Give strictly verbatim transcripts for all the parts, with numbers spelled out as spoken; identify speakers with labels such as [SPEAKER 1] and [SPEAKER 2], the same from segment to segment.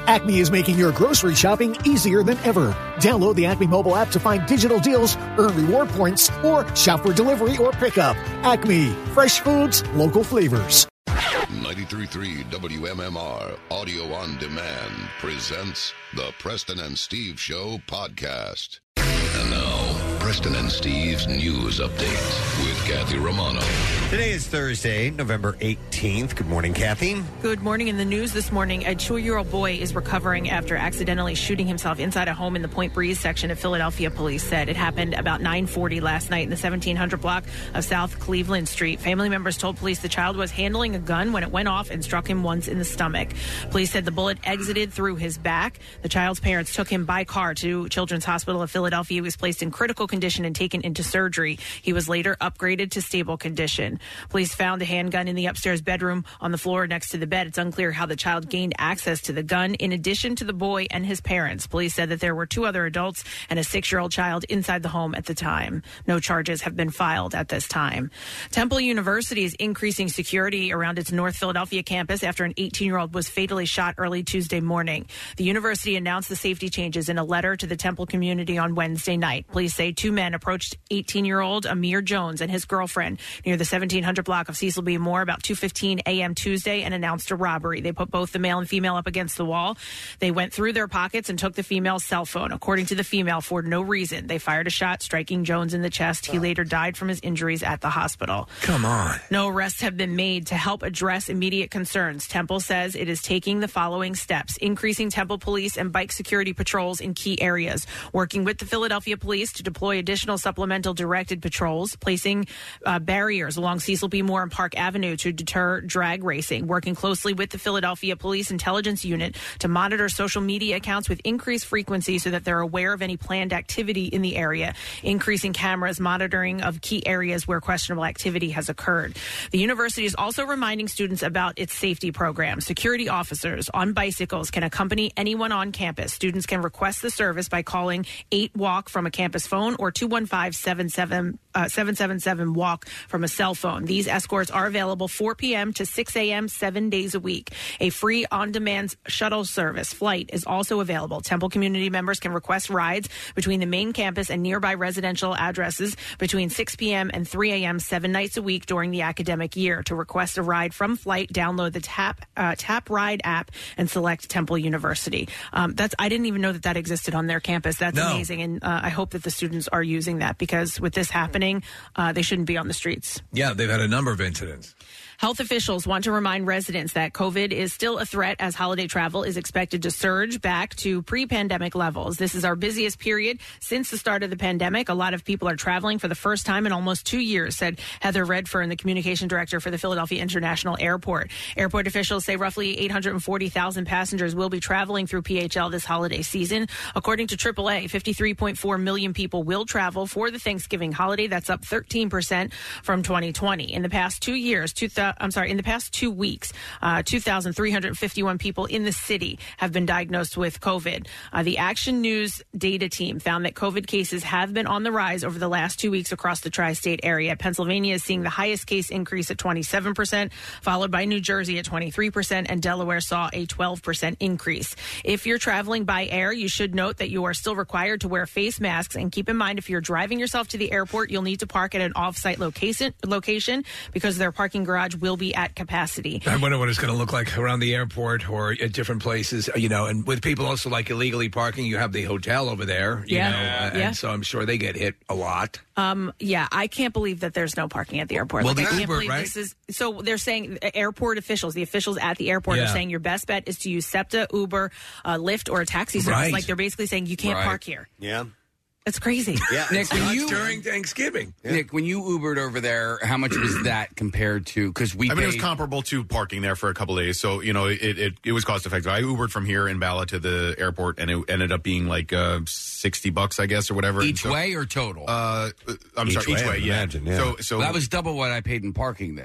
[SPEAKER 1] Acme is making your grocery shopping easier than ever. Download the Acme mobile app to find digital deals, earn reward points, or shop for delivery or pickup. Acme, fresh foods, local flavors.
[SPEAKER 2] ninety-three point three W M M R Audio on Demand presents the Preston and Steve Show podcast. And now, Preston and Steve's News Update with Kathy Romano.
[SPEAKER 3] Today is Thursday, November eighteenth. Good morning, Kathy.
[SPEAKER 4] Good morning. In the news this morning, a two-year-old boy is recovering after accidentally shooting himself inside a home in the Point Breeze section of Philadelphia, police said. It happened about nine forty last night in the seventeen hundred block of South Cleveland Street. Family members told police the child was handling a gun when it went off and struck him once in the stomach. Police said the bullet exited through his back. The child's parents took him by car to Children's Hospital of Philadelphia. He was placed in critical condition and taken into surgery. He was later upgraded to stable condition. Police found a handgun in the upstairs bedroom on the floor next to the bed. It's unclear how the child gained access to the gun. In addition to the boy and his parents, police said that there were two other adults and a six-year-old child inside the home at the time. No charges have been filed at this time. Temple University is increasing security around its North Philadelphia campus after an eighteen-year-old was fatally shot early Tuesday morning. The university announced the safety changes in a letter to the Temple community on Wednesday night. Police say two men approached eighteen-year-old Amir Jones and his girlfriend near the seventeen hundred block of Cecil B. Moore about two fifteen a.m. Tuesday and announced a robbery. They put both the male and female up against the wall. They went through their pockets and took the female's cell phone. According to the female, for no reason, they fired a shot, striking Jones in the chest. He later died from his injuries at the hospital.
[SPEAKER 3] Come on.
[SPEAKER 4] No arrests have been made to help address immediate concerns. Temple says it is taking the following steps: increasing Temple police and bike security patrols in key areas, working with the Philadelphia police to deploy additional supplemental directed patrols, placing uh, barriers along Cecil B. Moore and Park Avenue to deter drag racing, working closely with the Philadelphia Police Intelligence Unit to monitor social media accounts with increased frequency so that they're aware of any planned activity in the area, increasing cameras monitoring of key areas where questionable activity has occurred. The university is also reminding students about its safety program. Security officers on bicycles can accompany anyone on campus. Students can request the service by calling eight walk from a campus phone or two one five, seven seven seven walk from a cell phone. These escorts are available four p.m. to six a.m. seven days a week. A free on-demand shuttle service flight is also available. Temple community members can request rides between the main campus and nearby residential addresses between six p.m. and three a.m. seven nights a week during the academic year. To request a ride from Flight, download the Tap uh, Tap Ride app and select Temple University. Um, that's I didn't even know that that existed on their campus. That's
[SPEAKER 3] no.
[SPEAKER 4] amazing, and uh, I hope that the students are using that, because with this happening, uh, they shouldn't be on the streets.
[SPEAKER 5] Yeah, they've had a number of incidents.
[SPEAKER 4] Health officials want to remind residents that COVID is still a threat as holiday travel is expected to surge back to pre-pandemic levels. This is our busiest period since the start of the pandemic. A lot of people are traveling for the first time in almost two years, said Heather Redfern, the communication director for the Philadelphia International Airport. Airport officials say roughly eight hundred forty thousand passengers will be traveling through P H L this holiday season. According to triple A, fifty-three point four million people will travel for the Thanksgiving holiday. That's up thirteen percent from twenty twenty. In the past two years, two thousand I'm sorry, in the past two weeks, uh, two thousand three hundred fifty-one people in the city have been diagnosed with COVID. Uh, the Action News data team found that COVID cases have been on the rise over the last two weeks across the tri-state area. Pennsylvania is seeing the highest case increase at twenty-seven percent, followed by New Jersey at twenty-three percent, and Delaware saw a twelve percent increase. If you're traveling by air, you should note that you are still required to wear face masks. And keep in mind, if you're driving yourself to the airport, you'll need to park at an off-site location, location because their parking garage will be at capacity.
[SPEAKER 5] I wonder what it's going to look like around the airport or at different places, you know, and with people also like illegally parking, you have the hotel over there, you
[SPEAKER 4] yeah.
[SPEAKER 5] know, uh,
[SPEAKER 4] yeah.
[SPEAKER 5] and so I'm sure they get hit a lot.
[SPEAKER 4] Um, yeah, I can't believe that there's no parking at the airport.
[SPEAKER 5] Well,
[SPEAKER 4] like,
[SPEAKER 5] the
[SPEAKER 4] I can't
[SPEAKER 5] Uber,
[SPEAKER 4] believe
[SPEAKER 5] right?
[SPEAKER 4] this is, so they're saying airport officials, the officials at the airport
[SPEAKER 5] Yeah.
[SPEAKER 4] are saying your best bet is to use SEPTA, Uber, uh, Lyft, or a taxi service.
[SPEAKER 5] Right.
[SPEAKER 4] Like they're basically saying you can't
[SPEAKER 6] Right.
[SPEAKER 4] park here.
[SPEAKER 3] Yeah.
[SPEAKER 4] It's crazy.
[SPEAKER 3] Yeah.
[SPEAKER 6] Nick, when you
[SPEAKER 5] during Thanksgiving.
[SPEAKER 6] Nick, when you Ubered over there, how much was that compared to? Because we,
[SPEAKER 7] I mean,
[SPEAKER 6] paid,
[SPEAKER 7] it was comparable to parking there for a couple days, so you know, it, it it was cost effective. I Ubered from here in Bala to the airport, and it ended up being like uh, sixty bucks, I guess, or whatever.
[SPEAKER 6] each
[SPEAKER 7] so,
[SPEAKER 6] way or total?
[SPEAKER 7] Uh, I'm
[SPEAKER 3] Each
[SPEAKER 7] sorry, each
[SPEAKER 3] way, I
[SPEAKER 7] way.
[SPEAKER 3] would
[SPEAKER 7] Yeah.
[SPEAKER 3] imagine, yeah.
[SPEAKER 7] So, so
[SPEAKER 6] well, that was double what I paid in parking then.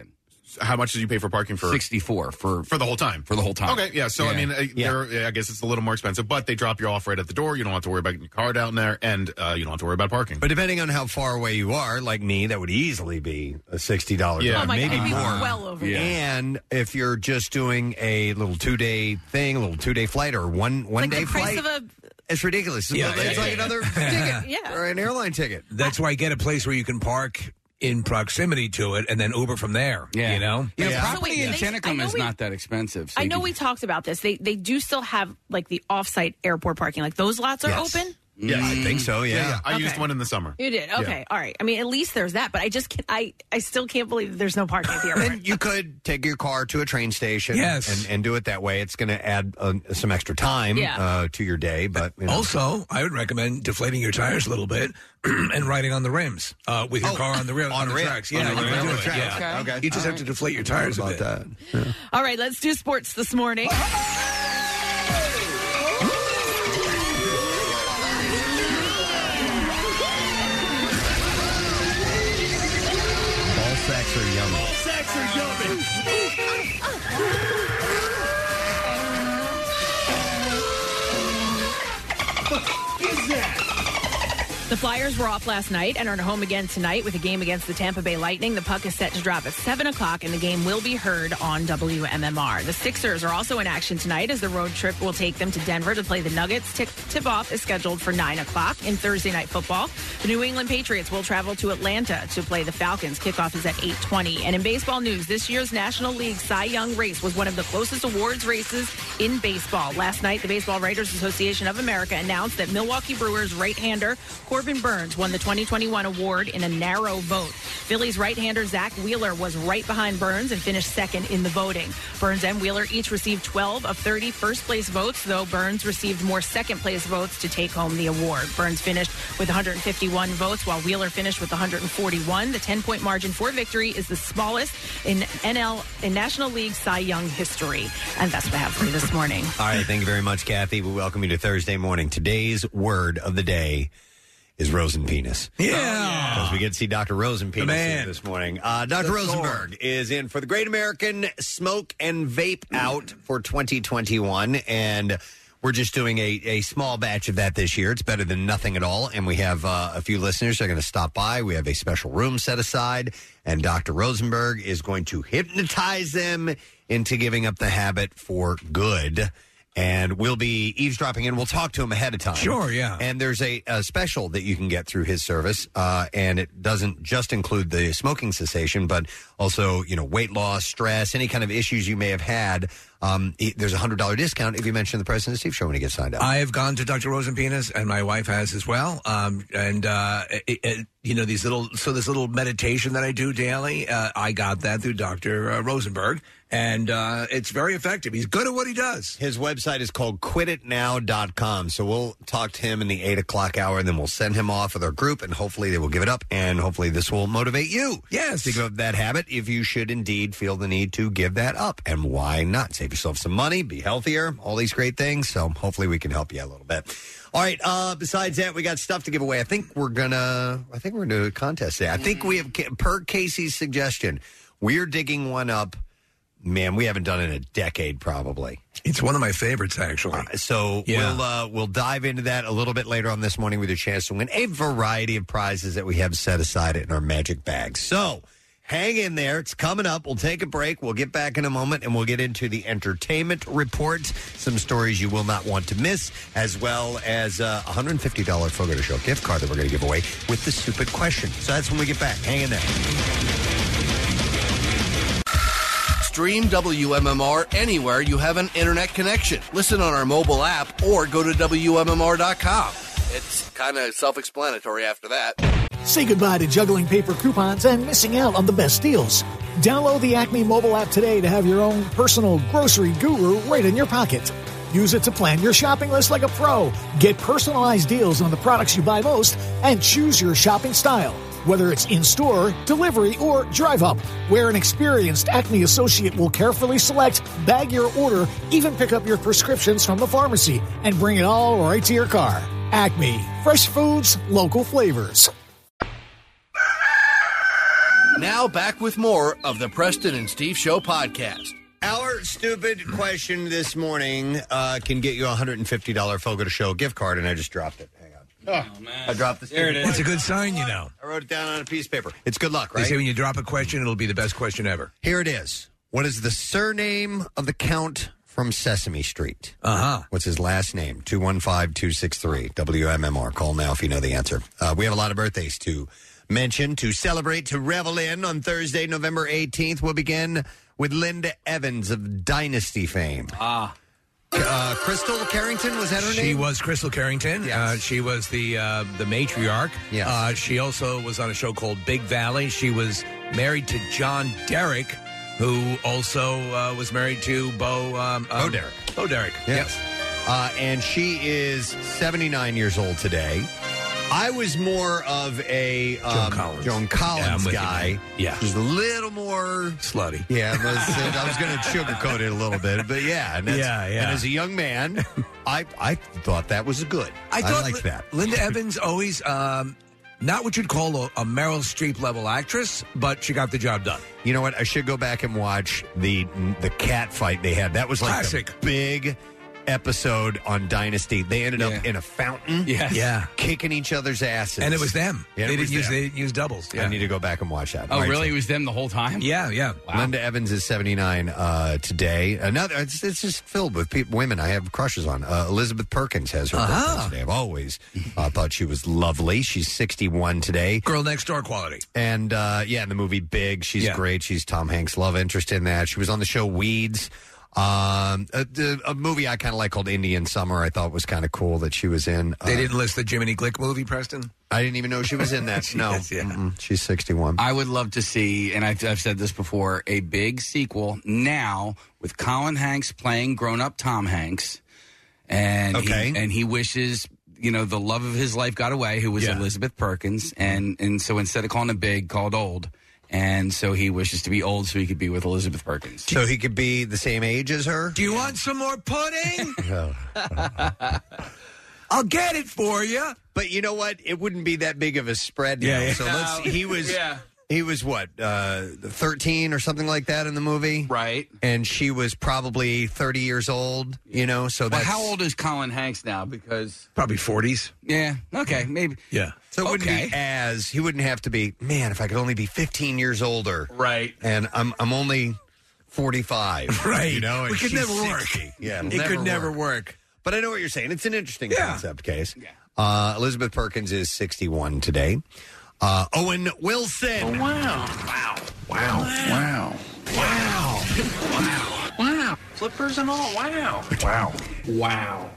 [SPEAKER 7] How much did you pay for parking for?
[SPEAKER 6] sixty-four for
[SPEAKER 7] For the whole time?
[SPEAKER 6] For the whole time.
[SPEAKER 7] Okay, yeah. So,
[SPEAKER 6] Yeah.
[SPEAKER 7] I mean, uh,
[SPEAKER 3] Yeah.
[SPEAKER 7] they're- yeah, I guess it's a little more expensive, but they drop you off right at the door. You don't have to worry about getting your car down there, and uh, you don't have to worry about parking.
[SPEAKER 3] But depending on how far away you are, like me, that would easily be a sixty dollars.
[SPEAKER 7] Yeah.
[SPEAKER 4] Oh my
[SPEAKER 3] maybe
[SPEAKER 4] God, it'd be
[SPEAKER 3] more.
[SPEAKER 4] well over
[SPEAKER 6] Yeah.
[SPEAKER 4] that.
[SPEAKER 3] And if you're just doing a little two-day thing, a little two-day flight or one
[SPEAKER 4] Like
[SPEAKER 3] one-day
[SPEAKER 4] the price
[SPEAKER 3] flight,
[SPEAKER 4] of a
[SPEAKER 3] it's ridiculous.
[SPEAKER 5] Yeah,
[SPEAKER 3] it's
[SPEAKER 5] yeah,
[SPEAKER 3] like
[SPEAKER 5] yeah.
[SPEAKER 3] another ticket
[SPEAKER 4] Yeah.
[SPEAKER 3] or an airline ticket.
[SPEAKER 5] That's why get a place where you can park in proximity to it and then Uber from there.
[SPEAKER 6] Yeah.
[SPEAKER 5] You know?
[SPEAKER 6] You know,
[SPEAKER 3] Yeah.
[SPEAKER 6] property
[SPEAKER 4] So wait,
[SPEAKER 6] in
[SPEAKER 4] they- I
[SPEAKER 6] Tenneco
[SPEAKER 4] know
[SPEAKER 6] is
[SPEAKER 4] we-
[SPEAKER 6] not that expensive. so
[SPEAKER 4] I
[SPEAKER 6] you
[SPEAKER 4] know
[SPEAKER 6] can-
[SPEAKER 4] we talked about this. They they do still have like the off-site airport parking. Like those lots are
[SPEAKER 3] Yes.
[SPEAKER 4] open.
[SPEAKER 3] Yeah, I think so. Yeah.
[SPEAKER 7] yeah, yeah. I
[SPEAKER 4] Okay.
[SPEAKER 7] used one in the summer.
[SPEAKER 4] You did. Okay. All right. I mean, at least there's that. But I just can't, I I still can't believe that there's no parking at the airport.
[SPEAKER 3] And you could take your car to a train station
[SPEAKER 5] Yes.
[SPEAKER 3] and, and do it that way. It's going to add uh, some extra time
[SPEAKER 4] Yeah.
[SPEAKER 3] uh, to your day. But you know.
[SPEAKER 5] Also, I would recommend deflating your tires a little bit and riding on the rims uh, with your
[SPEAKER 3] Oh,
[SPEAKER 5] car on the rail,
[SPEAKER 3] on
[SPEAKER 5] on, the
[SPEAKER 3] rail.
[SPEAKER 5] tracks.
[SPEAKER 3] On
[SPEAKER 5] Yeah,
[SPEAKER 3] the
[SPEAKER 5] you can do
[SPEAKER 3] railroad
[SPEAKER 5] it.
[SPEAKER 3] tracks.
[SPEAKER 5] Yeah.
[SPEAKER 3] Okay.
[SPEAKER 5] You just
[SPEAKER 3] All
[SPEAKER 5] have to deflate your tires a
[SPEAKER 3] about
[SPEAKER 5] bit.
[SPEAKER 3] that.
[SPEAKER 4] All right. Let's do sports this morning.
[SPEAKER 3] Ball sacks are yummy.
[SPEAKER 4] The Flyers were off last night and are home again tonight with a game against the Tampa Bay Lightning. The puck is set to drop at seven o'clock, and the game will be heard on W M M R. The Sixers are also in action tonight as the road trip will take them to Denver to play the Nuggets. Tip- tip-off is scheduled for nine o'clock. In Thursday Night Football, the New England Patriots will travel to Atlanta to play the Falcons. Kickoff is at eight twenty. And in baseball news, this year's National League Cy Young race was one of the closest awards races in baseball. Last night, the Baseball Writers Association of America announced that Milwaukee Brewers right-hander Corbin Burns won the twenty twenty-one award in a narrow vote. Phillies right-hander Zach Wheeler was right behind Burns and finished second in the voting. Burns and Wheeler each received twelve of thirty first-place votes, though Burns received more second-place votes to take home the award. Burns finished with one hundred fifty-one votes, while Wheeler finished with one hundred forty-one. The ten-point margin for victory is the smallest in N L in National League Cy Young history. And that's what I have for you this morning.
[SPEAKER 3] All right. Thank you very much, Kathy. We welcome you to Thursday morning. Today's word of the day is Rosenpenis.
[SPEAKER 5] Yeah.
[SPEAKER 3] Because we get to see Doctor Rosenpenis
[SPEAKER 5] man.
[SPEAKER 3] here this morning. Uh, Doctor Rosenberg is in for the Great American Smoke and Vape Out for twenty twenty-one. And we're just doing a, a small batch of that this year. It's better than nothing at all. And we have uh, a few listeners that are going to stop by. We have a special room set aside. And Doctor Rosenberg is going to hypnotize them into giving up the habit for good. And we'll be eavesdropping in. We'll talk to him ahead of time.
[SPEAKER 5] Sure, yeah.
[SPEAKER 3] And there's a, a special that you can get through his service, uh, and it doesn't just include the smoking cessation, but also, you know, weight loss, stress, any kind of issues you may have had. Um, he- there's a one hundred dollars discount if you mention the President Steve Show when you get signed up.
[SPEAKER 5] I have gone to Doctor Rosenpenis, and my wife has as well. Um, and uh, it, it, you know, these little so this little meditation that I do daily, uh, I got that through Doctor Uh, Rosenberg, and uh, it's very effective. He's good at what he does.
[SPEAKER 3] His website is called quit it now dot com. So we'll talk to him in the eight o'clock hour, and then we'll send him off with our group, and hopefully they will give it up, and hopefully this will motivate you.
[SPEAKER 5] Yes.
[SPEAKER 3] To give up that habit if you should indeed feel the need to give that up. And why not? Save yourself some money, be healthier, all these great things. So hopefully we can help you out a little bit. All right. Uh, besides that, we got stuff to give away. I think we're gonna. I think we're gonna do a contest today. I think we have, per Casey's suggestion, we're digging one up. Man, we haven't done it in a decade, probably.
[SPEAKER 5] It's one of my favorites, actually.
[SPEAKER 3] Uh, so
[SPEAKER 5] Yeah.
[SPEAKER 3] we'll uh, we'll dive into that a little bit later on this morning with a chance to win a variety of prizes that we have set aside in our magic bag. So hang in there. It's coming up. We'll take a break. We'll get back in a moment, and we'll get into the entertainment report, some stories you will not want to miss, as well as a one hundred fifty dollars Fogo de Show gift card that we're going to give away with the stupid question. So that's when we get back. Hang in there.
[SPEAKER 8] Stream W M M R anywhere you have an internet connection. Listen on our mobile app or go to W M M R dot com. It's kind of self-explanatory after that.
[SPEAKER 1] Say goodbye to juggling paper coupons and missing out on the best deals. Download the Acme mobile app today to have your own personal grocery guru right in your pocket. Use it to plan your shopping list like a pro. Get personalized deals on the products you buy most and choose your shopping style. Whether it's in-store, delivery, or drive-up, where an experienced Acme associate will carefully select, bag your order, even pick up your prescriptions from the pharmacy, and bring it all right to your car. Acme. Fresh foods, local flavors.
[SPEAKER 8] Now back with more of the Preston and Steve Show podcast.
[SPEAKER 3] Our stupid question this morning uh, can get you a one hundred fifty dollars Fogo de Show gift card, and I just dropped it. Hang on.
[SPEAKER 6] Oh, man.
[SPEAKER 3] I dropped this.
[SPEAKER 5] There it is. It's a good sign, you know.
[SPEAKER 3] I wrote it down on a piece of paper. It's good luck, right?
[SPEAKER 5] They say when you drop a question, it'll be the best question ever.
[SPEAKER 3] Here it is. What is the surname of the Count from Sesame Street?
[SPEAKER 5] Uh-huh.
[SPEAKER 3] What's his last name? two one five, two six three, W M M R. Call now if you know the answer. Uh, we have a lot of birthdays to mention, to celebrate, to revel in. On Thursday, November eighteenth, we'll begin with Linda Evans of Dynasty fame.
[SPEAKER 6] Ah.
[SPEAKER 3] Uh, Crystal Carrington, was that her
[SPEAKER 5] she
[SPEAKER 3] name?
[SPEAKER 5] She was Crystal Carrington.
[SPEAKER 3] Yes.
[SPEAKER 5] Uh, she was the uh, the matriarch.
[SPEAKER 3] Yes.
[SPEAKER 5] Uh, she also was on a show called Big Valley. She was married to John Derek, who also uh, was married to Bo... Um, um,
[SPEAKER 3] Bo Derek.
[SPEAKER 5] Bo Derek,
[SPEAKER 3] Yes. Uh, and she is seventy-nine years old today. I was more of a um,
[SPEAKER 5] Joan Collins,
[SPEAKER 3] Joan Collins
[SPEAKER 5] yeah, I'm with
[SPEAKER 3] guy.
[SPEAKER 5] You, yeah.
[SPEAKER 3] She's a little more
[SPEAKER 5] slutty.
[SPEAKER 3] Yeah, I was, I was going to sugarcoat it a little bit, but yeah. And that's,
[SPEAKER 5] Yeah, yeah.
[SPEAKER 3] And as a young man, I I thought that was good. I,
[SPEAKER 5] thought
[SPEAKER 3] liked
[SPEAKER 5] Li-
[SPEAKER 3] that.
[SPEAKER 5] Linda Evans always... Um, not what you'd call a, a Meryl Streep level actress, but she got the job done.
[SPEAKER 3] You know what? I should go back and watch the the cat fight they had. That was like
[SPEAKER 5] Classic.
[SPEAKER 3] the big episode on Dynasty. They ended up
[SPEAKER 6] Yeah.
[SPEAKER 3] in a fountain,
[SPEAKER 6] Yes.
[SPEAKER 5] Yeah.
[SPEAKER 3] kicking each other's asses,
[SPEAKER 5] And it was them.
[SPEAKER 3] Yeah, it
[SPEAKER 5] they,
[SPEAKER 3] was
[SPEAKER 5] didn't use,
[SPEAKER 3] them.
[SPEAKER 5] they didn't use doubles. Yeah.
[SPEAKER 3] I need to go back and watch that.
[SPEAKER 6] Oh,
[SPEAKER 3] All right,
[SPEAKER 6] really?
[SPEAKER 3] so-
[SPEAKER 6] It was them the whole time?
[SPEAKER 5] Yeah, yeah.
[SPEAKER 3] Linda Evans is seventy-nine uh, today. Another, it's, it's just filled with people, women I have crushes on. Uh, Elizabeth Perkins has her
[SPEAKER 5] Uh-huh.
[SPEAKER 3] birthday today. I've always uh, thought she was lovely. She's sixty-one today.
[SPEAKER 5] Girl Next Door quality.
[SPEAKER 3] And uh, yeah, in the movie Big, she's
[SPEAKER 5] Yeah.
[SPEAKER 3] great. She's Tom Hanks' love interest in that. She was on the show Weeds. Um, a, a movie I kind of like called Indian Summer. I thought was kind of cool that she was in. Uh,
[SPEAKER 5] They didn't list the Jiminy Glick movie, Preston?
[SPEAKER 3] I didn't even know she was in that.
[SPEAKER 5] She
[SPEAKER 3] no,
[SPEAKER 5] is, yeah.
[SPEAKER 3] Mm-mm. She's sixty-one.
[SPEAKER 6] I would love to see, and I've, I've said this before, a big sequel now with Colin Hanks playing grown-up Tom Hanks, and
[SPEAKER 3] Okay.
[SPEAKER 6] he, and he wishes, you know, the love of his life got away, who was
[SPEAKER 5] Yeah.
[SPEAKER 6] Elizabeth Perkins, and and so instead of calling it big, called old, and so he wishes to be old so he could be with Elizabeth Perkins.
[SPEAKER 3] So he could be the same age as her.
[SPEAKER 5] Do you want some more pudding?
[SPEAKER 3] Oh.
[SPEAKER 5] I'll get it for you.
[SPEAKER 3] But you know what? It wouldn't be that big of a spread. Now.
[SPEAKER 5] Yeah, yeah.
[SPEAKER 3] So let's. He was.
[SPEAKER 6] Yeah.
[SPEAKER 3] He was what, uh, thirteen or something like that in the movie,
[SPEAKER 6] Right.
[SPEAKER 3] And she was probably thirty years old. You know, so
[SPEAKER 6] Well,
[SPEAKER 3] that's
[SPEAKER 6] how old is Colin Hanks now? Because
[SPEAKER 5] Probably forties.
[SPEAKER 6] yeah, okay, maybe
[SPEAKER 5] Yeah.
[SPEAKER 3] So it wouldn't
[SPEAKER 6] Okay.
[SPEAKER 3] be as he wouldn't have to be. Man, if I could only be fifteen years older,
[SPEAKER 6] right.
[SPEAKER 3] and I'm I'm only forty-five,
[SPEAKER 5] Right.
[SPEAKER 3] You know, and
[SPEAKER 5] It could
[SPEAKER 3] she's
[SPEAKER 5] never work.
[SPEAKER 3] sixty. Yeah, it'll
[SPEAKER 5] It could never work.
[SPEAKER 3] But I know what you're saying. It's an interesting
[SPEAKER 5] Yeah.
[SPEAKER 3] concept case. Uh, Elizabeth Perkins is sixty-one today. Uh, Owen Wilson.
[SPEAKER 9] Wow. Wow. Wow. Wow. Wow. Wow. Wow. Flippers and all. Wow. Wow. Wow.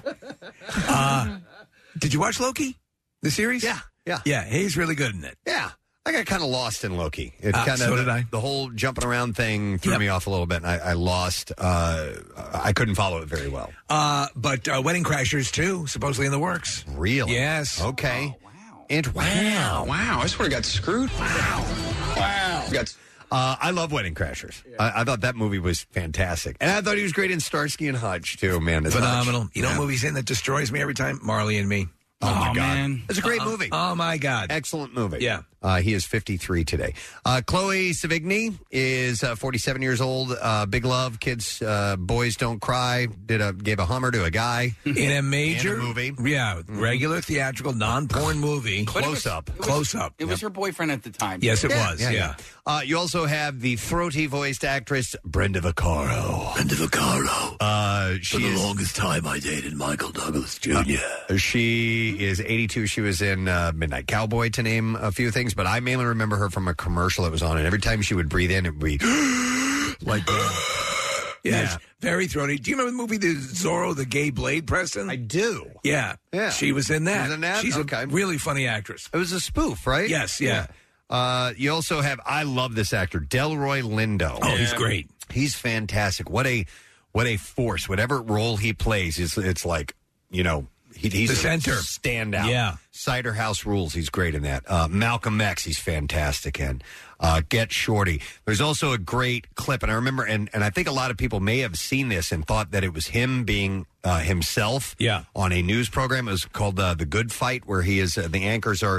[SPEAKER 5] Uh, did you watch Loki? The series?
[SPEAKER 3] Yeah. Yeah.
[SPEAKER 5] Yeah, he's really good in it.
[SPEAKER 3] Yeah. I got kind of lost in Loki. It
[SPEAKER 5] Uh,
[SPEAKER 3] kind of
[SPEAKER 5] so did I.
[SPEAKER 3] The whole jumping around thing threw
[SPEAKER 5] Yep.
[SPEAKER 3] me off a little bit, and I, I lost. Uh, I couldn't follow it very well.
[SPEAKER 5] Uh, but uh, Wedding Crashers, too, supposedly in the works.
[SPEAKER 3] Really?
[SPEAKER 5] Yes.
[SPEAKER 3] Okay.
[SPEAKER 6] Wow.
[SPEAKER 3] And wow.
[SPEAKER 9] Wow. I swear I got screwed. Wow. Wow. Got
[SPEAKER 3] Uh, I love Wedding Crashers. I, I thought that movie was fantastic, and I thought he was great in Starsky and Hutch too. Man, as
[SPEAKER 5] Phenomenal.
[SPEAKER 3] Hutch.
[SPEAKER 5] You know
[SPEAKER 3] Yeah.
[SPEAKER 5] what movie's in that destroys me every time? Marley and Me.
[SPEAKER 3] Oh, my
[SPEAKER 6] Oh,
[SPEAKER 3] god,
[SPEAKER 6] man.
[SPEAKER 3] it's a great movie.
[SPEAKER 5] Oh, my God.
[SPEAKER 3] Excellent movie.
[SPEAKER 5] Yeah.
[SPEAKER 3] Uh, he is fifty-three today. Uh, Chloe Sevigny is uh, forty-seven years old. Uh, Big Love, Kids, uh, Boys Don't Cry. Did a gave a Hummer to a guy.
[SPEAKER 5] In a major
[SPEAKER 3] In a movie.
[SPEAKER 5] Yeah, regular theatrical, non-porn movie.
[SPEAKER 6] But it
[SPEAKER 3] Close
[SPEAKER 6] was-
[SPEAKER 3] up.
[SPEAKER 6] it was-
[SPEAKER 5] Close up.
[SPEAKER 6] It was her boyfriend at the time.
[SPEAKER 5] Yes, it was. Yeah.
[SPEAKER 3] Uh, you also have the throaty voiced actress Brenda Vaccaro.
[SPEAKER 5] Brenda Vaccaro.
[SPEAKER 3] Uh, she is,
[SPEAKER 5] longest time, I dated Michael Douglas Junior
[SPEAKER 3] She is eighty-two. She was in uh, Midnight Cowboy, to name a few things, but I mainly remember her from a commercial that was on, and every time she would breathe in, it would be like that.
[SPEAKER 5] Yes, very throaty. Do you remember the movie The Zorro, the Gay Blade, Preston?
[SPEAKER 3] I do.
[SPEAKER 5] yeah.
[SPEAKER 3] Yeah.
[SPEAKER 5] She was in that.
[SPEAKER 3] She was in that?
[SPEAKER 5] She's
[SPEAKER 3] Okay.
[SPEAKER 5] a really funny actress.
[SPEAKER 3] It was a spoof, right?
[SPEAKER 5] Yes, yeah.
[SPEAKER 3] Uh, you also have, I love this actor, Delroy Lindo.
[SPEAKER 5] Oh, he's great.
[SPEAKER 3] He's fantastic. What a what a force. Whatever role he plays, it's, it's like, you know, he, he's
[SPEAKER 5] The
[SPEAKER 3] a
[SPEAKER 5] center.
[SPEAKER 3] standout.
[SPEAKER 5] Yeah.
[SPEAKER 3] Cider House Rules, he's great in that. Uh, Malcolm X, he's fantastic in. Uh, Get Shorty. There's also a great clip, and I remember, and, and I think a lot of people may have seen this and thought that it was him being uh, himself
[SPEAKER 5] Yeah.
[SPEAKER 3] on a news program. It was called uh, The Good Fight, where he is, uh, the anchors are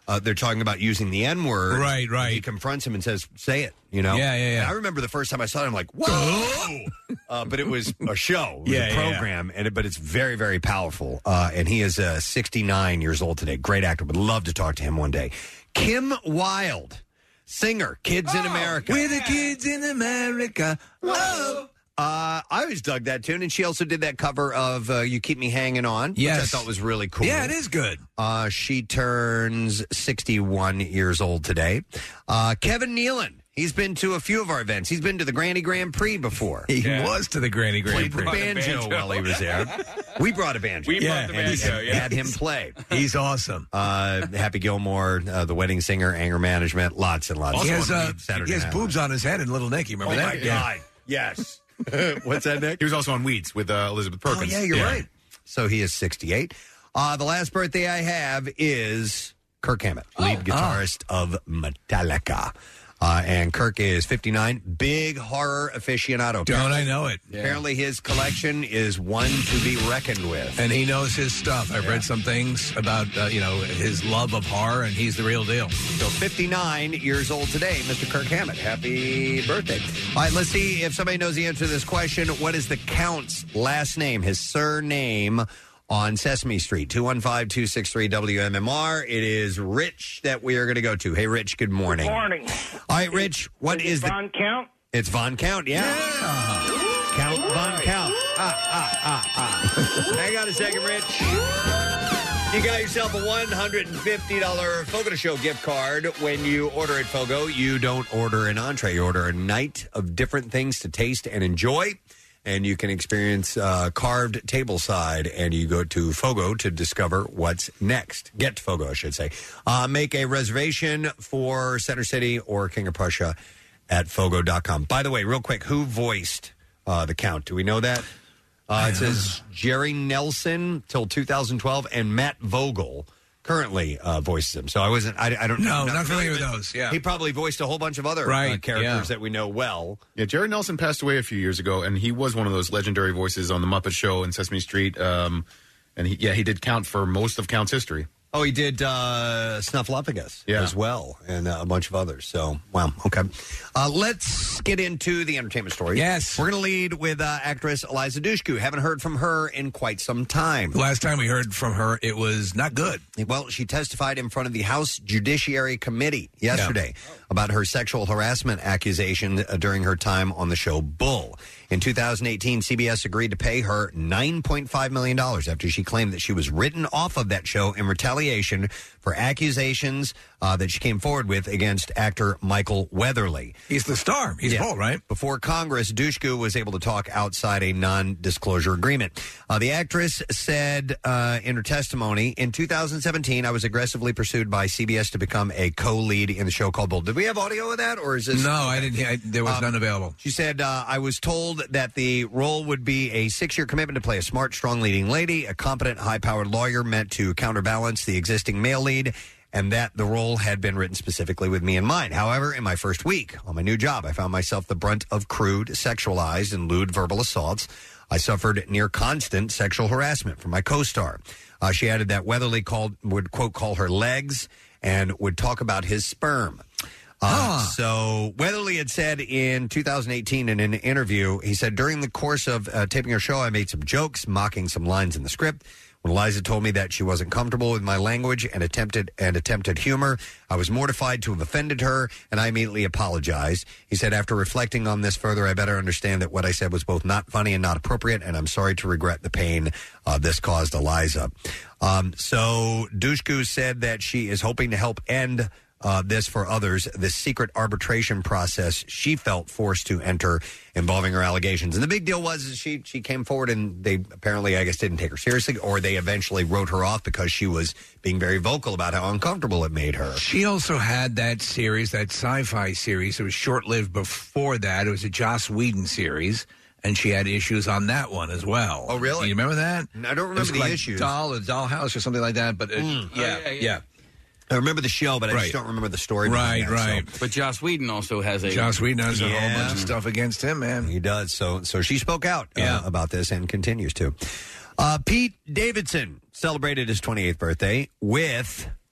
[SPEAKER 3] uh, they're talking about using the N-word.
[SPEAKER 5] Right, right.
[SPEAKER 3] He confronts him and says, say it, you know?
[SPEAKER 5] Yeah, yeah, yeah.
[SPEAKER 3] And I remember the first time I saw it, I'm like, whoa! uh, but it was a show. It was
[SPEAKER 5] Yeah,
[SPEAKER 3] a
[SPEAKER 5] yeah,
[SPEAKER 3] program, and it, but it's very, very powerful. Uh, and he is uh, sixty-nine years old today. Great actor. Would love to talk to him one day. Kim Wilde, singer, Kids in America.
[SPEAKER 5] We're the kids in America. Whoa.
[SPEAKER 3] Uh, I always dug that tune, and she also did that cover of uh, "You Keep Me Hanging On,"
[SPEAKER 5] Yes.
[SPEAKER 3] which I thought was really cool.
[SPEAKER 5] Yeah, it is good.
[SPEAKER 3] Uh, she turns sixty-one years old today. Uh, Kevin Nealon, he's been to a few of our events. He's been to the Granny Grand Prix before.
[SPEAKER 5] He was to the Granny Grand
[SPEAKER 3] Played the
[SPEAKER 5] Prix.
[SPEAKER 3] banjo,
[SPEAKER 6] banjo.
[SPEAKER 3] while he was there. We brought a banjo.
[SPEAKER 6] We
[SPEAKER 5] Yeah,
[SPEAKER 6] brought the
[SPEAKER 3] and
[SPEAKER 6] banjo, yeah.
[SPEAKER 3] had him play.
[SPEAKER 5] He's awesome.
[SPEAKER 3] Uh, Happy Gilmore, uh, the wedding singer, anger management, lots and lots.
[SPEAKER 5] He
[SPEAKER 3] of
[SPEAKER 5] has,
[SPEAKER 3] fun.
[SPEAKER 5] uh,
[SPEAKER 3] Saturday
[SPEAKER 5] he has
[SPEAKER 3] Night
[SPEAKER 5] boobs on his head in Little Nicky. Remember
[SPEAKER 3] Live.
[SPEAKER 5] that?
[SPEAKER 3] Oh my God! Yes. What's that, Nick?
[SPEAKER 7] He was also on Weeds with uh, Elizabeth Perkins.
[SPEAKER 3] Oh, yeah, you're right. So he is sixty-eight. Uh, the last birthday I have is Kirk Hammett, lead guitarist of Metallica. Uh, and Kirk is fifty-nine. Big horror aficionado.
[SPEAKER 5] Don't I know it?
[SPEAKER 3] Apparently his collection is one to be reckoned with.
[SPEAKER 5] And he knows his stuff. I've read some things about, uh, you know, his love of horror, and he's the real deal.
[SPEAKER 3] So fifty-nine years old today, Mister Kirk Hammett. Happy birthday. All right, let's see if somebody knows the answer to this question. What is the Count's last name, his surname on Sesame Street? two one five, two six three, W M M R. It is Rich that we are going to go to. Hey, Rich, good morning.
[SPEAKER 10] Good morning.
[SPEAKER 3] All right, Rich, what is,
[SPEAKER 10] is
[SPEAKER 3] the...
[SPEAKER 10] Von Count?
[SPEAKER 3] It's Von Count, yeah. yeah. Count Von Count. Ah, ah, ah, ah. Hang on a second, Rich. You got yourself a one hundred fifty dollars Fogo Show gift card. When you order at Fogo, you don't order an entree. You order a night of different things to taste and enjoy. And you can experience uh, carved tableside, and you go to Fogo to discover what's next. Get to Fogo, I should say. Uh, make a reservation for Center City or King of Prussia at Fogo dot com. By the way, real quick, who voiced uh, the Count? Do we know that? Uh, it says Jerry Nelson till two thousand twelve, and Matt Vogel currently uh, voices him. So I wasn't, I, I don't know.
[SPEAKER 5] No, not familiar with those, yeah.
[SPEAKER 3] He probably voiced a whole bunch of other
[SPEAKER 5] Right,
[SPEAKER 3] uh, characters
[SPEAKER 5] yeah.
[SPEAKER 3] that we know well.
[SPEAKER 7] Yeah, Jerry Nelson passed away a few years ago, and he was one of those legendary voices on The Muppet Show and Sesame Street. Um, and he, yeah, he did Count for most of Count's history.
[SPEAKER 3] Oh, he did uh, Snuffleupagus
[SPEAKER 7] Yeah.
[SPEAKER 3] as well, and uh, a bunch of others. So, wow, okay. Uh, let's get into the entertainment story.
[SPEAKER 5] Yes.
[SPEAKER 3] We're going to lead with uh, actress Eliza Dushku. Haven't heard from her in quite some time.
[SPEAKER 5] The last time we heard from her, it was not good.
[SPEAKER 3] Well, she testified in front of the House Judiciary Committee yesterday about her sexual harassment accusation uh, during her time on the show Bull. In two thousand eighteen, C B S agreed to pay her nine point five million dollars after she claimed that she was written off of that show in retaliation for accusations uh, that she came forward with against actor Michael Weatherly.
[SPEAKER 5] He's the star. He's
[SPEAKER 3] Yeah.
[SPEAKER 5] Bull, right?
[SPEAKER 3] Before Congress, Dushku was able to talk outside a non-disclosure agreement. Uh, the actress said uh, in her testimony, in two thousand seventeen, I was aggressively pursued by C B S to become a co-lead in the show called Bull. Did we have audio of that, or is this...
[SPEAKER 5] No, I didn't. I, there was
[SPEAKER 3] Um,
[SPEAKER 5] none available.
[SPEAKER 3] She said, uh, I was told that the role would be a six-year commitment to play a smart, strong leading lady, a competent, high-powered lawyer meant to counterbalance the existing male lead, and that the role had been written specifically with me in mind. However, in my first week on my new job, I found myself the brunt of crude, sexualized, and lewd verbal assaults. I suffered near constant sexual harassment from my co-star. Uh, she added that Weatherly called would, quote, call her legs and would talk about his sperm. Uh, So Weatherly had said in two thousand eighteen in an interview, he said, during the course of uh, taping her show, I made some jokes, mocking some lines in the script. When Eliza told me that she wasn't comfortable with my language and attempted and attempted humor, I was mortified to have offended her, and I immediately apologized. He said, after reflecting on this further, I better understand that what I said was both not funny and not appropriate, and I'm sorry to regret the pain uh, this caused Eliza. Um, so Dushku said that she is hoping to help end Uh, this for others, this secret arbitration process she felt forced to enter involving her allegations. And the big deal was is she she came forward and they apparently, I guess, didn't take her seriously, or they eventually wrote her off because she was being very vocal about how uncomfortable it made her.
[SPEAKER 5] She also had that series, that sci-fi series. It was short-lived before that. It was a Joss Whedon series, and she had issues on that one as well.
[SPEAKER 3] Oh, really?
[SPEAKER 5] You remember that?
[SPEAKER 3] I don't remember
[SPEAKER 5] It was
[SPEAKER 3] the
[SPEAKER 5] like
[SPEAKER 3] issues.
[SPEAKER 5] Doll, a Dollhouse or something like that. But it,
[SPEAKER 3] Mm.
[SPEAKER 5] yeah,
[SPEAKER 6] Oh, yeah, yeah.
[SPEAKER 5] yeah.
[SPEAKER 3] I remember the show, but I
[SPEAKER 5] Right.
[SPEAKER 3] just don't remember the story.
[SPEAKER 5] Right,
[SPEAKER 3] behind that,
[SPEAKER 5] right.
[SPEAKER 3] so-
[SPEAKER 6] But Joss Whedon also has a...
[SPEAKER 5] Joss Whedon has a whole
[SPEAKER 3] Yeah.
[SPEAKER 5] bunch of stuff against him, man.
[SPEAKER 3] He does. So so she spoke out uh,
[SPEAKER 5] Yeah.
[SPEAKER 3] about this and continues to. Uh, Pete Davidson celebrated his twenty-eighth birthday with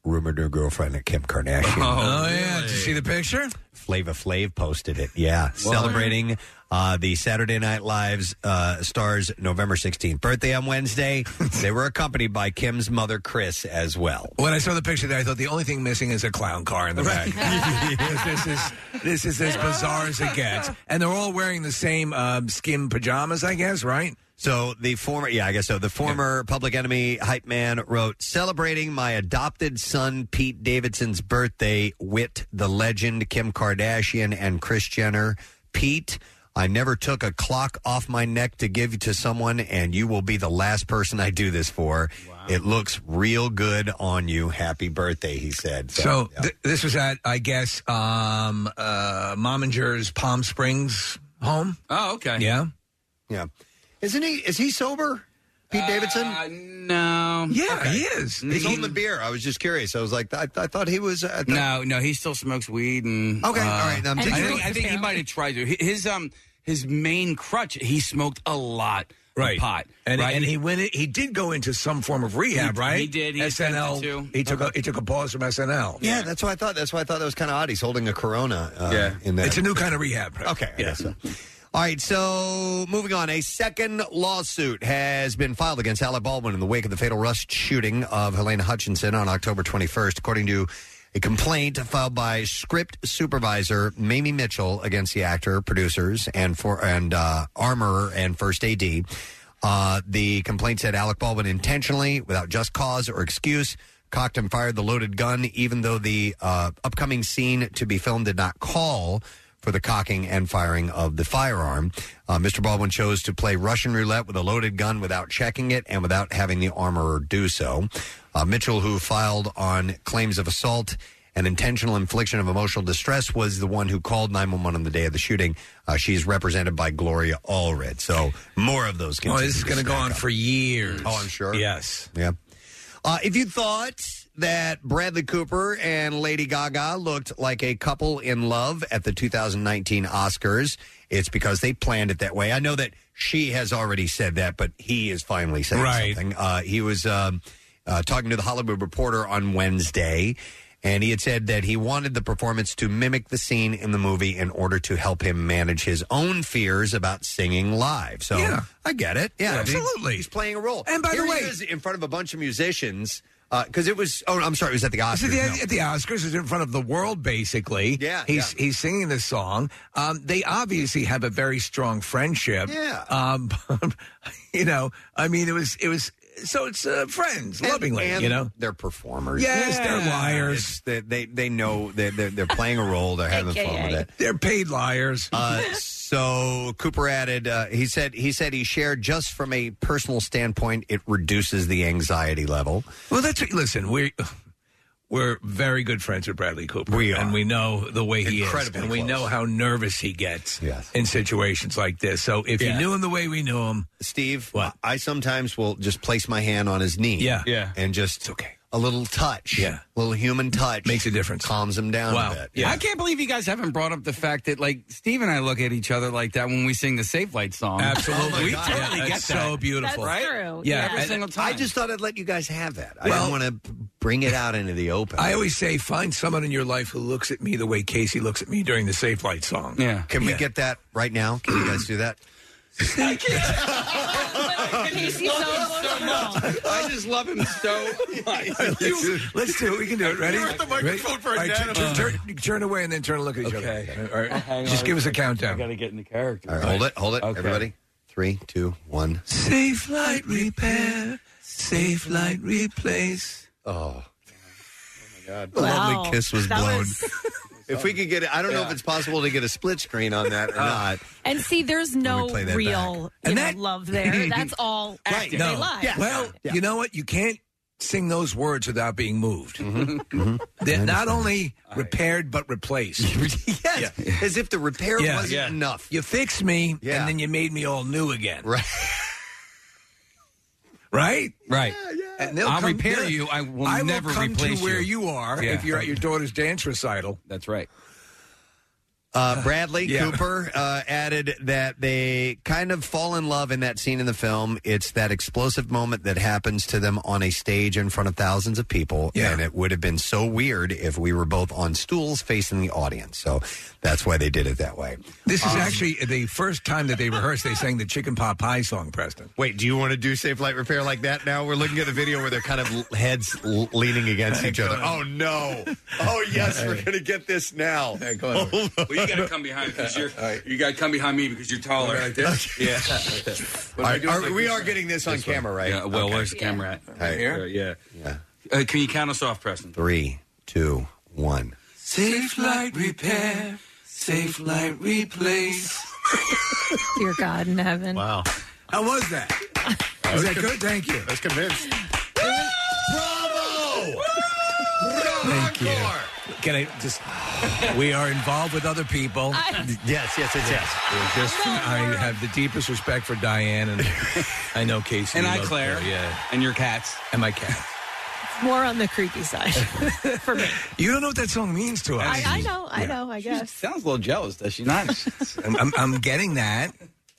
[SPEAKER 3] rumored new girlfriend, Kim Kardashian.
[SPEAKER 5] Oh, yeah. Did you see the picture?
[SPEAKER 3] Flava Flav posted it. Yeah,
[SPEAKER 5] Well,
[SPEAKER 3] celebrating uh, the Saturday Night Live's uh, star's November sixteenth birthday on Wednesday. They were accompanied by Kim's mother, Chris, as well.
[SPEAKER 5] When I saw the picture there, I thought the only thing missing is a clown car in the back. this is this is as bizarre as it gets, and they're all wearing the same um, skin pajamas, I guess, right?
[SPEAKER 3] So the former, yeah, I guess so. The former Public Enemy hype man wrote, "Celebrating my adopted son Pete Davidson's birthday with the legend Kim Kardashian and Kris Jenner. Pete, I never took a clock off my neck to give to someone, and you will be the last person I do this for. Wow. It looks real good on you. Happy birthday," he said.
[SPEAKER 5] So,
[SPEAKER 3] So, yeah.
[SPEAKER 5] th- this was at, I guess, um, uh, Mominger's Palm Springs home.
[SPEAKER 6] Oh, okay.
[SPEAKER 5] Yeah.
[SPEAKER 3] Yeah. Isn't he? Is he sober, Pete Davidson?
[SPEAKER 6] Uh, no.
[SPEAKER 5] Yeah,
[SPEAKER 3] Okay.
[SPEAKER 5] he is.
[SPEAKER 3] He's
[SPEAKER 6] He-
[SPEAKER 3] holding the beer. I was just curious. I was like, I, I thought he was. I thought,
[SPEAKER 6] No, no, he still smokes weed and.
[SPEAKER 3] Okay,
[SPEAKER 6] uh,
[SPEAKER 3] all right. I'm
[SPEAKER 6] I
[SPEAKER 3] taking-
[SPEAKER 6] think, I think he might have tried to. His um his main crutch. He smoked a lot
[SPEAKER 5] Right.
[SPEAKER 6] of pot.
[SPEAKER 5] And,
[SPEAKER 6] right?
[SPEAKER 5] and he went. He did go into some form of rehab,
[SPEAKER 6] He-
[SPEAKER 5] right?
[SPEAKER 6] he did. He
[SPEAKER 5] S N L.
[SPEAKER 6] attempted to.
[SPEAKER 5] He took a he took a pause from S N L.
[SPEAKER 3] Yeah, that's what I thought. That's why I thought that was kind of odd. He's holding a Corona. Uh,
[SPEAKER 6] Yeah.
[SPEAKER 3] in that.
[SPEAKER 5] It's a new kind of rehab.
[SPEAKER 3] Okay. I
[SPEAKER 5] Yeah.
[SPEAKER 3] guess so. All right, so moving on. A second lawsuit has been filed against Alec Baldwin in the wake of the fatal rush shooting of Helena Hutchinson on October twenty-first, according to a complaint filed by script supervisor Mamie Mitchell against the actor, producers, and for and uh, armorer and first A D. Uh, the complaint said Alec Baldwin intentionally, without just cause or excuse, cocked and fired the loaded gun, even though the uh, upcoming scene to be filmed did not call for the cocking and firing of the firearm. Uh, Mister Baldwin chose to play Russian roulette with a loaded gun without checking it and without having the armorer do so. Uh, Mitchell, who filed on claims of assault and intentional infliction of emotional distress, was the one who called nine one one on the day of the shooting. Uh, she's represented by Gloria Allred. So more of those.
[SPEAKER 5] Oh, this is
[SPEAKER 3] going to
[SPEAKER 5] go on for years.
[SPEAKER 3] Oh, I'm sure.
[SPEAKER 5] Yes.
[SPEAKER 3] Yeah. Uh, if you thought that Bradley Cooper and Lady Gaga looked like a couple in love at the two thousand nineteen Oscars, it's because they planned it that way. I know that she has already said that, but he is finally saying
[SPEAKER 5] Right.
[SPEAKER 3] something. Uh, he was um, uh, talking to the Hollywood Reporter on Wednesday, and he had said that he wanted the performance to mimic the scene in the movie in order to help him manage his own fears about singing live. So
[SPEAKER 5] Yeah.
[SPEAKER 3] I get it. Yeah,
[SPEAKER 5] Absolutely.
[SPEAKER 3] He's playing a role.
[SPEAKER 5] And by
[SPEAKER 3] Here
[SPEAKER 5] the
[SPEAKER 3] he
[SPEAKER 5] way-
[SPEAKER 3] is in front of a bunch of musicians, because it was, oh, I'm sorry, it was at the Oscars.
[SPEAKER 5] So the,
[SPEAKER 3] no.
[SPEAKER 5] at the Oscars is in front of the world, basically.
[SPEAKER 3] Yeah,
[SPEAKER 5] he's
[SPEAKER 3] yeah.
[SPEAKER 5] he's singing this song. Um, they obviously have a very strong friendship.
[SPEAKER 3] Yeah.
[SPEAKER 5] Um, you know, I mean, it was it was so it's uh, friends,
[SPEAKER 3] And-
[SPEAKER 5] lovingly.
[SPEAKER 3] and
[SPEAKER 5] you know,
[SPEAKER 3] they're performers.
[SPEAKER 5] yes, they're liars.
[SPEAKER 3] It's- They, they they know they're, they're, they're playing a role. They're having fun with it.
[SPEAKER 5] They're paid liars.
[SPEAKER 3] Uh, so Cooper added, uh, he said he said he shared just from a personal standpoint, it reduces the anxiety level.
[SPEAKER 5] Well, that's listen. We we're very good friends with Bradley Cooper.
[SPEAKER 3] We are.
[SPEAKER 5] and we know the way he is,
[SPEAKER 3] Incredibly
[SPEAKER 5] and we
[SPEAKER 3] close.
[SPEAKER 5] know how nervous he gets
[SPEAKER 3] Yes.
[SPEAKER 5] in situations like this. So if
[SPEAKER 3] Yeah.
[SPEAKER 5] you knew him the way we knew him,
[SPEAKER 3] Steve,
[SPEAKER 5] What?
[SPEAKER 3] I sometimes will just place my hand on his knee.
[SPEAKER 5] Yeah.
[SPEAKER 6] Yeah.
[SPEAKER 3] And just
[SPEAKER 5] It's okay.
[SPEAKER 3] a little touch.
[SPEAKER 5] Yeah.
[SPEAKER 3] A little human touch.
[SPEAKER 5] Makes a difference.
[SPEAKER 3] Calms him down
[SPEAKER 5] Wow.
[SPEAKER 3] a bit.
[SPEAKER 5] Yeah.
[SPEAKER 6] I can't believe you guys haven't brought up the fact that, like, Steve and I look at each other like that when we sing the Safe Light song.
[SPEAKER 5] absolutely,
[SPEAKER 6] we
[SPEAKER 3] God.
[SPEAKER 6] totally
[SPEAKER 5] Yeah,
[SPEAKER 6] get
[SPEAKER 5] that's
[SPEAKER 6] that.
[SPEAKER 5] so beautiful.
[SPEAKER 4] That's
[SPEAKER 6] right?
[SPEAKER 4] true.
[SPEAKER 5] Yeah,
[SPEAKER 6] Every
[SPEAKER 5] and-
[SPEAKER 6] single time.
[SPEAKER 3] I just thought I'd let you guys have that. I
[SPEAKER 5] Well-
[SPEAKER 3] didn't want to bring it out into the open.
[SPEAKER 5] I always say, find someone in your life who looks at me the way Casey looks at me during the Safe Light song.
[SPEAKER 6] Yeah.
[SPEAKER 3] Can we
[SPEAKER 5] Yeah.
[SPEAKER 3] get that right now? Can you guys do that?
[SPEAKER 4] Casey's so emotional.
[SPEAKER 6] I just love him so much.
[SPEAKER 5] let's, let's do it. We can do it. Ready?
[SPEAKER 7] You're at the microphone
[SPEAKER 5] Ready?
[SPEAKER 7] for a
[SPEAKER 5] All right, turn,
[SPEAKER 7] nano.
[SPEAKER 5] turn, turn, turn away and then turn and look at each
[SPEAKER 6] Okay.
[SPEAKER 5] other. All right.
[SPEAKER 6] Hang
[SPEAKER 5] Just
[SPEAKER 6] on.
[SPEAKER 5] give us a
[SPEAKER 6] I
[SPEAKER 5] countdown.
[SPEAKER 6] got to get in the character.
[SPEAKER 3] All right, hold it, hold it,
[SPEAKER 6] Okay.
[SPEAKER 3] everybody. Three, two, one.
[SPEAKER 5] Safe Light Repair, Safe Light Replace.
[SPEAKER 3] Oh,
[SPEAKER 4] Wow.
[SPEAKER 3] the lovely kiss was
[SPEAKER 4] That
[SPEAKER 3] blown.
[SPEAKER 4] was-
[SPEAKER 3] If we could get it, I don't know if it's possible to get a split screen on that or not.
[SPEAKER 4] And see, there's no
[SPEAKER 3] play that
[SPEAKER 4] real you
[SPEAKER 5] And
[SPEAKER 4] know,
[SPEAKER 5] that-
[SPEAKER 4] love there. That's all
[SPEAKER 3] Right.
[SPEAKER 4] they
[SPEAKER 5] No.
[SPEAKER 4] lie.
[SPEAKER 3] Yeah.
[SPEAKER 5] Well,
[SPEAKER 3] Yeah.
[SPEAKER 5] you know what? You can't sing those words without being moved.
[SPEAKER 3] Mm-hmm.
[SPEAKER 5] They're not only repaired, but replaced.
[SPEAKER 3] Yes, as if the repair
[SPEAKER 5] Yeah.
[SPEAKER 3] wasn't
[SPEAKER 5] Yeah.
[SPEAKER 3] enough.
[SPEAKER 5] You fixed me,
[SPEAKER 3] Yeah.
[SPEAKER 5] and then you made me all new again.
[SPEAKER 3] Right.
[SPEAKER 5] Right?
[SPEAKER 6] Right.
[SPEAKER 5] And they'll
[SPEAKER 6] I'll
[SPEAKER 5] come-
[SPEAKER 6] repair
[SPEAKER 5] they'll-
[SPEAKER 6] you. I will
[SPEAKER 5] I
[SPEAKER 6] never
[SPEAKER 5] will come
[SPEAKER 6] replace
[SPEAKER 5] to where
[SPEAKER 6] you.
[SPEAKER 5] you are
[SPEAKER 6] Yeah.
[SPEAKER 5] if you're at your daughter's dance recital.
[SPEAKER 6] That's right.
[SPEAKER 3] Uh, Bradley
[SPEAKER 5] Yeah.
[SPEAKER 3] Cooper uh, added that they kind of fall in love in that scene in the film. It's that explosive moment that happens to them on a stage in front of thousands of people,
[SPEAKER 5] Yeah.
[SPEAKER 3] and it would have been so weird if we were both on stools facing the audience. So that's why they did it that way.
[SPEAKER 5] This is
[SPEAKER 3] Um,
[SPEAKER 5] actually the first time that they rehearsed. They sang the Chicken Pot Pie song, Preston.
[SPEAKER 3] Wait, do you want to do Safe Light Repair like that now? We're looking at the video where they're kind of l- heads l- leaning against each other. Oh, no. Oh, yes, we're going to get this now.
[SPEAKER 5] Hey, go on.
[SPEAKER 6] Well, you got to come behind because you're. You got to come behind me because you're taller.
[SPEAKER 5] Like this?
[SPEAKER 6] Yeah.
[SPEAKER 3] All right, are- we are getting this on camera, right?
[SPEAKER 6] Yeah. Well,
[SPEAKER 3] Okay.
[SPEAKER 6] where's the camera at?
[SPEAKER 3] Right
[SPEAKER 5] here?
[SPEAKER 6] Uh, yeah.
[SPEAKER 3] Yeah.
[SPEAKER 6] Uh, can you count us off, Preston?
[SPEAKER 3] Three, two, one.
[SPEAKER 6] Safe Light Repair. Safe Light Replace.
[SPEAKER 4] Dear God in heaven.
[SPEAKER 7] Wow.
[SPEAKER 5] How was that? Was that good? Thank you.
[SPEAKER 7] I was convinced.
[SPEAKER 3] Bravo!
[SPEAKER 5] Thank you. Can I just? We are involved with other people.
[SPEAKER 3] Yes, yes, yes, yes.
[SPEAKER 5] We're just, I have the deepest respect for Diane, and I know Casey.
[SPEAKER 6] And I,
[SPEAKER 5] loves
[SPEAKER 6] Claire.
[SPEAKER 5] her, yeah,
[SPEAKER 6] And your cats.
[SPEAKER 5] and my cat.
[SPEAKER 4] More on the creepy side for me.
[SPEAKER 5] You don't know what that song means to us.
[SPEAKER 4] I, I know, I know, I guess.
[SPEAKER 6] Sounds a little jealous, does she not?
[SPEAKER 5] I'm, I'm, I'm getting that.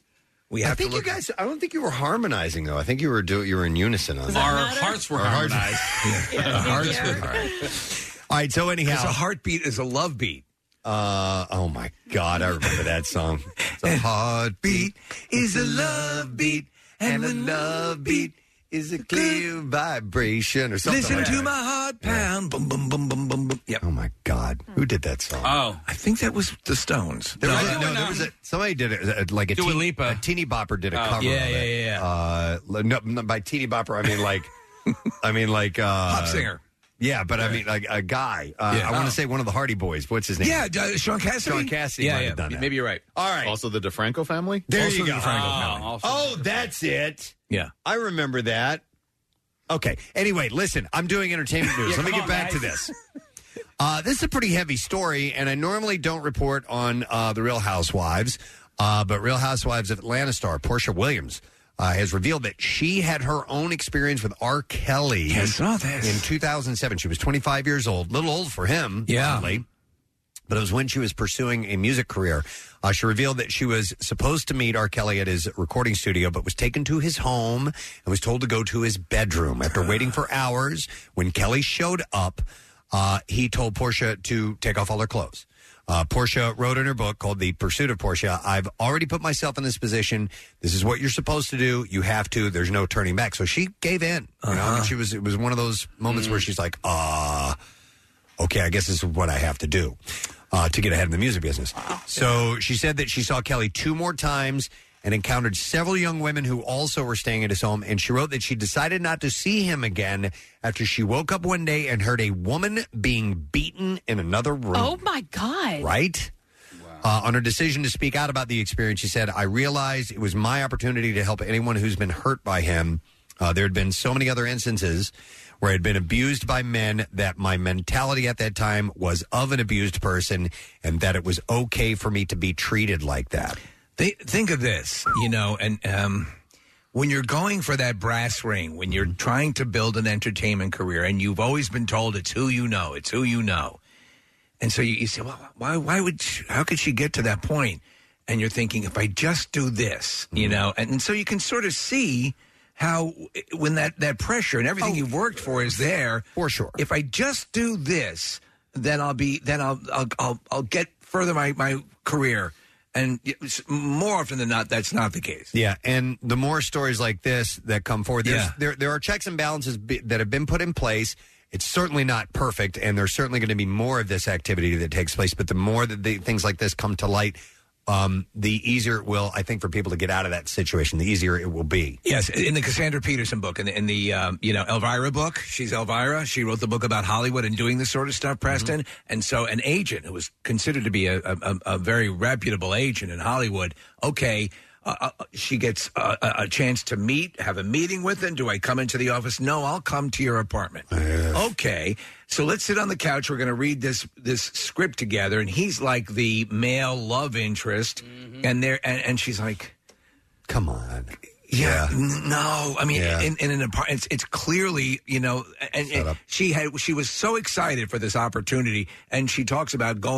[SPEAKER 5] We
[SPEAKER 3] I
[SPEAKER 5] have
[SPEAKER 3] think
[SPEAKER 5] to
[SPEAKER 3] you
[SPEAKER 5] look.
[SPEAKER 3] guys. I don't think you were harmonizing though. I think you were do, you were in unison on that.
[SPEAKER 6] Our hearts were harmonized.
[SPEAKER 5] Yeah, hearts
[SPEAKER 4] Yeah.
[SPEAKER 5] with heart.
[SPEAKER 3] All right. So anyhow,
[SPEAKER 5] Because a heartbeat is a love beat.
[SPEAKER 3] uh, oh my God, I remember that song. It's a heartbeat
[SPEAKER 5] Is a love beat,
[SPEAKER 3] and a love beat is a clear vibration or something.
[SPEAKER 5] Listen
[SPEAKER 3] like
[SPEAKER 5] to
[SPEAKER 3] that.
[SPEAKER 5] my heart pound. Boom, boom, boom, boom, boom, boom. Yep.
[SPEAKER 3] Oh my God, who did that song?
[SPEAKER 6] Oh.
[SPEAKER 5] I think that was the Stones.
[SPEAKER 3] There was
[SPEAKER 6] no,
[SPEAKER 3] a, no,
[SPEAKER 6] no.
[SPEAKER 3] there was a somebody did it uh, like a,
[SPEAKER 6] Dua
[SPEAKER 3] teen,
[SPEAKER 6] Lipa.
[SPEAKER 3] a teeny bopper did a
[SPEAKER 6] Oh.
[SPEAKER 3] cover.
[SPEAKER 5] Yeah,
[SPEAKER 3] of
[SPEAKER 5] yeah,
[SPEAKER 3] it.
[SPEAKER 5] yeah, yeah.
[SPEAKER 3] Uh, no, no, by teeny bopper I mean like, I mean like uh,
[SPEAKER 5] Pop singer.
[SPEAKER 3] Yeah, but I mean like a guy. Uh,
[SPEAKER 5] Yeah.
[SPEAKER 3] I want
[SPEAKER 5] Oh.
[SPEAKER 3] to say one of the Hardy Boys. What's his name?
[SPEAKER 5] Yeah, uh, Sean Cassidy.
[SPEAKER 3] Sean Cassidy
[SPEAKER 5] Yeah,
[SPEAKER 3] might
[SPEAKER 5] yeah.
[SPEAKER 3] have done that.
[SPEAKER 5] Maybe you're right.
[SPEAKER 3] All right.
[SPEAKER 7] Also, the DeFranco family.
[SPEAKER 3] There
[SPEAKER 5] Also
[SPEAKER 3] you
[SPEAKER 5] the
[SPEAKER 3] go.
[SPEAKER 5] Franco
[SPEAKER 6] Oh,
[SPEAKER 5] family.
[SPEAKER 6] also-
[SPEAKER 3] Oh, that's it.
[SPEAKER 5] Yeah.
[SPEAKER 3] I remember that. Okay. Anyway, listen, I'm doing entertainment news.
[SPEAKER 6] Yeah,
[SPEAKER 3] Let me
[SPEAKER 6] come
[SPEAKER 3] get
[SPEAKER 6] on,
[SPEAKER 3] back to
[SPEAKER 6] guys.
[SPEAKER 3] this. Uh, this is a pretty heavy story, and I normally don't report on uh, the Real Housewives, uh, but Real Housewives of Atlanta star Portia Williams uh, has revealed that she had her own experience with R. Kelly
[SPEAKER 5] I saw this.
[SPEAKER 3] in two thousand seven. She was twenty-five years old, a little old for him,
[SPEAKER 5] Yeah.
[SPEAKER 3] oddly. But it was when she was pursuing a music career. Uh, she revealed that she was supposed to meet R. Kelly at his recording studio, but was taken to his home and was told to go to his bedroom. After waiting for hours, when Kelly showed up, uh, he told Portia to take off all her clothes. Uh, Portia wrote in her book called The Pursuit of Portia, I've already put myself in this position. This is what you're supposed to do. You have to. There's no turning back. So she gave in. You know, I mean, she was. It was one of those moments where she's like, uh, okay, I guess this is what I have to do uh, to get ahead in the music business. So she said that she saw Kelly two more times and encountered several young women who also were staying at his home. And she wrote that she decided not to see him again after she woke up one day and heard a woman being beaten in another room.
[SPEAKER 4] Oh, my God.
[SPEAKER 3] Right? Uh, on her decision to speak out about the experience, she said, I realized it was my opportunity to help anyone who's been hurt by him. Uh, there had been so many other instances where I had been abused by men that my mentality at that time was of an abused person and that it was okay for me to be treated like that.
[SPEAKER 5] They, think of this, you know, and um, when you're going for that brass ring, when you're trying to build an entertainment career, and you've always been told it's who you know, it's who you know. And so you, you say, well, why, why would, she, how could she get to that point? And you're thinking, if I just do this, you know, and, and so you can sort of see how when that, that pressure and everything you've worked for is there.
[SPEAKER 3] For sure.
[SPEAKER 5] If I just do this, then I'll be, then I'll, I'll, I'll, I'll get further my, my career. And more often than not, that's not the case.
[SPEAKER 3] Yeah, and the more stories like this that come forward, there's,
[SPEAKER 5] Yeah.
[SPEAKER 3] there there are checks and balances be, that have been put in place. It's certainly not perfect, and there's certainly going to be more of this activity that takes place. But the more that the, things like this come to light, um, the easier it will, I think, for people to get out of that situation. The easier it will be.
[SPEAKER 5] Yes, in the Cassandra Peterson book, in the, in the um, you know Elvira book, she's Elvira. She wrote the book about Hollywood and doing this sort of stuff, Preston. Mm-hmm. And so, an agent who was considered to be a, a, a very reputable agent in Hollywood. Okay, uh, uh, she gets a, a, a chance to meet, have a meeting with him. Do I come into the office? No, I'll come to your apartment. Okay, so let's sit on the couch. We're going to read this this script together, and he's like the male love interest, mm-hmm. and there, and, and she's like,
[SPEAKER 3] "Come on."
[SPEAKER 5] Yeah, n- no. I mean,
[SPEAKER 3] Yeah.
[SPEAKER 5] in, in an apartment, it's, it's clearly, you know, and, and she had she was so excited for this opportunity, and she talks about going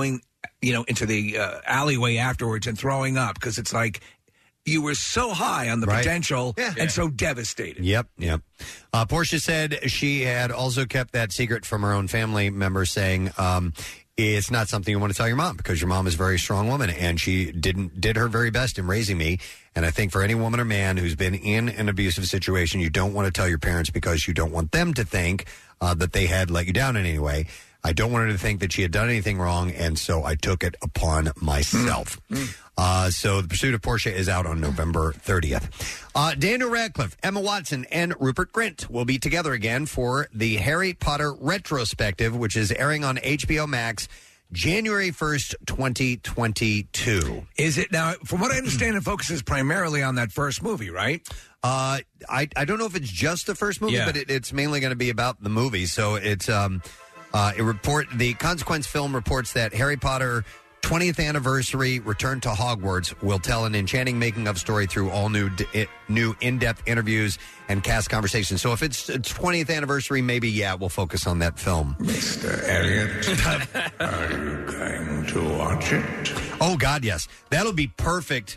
[SPEAKER 5] you know, into the uh, alleyway afterwards and throwing up because it's like you were so high on the
[SPEAKER 3] Right.
[SPEAKER 5] potential
[SPEAKER 3] Yeah.
[SPEAKER 5] and
[SPEAKER 3] Yeah.
[SPEAKER 5] so devastated.
[SPEAKER 3] Yep, yep. Uh, Portia said she had also kept that secret from her own family members, saying um, it's not something you want to tell your mom because your mom is a very strong woman and she didn't did her very best in raising me. And I think for any woman or man who's been in an abusive situation, you don't want to tell your parents because you don't want them to think uh, that they had let you down in any way. I don't want her to think that she had done anything wrong, and so I took it upon myself. Uh, so The Pursuit of Portia is out on November thirtieth. Uh, Daniel Radcliffe, Emma Watson, and Rupert Grint will be together again for the Harry Potter retrospective, which is airing on H B O Max January first, twenty twenty-two.
[SPEAKER 5] Is it now? From what I understand, it focuses primarily on that first movie, right?
[SPEAKER 3] Uh, I I don't know if it's just the first movie,
[SPEAKER 5] Yeah.
[SPEAKER 3] but it, it's mainly going to be about the movie. So it's um, uh, it report the Consequence film reports that Harry Potter twentieth anniversary return to Hogwarts will tell an enchanting making of story through all new d- it, new in depth interviews and cast conversations. So if it's its twentieth anniversary, maybe yeah, we'll focus on that film.
[SPEAKER 5] Mister Elliot, are you going to watch it?
[SPEAKER 3] Oh God, yes, that'll be perfect.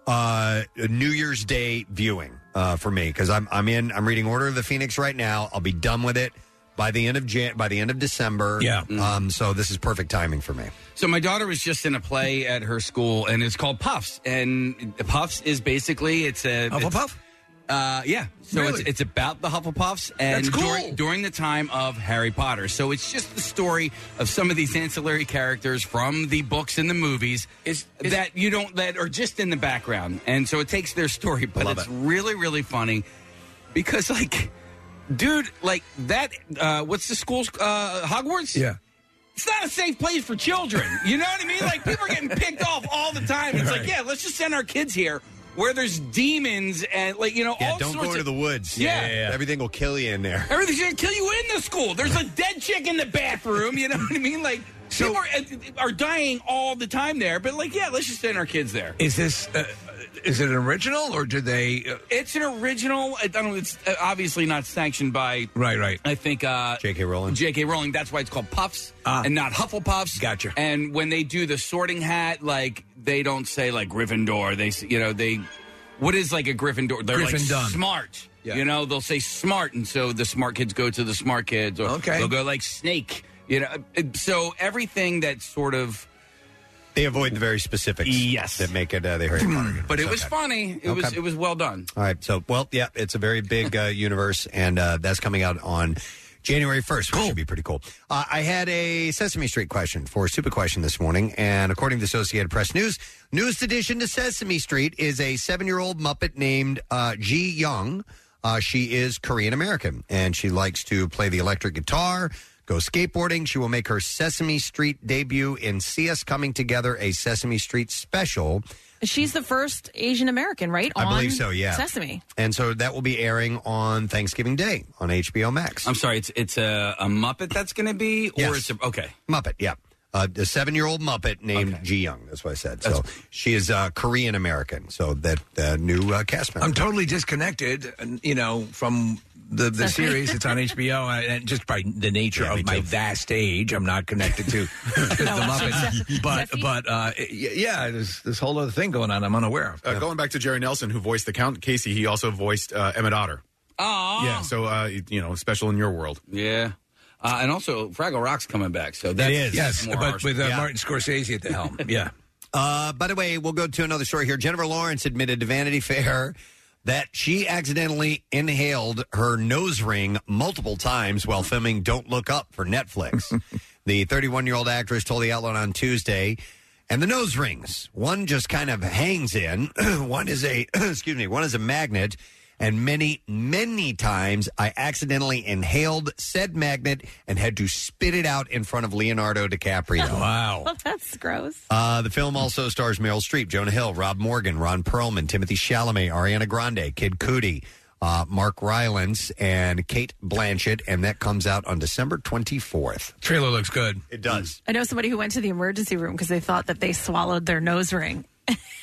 [SPEAKER 3] Uh, New Year's Day viewing uh, for me because I'm I'm in I'm reading Order of the Phoenix right now. I'll be done with it by the end of Jan- by the end of December.
[SPEAKER 5] Yeah.
[SPEAKER 3] Um. So this is perfect timing for me.
[SPEAKER 6] So my daughter was just in a play at her school, and it's called Puffs. And Puffs is basically it's a
[SPEAKER 5] Hufflepuff.
[SPEAKER 6] Uh, yeah. So
[SPEAKER 5] Really?
[SPEAKER 6] it's it's about the Hufflepuffs and
[SPEAKER 5] That's cool.
[SPEAKER 6] during, during the time of Harry Potter. So it's just the story of some of these ancillary characters from the books and the movies
[SPEAKER 5] Is- is-
[SPEAKER 6] that you don't that are just in the background. And so it takes their story, but
[SPEAKER 3] Love
[SPEAKER 6] it's
[SPEAKER 3] it.
[SPEAKER 6] really really funny because like, dude, like that. Uh, what's the school's uh, Hogwarts?
[SPEAKER 5] Yeah.
[SPEAKER 6] It's not a safe place for children. You know what I mean? Like, people are getting picked off all the time. It's
[SPEAKER 5] Right.
[SPEAKER 6] like, yeah, let's just send our kids here where there's demons and, like, you know,
[SPEAKER 3] Yeah,
[SPEAKER 6] all
[SPEAKER 3] don't
[SPEAKER 6] sorts
[SPEAKER 3] go into
[SPEAKER 6] of...
[SPEAKER 3] the woods.
[SPEAKER 6] Yeah.
[SPEAKER 3] Everything will kill you in there.
[SPEAKER 6] Everything's going to kill you in the school. There's a dead chick in the bathroom. You know what I mean? Like,
[SPEAKER 5] So-
[SPEAKER 6] people are, are dying all the time there. But, like, yeah, let's just send our kids there.
[SPEAKER 5] Is this? Uh, is it an original or did they? Uh,
[SPEAKER 6] It's an original. I don't know. It's uh, obviously not sanctioned by...
[SPEAKER 5] right. Right.
[SPEAKER 6] I think uh,
[SPEAKER 3] J K. Rowling.
[SPEAKER 6] J K. Rowling. That's why it's called Puffs
[SPEAKER 5] Ah.
[SPEAKER 6] and not Hufflepuffs.
[SPEAKER 5] Gotcha.
[SPEAKER 6] And when they do the Sorting Hat, like they don't say like Gryffindor. They, s- you know, they. What is like a Gryffindor? They're like
[SPEAKER 5] Gryffindor.
[SPEAKER 6] smart.
[SPEAKER 5] Yeah.
[SPEAKER 6] You know, they'll say smart, and so the smart kids go to the smart kids, or
[SPEAKER 5] Okay.
[SPEAKER 6] they'll go like Snake. You know, so everything that sort of.
[SPEAKER 3] They avoid the very specifics.
[SPEAKER 6] Yes.
[SPEAKER 3] That make it uh, the Harry Potter.
[SPEAKER 6] But it
[SPEAKER 3] So-
[SPEAKER 6] was funny. It was
[SPEAKER 3] Okay.
[SPEAKER 6] it was well done.
[SPEAKER 3] All right. So, well, yeah, it's a very big uh, universe, and uh, that's coming out on January first, which should be pretty cool. Uh, I had a Sesame Street question for Stupid Question this morning, and according to Associated Press News, newest addition to Sesame Street is a seven-year-old Muppet named uh, Ji Young. Uh, she is Korean American, and she likes to play the electric guitar, go skateboarding. She will make her Sesame Street debut in See Us Coming Together, a Sesame Street special.
[SPEAKER 4] She's the first Asian American, right?
[SPEAKER 3] I
[SPEAKER 4] on
[SPEAKER 3] believe so, yeah.
[SPEAKER 4] Sesame.
[SPEAKER 3] And so that will be airing on Thanksgiving Day on H B O Max.
[SPEAKER 6] I'm sorry. It's it's a, a Muppet that's going to be, or
[SPEAKER 3] Yes.
[SPEAKER 6] it's a, okay.
[SPEAKER 3] Muppet, yeah. Uh, a seven-year-old Muppet named
[SPEAKER 6] Okay.
[SPEAKER 3] Ji Young. That's what I said. So she is uh, Korean American. So that uh, new uh, cast member.
[SPEAKER 5] I'm totally disconnected, and, you know, from the, the
[SPEAKER 4] Sesame.
[SPEAKER 5] series. It's on H B O, and just by the nature
[SPEAKER 3] Yeah, me
[SPEAKER 5] of my
[SPEAKER 3] too.
[SPEAKER 5] vast age, I'm not connected to the Muppets. But
[SPEAKER 4] Sesame?
[SPEAKER 5] but uh, y- yeah, there's this whole other thing going on I'm unaware of.
[SPEAKER 7] Uh, going back to Jerry Nelson, who voiced the Count Casey, he also voiced uh, Emmett Otter.
[SPEAKER 6] Oh,
[SPEAKER 7] Yeah, so uh, you know, special in your world.
[SPEAKER 6] Yeah. Uh, and also, Fraggle Rock's coming back, so that's
[SPEAKER 3] is.
[SPEAKER 5] Yes,
[SPEAKER 6] more
[SPEAKER 5] but
[SPEAKER 6] harsh.
[SPEAKER 5] with uh,
[SPEAKER 3] Yeah.
[SPEAKER 5] Martin Scorsese at the helm. Yeah.
[SPEAKER 3] Uh, by the way, we'll go to another story here. Jennifer Lawrence admitted to Vanity Fair that she accidentally inhaled her nose ring multiple times while filming Don't Look Up for Netflix. The thirty-one-year-old actress told the outlet on Tuesday, and the nose rings, one just kind of hangs in. One is a, excuse me, one is a magnet. And many, many times I accidentally inhaled said magnet and had to spit it out in front of Leonardo DiCaprio.
[SPEAKER 5] Wow.
[SPEAKER 4] Oh, that's gross.
[SPEAKER 3] Uh, the film also stars Meryl Streep, Jonah Hill, Rob Morgan, Ron Perlman, Timothy Chalamet, Ariana Grande, Kid Cudi, uh, Mark Rylance, and Kate Blanchett, and that comes out on December twenty-fourth.
[SPEAKER 5] Trailer looks good.
[SPEAKER 3] It does.
[SPEAKER 4] I know somebody who went to the emergency room because they thought that they swallowed their nose ring.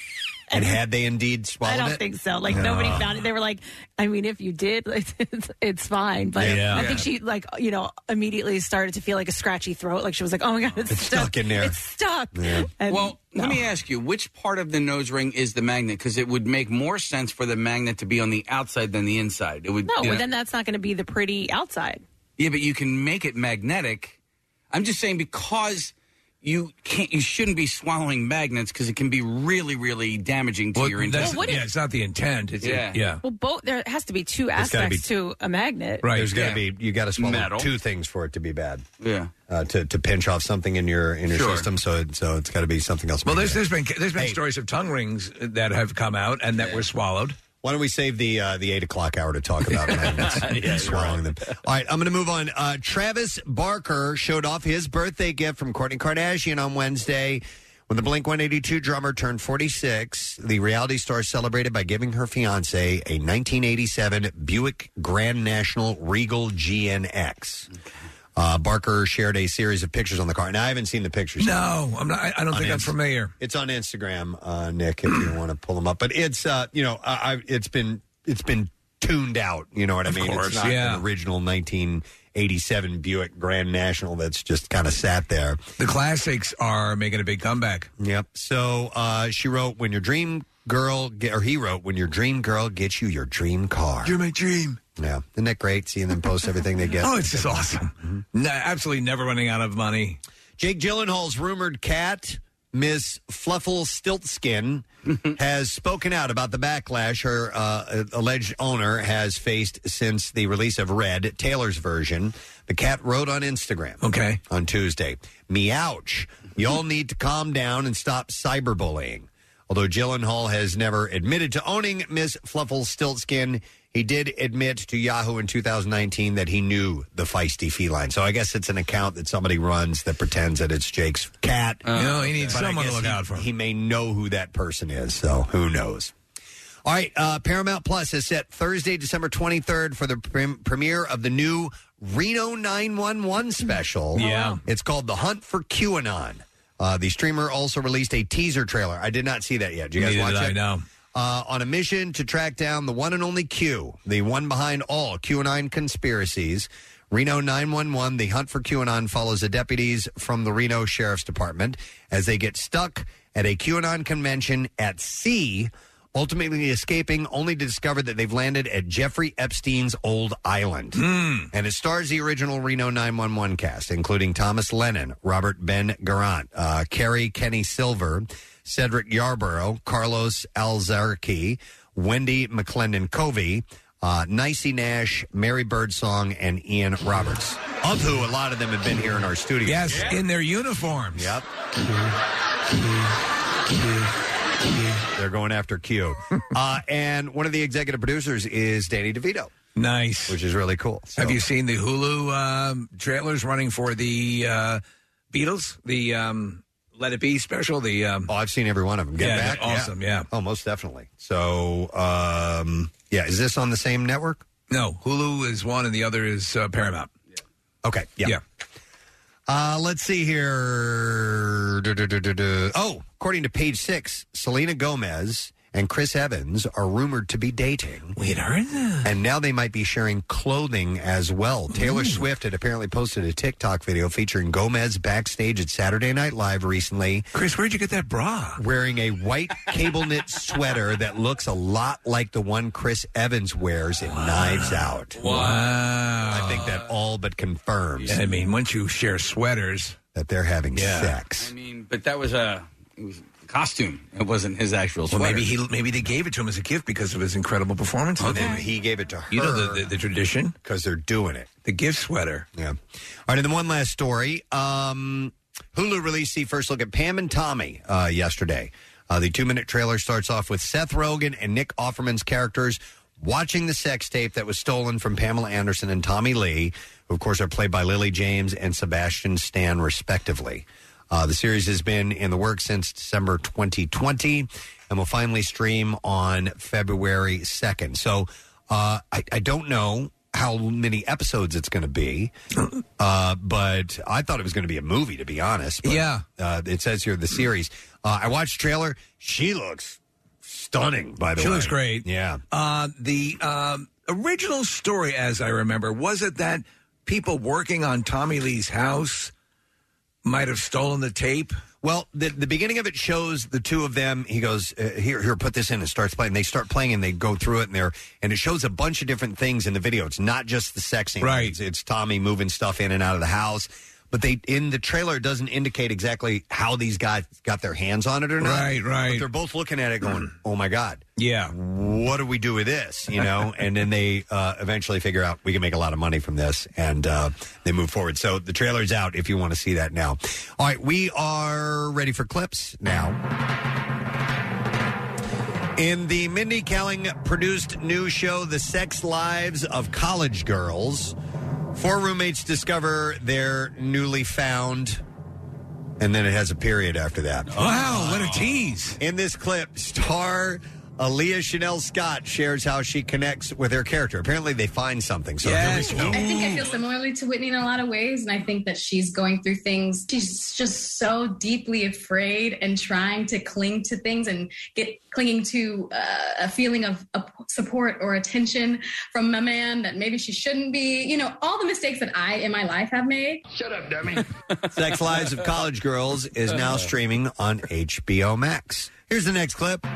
[SPEAKER 3] And had they indeed swallowed
[SPEAKER 4] I don't
[SPEAKER 3] it?
[SPEAKER 4] think so. Like
[SPEAKER 3] No.
[SPEAKER 4] nobody found it. They were like, I mean, if you did, it's, it's fine. But
[SPEAKER 3] Yeah.
[SPEAKER 4] I think she like you know immediately started to feel like a scratchy throat. Like she was like, oh my god, it's,
[SPEAKER 3] It's stuck in there.
[SPEAKER 4] It's stuck.
[SPEAKER 3] Yeah.
[SPEAKER 4] And
[SPEAKER 6] well, let
[SPEAKER 4] no.
[SPEAKER 6] me ask you, which part of the nose ring is the magnet? Because it would make more sense for the magnet to be on the outside than the inside. It would.
[SPEAKER 4] No,
[SPEAKER 6] you
[SPEAKER 4] well,
[SPEAKER 6] know-
[SPEAKER 4] then that's not going to be the pretty outside.
[SPEAKER 6] Yeah, but you can make it magnetic. I'm just saying because you can't, you shouldn't be swallowing magnets because it can be really, really damaging to
[SPEAKER 5] Well,
[SPEAKER 6] your
[SPEAKER 5] that's-
[SPEAKER 6] intestines.
[SPEAKER 4] what
[SPEAKER 5] yeah,
[SPEAKER 4] if-
[SPEAKER 5] it's not the intent. It's
[SPEAKER 6] Yeah.
[SPEAKER 5] yeah.
[SPEAKER 4] Well, both there has to be two
[SPEAKER 3] There's gotta
[SPEAKER 4] aspects to a magnet.
[SPEAKER 5] Right.
[SPEAKER 3] There's got to
[SPEAKER 6] Yeah.
[SPEAKER 3] be, you got to swallow
[SPEAKER 6] Metal.
[SPEAKER 3] two things for it to be bad.
[SPEAKER 6] Yeah.
[SPEAKER 3] Uh, to, to pinch off something in your in your
[SPEAKER 6] Sure.
[SPEAKER 3] system, so it, so it's got to be something else.
[SPEAKER 5] Well, there's,
[SPEAKER 3] bad.
[SPEAKER 5] there's been there's been
[SPEAKER 3] Hey.
[SPEAKER 5] stories of tongue rings that have come out and that were swallowed.
[SPEAKER 3] Why don't we save the uh, the eight o'clock hour to talk about magnets and swallowing them? All right, I'm going to move on. Uh, Travis Barker showed off his birthday gift from Kourtney Kardashian on Wednesday. When the Blink one eighty-two drummer turned forty-six, the reality star celebrated by giving her fiance a nineteen eighty-seven Buick Grand National Regal G N X. Uh, Barker shared a series of pictures on the car. Now, I haven't seen the pictures.
[SPEAKER 5] No, I'm not. I I don't
[SPEAKER 3] On
[SPEAKER 5] think I'm
[SPEAKER 3] Inst-
[SPEAKER 5] familiar.
[SPEAKER 3] It's on Instagram, uh, Nick, if you want to pull them up. But it's, uh, you know, I, I, it's been it's been tuned out. You know what I
[SPEAKER 5] Of
[SPEAKER 3] mean?
[SPEAKER 5] course,
[SPEAKER 3] it's not
[SPEAKER 5] yeah.
[SPEAKER 3] an original nineteen eighty-seven Buick Grand National that's just kind of sat there.
[SPEAKER 5] The classics are making a big comeback.
[SPEAKER 3] Yep. So uh, she wrote, "When your dream girl," get, or he wrote, "When your dream girl gets you your dream car."
[SPEAKER 5] You're my dream.
[SPEAKER 3] Yeah, isn't that great? Seeing them post everything they get.
[SPEAKER 5] Oh, it's just awesome.
[SPEAKER 3] Mm-hmm.
[SPEAKER 5] No, absolutely never running out of money.
[SPEAKER 3] Jake Gyllenhaal's rumored cat, Miss Fluffle Stiltskin, has spoken out about the backlash her uh, alleged owner has faced since the release of Red, Taylor's version. The cat wrote on Instagram
[SPEAKER 5] Okay.
[SPEAKER 3] on Tuesday, "Meouch, y'all need to calm down and stop cyberbullying." Although Gyllenhaal has never admitted to owning Miss Fluffle Stiltskin, he did admit to Yahoo in two thousand nineteen that he knew the feisty feline. So I guess it's an account that somebody runs that pretends that it's Jake's cat.
[SPEAKER 5] you know, he needs
[SPEAKER 3] But I
[SPEAKER 5] someone to
[SPEAKER 3] guess
[SPEAKER 5] look
[SPEAKER 3] he,
[SPEAKER 5] out for.
[SPEAKER 3] He may know who that person is, so who knows. All right, uh, Paramount Plus has set Thursday, December twenty-third for the prem- premiere of the new Reno nine one one special.
[SPEAKER 5] Yeah.
[SPEAKER 3] It's called The Hunt for QAnon. Uh, the streamer also released a teaser trailer. I did not see that yet. Did you guys
[SPEAKER 5] Neither
[SPEAKER 3] watch
[SPEAKER 5] did
[SPEAKER 3] it?
[SPEAKER 5] I know.
[SPEAKER 3] Uh, on a mission to track down the one and only Q, the one behind all QAnon conspiracies. Reno nine one one, the hunt for QAnon follows the deputies from the Reno Sheriff's Department as they get stuck at a QAnon convention at sea, ultimately escaping only to discover that they've landed at Jeffrey Epstein's old island. And it stars the original Reno nine one one cast, including Thomas Lennon, Robert Ben Garant, uh, Carrie Kenny Silver, Cedric Yarborough, Carlos Alzarki, Wendy McClendon Covey, uh, Nicey Nash, Mary Birdsong, and Ian Roberts, of who a lot of them have been here in our studio.
[SPEAKER 5] Yes, in their uniforms.
[SPEAKER 3] Yep. They're going after Q. uh, and one of the executive producers is Danny DeVito,
[SPEAKER 5] Nice.
[SPEAKER 3] which is really cool. So-
[SPEAKER 5] Have you seen the Hulu um, trailers running for the uh, Beatles? The um, Let It Be special? The um,
[SPEAKER 3] Oh, I've seen every one of them. Get
[SPEAKER 5] Yeah,
[SPEAKER 3] back.
[SPEAKER 5] they're awesome, yeah.
[SPEAKER 3] Oh, most definitely. So, um, yeah, is this on the same network?
[SPEAKER 5] No, Hulu is one and the other is uh, Paramount.
[SPEAKER 3] Okay. Yeah.
[SPEAKER 5] Yeah.
[SPEAKER 3] Uh, let's see here. Du- du- du- du- du. Oh, according to Page Six, Selena Gomez and Chris Evans are rumored to be dating.
[SPEAKER 5] We had heard that.
[SPEAKER 3] And now they might be sharing clothing as well. Taylor Swift had apparently posted a TikTok video featuring Gomez backstage at Saturday Night Live recently,
[SPEAKER 5] Chris, where'd you get that bra?
[SPEAKER 3] wearing a white cable knit sweater that looks a lot like the one Chris Evans wears in Knives Out.
[SPEAKER 5] Wow.
[SPEAKER 3] I think that all but confirms
[SPEAKER 5] I mean, once you share sweaters.
[SPEAKER 3] that they're having
[SPEAKER 5] Yeah.
[SPEAKER 3] sex.
[SPEAKER 6] I mean, but that was a, it was a costume. It wasn't his actual
[SPEAKER 5] Well,
[SPEAKER 6] sweater.
[SPEAKER 5] maybe he maybe they gave it to him as a gift because of his incredible performance.
[SPEAKER 3] Oh,
[SPEAKER 5] in the
[SPEAKER 3] then
[SPEAKER 5] movie.
[SPEAKER 3] he gave it to her.
[SPEAKER 5] You know the, the, the tradition,
[SPEAKER 3] because they're doing it.
[SPEAKER 5] the gift sweater.
[SPEAKER 3] Yeah. All right, and then one last story. Um, Hulu released the first look at Pam and Tommy uh, yesterday. Uh, the two-minute trailer starts off with Seth Rogen and Nick Offerman's characters watching the sex tape that was stolen from Pamela Anderson and Tommy Lee, who, of course, are played by Lily James and Sebastian Stan, respectively. Uh, the series has been in the works since December twenty twenty and will finally stream on February second. So uh, I, I don't know how many episodes it's going to be, uh, but I thought it was going to be a movie, to be honest. But,
[SPEAKER 5] Yeah.
[SPEAKER 3] uh, it says here the series. Uh, I watched the trailer. She looks stunning, by the
[SPEAKER 5] she
[SPEAKER 3] way.
[SPEAKER 5] She looks great.
[SPEAKER 3] Yeah.
[SPEAKER 5] Uh, the um, original story, as I remember, was it that people working on Tommy Lee's house might have stolen the tape?
[SPEAKER 3] Well, the the beginning of it shows the two of them. He goes, uh, here, here, put this in, and starts playing. They start playing, and they go through it, and they're and it shows a bunch of different things in the video. It's not just the sex scene.
[SPEAKER 5] Right.
[SPEAKER 3] It's, it's Tommy moving stuff in and out of the house. But they in the trailer, it doesn't indicate exactly how these guys got their hands on it or not.
[SPEAKER 5] Right, right.
[SPEAKER 3] But they're both looking at it going, oh, my God.
[SPEAKER 5] Yeah.
[SPEAKER 3] What do we do with this? You know, and then they uh, eventually figure out we can make a lot of money from this, and uh, they move forward. So the trailer's out if you want to see that now. All right, we are ready for clips now. In the Mindy Kaling produced new show, The Sex Lives of College Girls, four roommates discover their newly found, and then it has a period after that.
[SPEAKER 5] Wow, what a tease.
[SPEAKER 3] In this clip, star Aaliyah Chanel Scott shares how she connects with her character. Apparently, they find something. So
[SPEAKER 5] yes.
[SPEAKER 3] here we go.
[SPEAKER 10] I think I feel similarly to Whitney in a lot of ways, and I think that she's going through things. She's just so deeply afraid and trying to cling to things and get clinging to uh, a feeling of uh, support or attention from a man that maybe she shouldn't be. You know, all the mistakes that I in my life have made.
[SPEAKER 9] Shut up, dummy.
[SPEAKER 3] Sex Lives of College Girls is now streaming on H B O Max. Here's the next clip.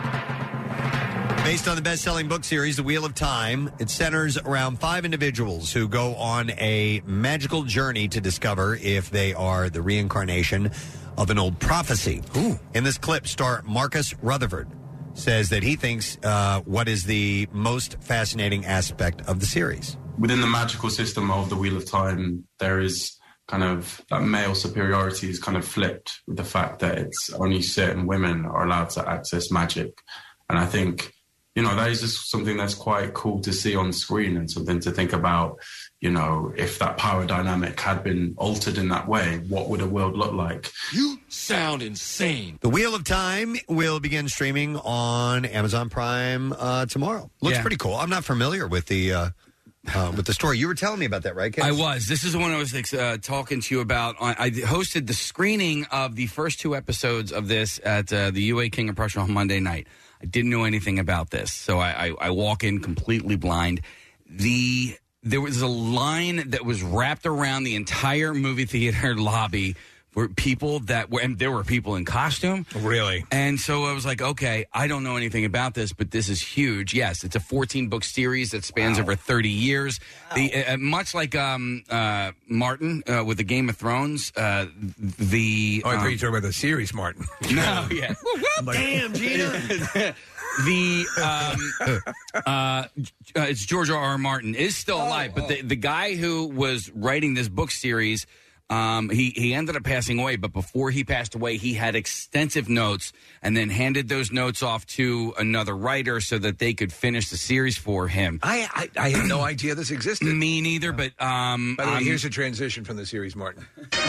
[SPEAKER 3] Based on the best-selling book series, The Wheel of Time, it centers around five individuals who go on a magical journey to discover if they are the reincarnation of an old prophecy.
[SPEAKER 5] Ooh.
[SPEAKER 3] In this clip, star Marcus Rutherford says that he thinks uh, what is the most fascinating aspect of the series.
[SPEAKER 11] Within the magical system of The Wheel of Time, there is kind of that male superiority is kind of flipped with the fact that it's only certain women are allowed to access magic. And I think, you know, that is just something that's quite cool to see on screen and something to think about, you know, if that power dynamic had been altered in that way, what would a world look like?
[SPEAKER 9] You sound insane.
[SPEAKER 3] The Wheel of Time will begin streaming on Amazon Prime uh, tomorrow. Looks
[SPEAKER 6] Yeah.
[SPEAKER 3] pretty cool. I'm not familiar with the uh, uh, with the story. You were telling me about that, right, Kate?
[SPEAKER 6] I was. This is the one I was uh, talking to you about. I I hosted the screening of the first two episodes of this at uh, the U A King of Prussia on Monday night. I didn't know anything about this, so I, I, I walk in completely blind. The there was a line that was wrapped around the entire movie theater lobby for people that were, and there were people in costume.
[SPEAKER 5] Really?
[SPEAKER 6] And so I was like, okay, I don't know anything about this, but this is huge. Yes, it's a fourteen-book series that spans wow. over thirty years. Wow. The, uh, much like um, uh, Martin uh, with the Game of Thrones, uh, the...
[SPEAKER 5] Oh, I
[SPEAKER 6] um,
[SPEAKER 5] thought you were talking about the series, Martin.
[SPEAKER 6] No, yeah.
[SPEAKER 5] Like,
[SPEAKER 3] damn, Gina.
[SPEAKER 6] the um, uh, uh, it's George R. R. Martin is still alive, oh, but the, the guy who was writing this book series... Um, he, he ended up passing away, but before he passed away, he had extensive notes and then handed those notes off to another writer so that they could finish the series for him.
[SPEAKER 5] I I, I had no idea this existed.
[SPEAKER 6] Me neither, but... Um,
[SPEAKER 5] By the way,
[SPEAKER 6] um,
[SPEAKER 5] here's a transition from the series, Martin.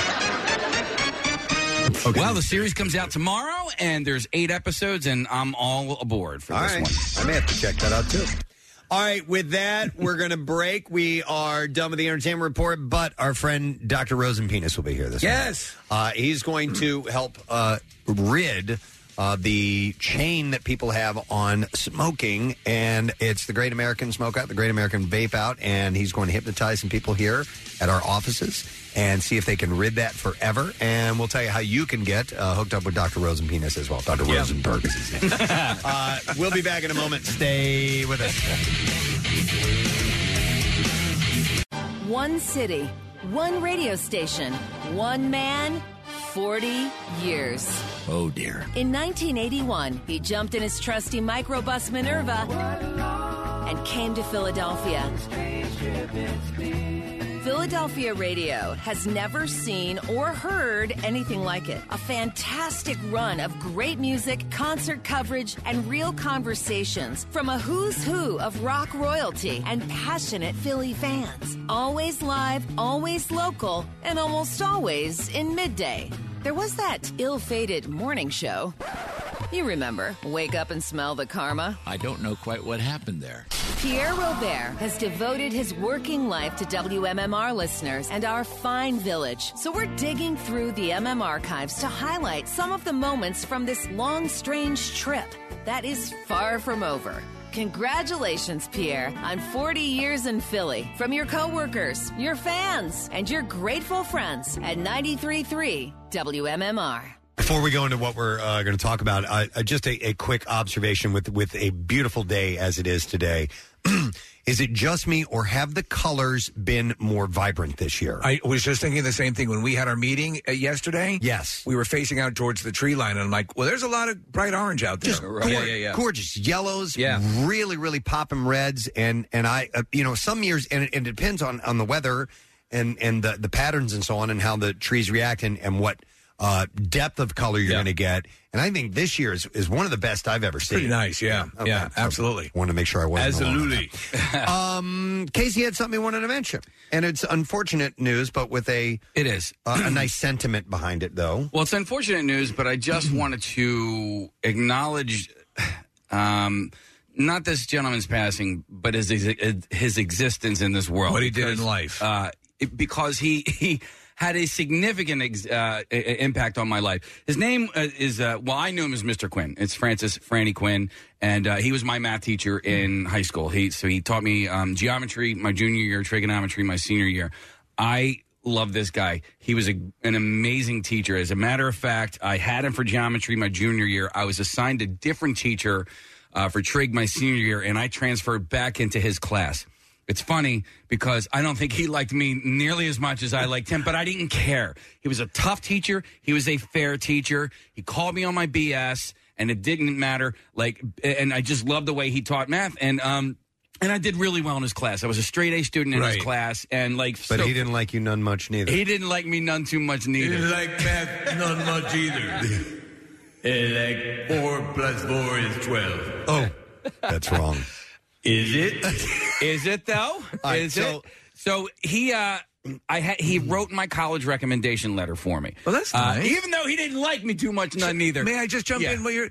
[SPEAKER 6] Okay. Well, the series comes out tomorrow, and there's eight episodes, and I'm all aboard for
[SPEAKER 3] all
[SPEAKER 6] this
[SPEAKER 3] right.
[SPEAKER 6] one.
[SPEAKER 3] I may have to check that out, too. All right, with that, we're going to break. We are done with the entertainment report, but our friend Doctor Rosenpenis will be here this
[SPEAKER 5] Yes.
[SPEAKER 3] morning. Uh, he's going to help uh, rid uh, the chain that people have on smoking, and it's the Great American Smoke Out, the Great American Vape Out, and he's going to hypnotize some people here at our offices and see if they can rid that forever. And we'll tell you how you can get uh, hooked up with Doctor Rosenpenis as well. Doctor Yep. Rosenberg is his name. uh, we'll be back in a moment. Stay with us.
[SPEAKER 12] One city, one radio station, one man, forty years.
[SPEAKER 3] Oh, dear.
[SPEAKER 12] In nineteen eighty-one, he jumped in his trusty microbus Minerva and came to Philadelphia. Philadelphia radio has never seen or heard anything like it. A fantastic run of great music, concert coverage, and real conversations from a who's who of rock royalty and passionate Philly fans. Always live, always local, and almost always in midday. There was that ill-fated morning show. You remember, wake up and smell the karma?
[SPEAKER 13] I don't know quite what happened there.
[SPEAKER 12] Pierre Robert has devoted his working life to W M M R listeners and our fine village. So we're digging through the M M archives to highlight some of the moments from this long, strange trip that is far from over. Congratulations, Pierre, on forty years in Philly. From your coworkers, your fans, and your grateful friends at ninety-three point three W M M R.
[SPEAKER 3] Before we go into what we're uh, going to talk about, uh, uh, just a, a quick observation with with a beautiful day as it is today. Is it just me, or have the colors been more vibrant this year?
[SPEAKER 5] I was just thinking the same thing when we had our meeting uh, yesterday.
[SPEAKER 3] Yes.
[SPEAKER 5] We were facing out towards the tree line, and I'm like, well, there's a lot of bright orange out there.
[SPEAKER 3] Just
[SPEAKER 5] right.
[SPEAKER 3] gor-
[SPEAKER 5] yeah, yeah, yeah.
[SPEAKER 3] gorgeous yellows,
[SPEAKER 5] Yeah.
[SPEAKER 3] really, really popping reds, and and I, uh, you know, some years, and it, and it depends on, on the weather and and the, the patterns and so on, and how the trees react, and, and what uh, depth of color you're going to get. And I think this year is, is one of the best I've ever seen.
[SPEAKER 5] Pretty nice, yeah,
[SPEAKER 3] Okay.
[SPEAKER 5] yeah, absolutely.
[SPEAKER 3] I wanted to make sure I wasn't alone on
[SPEAKER 5] Absolutely.
[SPEAKER 3] that. um, Casey had something he wanted to mention, and it's unfortunate news, but with a
[SPEAKER 6] it is
[SPEAKER 3] uh, a nice sentiment behind it, though.
[SPEAKER 6] Well, it's unfortunate news, but I just wanted to acknowledge um, not this gentleman's passing, but his his existence in this world.
[SPEAKER 5] What he did in life.
[SPEAKER 6] Uh, it- because he he had a significant ex- uh, i- i- impact on my life. His name uh, is, uh, well, I knew him as Mister Quinn. It's Francis Franny Quinn, and uh, he was my math teacher in high school. He So he taught me um, geometry my junior year, trigonometry my senior year. I love this guy. He was a, an amazing teacher. As a matter of fact, I had him for geometry my junior year. I was assigned a different teacher uh, for trig my senior year, and I transferred back into his class. It's funny because I don't think he liked me nearly as much as I liked him, but I didn't care. He was a tough teacher. He was a fair teacher. He called me on my B S, and it didn't matter. Like, and I just loved the way he taught math. And um, and I did really well in his class. I was a straight A student in
[SPEAKER 3] Right.
[SPEAKER 6] his class, and like,
[SPEAKER 3] But
[SPEAKER 6] so-
[SPEAKER 3] he didn't like you none much neither.
[SPEAKER 6] He didn't like me none too much neither.
[SPEAKER 5] He didn't like math none much either. And like four plus four is twelve.
[SPEAKER 3] Oh, that's wrong.
[SPEAKER 5] Is it?
[SPEAKER 6] Is it though?
[SPEAKER 3] right,
[SPEAKER 6] Is
[SPEAKER 3] so-
[SPEAKER 6] it? So he, uh, I had he wrote my college recommendation letter for me.
[SPEAKER 5] Well, that's
[SPEAKER 6] Uh,
[SPEAKER 5] nice.
[SPEAKER 6] even though he didn't like me too much, none neither.
[SPEAKER 5] May I just jump
[SPEAKER 6] Yeah.
[SPEAKER 5] in? While you're,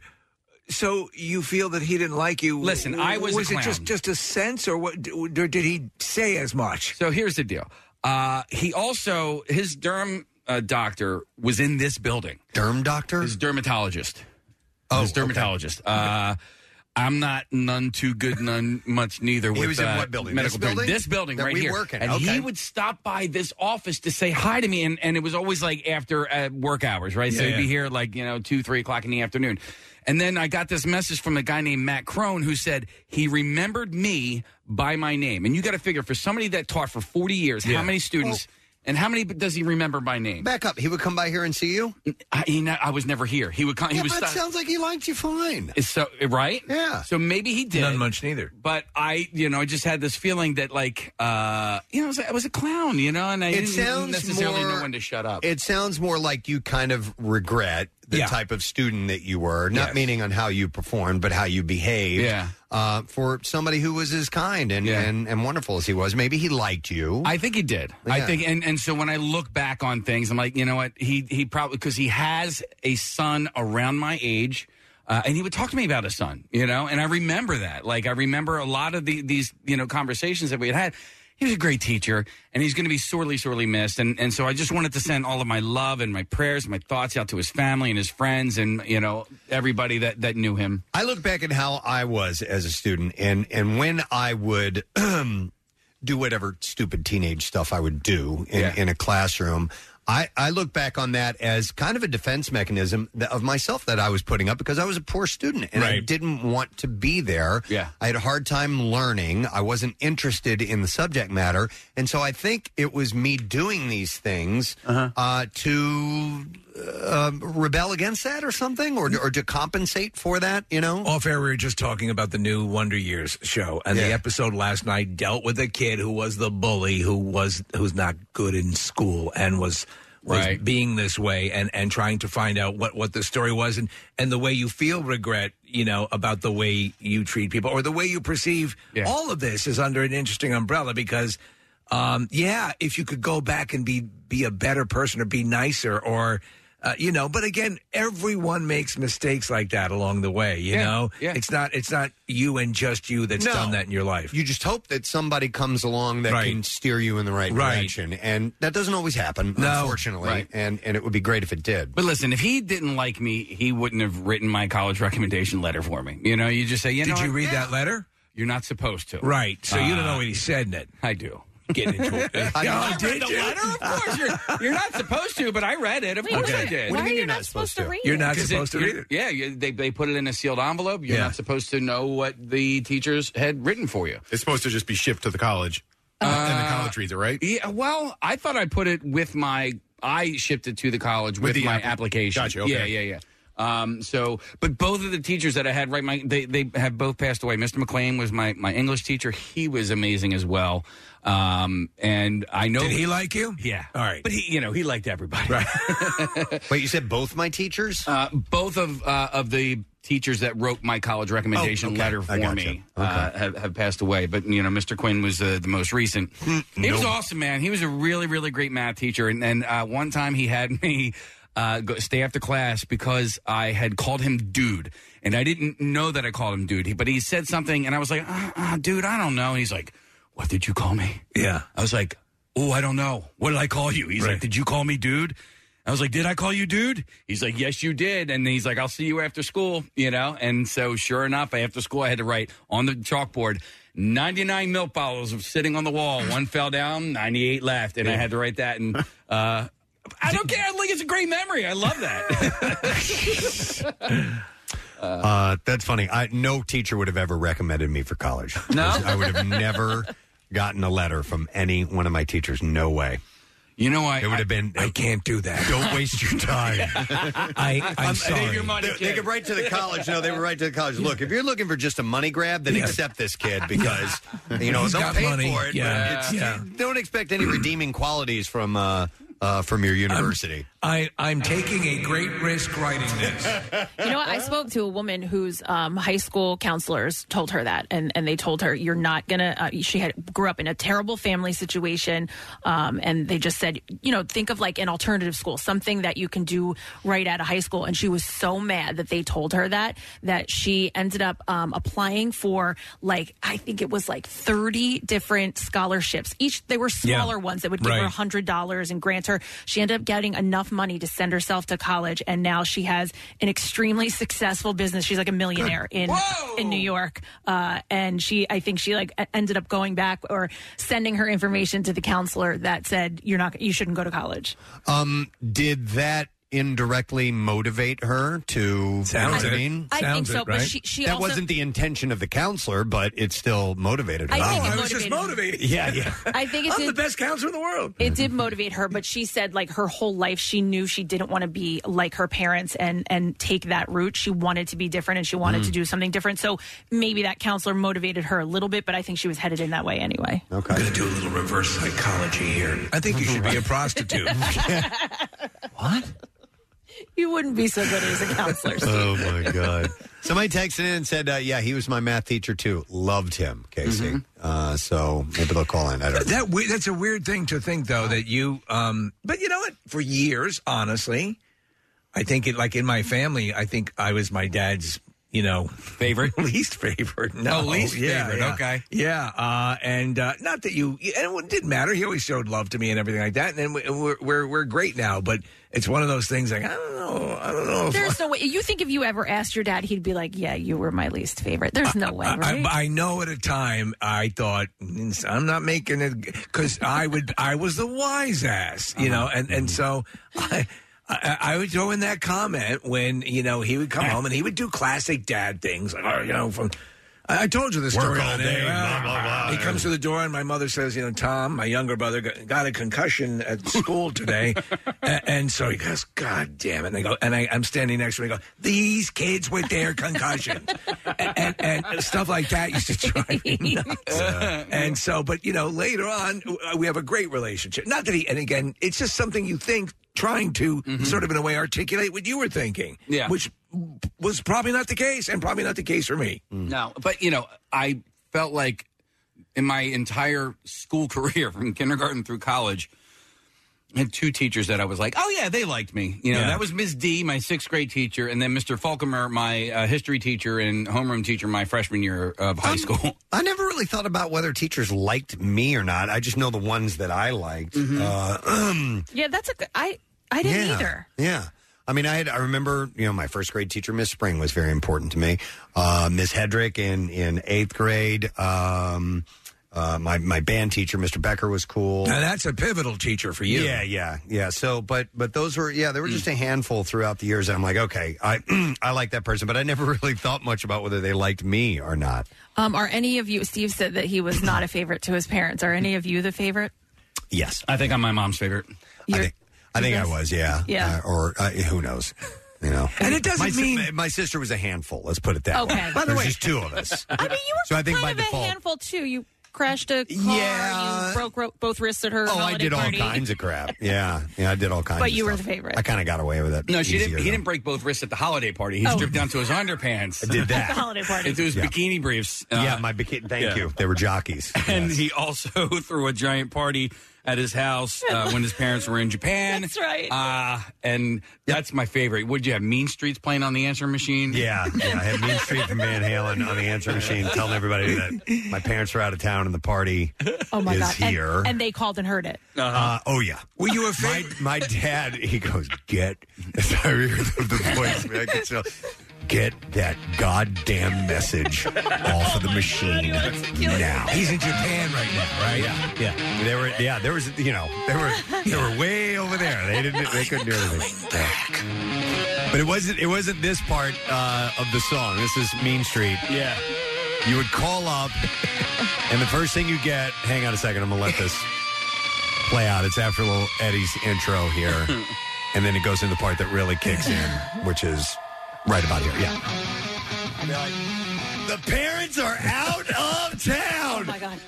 [SPEAKER 5] so you feel that he didn't like you?
[SPEAKER 6] Listen, I was a
[SPEAKER 5] Was it
[SPEAKER 6] clown.
[SPEAKER 5] just just a sense, or what? Or did he say as much?
[SPEAKER 6] So here's the deal. Uh, he also his derm uh, doctor was in this building.
[SPEAKER 3] Derm doctor?
[SPEAKER 6] His dermatologist.
[SPEAKER 3] Oh,
[SPEAKER 6] his dermatologist. Uh, I'm not none too good, none much neither.
[SPEAKER 3] He
[SPEAKER 6] with,
[SPEAKER 3] was in
[SPEAKER 6] uh,
[SPEAKER 3] what building?
[SPEAKER 6] Medical
[SPEAKER 3] This building?
[SPEAKER 6] This building
[SPEAKER 3] That
[SPEAKER 6] right
[SPEAKER 3] we
[SPEAKER 6] here.
[SPEAKER 3] work in.
[SPEAKER 6] And
[SPEAKER 3] Okay.
[SPEAKER 6] he would stop by this office to say hi to me, and, and it was always like after uh, work hours, right? so
[SPEAKER 5] Yeah,
[SPEAKER 6] he'd be
[SPEAKER 5] yeah.
[SPEAKER 6] here like you know two, three o'clock in the afternoon. And then I got this message from a guy named Matt Crone who said he remembered me by my name. And you got to figure for somebody that taught for forty years,
[SPEAKER 5] Yeah.
[SPEAKER 6] how many students? And how many does he remember by name?
[SPEAKER 3] Back up. He would come by here and see you?
[SPEAKER 6] I, he, ne- I was never here. He would come.
[SPEAKER 3] Yeah,
[SPEAKER 6] he would
[SPEAKER 3] but it
[SPEAKER 6] stop.
[SPEAKER 3] sounds like he liked you fine.
[SPEAKER 6] It's so right.
[SPEAKER 3] Yeah.
[SPEAKER 6] So maybe he did.
[SPEAKER 5] None much neither.
[SPEAKER 6] But I, you know, I just had this feeling that, like, uh, you know, I was, I was a clown, you know, and I
[SPEAKER 3] It
[SPEAKER 6] didn't
[SPEAKER 3] sounds
[SPEAKER 6] necessarily
[SPEAKER 3] more-
[SPEAKER 6] know when to shut up.
[SPEAKER 3] It sounds more like you kind of regret the
[SPEAKER 6] Yeah.
[SPEAKER 3] type of student that you were, not
[SPEAKER 6] Yes.
[SPEAKER 3] meaning on how you performed, but how you behaved.
[SPEAKER 6] Yeah.
[SPEAKER 3] Uh, for somebody who was as kind and,
[SPEAKER 6] Yeah.
[SPEAKER 3] and, and wonderful as he was, maybe he liked you.
[SPEAKER 6] I think he did. I
[SPEAKER 3] Yeah.
[SPEAKER 6] think, and, and so when I look back on things, I'm like, you know what? He he probably because he has a son around my age, uh, and he would talk to me about his son, you know. And I remember that. Like I remember a lot of the, these you know conversations that we had had. He was a great teacher, and he's going to be sorely, sorely missed. And and so I just wanted to send all of my love and my prayers, and my thoughts out to his family and his friends, and you know everybody that that knew him.
[SPEAKER 3] I look back at how I was as a student, and, and when I would do whatever stupid teenage stuff I would do in,
[SPEAKER 6] Yeah.
[SPEAKER 3] in a classroom, I, I look back on that as kind of a defense mechanism that, of myself that I was putting up because I was a poor student and I
[SPEAKER 5] Right.
[SPEAKER 3] didn't want to be there.
[SPEAKER 6] Yeah.
[SPEAKER 3] I had a hard time learning. I wasn't interested in the subject matter. And so I think it was me doing these things uh, to uh, rebel against that or something, or, or to compensate for that, you know?
[SPEAKER 5] Off air, we were just talking about the new Wonder Years show, and the
[SPEAKER 3] Yeah.
[SPEAKER 5] episode last night dealt with a kid who was the bully, who was who's not good in school, and was was
[SPEAKER 6] Right.
[SPEAKER 5] being this way, and, and trying to find out what, what the story was, and, and the way you feel regret, you know, about the way you treat people or the way you perceive
[SPEAKER 6] Yeah.
[SPEAKER 5] all of this is under an interesting umbrella because. Um, yeah, if you could go back and be be a better person or be nicer or Uh, you know, but again, everyone makes mistakes like that along the way. You
[SPEAKER 3] Yeah,
[SPEAKER 5] know,
[SPEAKER 3] yeah.
[SPEAKER 5] it's not it's not you and just you that's
[SPEAKER 3] No.
[SPEAKER 5] done that in your life.
[SPEAKER 3] You just hope that somebody comes along that
[SPEAKER 5] Right.
[SPEAKER 3] can steer you in the right,
[SPEAKER 5] Right.
[SPEAKER 3] direction, and that doesn't always happen,
[SPEAKER 6] No.
[SPEAKER 3] unfortunately.
[SPEAKER 6] Right.
[SPEAKER 3] And and it would be great if it did.
[SPEAKER 6] But listen, if he didn't like me, he wouldn't have written my college recommendation letter for me. You know, you just say, you
[SPEAKER 5] Did
[SPEAKER 6] know
[SPEAKER 5] you
[SPEAKER 6] what?
[SPEAKER 5] read
[SPEAKER 6] Yeah.
[SPEAKER 5] that letter?
[SPEAKER 6] You're not supposed to.
[SPEAKER 5] Right. So you don't know
[SPEAKER 6] Uh,
[SPEAKER 5] what he said in it.
[SPEAKER 6] I do.
[SPEAKER 5] Getting into it.
[SPEAKER 6] I,
[SPEAKER 5] Oh,
[SPEAKER 6] I read
[SPEAKER 5] did
[SPEAKER 6] the
[SPEAKER 5] you?
[SPEAKER 6] letter, of course. You're, you're not supposed to, but I read it. Of
[SPEAKER 4] Wait,
[SPEAKER 6] course
[SPEAKER 4] why-
[SPEAKER 6] I did.
[SPEAKER 4] why are you not supposed to read
[SPEAKER 5] You're not
[SPEAKER 6] 'Cause
[SPEAKER 5] supposed to
[SPEAKER 6] you-
[SPEAKER 5] read it?
[SPEAKER 6] Yeah, you, they, they put it in a sealed envelope. You're
[SPEAKER 7] Yeah.
[SPEAKER 6] not supposed to know what the teachers had written for you.
[SPEAKER 7] It's supposed to just be shipped to the college.
[SPEAKER 6] Uh,
[SPEAKER 7] and the college reads it, right?
[SPEAKER 6] Yeah, well, I thought I put it with my. I shipped it to the college with,
[SPEAKER 7] With the
[SPEAKER 6] my
[SPEAKER 7] app-
[SPEAKER 6] application.
[SPEAKER 7] Gotcha, okay.
[SPEAKER 6] Yeah, yeah, yeah. Um, so, but both of the teachers that I had write my, they they have both passed away. Mister McLean was my my English teacher. He was amazing as well. Um, and I know
[SPEAKER 5] Did he like you?
[SPEAKER 6] Yeah,
[SPEAKER 5] All right.
[SPEAKER 6] but he, you know, he liked everybody. Right.
[SPEAKER 3] Wait, you said both my teachers?
[SPEAKER 6] Uh, both of uh, of the teachers that wrote my college recommendation
[SPEAKER 3] Oh, okay.
[SPEAKER 6] letter
[SPEAKER 3] I
[SPEAKER 6] for
[SPEAKER 3] gotcha.
[SPEAKER 6] me
[SPEAKER 3] Okay.
[SPEAKER 6] uh, have, have passed away. But you know, Mister Quinn was uh, the most recent. He was
[SPEAKER 3] no.
[SPEAKER 6] awesome, man. He was a really, really great math teacher. And, and uh, one time he had me uh, go, stay after class because I had called him dude, and I didn't know that I called him dude. He, but he said something, and I was like, uh, uh, dude, I don't know. And he's like, what did you call me?
[SPEAKER 5] Yeah.
[SPEAKER 6] I was like, oh, I don't know. What did I call you? He's
[SPEAKER 5] Right.
[SPEAKER 6] like, did you call me dude? I was like, did I call you dude? He's like, yes, you did. And he's like, I'll see you after school, you know? And so sure enough, after school, I had to write on the chalkboard, ninety-nine milk bottles sitting on the wall. One fell down, ninety-eight left. And I had to write that. And uh, I don't care. Like, it's a great memory. I love that.
[SPEAKER 3] Uh, that's funny. I, no teacher would have ever recommended me for college.
[SPEAKER 6] No?
[SPEAKER 3] I would have never gotten a letter from any one of my teachers. No way.
[SPEAKER 6] You know, I
[SPEAKER 3] it would have been.
[SPEAKER 5] I can't do that.
[SPEAKER 3] Don't waste your time.
[SPEAKER 5] I, I'm
[SPEAKER 3] Um,
[SPEAKER 5] sorry.
[SPEAKER 6] your money,
[SPEAKER 3] They,
[SPEAKER 6] kid.
[SPEAKER 3] they could write to the college. No, they would write to the college. Look, if you're looking for just a money grab, then
[SPEAKER 5] Yeah.
[SPEAKER 3] accept this kid because you know
[SPEAKER 5] He's
[SPEAKER 3] they'll
[SPEAKER 5] got
[SPEAKER 3] pay
[SPEAKER 5] money.
[SPEAKER 3] for it.
[SPEAKER 5] Yeah.
[SPEAKER 3] But it's,
[SPEAKER 5] Yeah.
[SPEAKER 3] don't expect any redeeming qualities from uh, uh, from your university.
[SPEAKER 5] I, I'm taking a great risk writing this.
[SPEAKER 4] You know what? I spoke to a woman whose um, high school counselors told her that, and, and they told her, you're not going to, uh, she had grew up in a terrible family situation, um, and they just said, you know, think of like an alternative school, something that you can do right out of high school. And she was so mad that they told her that, that she ended up um, applying for like, I think it was like thirty different scholarships. Each, they were smaller
[SPEAKER 5] Yeah.
[SPEAKER 4] ones that would give her
[SPEAKER 5] Right.
[SPEAKER 4] one hundred dollars and grant her. She ended up getting enough money to send herself to college, and now she has an extremely successful business. She's like a millionaire in in New York, uh, and she, I think she like ended up going back or sending her information to the counselor that said you're not, you shouldn't go to college.
[SPEAKER 3] Um, did that indirectly motivate her to?
[SPEAKER 5] Sounds
[SPEAKER 3] you know what
[SPEAKER 5] it.
[SPEAKER 3] I mean,
[SPEAKER 4] I think
[SPEAKER 5] Sounds
[SPEAKER 4] so,
[SPEAKER 5] it,
[SPEAKER 4] but
[SPEAKER 5] right?
[SPEAKER 4] she she
[SPEAKER 3] that
[SPEAKER 4] also,
[SPEAKER 3] wasn't the intention of the counselor, but it still motivated her.
[SPEAKER 4] I think
[SPEAKER 5] Oh,
[SPEAKER 4] it
[SPEAKER 5] I was just
[SPEAKER 4] motivated-
[SPEAKER 5] motivated.
[SPEAKER 3] yeah, yeah.
[SPEAKER 4] I think it
[SPEAKER 5] I'm
[SPEAKER 4] did,
[SPEAKER 5] the best counselor in the world.
[SPEAKER 4] It did motivate her, but she said like her whole life she knew she didn't want to be like her parents and and take that route. She wanted to be different and she wanted to do something different. So maybe that counselor motivated her a little bit, but I think she was headed in that way anyway.
[SPEAKER 3] Okay.
[SPEAKER 5] I'm going to do a little reverse psychology here. I think you should be a prostitute. What?
[SPEAKER 4] You wouldn't be so good as a counselor, Steve.
[SPEAKER 3] Oh my God! Somebody texted in and said, uh, "Yeah, he was my math teacher too. Loved him, Casey." Uh, so maybe they'll call in. I don't know.
[SPEAKER 5] That we- that's a weird thing to think, though, that you. Um, but you know what? For years, honestly, I think it. Like in my family, I think I was my dad's. You know,
[SPEAKER 6] Favorite?
[SPEAKER 5] least favorite. No,
[SPEAKER 6] Oh, least
[SPEAKER 5] yeah,
[SPEAKER 6] favorite,
[SPEAKER 5] yeah.
[SPEAKER 6] okay.
[SPEAKER 5] Yeah, uh, and uh, not that you. And it didn't matter. He always showed love to me and everything like that. And we- we're we're, we're great now. But it's one of those things. Like I don't know. I don't know. If
[SPEAKER 4] There's no way. You think if you ever asked your dad, he'd be like, "Yeah, you were my least favorite." There's no way, right?
[SPEAKER 5] I, I know at a time I thought "Mm, I'm not making it because I would I was the wise ass, you know, and and so I. I, I would throw in that comment when you know he would come home and he would do classic dad things like oh, you know from I, I told you this
[SPEAKER 3] Work
[SPEAKER 5] story
[SPEAKER 3] all
[SPEAKER 5] on
[SPEAKER 3] day,
[SPEAKER 5] air.
[SPEAKER 3] blah, blah, blah.
[SPEAKER 5] He comes to the door and my mother says, you know, Tom, my younger brother got, got a concussion at school today, and, and so he goes, God damn it! And I go, and I, I'm standing next to him. I go, these kids with their concussions and, and, and stuff like that used to drive me nuts. And so, but you know, later on we have a great relationship. Not that he, and again, it's just something you think. Trying to sort of in a way articulate what you were thinking,
[SPEAKER 6] Yeah.
[SPEAKER 5] which was probably not the case, and probably not the case for me.
[SPEAKER 6] No, but you know, I felt like in my entire school career, from kindergarten through college, I had two teachers that I was like, oh, yeah, they liked me. You know,
[SPEAKER 5] Yeah.
[SPEAKER 6] that was Miz D, my sixth grade teacher, and then Mister Falcomer, my uh, history teacher and homeroom teacher my freshman year of high school.
[SPEAKER 3] I never really thought about whether teachers liked me or not. I just know the ones that I liked. Uh,
[SPEAKER 4] Yeah, that's a good. I I didn't
[SPEAKER 3] yeah,
[SPEAKER 4] either.
[SPEAKER 3] Yeah. I mean, I had, I remember, you know, my first grade teacher, Miss Spring, was very important to me. Uh, Miss Hedrick in, in eighth grade. Um, uh, my, my band teacher, Mister Becker, was cool.
[SPEAKER 5] Now, that's a pivotal teacher for you.
[SPEAKER 3] Yeah, yeah, yeah. So, but, but those were, yeah, there were just a handful throughout the years. And I'm like, okay, I, I like that person, but I never really thought much about whether they liked me or not.
[SPEAKER 4] Um, are any of you? Steve said that he was not a favorite to his parents. Are any of you the favorite?
[SPEAKER 3] Yes.
[SPEAKER 6] I think I'm my mom's favorite.
[SPEAKER 3] I think, I think I was, yeah.
[SPEAKER 4] Yeah.
[SPEAKER 3] Uh, or uh, who knows? You know.
[SPEAKER 5] And it doesn't
[SPEAKER 3] my, si-
[SPEAKER 5] mean-
[SPEAKER 3] my sister was a handful. Let's put it that way.
[SPEAKER 4] Okay.
[SPEAKER 3] By the way, just two of us.
[SPEAKER 4] I mean, you were
[SPEAKER 3] So I think
[SPEAKER 4] kind
[SPEAKER 3] by
[SPEAKER 4] of
[SPEAKER 3] default-
[SPEAKER 4] a handful too. You crashed a car.
[SPEAKER 3] Yeah.
[SPEAKER 4] You broke ro- both wrists at her
[SPEAKER 3] Oh, I
[SPEAKER 4] holiday
[SPEAKER 3] did all
[SPEAKER 4] party.
[SPEAKER 3] kinds of crap. Yeah, yeah, I did all kinds.
[SPEAKER 4] But
[SPEAKER 3] of
[SPEAKER 4] you were
[SPEAKER 3] stuff.
[SPEAKER 4] the favorite.
[SPEAKER 3] I kind of got away with it.
[SPEAKER 6] No, she didn't.
[SPEAKER 3] easier,
[SPEAKER 6] He
[SPEAKER 3] though.
[SPEAKER 6] didn't break both wrists at the holiday party. He
[SPEAKER 4] Oh.
[SPEAKER 6] stripped down to his underpants.
[SPEAKER 3] I did that.
[SPEAKER 4] The holiday party.
[SPEAKER 6] Into his
[SPEAKER 3] Yeah.
[SPEAKER 6] bikini briefs. Uh,
[SPEAKER 3] yeah, my bikini. Thank
[SPEAKER 6] yeah.
[SPEAKER 3] you. They were jockeys.
[SPEAKER 6] And
[SPEAKER 3] Yes.
[SPEAKER 6] he also threw a giant party at his house uh, when his parents were in Japan.
[SPEAKER 4] That's right.
[SPEAKER 6] Uh, and that's my favorite. Would you have Mean Streets playing on the answering machine?
[SPEAKER 3] Yeah, yeah, I had Mean Street from Van Halen on the answering machine, telling everybody that my parents were out of town and the party
[SPEAKER 4] Oh my
[SPEAKER 3] is
[SPEAKER 4] god! And-
[SPEAKER 3] here.
[SPEAKER 4] And, they called and heard it.
[SPEAKER 3] Uh, oh yeah.
[SPEAKER 5] Were you a
[SPEAKER 3] My,
[SPEAKER 5] favorite?
[SPEAKER 3] my dad, he goes, get. As I hear the, the voice, I could tell, get that goddamn message off of the machine now.
[SPEAKER 5] He's in Japan right now, right?
[SPEAKER 3] Yeah, yeah. They were, yeah. There was, you know, they were, they were way over there. They didn't, they couldn't do anything. Yeah. But it wasn't, it wasn't this part uh, of the song. This is Mean Street.
[SPEAKER 6] Yeah.
[SPEAKER 3] You would call up, and the first thing you get. Hang on a second. I'm gonna let this play out. It's after little Eddie's intro here, and then it goes into the part that really kicks in, which is right about here. Yeah. The parents are out of town.
[SPEAKER 4] Oh my god!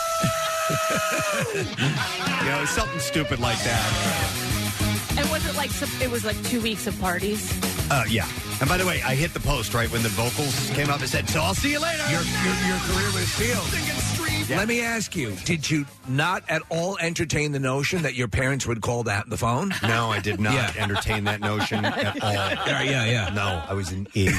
[SPEAKER 3] You know, something stupid like that.
[SPEAKER 4] And was it like some, it was like two weeks of parties?
[SPEAKER 3] Uh, yeah. And by the way, I hit the post right when the vocals came up and said, "So I'll see you later."
[SPEAKER 5] Your, your, your career was sealed.
[SPEAKER 3] Yeah.
[SPEAKER 5] Let me ask you, did you not at all entertain the notion that your parents would call that the phone?
[SPEAKER 3] No, I did not
[SPEAKER 5] Yeah.
[SPEAKER 3] entertain that notion at all.
[SPEAKER 5] Yeah, yeah, yeah.
[SPEAKER 3] No, I was an idiot.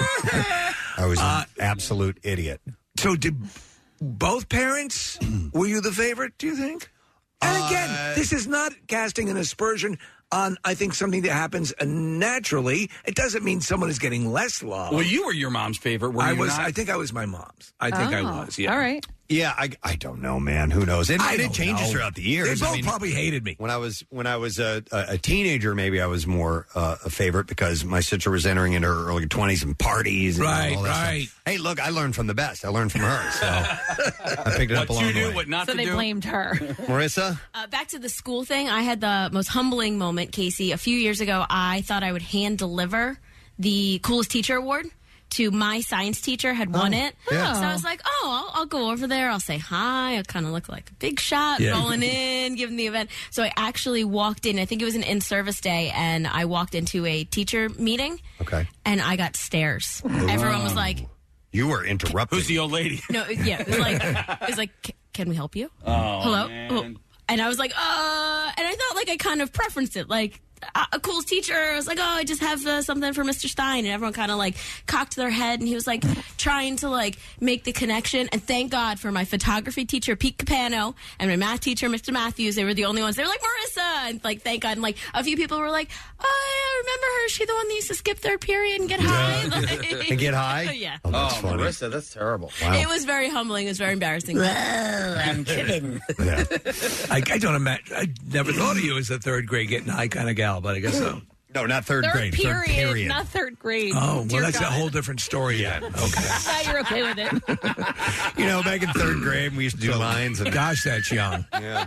[SPEAKER 3] I was an
[SPEAKER 5] Uh,
[SPEAKER 3] absolute idiot.
[SPEAKER 5] So did both parents, were you the favorite, do you think? And again,
[SPEAKER 3] Uh,
[SPEAKER 5] this is not casting an aspersion on, I think, something that happens naturally. It doesn't mean someone is getting less love.
[SPEAKER 6] Well, you were your mom's favorite. Were
[SPEAKER 5] I
[SPEAKER 6] you
[SPEAKER 5] was.
[SPEAKER 6] not?
[SPEAKER 5] I think I was my mom's. I think I
[SPEAKER 4] Oh,
[SPEAKER 5] was. Yeah.
[SPEAKER 4] All right.
[SPEAKER 3] Yeah, I, I don't know, man. Who knows? And,
[SPEAKER 5] I
[SPEAKER 3] and it
[SPEAKER 5] don't
[SPEAKER 3] changes
[SPEAKER 5] know.
[SPEAKER 3] throughout the years.
[SPEAKER 5] They both
[SPEAKER 3] I mean,
[SPEAKER 5] probably hated me.
[SPEAKER 3] when I was when I was a, a, a teenager, maybe I was more uh, a favorite because my sister was entering into her early twenties and parties. And
[SPEAKER 5] Right,
[SPEAKER 3] all that
[SPEAKER 5] right.
[SPEAKER 3] Stuff. Hey, look, I learned from the best. I learned from her, so I picked it up
[SPEAKER 6] what
[SPEAKER 3] along
[SPEAKER 6] you
[SPEAKER 3] the
[SPEAKER 6] do,
[SPEAKER 3] way.
[SPEAKER 6] what not
[SPEAKER 4] So
[SPEAKER 6] to
[SPEAKER 4] they
[SPEAKER 6] do.
[SPEAKER 4] blamed her.
[SPEAKER 3] Marissa,
[SPEAKER 13] Uh, back to the school thing, I had the most humbling moment, Casey. A few years ago, I thought I would hand deliver the coolest teacher award to my science teacher, had won it.
[SPEAKER 3] yeah.
[SPEAKER 13] So I was like, oh, I'll, I'll go over there. I'll say hi. I kind of look like a big shot,
[SPEAKER 5] Yeah.
[SPEAKER 13] rolling in, giving the event. So I actually walked in. I think it was an in-service day, and I walked into a teacher meeting,
[SPEAKER 3] okay,
[SPEAKER 13] and I got stares. Everyone was like,
[SPEAKER 3] you were interrupted.
[SPEAKER 6] Who's the old lady?
[SPEAKER 13] no, yeah, it was like, it was like, "C- can we help you?
[SPEAKER 6] Oh,
[SPEAKER 13] Hello?
[SPEAKER 6] man.
[SPEAKER 13] Oh. And I was like, uh, and I thought like I kind of preferenced it, like uh, a cool teacher. I was like, oh, I just have uh, something for Mister Stein, and everyone kind of like cocked their head, and he was like trying to like make the connection. And thank God for my photography teacher, Pete Capano, and my math teacher, Mister Matthews. They were the only ones. They were like, Marissa, and like thank God. And like a few people were like, oh, I remember her. She the one that used to skip third period and get high. Like,
[SPEAKER 3] and get high?
[SPEAKER 13] yeah.
[SPEAKER 3] Oh, that's
[SPEAKER 6] Oh,
[SPEAKER 3] funny.
[SPEAKER 6] Marissa, that's terrible.
[SPEAKER 3] Wow.
[SPEAKER 13] It was very humbling. It was very embarrassing.
[SPEAKER 12] I'm kidding.
[SPEAKER 3] Yeah.
[SPEAKER 5] I, I don't imagine. I never thought of you as a third grade getting high kind of gal, but I guess so.
[SPEAKER 3] No, not third,
[SPEAKER 4] Third
[SPEAKER 3] grade.
[SPEAKER 4] period,
[SPEAKER 3] Third period.
[SPEAKER 4] not third grade.
[SPEAKER 5] Oh, well,
[SPEAKER 4] Dear
[SPEAKER 5] that's
[SPEAKER 4] God.
[SPEAKER 5] a whole different story then. Okay.
[SPEAKER 4] Now you're okay with it.
[SPEAKER 3] You know, back in third grade, we used to do lines. And,
[SPEAKER 5] Gosh, that's young.
[SPEAKER 3] yeah.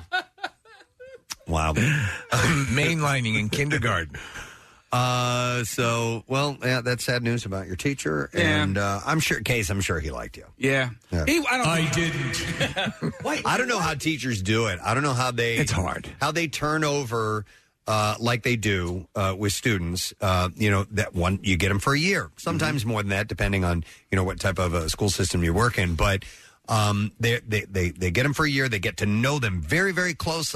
[SPEAKER 3] Wow.
[SPEAKER 5] Mainlining in kindergarten.
[SPEAKER 3] Uh, so, well, yeah, that's sad news about your teacher.
[SPEAKER 6] Yeah.
[SPEAKER 3] And uh, I'm sure, Case, I'm sure he liked you.
[SPEAKER 6] Yeah.
[SPEAKER 3] Yeah.
[SPEAKER 6] He, I don't.
[SPEAKER 5] I didn't.
[SPEAKER 3] I don't know how teachers do it. I don't know how they.
[SPEAKER 5] It's hard.
[SPEAKER 3] How they turn over, uh, like they do uh, with students. Uh, you know, that one you get them for a year, sometimes more than that, depending on you know what type of a school system you work in. But um, they they they they get them for a year. They get to know them very very closely.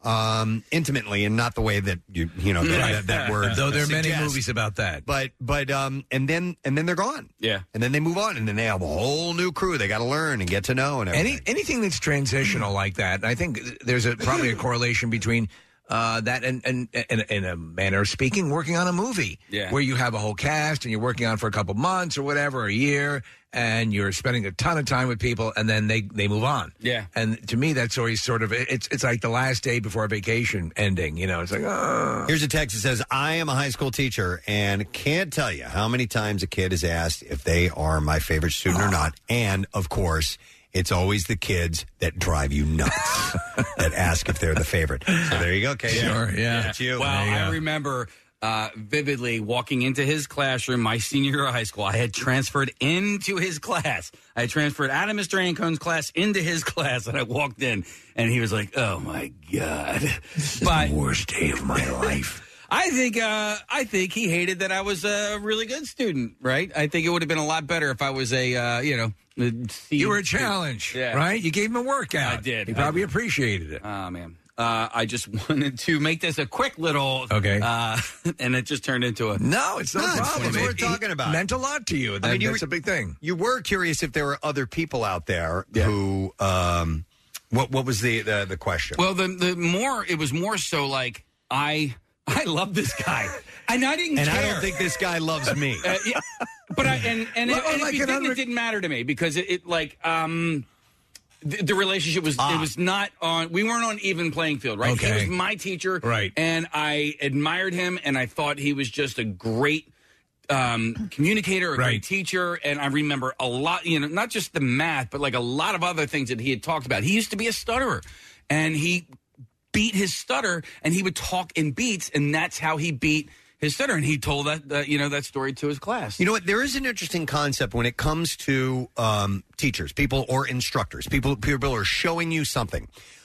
[SPEAKER 3] um, intimately, and not the way that you you know that,
[SPEAKER 5] Right.
[SPEAKER 3] that, that word.
[SPEAKER 5] Though there are many
[SPEAKER 3] suggests.
[SPEAKER 5] movies about that.
[SPEAKER 3] But but um, and then and then they're gone.
[SPEAKER 6] Yeah,
[SPEAKER 3] and then they move on, and then they have a whole new crew they got to learn and get to know and everything.
[SPEAKER 5] Any anything that's transitional like that, and I think there's a, probably a correlation between uh, that and, and, and in a manner of speaking, working on a movie,
[SPEAKER 6] Yeah.
[SPEAKER 5] where you have a whole cast and you're working on for a couple months or whatever, a year, and you're spending a ton of time with people, and then they, they move on.
[SPEAKER 6] Yeah.
[SPEAKER 5] And to me, that's always sort of it's it's like the last day before a vacation ending. You know, it's like oh.
[SPEAKER 3] Here's a text that says, I am a high school teacher and can't tell you how many times a kid is asked if they are my favorite student or not. And, of course, it's always the kids that drive you nuts that ask if they're the favorite. So there you go, Katie.
[SPEAKER 5] Sure, yeah.
[SPEAKER 3] That's you.
[SPEAKER 6] Well, I remember uh, vividly walking into his classroom my senior year of high school. I had transferred into his class. I had transferred out of Mister Ancone's class into his class, and I walked in, and he was like, oh, my God.
[SPEAKER 5] This is the worst day of my life.
[SPEAKER 6] I think uh, I think he hated that I was a really good student, right? I think it would have been a lot better if I was a, uh, you know, a C
[SPEAKER 5] You were a challenge,
[SPEAKER 6] Yeah.
[SPEAKER 5] right? You gave him a workout.
[SPEAKER 6] I did.
[SPEAKER 5] He probably
[SPEAKER 6] I did.
[SPEAKER 5] appreciated it.
[SPEAKER 6] Oh, man. Uh, I just wanted to make this a quick little...
[SPEAKER 5] Okay.
[SPEAKER 6] Uh, and it just turned into a...
[SPEAKER 5] No, it's no,
[SPEAKER 3] No, it's-
[SPEAKER 5] problem.
[SPEAKER 3] it's what we're
[SPEAKER 5] It-
[SPEAKER 3] talking
[SPEAKER 5] it
[SPEAKER 3] about.
[SPEAKER 5] meant a lot to you. That,
[SPEAKER 3] I mean, you
[SPEAKER 5] that's
[SPEAKER 3] were-
[SPEAKER 5] a big thing.
[SPEAKER 3] You were curious if there were other people out there who, um, what what was the, the, the question?
[SPEAKER 6] Well, the the more... It was more so like, I... I love this guy. And I didn't
[SPEAKER 3] and
[SPEAKER 6] care.
[SPEAKER 3] I don't think this guy loves me.
[SPEAKER 6] Uh, yeah, but I and and,
[SPEAKER 5] Well,
[SPEAKER 6] it, and
[SPEAKER 5] like
[SPEAKER 6] if you
[SPEAKER 5] an
[SPEAKER 6] didn't,
[SPEAKER 5] unre-
[SPEAKER 6] it didn't matter to me because it, it like um the, the relationship was
[SPEAKER 3] Ah.
[SPEAKER 6] it was not on. We weren't on even playing field, right? He
[SPEAKER 5] Okay.
[SPEAKER 6] was my teacher,
[SPEAKER 5] Right.
[SPEAKER 6] And I admired him, and I thought he was just a great um, communicator, a
[SPEAKER 5] Right.
[SPEAKER 6] great teacher. And I remember a lot, you know, not just the math, but like a lot of other things that he had talked about. He used to be a stutterer, and he beat his stutter, and he would talk in beats, and that's how he beat his stutter. And he told that, uh, you know, that story to his class.
[SPEAKER 3] You know what? There is an interesting concept when it comes to um, teachers, people or instructors. People, people are showing you something.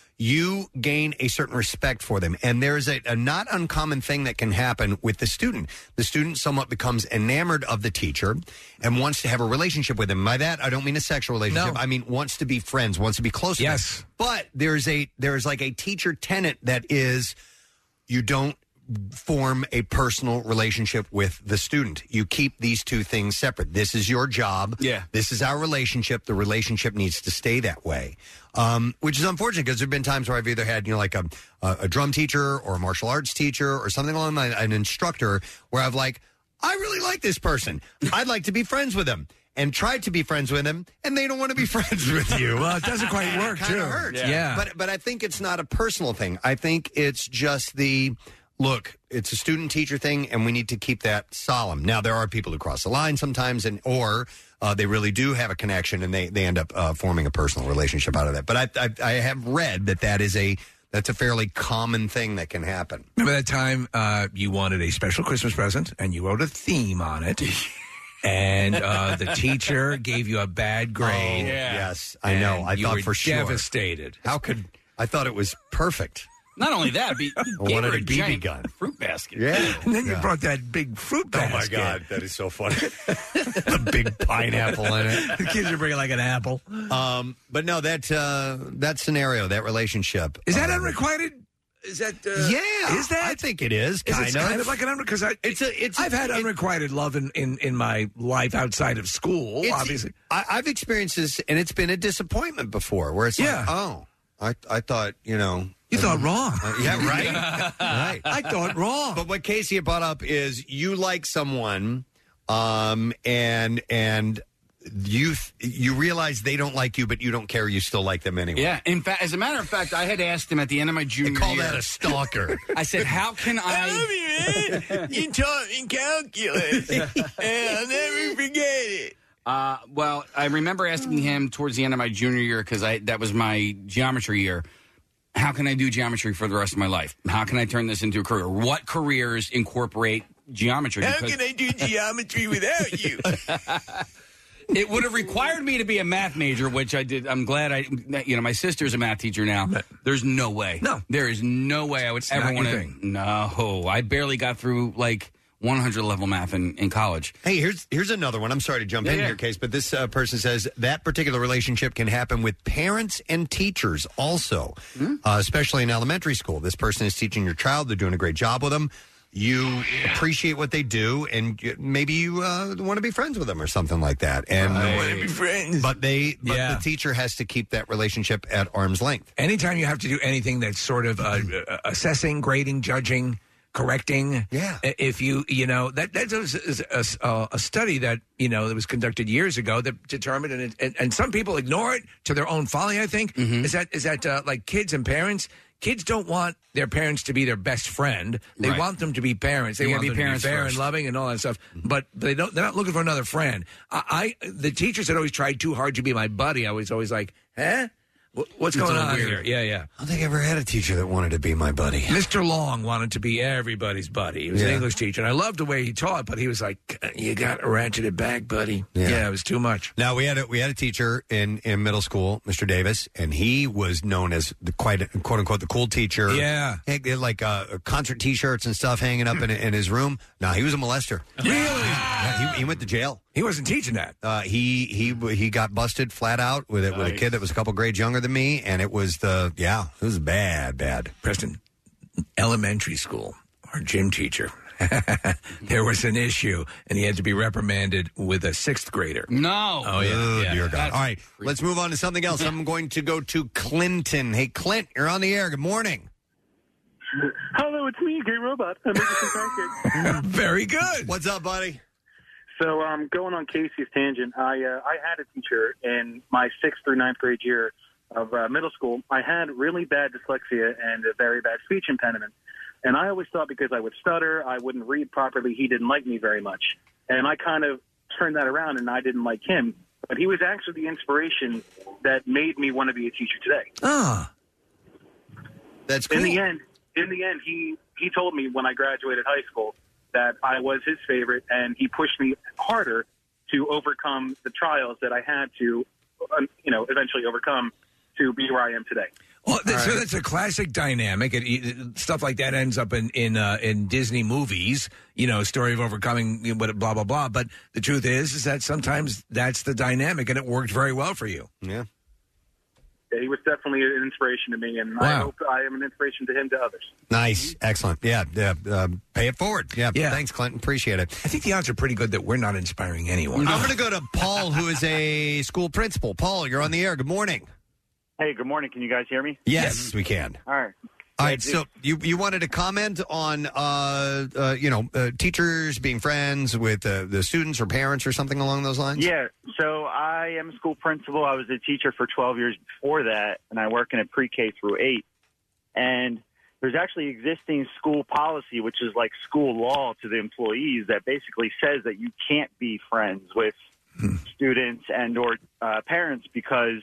[SPEAKER 3] You gain a certain respect for them. And there's a, a not uncommon thing that can happen with the student. The student somewhat becomes enamored of the teacher and wants to have a relationship with him. By that, I don't mean a sexual relationship.
[SPEAKER 5] No.
[SPEAKER 3] I mean wants to be friends, wants to be close to them.
[SPEAKER 5] Yes.
[SPEAKER 3] But there's a there's like a teacher tenet that is you don't form a personal relationship with the student. You keep these two things separate. This is your job.
[SPEAKER 6] Yeah.
[SPEAKER 3] This is our relationship. The relationship needs to stay that way. Um, which is unfortunate because there have been times where I've either had, you know, like a, a, a drum teacher or a martial arts teacher or something along that, an instructor where I've like, I really like this person. I'd like to be friends with them. And tried to be friends with them, and they don't want to be friends with you.
[SPEAKER 5] Well, it doesn't quite work,
[SPEAKER 3] Kind
[SPEAKER 5] too.
[SPEAKER 3] of hurts.
[SPEAKER 5] Yeah. Yeah.
[SPEAKER 3] But but I think it's not a personal thing. I think it's just the look. It's a student-teacher thing, and we need to keep that solemn. Now, there are people who cross the line sometimes, and or uh, they really do have a connection, and they they end up uh, forming a personal relationship out of that. But I, I I have read that that is a that's a fairly common thing that can happen.
[SPEAKER 5] Remember that time uh, you wanted a special Christmas present, and you wrote a theme on it. And uh, the teacher gave you a bad grade.
[SPEAKER 3] Oh, yes, I know.
[SPEAKER 5] And
[SPEAKER 3] I
[SPEAKER 5] you
[SPEAKER 3] thought
[SPEAKER 5] were
[SPEAKER 3] for sure.
[SPEAKER 5] devastated.
[SPEAKER 3] How could I thought it was perfect?
[SPEAKER 6] Not only that, be,
[SPEAKER 3] I wanted a B B
[SPEAKER 6] giant
[SPEAKER 3] gun.
[SPEAKER 6] fruit basket.
[SPEAKER 3] Yeah.
[SPEAKER 5] And then you
[SPEAKER 3] Yeah.
[SPEAKER 5] brought that big fruit
[SPEAKER 3] Oh
[SPEAKER 5] basket.
[SPEAKER 3] my God, that is so funny. The big pineapple in it.
[SPEAKER 5] The kids are bringing like an apple.
[SPEAKER 3] Um, but no, that uh, that scenario, that relationship,
[SPEAKER 5] Is that
[SPEAKER 3] um,
[SPEAKER 5] unrequited? Is that? Uh,
[SPEAKER 3] Yeah,
[SPEAKER 5] Is that?
[SPEAKER 3] I think it is.
[SPEAKER 5] Is
[SPEAKER 3] Kind
[SPEAKER 5] it
[SPEAKER 3] of.
[SPEAKER 5] kind of like an unrequited? Because I,
[SPEAKER 3] It's a- it's a-
[SPEAKER 5] I've had
[SPEAKER 3] it-
[SPEAKER 5] unrequited love in, in, in my life outside of school.
[SPEAKER 3] It's-
[SPEAKER 5] obviously,
[SPEAKER 3] I, I've experienced this, and it's been a disappointment before. Where it's
[SPEAKER 5] Yeah.
[SPEAKER 3] like, oh, I I thought you know.
[SPEAKER 5] you thought wrong.
[SPEAKER 3] Uh, yeah, right. right.
[SPEAKER 5] I thought wrong.
[SPEAKER 3] But what Casey had brought up is you like someone, um, and and you you realize they don't like you, but you don't care. You still like them anyway.
[SPEAKER 6] Yeah. In fact, as a matter of fact, I had asked him at the end of my
[SPEAKER 3] They
[SPEAKER 6] junior
[SPEAKER 3] call
[SPEAKER 6] year.
[SPEAKER 3] that a stalker.
[SPEAKER 6] I said, "How can I?"
[SPEAKER 5] you taught me calculus. I'll never forget it.
[SPEAKER 6] Uh, well, I remember asking him towards the end of my junior year because I that was my geometry year. How can I do geometry for the rest of my life? How can I turn this into a career? What careers incorporate geometry?
[SPEAKER 5] How
[SPEAKER 6] Because
[SPEAKER 5] can I do geometry without you?
[SPEAKER 6] it would have required me to be a math major, which I did. I'm glad I, you know, my sister's a math teacher now. There's no way.
[SPEAKER 5] No.
[SPEAKER 6] There is no way I would
[SPEAKER 5] It's
[SPEAKER 6] ever
[SPEAKER 5] not your
[SPEAKER 6] want to.
[SPEAKER 5] thing.
[SPEAKER 6] No, I barely got through like one hundred level math in, in college.
[SPEAKER 3] Hey, here's here's another one. I'm sorry to jump
[SPEAKER 6] Yeah,
[SPEAKER 3] in
[SPEAKER 6] yeah.
[SPEAKER 3] here, Case, but this uh, person says that particular relationship can happen with parents and teachers also,
[SPEAKER 6] Hmm?
[SPEAKER 3] uh, especially in elementary school. This person is teaching your child. They're doing a great job with them. You appreciate what they do, and you- maybe you uh, want to be friends with them or something like that. And
[SPEAKER 5] I wanna be friends.
[SPEAKER 3] But they, but
[SPEAKER 5] Yeah.
[SPEAKER 3] the teacher has to keep that relationship at arm's length.
[SPEAKER 5] Anytime you have to do anything that's sort of uh, uh, assessing, grading, judging, correcting.
[SPEAKER 3] Yeah.
[SPEAKER 5] If you, you know, that that was a, a, a study that, you know, that was conducted years ago that determined, and, and, and some people ignore it to their own folly, I think,
[SPEAKER 6] Mm-hmm.
[SPEAKER 5] is that, is that uh, like kids and parents, kids don't want their parents to be their best friend. They
[SPEAKER 6] Right.
[SPEAKER 5] want them to be parents. They
[SPEAKER 6] You
[SPEAKER 5] want
[SPEAKER 6] gotta
[SPEAKER 5] them
[SPEAKER 6] be
[SPEAKER 5] to
[SPEAKER 6] parents
[SPEAKER 5] be fair
[SPEAKER 6] first.
[SPEAKER 5] and loving and all that stuff. But they don't, they're not looking for another friend. I, I the teachers that always tried too hard to be my buddy, I was always like, huh? What- What's
[SPEAKER 3] It's a
[SPEAKER 5] going
[SPEAKER 3] little
[SPEAKER 5] on
[SPEAKER 3] weird.
[SPEAKER 5] here? Yeah, yeah.
[SPEAKER 3] I don't think I ever had a teacher that wanted to be my buddy.
[SPEAKER 5] Mister Long wanted to be everybody's buddy. He was an
[SPEAKER 3] Yeah.
[SPEAKER 5] English teacher, and I loved the way he taught, but he was like, you got to ratchet it back, buddy. Yeah. it was too much.
[SPEAKER 3] Now we had a we had a teacher in, in middle school, Mister Davis, and he was known as the quite a, quote unquote the cool teacher.
[SPEAKER 5] Yeah.
[SPEAKER 3] He had, like uh, concert T-shirts and stuff hanging up in, in his room. No, he was a molester.
[SPEAKER 5] Really?
[SPEAKER 3] Yeah, he, he went to jail.
[SPEAKER 5] He wasn't teaching that.
[SPEAKER 3] Uh, he he he got busted flat out with it with a
[SPEAKER 5] Nice.
[SPEAKER 3] kid that was a couple grades younger than me, and it was the yeah, it was bad, bad.
[SPEAKER 5] Preston, elementary school, our gym teacher, there was an issue, and he had to be reprimanded with a sixth grader.
[SPEAKER 6] No.
[SPEAKER 5] Oh, yeah.
[SPEAKER 3] Oh,
[SPEAKER 5] yeah.
[SPEAKER 3] dear God.
[SPEAKER 6] That's
[SPEAKER 3] All right, let's move on to something else. I'm going to go to Clinton. Hey, Clint, you're on the air. Good morning.
[SPEAKER 14] Hello, it's me, Gay Robot. I'm making some pancakes.
[SPEAKER 5] Very good.
[SPEAKER 3] What's up, buddy?
[SPEAKER 14] So, um, going on Casey's tangent, I uh, I had a teacher in my sixth through ninth grade year of uh, middle school. I had really bad dyslexia and a very bad speech impediment. And I always thought because I would stutter, I wouldn't read properly, he didn't like me very much. And I kind of turned that around, and I didn't like him. But he was actually the inspiration that made me want to be a teacher today.
[SPEAKER 5] Ah.
[SPEAKER 3] That's
[SPEAKER 14] In the end, in the end, he, he told me when I graduated high school that I was his favorite, and he pushed me harder to overcome the trials that I had to, um, you know, eventually overcome to be where I am today.
[SPEAKER 5] Well, that's, so that's a classic dynamic. It, it, stuff like that ends up in in, uh, in Disney movies. You know, story of overcoming, you know, blah blah blah. But the truth is, is that sometimes that's the dynamic, and it worked very well for you.
[SPEAKER 3] Yeah.
[SPEAKER 14] Yeah, he was definitely an inspiration to me, and I
[SPEAKER 3] Wow.
[SPEAKER 14] hope I am an inspiration to him to others.
[SPEAKER 3] Nice, excellent. Yeah, yeah. Uh, pay it forward. Yeah,
[SPEAKER 5] Yeah.
[SPEAKER 3] Thanks, Clinton. Appreciate it.
[SPEAKER 5] I think the odds are pretty good that we're not inspiring anyone.
[SPEAKER 3] I'm going to go to Paul, who is a school principal. Paul, you're on the air. Good morning.
[SPEAKER 15] Hey, good morning. Can you guys hear me?
[SPEAKER 3] Yes, we can.
[SPEAKER 15] All right.
[SPEAKER 3] All right. So you you wanted to comment on uh, uh you know uh, teachers being friends with uh, the students or parents or something along those lines?
[SPEAKER 15] Yeah. So I am a school principal. I was a teacher for twelve years before that, and I work in a pre-K through eight. And there's actually existing school policy, which is like school law to the employees, that basically says that you can't be friends with students and or uh, parents, because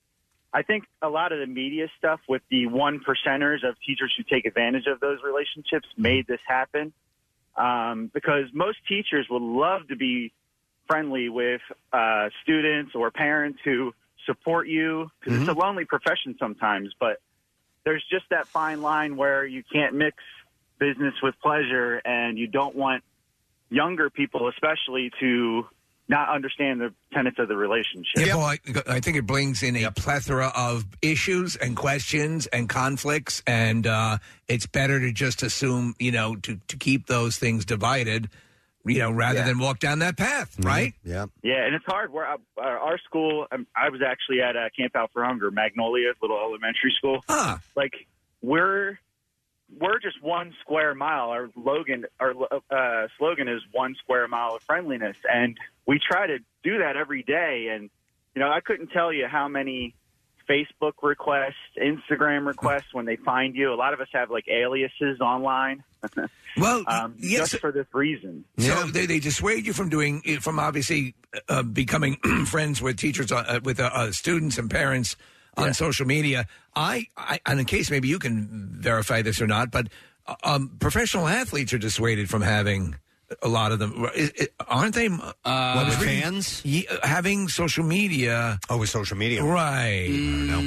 [SPEAKER 15] I think a lot of the media stuff with the one percenters of teachers who take advantage of those relationships made this happen. Um, because most teachers would love to be friendly with uh, students or parents who support you, because it's a lonely profession sometimes, but there's just that fine line where you can't mix business with pleasure, and you don't want younger people especially to not understand the tenets of the relationship.
[SPEAKER 5] Yeah, well, I, I think it brings in a plethora of issues and questions and conflicts, and uh, it's better to just assume, you know, to, to keep those things divided, you know, rather
[SPEAKER 15] Yeah.
[SPEAKER 5] than walk down that path, right?
[SPEAKER 3] Yeah.
[SPEAKER 15] Yeah, and it's hard. We're, uh, our school, um, I was actually at uh, Camp Out for Hunger, Magnolia, little elementary school.
[SPEAKER 5] Huh.
[SPEAKER 15] Like, we're we're just one square mile. Our Logan, our uh, slogan is one square mile of friendliness, and we try to do that every day. And you know, I couldn't tell you how many Facebook requests, Instagram requests when they find you. A lot of us have like aliases online.
[SPEAKER 5] Well,
[SPEAKER 15] um,
[SPEAKER 5] yes.
[SPEAKER 15] just for this reason.
[SPEAKER 5] So they, they dissuade you from doing, from obviously uh, becoming friends with teachers, uh, with uh, uh, students and parents on social media. I, I, and in case maybe you can verify this or not, but uh, um, professional athletes are dissuaded from having a lot of them, I- I- aren't they? Uh,
[SPEAKER 3] What, with fans?
[SPEAKER 5] Ye- having social media.
[SPEAKER 3] Oh, with social media.
[SPEAKER 5] Right.
[SPEAKER 3] No.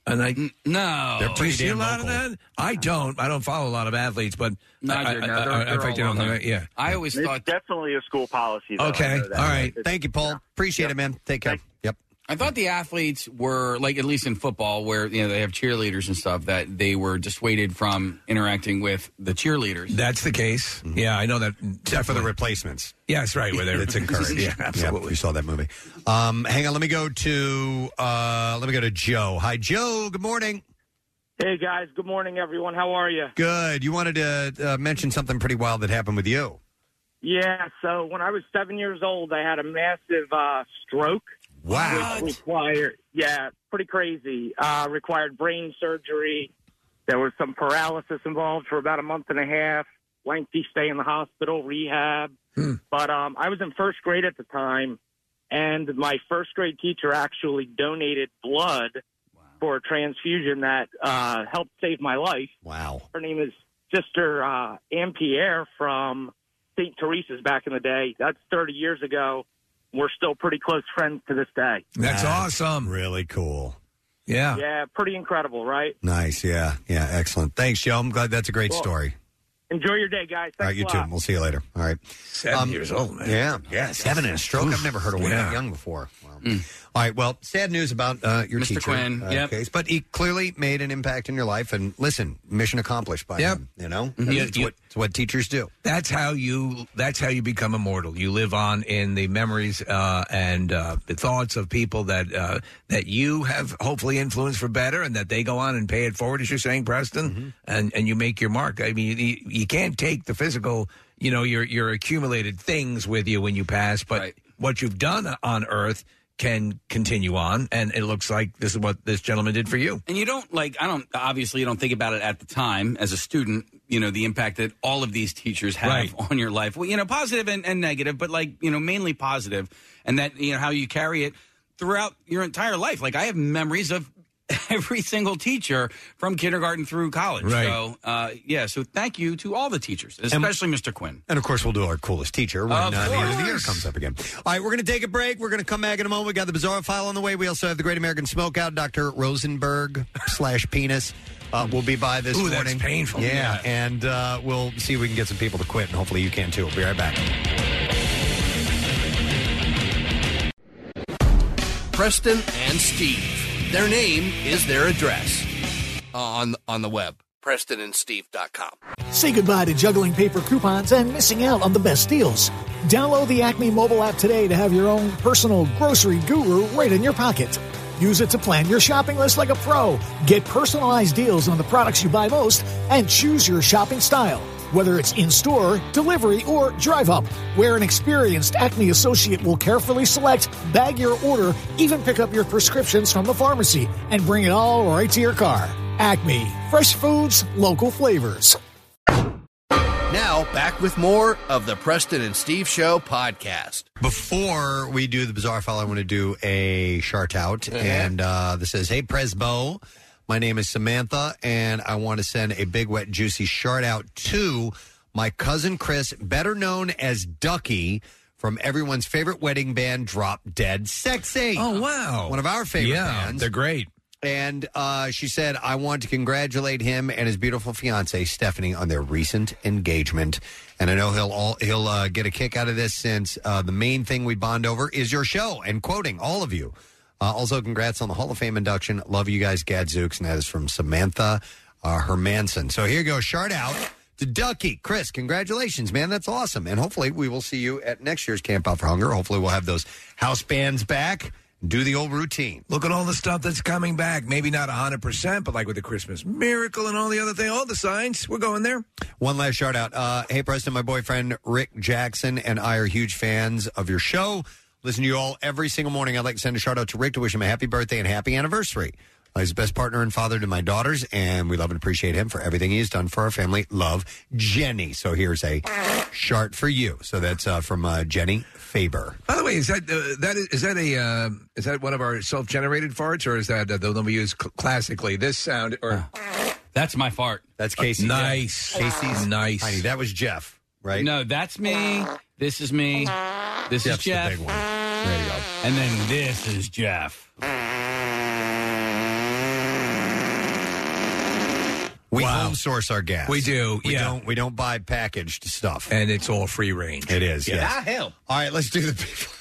[SPEAKER 5] And I
[SPEAKER 6] no,
[SPEAKER 5] they're pretty see a lot of that. I don't. I don't follow a lot of athletes, but
[SPEAKER 6] Neither,
[SPEAKER 5] I,
[SPEAKER 6] no,
[SPEAKER 5] I,
[SPEAKER 6] they're-
[SPEAKER 5] I,
[SPEAKER 6] they're
[SPEAKER 5] I think
[SPEAKER 6] all
[SPEAKER 5] they don't.
[SPEAKER 6] on there.
[SPEAKER 5] Yeah,
[SPEAKER 6] I always
[SPEAKER 15] It's
[SPEAKER 6] thought
[SPEAKER 15] definitely a school policy. Though.
[SPEAKER 5] Okay.
[SPEAKER 15] I know that.
[SPEAKER 3] All right.
[SPEAKER 15] It's-
[SPEAKER 3] Thank you, Paul. Appreciate it, man. Take care. Yep.
[SPEAKER 6] I thought the athletes were like, at least in football, where you know they have cheerleaders and stuff, that they were dissuaded from interacting with the cheerleaders.
[SPEAKER 5] that's the case. Yeah, I know that.
[SPEAKER 3] Except for the replacements.
[SPEAKER 5] Yes, right. Where they're
[SPEAKER 3] It's encouraged.
[SPEAKER 5] Yeah, absolutely.
[SPEAKER 3] Yep, we saw that movie. Um, hang on. Let me go to uh, let me go to Joe. Hi, Joe. Good morning.
[SPEAKER 16] Hey, guys. Good morning, everyone. How are you?
[SPEAKER 3] Good. You wanted to uh, mention something pretty wild that happened with you.
[SPEAKER 16] Yeah, so when I was seven years old, I had a massive uh, stroke.
[SPEAKER 3] Wow.
[SPEAKER 16] Which required, yeah, pretty crazy. Uh, required brain surgery. There was some paralysis involved for about a month and a half. Lengthy stay in the hospital, rehab.
[SPEAKER 5] Hmm.
[SPEAKER 16] But um, I was in first grade at the time, and my first grade teacher actually donated blood for a transfusion that uh, helped save my life.
[SPEAKER 3] Wow.
[SPEAKER 16] Her name is Sister uh, Ann Pierre from Saint Teresa's back in the day. That's thirty years ago. We're still pretty close friends to this day.
[SPEAKER 5] That's awesome.
[SPEAKER 3] Really cool.
[SPEAKER 5] Yeah.
[SPEAKER 16] Yeah, pretty incredible, right?
[SPEAKER 3] Nice. Yeah. Yeah. Excellent. Thanks, Joe. I'm glad that's a great
[SPEAKER 16] Cool.
[SPEAKER 3] story.
[SPEAKER 16] Enjoy your day, guys. Thanks
[SPEAKER 3] All right, you
[SPEAKER 16] a
[SPEAKER 3] too.
[SPEAKER 16] lot.
[SPEAKER 3] We'll see you later. All right.
[SPEAKER 5] Seven years old, man.
[SPEAKER 3] Yeah. Yeah. Seven and a stroke. I've never heard of one
[SPEAKER 5] Yeah.
[SPEAKER 3] that young before. Wow. All right. Well, sad news about uh, your
[SPEAKER 6] Mister
[SPEAKER 3] teacher
[SPEAKER 6] Quinn,
[SPEAKER 3] uh,
[SPEAKER 6] yep.
[SPEAKER 3] case, but he clearly made an impact in your life. And listen, mission accomplished by
[SPEAKER 5] Yep.
[SPEAKER 3] him. You know,
[SPEAKER 5] Mhm.
[SPEAKER 3] That's
[SPEAKER 5] You-
[SPEAKER 3] what,
[SPEAKER 5] you-
[SPEAKER 3] it's what teachers do.
[SPEAKER 5] That's how you. That's how you become immortal. You live on in the memories uh, and uh, the thoughts of people that uh, that you have hopefully influenced for better, and that they go on and pay it forward, as you're saying, Preston.
[SPEAKER 3] Mm-hmm.
[SPEAKER 5] And and you make your mark. I mean, you, you can't take the physical, you know, your your accumulated things with you when you pass, but what you've done on Earth can continue on, and it looks like this is what this gentleman did for you.
[SPEAKER 6] And you don't like, I don't, obviously you don't think about it at the time as a student, you know, the impact that all of these teachers have
[SPEAKER 5] Right.
[SPEAKER 6] on your life. Well, you know, positive and, and negative, but like, you know, mainly positive, and that, you know, how you carry it throughout your entire life. Like I have memories of every single teacher from kindergarten through college.
[SPEAKER 3] Right.
[SPEAKER 6] So, uh, yeah, so thank you to all the teachers, especially Mister Quinn.
[SPEAKER 3] And of course, we'll do our coolest teacher when uh,
[SPEAKER 6] Of
[SPEAKER 3] the end of the year
[SPEAKER 6] course.
[SPEAKER 3] comes up again. All right, we're going to take a break. We're going to come back in a moment. We got the Bizarre File on the way. We also have the Great American Smokeout. Doctor Rosenberg slash penis uh, will be by this
[SPEAKER 5] Ooh,
[SPEAKER 3] morning.
[SPEAKER 5] that's painful.
[SPEAKER 3] Yeah,
[SPEAKER 5] Yeah.
[SPEAKER 3] and uh, we'll see if we can get some people to quit, and hopefully you can too. We'll be right back.
[SPEAKER 8] Preston and Steve. Their name is their address on on the web. Preston and Steve dot com.
[SPEAKER 1] Say goodbye to juggling paper coupons and missing out on the best deals. Download the Acme mobile app today to have your own personal grocery guru right in your pocket. Use it to plan your shopping list like a pro. Get personalized deals on the products you buy most and choose your shopping style. Whether it's in-store, delivery, or drive-up, where an experienced Acme associate will carefully select, bag your order, even pick up your prescriptions from the pharmacy, and bring it all right to your car. Acme. Fresh foods, local flavors.
[SPEAKER 8] Now, back with more of the Preston and Steve Show podcast.
[SPEAKER 3] Before we do the Bizarre File, I want to do a shout out.
[SPEAKER 8] Uh-huh.
[SPEAKER 3] And uh, this says, Hey, Presbo. My name is Samantha, and I want to send a big, wet, juicy shout out to my cousin Chris, better known as Ducky, from everyone's favorite wedding band, Drop Dead Sexy.
[SPEAKER 5] Oh, wow.
[SPEAKER 3] One of our favorite
[SPEAKER 5] Yeah,
[SPEAKER 3] bands.
[SPEAKER 5] they're great.
[SPEAKER 3] And uh, she said, I want to congratulate him and his beautiful fiancee, Stephanie, on their recent engagement. And I know he'll all, he'll uh, get a kick out of this since uh, the main thing we bond over is your show, and quoting all of you. Uh, also, congrats on the Hall of Fame induction. Love you guys, Gadzooks. And that is from Samantha uh, Hermanson. So here you go. Shout out to Ducky. Chris, congratulations, man. That's awesome. And hopefully we will see you at next year's Camp Out for Hunger. Hopefully we'll have those house bands back. Do the old routine.
[SPEAKER 5] Look at all the stuff that's coming back. Maybe not one hundred percent, but like with the Christmas Miracle and all the other things, all the signs, we're going there.
[SPEAKER 3] One last shout out. Uh, hey, Preston, my boyfriend Rick Jackson and I are huge fans of your show. Listen to you all every single morning. I'd like to send a shout out to Rick to wish him a happy birthday and happy anniversary. Uh, he's the best partner and father to my daughters, and we love and appreciate him for everything he has done for our family. Love, Jenny. So here's a shart for you. So that's uh, from uh, Jenny Faber.
[SPEAKER 5] By the way, is that uh, that is, is that a uh, is that one of our self-generated farts, or is that uh, the one we use cl- classically? This sound, or
[SPEAKER 6] That's my fart.
[SPEAKER 3] That's Casey.
[SPEAKER 5] nice,
[SPEAKER 3] Casey's
[SPEAKER 5] nice.
[SPEAKER 3] Honey, that was Jeff, right?
[SPEAKER 6] No, that's me. This is me. This
[SPEAKER 3] Jeff's
[SPEAKER 6] is
[SPEAKER 3] the
[SPEAKER 6] Jeff.
[SPEAKER 3] big one. There you go.
[SPEAKER 6] And then this is Jeff.
[SPEAKER 3] We
[SPEAKER 5] Wow.
[SPEAKER 3] home source our gas.
[SPEAKER 5] We do,
[SPEAKER 3] We
[SPEAKER 5] yeah.
[SPEAKER 3] don't. We don't buy packaged stuff,
[SPEAKER 5] and it's all free range.
[SPEAKER 3] It is.
[SPEAKER 5] Yeah.
[SPEAKER 3] Yes.
[SPEAKER 5] Ah,
[SPEAKER 17] hell.
[SPEAKER 3] All right, let's do the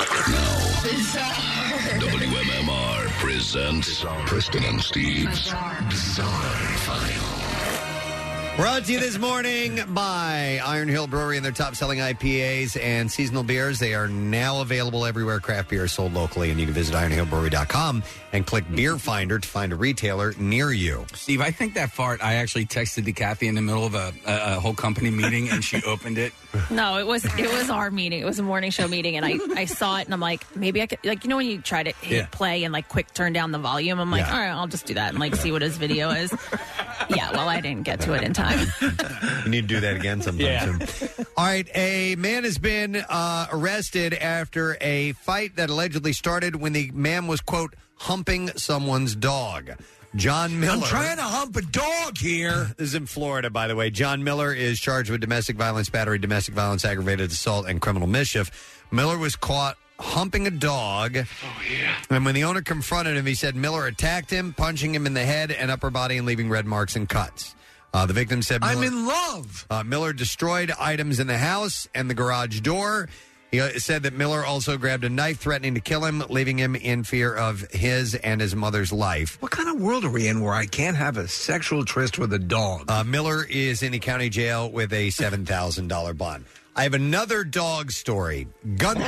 [SPEAKER 2] W M M R presents Preston and Steve's Bizarre, File.
[SPEAKER 3] Brought to you this morning by Iron Hill Brewery and their top-selling I P As and seasonal beers. They are now available everywhere craft beer is sold locally, and you can visit iron hill brewery dot com and click Beer Finder to find a retailer near you.
[SPEAKER 6] Steve, I think that fart, I actually texted to Kathy in the middle of a, a, a whole company meeting, and she opened it.
[SPEAKER 4] No, it was it was our meeting. It was a morning show meeting, and I, I saw it, and I'm like, maybe I could, like, you know when you try to hit
[SPEAKER 3] Yeah.
[SPEAKER 4] play and, like, quick turn down the volume? I'm like,
[SPEAKER 3] Yeah.
[SPEAKER 4] all right, I'll just do that and, like, see what his video is. Yeah, well, I didn't get to it in time.
[SPEAKER 3] You need to do that again sometime
[SPEAKER 4] Yeah.
[SPEAKER 3] soon. All right, a man has been uh, arrested after a fight that allegedly started when the man was, quote, humping someone's dog. John Miller.
[SPEAKER 5] I'm trying to hump a dog here.
[SPEAKER 3] This is in Florida, by the way. John Miller is charged with domestic violence, battery, domestic violence, aggravated assault, and criminal mischief. Miller was caught humping a dog. Oh, yeah. And when the owner confronted him, he said Miller attacked him, punching him in the head and upper body and leaving red marks and cuts. Uh, the victim said Miller,
[SPEAKER 5] I'm in love.
[SPEAKER 3] Uh, Miller destroyed items in the house and the garage door. He uh, said that Miller also grabbed a knife, threatening to kill him, leaving him in fear of his and his mother's life.
[SPEAKER 5] What kind of world are we in where I can't have a sexual tryst with a dog?
[SPEAKER 3] Uh, Miller is in the county jail with a seven thousand dollars bond. I have another dog story. Gunther.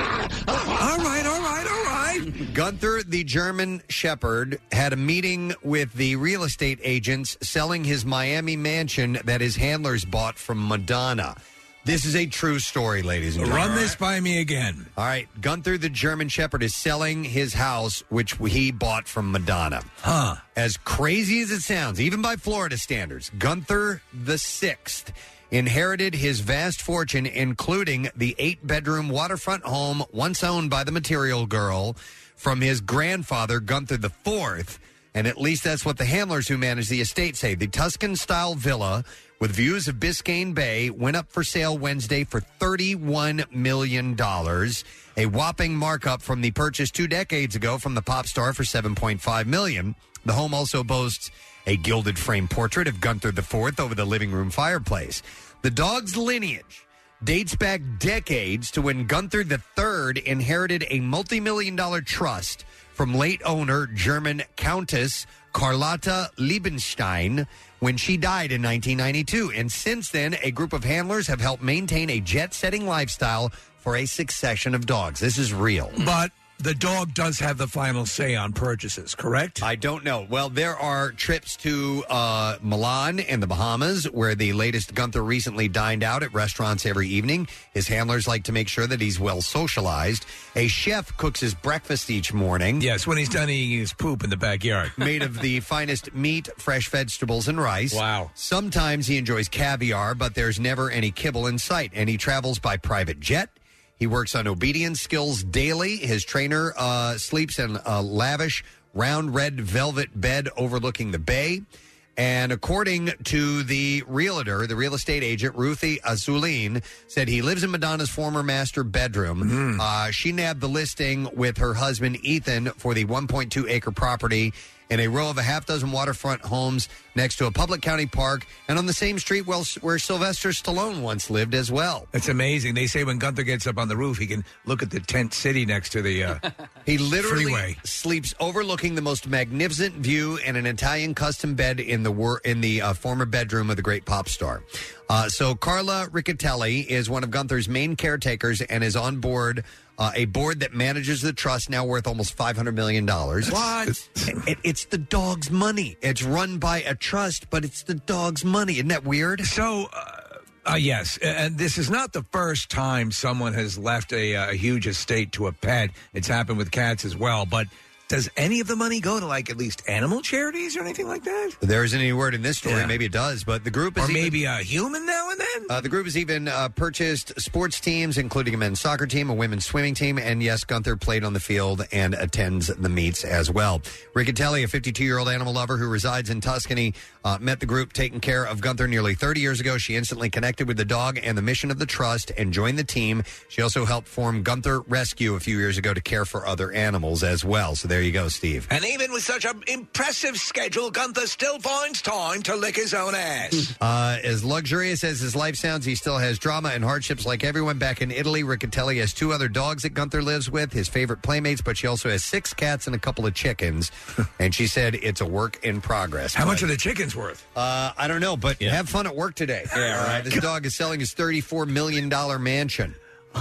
[SPEAKER 5] All right, all right, all right.
[SPEAKER 3] Gunther, the German Shepherd, had a meeting with the real estate agents selling his Miami mansion that his handlers bought from Madonna. This is a true story, ladies and gentlemen.
[SPEAKER 5] Run this by me again.
[SPEAKER 3] All right. Gunther, the German Shepherd, is selling his house, which he bought from Madonna.
[SPEAKER 5] Huh.
[SPEAKER 3] As crazy as it sounds, even by Florida standards, Gunther the Sixth inherited his vast fortune, including the eight-bedroom waterfront home once owned by the Material Girl, from his grandfather, Gunther the Fourth. And at least that's what the handlers who manage the estate say. The Tuscan-style villa with views of Biscayne Bay went up for sale Wednesday for thirty-one million dollars, a whopping markup from the purchase two decades ago from the pop star for seven point five million dollars. The home also boasts a gilded frame portrait of Gunther the Fourth over the living room fireplace. The dog's lineage dates back decades to when Gunther the Third inherited a multi-million dollar trust from late owner German Countess Carlotta Liebenstein when she died in nineteen ninety-two. And since then, a group of handlers have helped maintain a jet-setting lifestyle for a succession of dogs. This is real.
[SPEAKER 5] But the dog does have the final say on purchases, correct?
[SPEAKER 3] I don't know. Well, there are trips to uh, Milan and the Bahamas, where the latest Gunther recently dined out at restaurants every evening. His handlers like to make sure that he's well socialized. A chef cooks his breakfast each morning.
[SPEAKER 5] Yes, when he's done eating his poop in the backyard.
[SPEAKER 3] Made of the finest meat, fresh vegetables, and rice.
[SPEAKER 5] Wow.
[SPEAKER 3] Sometimes he enjoys caviar, but there's never any kibble in sight, and he travels by private jet. He works on obedience skills daily. His trainer uh, sleeps in a lavish, round red velvet bed overlooking the bay. And according to the realtor, the real estate agent, Ruthie Azulin, said he lives in Madonna's former master bedroom.
[SPEAKER 5] Mm.
[SPEAKER 3] Uh, she nabbed the listing with her husband, Ethan, for the one point two acre property in a row of a half dozen waterfront homes next to a public county park and on the same street where, where Sylvester Stallone once lived as well.
[SPEAKER 5] It's amazing. They say when Gunther gets up on the roof, he can look at the tent city next to the uh,
[SPEAKER 3] He literally
[SPEAKER 5] freeway.
[SPEAKER 3] sleeps overlooking the most magnificent view in an Italian custom bed in the wor- in the uh, former bedroom of the great pop star. Uh, so Carla Riccatelli is one of Gunther's main caretakers and is on board uh, a board that manages the trust, now worth almost five hundred million dollars.
[SPEAKER 5] What?
[SPEAKER 3] It, it's the dog's money. It's run by a trust, but it's the dog's money. Isn't that weird?
[SPEAKER 5] So, uh, uh, yes, and this is not the first time someone has left a, a huge estate to a pet. It's happened with cats as well, but does any of the money go to, like, at least animal charities or anything like that?
[SPEAKER 3] There isn't any word in this story.
[SPEAKER 5] Yeah.
[SPEAKER 3] Maybe it does, but the group is
[SPEAKER 5] Or
[SPEAKER 3] even-
[SPEAKER 5] maybe a human now and then?
[SPEAKER 3] Uh, the group has even uh, purchased sports teams, including a men's soccer team, a women's swimming team, and yes, Gunther played on the field and attends the meets as well. Riccatelli, a fifty-two-year-old animal lover who resides in Tuscany, uh, met the group taking care of Gunther nearly thirty years ago. She instantly connected with the dog and the mission of the trust and joined the team. She also helped form Gunther Rescue a few years ago to care for other animals as well. So there there you go, Steve.
[SPEAKER 5] And even with such an impressive schedule, Gunther still finds time to lick his own ass.
[SPEAKER 3] Uh, as luxurious as his life sounds, he still has drama and hardships like everyone. Back in Italy, Riccatelli has two other dogs that Gunther lives with, his favorite playmates, but she also has six cats and a couple of chickens. And she said it's a work in progress.
[SPEAKER 5] How
[SPEAKER 3] but,
[SPEAKER 5] much are the chickens worth?
[SPEAKER 3] Uh, I don't know, but have fun at work today.
[SPEAKER 5] Yeah, right.
[SPEAKER 3] Uh, this dog is selling his thirty-four million dollars mansion.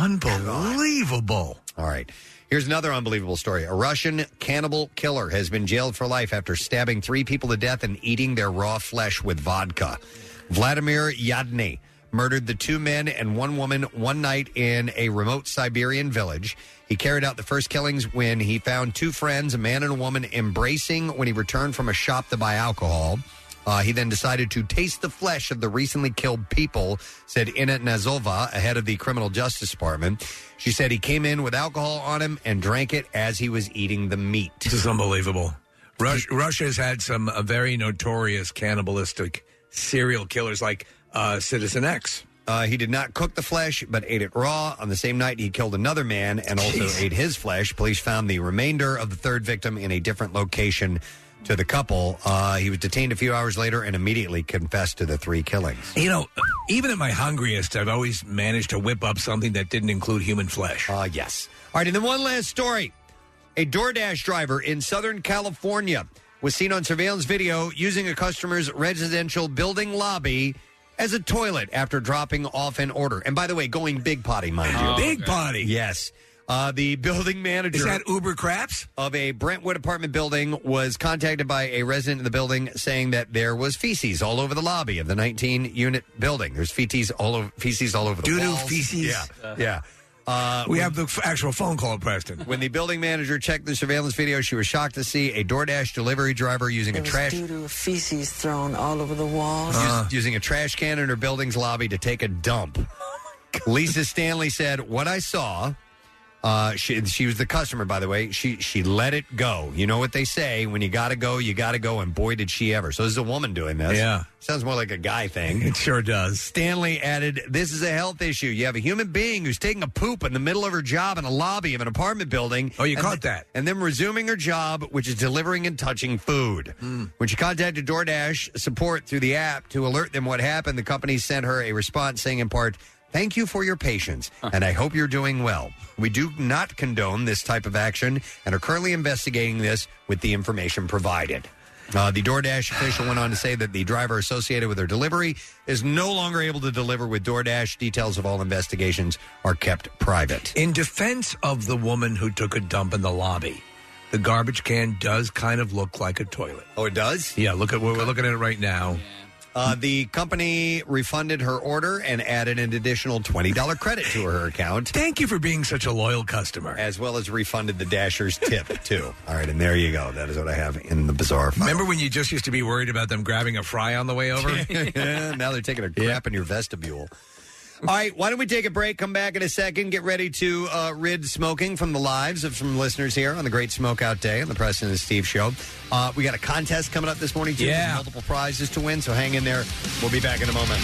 [SPEAKER 5] Unbelievable.
[SPEAKER 3] All right. Here's another unbelievable story. A Russian cannibal killer has been jailed for life after stabbing three people to death and eating their raw flesh with vodka. Vladimir Yadny murdered the two men and one woman one night in a remote Siberian village. He carried out the first killings when he found two friends, a man and a woman, embracing when he returned from a shop to buy alcohol. Uh, he then decided to taste the flesh of the recently killed people, said Inna Nazova, ahead of the Criminal Justice Department. She said he came in with alcohol on him and drank it as he was eating the meat.
[SPEAKER 5] This is unbelievable. Rus- Russia's had some uh, very notorious cannibalistic serial killers like uh, Citizen X.
[SPEAKER 3] Uh, he did not cook the flesh, but ate it raw. On the same night, he killed another man and also Jeez. ate his flesh. Police found the remainder of the third victim in a different location to the couple. Uh, he was detained a few hours later and immediately confessed to the three killings.
[SPEAKER 5] You know, even at my hungriest, I've always managed to whip up something that didn't include human flesh.
[SPEAKER 3] Uh, yes. All right, and then one last story. A DoorDash driver in Southern California was seen on surveillance video using a customer's residential building lobby as a toilet after dropping off an order. And by the way, going big potty, mind you.
[SPEAKER 5] Oh, big okay. potty?
[SPEAKER 3] Yes. Uh, the building manager...
[SPEAKER 5] Is that Uber Craps?
[SPEAKER 3] ...of a Brentwood apartment building was contacted by a resident in the building saying that there was feces all over the lobby of the nineteen-unit building. There's feces all over, feces all over the
[SPEAKER 5] Doo-doo
[SPEAKER 3] walls.
[SPEAKER 5] feces?
[SPEAKER 3] Yeah, yeah. Uh,
[SPEAKER 5] we
[SPEAKER 3] when,
[SPEAKER 5] have the f- actual phone call, Preston.
[SPEAKER 3] When the building manager checked the surveillance video, she was shocked to see a DoorDash delivery driver using
[SPEAKER 17] there
[SPEAKER 3] a trash...
[SPEAKER 17] There was doo-doo feces thrown all over the walls.
[SPEAKER 3] Uh, Us- using a trash can in her building's lobby to take a dump. Oh Lisa Stanley said, what I saw... Uh, she, she was the customer, by the way. She she let it go. You know what they say, when you got to go, you got to go, and boy, did she ever. So this is a woman doing this.
[SPEAKER 5] Yeah.
[SPEAKER 3] Sounds more like a guy thing.
[SPEAKER 5] It sure does.
[SPEAKER 3] Stanley added, this is a health issue. You have a human being who's taking a poop in the middle of her job in a lobby of an apartment building.
[SPEAKER 5] Oh, you
[SPEAKER 3] and
[SPEAKER 5] caught
[SPEAKER 3] th-
[SPEAKER 5] that.
[SPEAKER 3] And then resuming her job, which is delivering and touching food.
[SPEAKER 5] Mm.
[SPEAKER 3] When she contacted DoorDash support through the app to alert them what happened, the company sent her a response saying in part, thank you for your patience, and I hope you're doing well. We do not condone this type of action and are currently investigating this with the information provided. Uh, the DoorDash official went on to say that the driver associated with her delivery is no longer able to deliver with DoorDash. Details of all investigations are kept private.
[SPEAKER 5] In defense of the woman who took a dump in the lobby, the garbage can does kind of look like a toilet.
[SPEAKER 3] Oh, it does?
[SPEAKER 5] Yeah, look at we're looking at it right now.
[SPEAKER 3] Uh, the company refunded her order and added an additional twenty dollars credit to her account.
[SPEAKER 5] Thank you for being such a loyal customer.
[SPEAKER 3] As well as refunded the Dasher's tip, too. All right, and there you go. That is what I have in the bizarre file.
[SPEAKER 5] Remember when you just used to be worried about them grabbing a fry on the way over?
[SPEAKER 3] Yeah, now they're taking a crap in your vestibule. All right, why don't we take a break, come back in a second, get ready to uh, rid smoking from the lives of some listeners here on the Great Smokeout Day on the Preston and Steve Show. Uh, we got a contest coming up this morning, too.
[SPEAKER 5] Yeah.
[SPEAKER 3] With multiple prizes to win, so hang in there. We'll be back in a moment.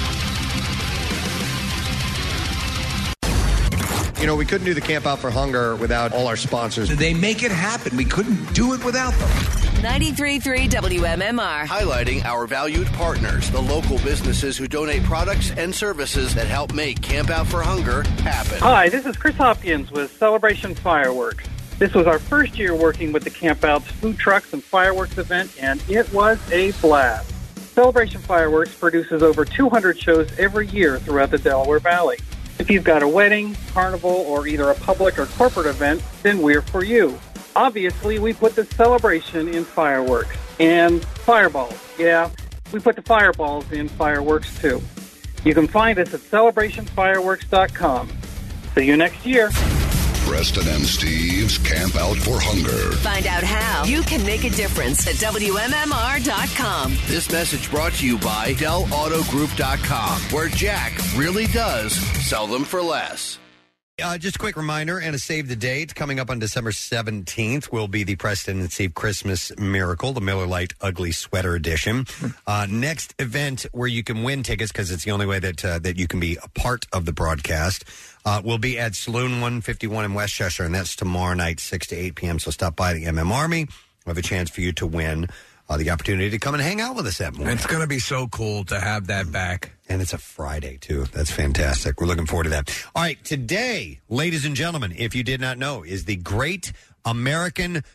[SPEAKER 3] You know, we couldn't do the Camp Out for Hunger without all our sponsors.
[SPEAKER 5] They make it happen. We couldn't do it without them.
[SPEAKER 12] ninety-three point three W M M R.
[SPEAKER 8] Highlighting our valued partners, the local businesses who donate products and services that help make Camp Out for Hunger happen.
[SPEAKER 18] Hi, this is Chris Hopkins with Celebration Fireworks. This was our first year working with the Camp Out's food trucks and fireworks event, and it was a blast. Celebration Fireworks produces over two hundred shows every year throughout the Delaware Valley. If you've got a wedding, carnival, or either a public or corporate event, then we're for you. Obviously, we put the celebration in fireworks. And fireballs. Yeah, we put the fireballs in fireworks, too. You can find us at celebration fireworks dot com. See you next year.
[SPEAKER 2] Preston and Steve's Camp Out for Hunger.
[SPEAKER 12] Find out how you can make a difference at W M M R dot com.
[SPEAKER 8] This message brought to you by Del Auto Group dot com, where Jack really does sell them for less.
[SPEAKER 3] Uh, just a quick reminder and a save the date. Coming up on December seventeenth will be the Preston and Steve Christmas Miracle, the Miller Lite Ugly Sweater Edition. Uh, next event where you can win tickets, because it's the only way that uh, that you can be a part of the broadcast, uh, will be at Saloon one fifty-one in Westchester, and that's tomorrow night, six to eight p.m. So stop by the M M Army. We'll have a chance for you to win uh, the opportunity to come and hang out with us that morning.
[SPEAKER 5] It's going to be so cool to have that back.
[SPEAKER 3] And it's a Friday, too. That's fantastic. We're looking forward to that. All right, today, ladies and gentlemen, if you did not know, is the Great American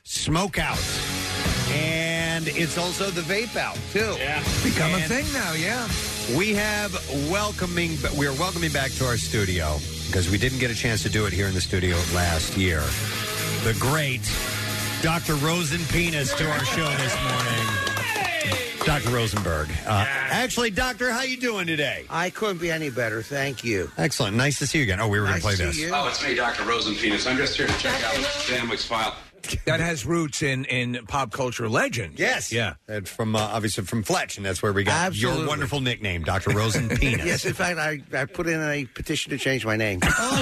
[SPEAKER 3] Smokeout. And it's also the Vape Out, too.
[SPEAKER 5] Yeah. Become and a thing now, yeah.
[SPEAKER 3] We have welcoming, we are welcoming back to our studio, because we didn't get a chance to do it here in the studio last year, the great Doctor Rosen Penis to our show this morning. Doctor Rosenberg. Uh, actually, Doctor, how you doing today?
[SPEAKER 19] I couldn't be any better. Thank you.
[SPEAKER 3] Excellent. Nice to see you again. Oh, we were
[SPEAKER 19] nice
[SPEAKER 3] going to play
[SPEAKER 19] to
[SPEAKER 3] this.
[SPEAKER 20] Oh, it's me, Doctor Rosenpenis. I'm just here to check out Stanwyck's file.
[SPEAKER 5] That has roots in, in pop culture legend.
[SPEAKER 3] Yes.
[SPEAKER 5] Yeah.
[SPEAKER 3] And from, uh, obviously, from Fletch, and that's where we got
[SPEAKER 19] Absolutely.
[SPEAKER 3] your wonderful nickname, Doctor Rosen Penis.
[SPEAKER 19] Yes, in fact, I, I put in a petition to change my name.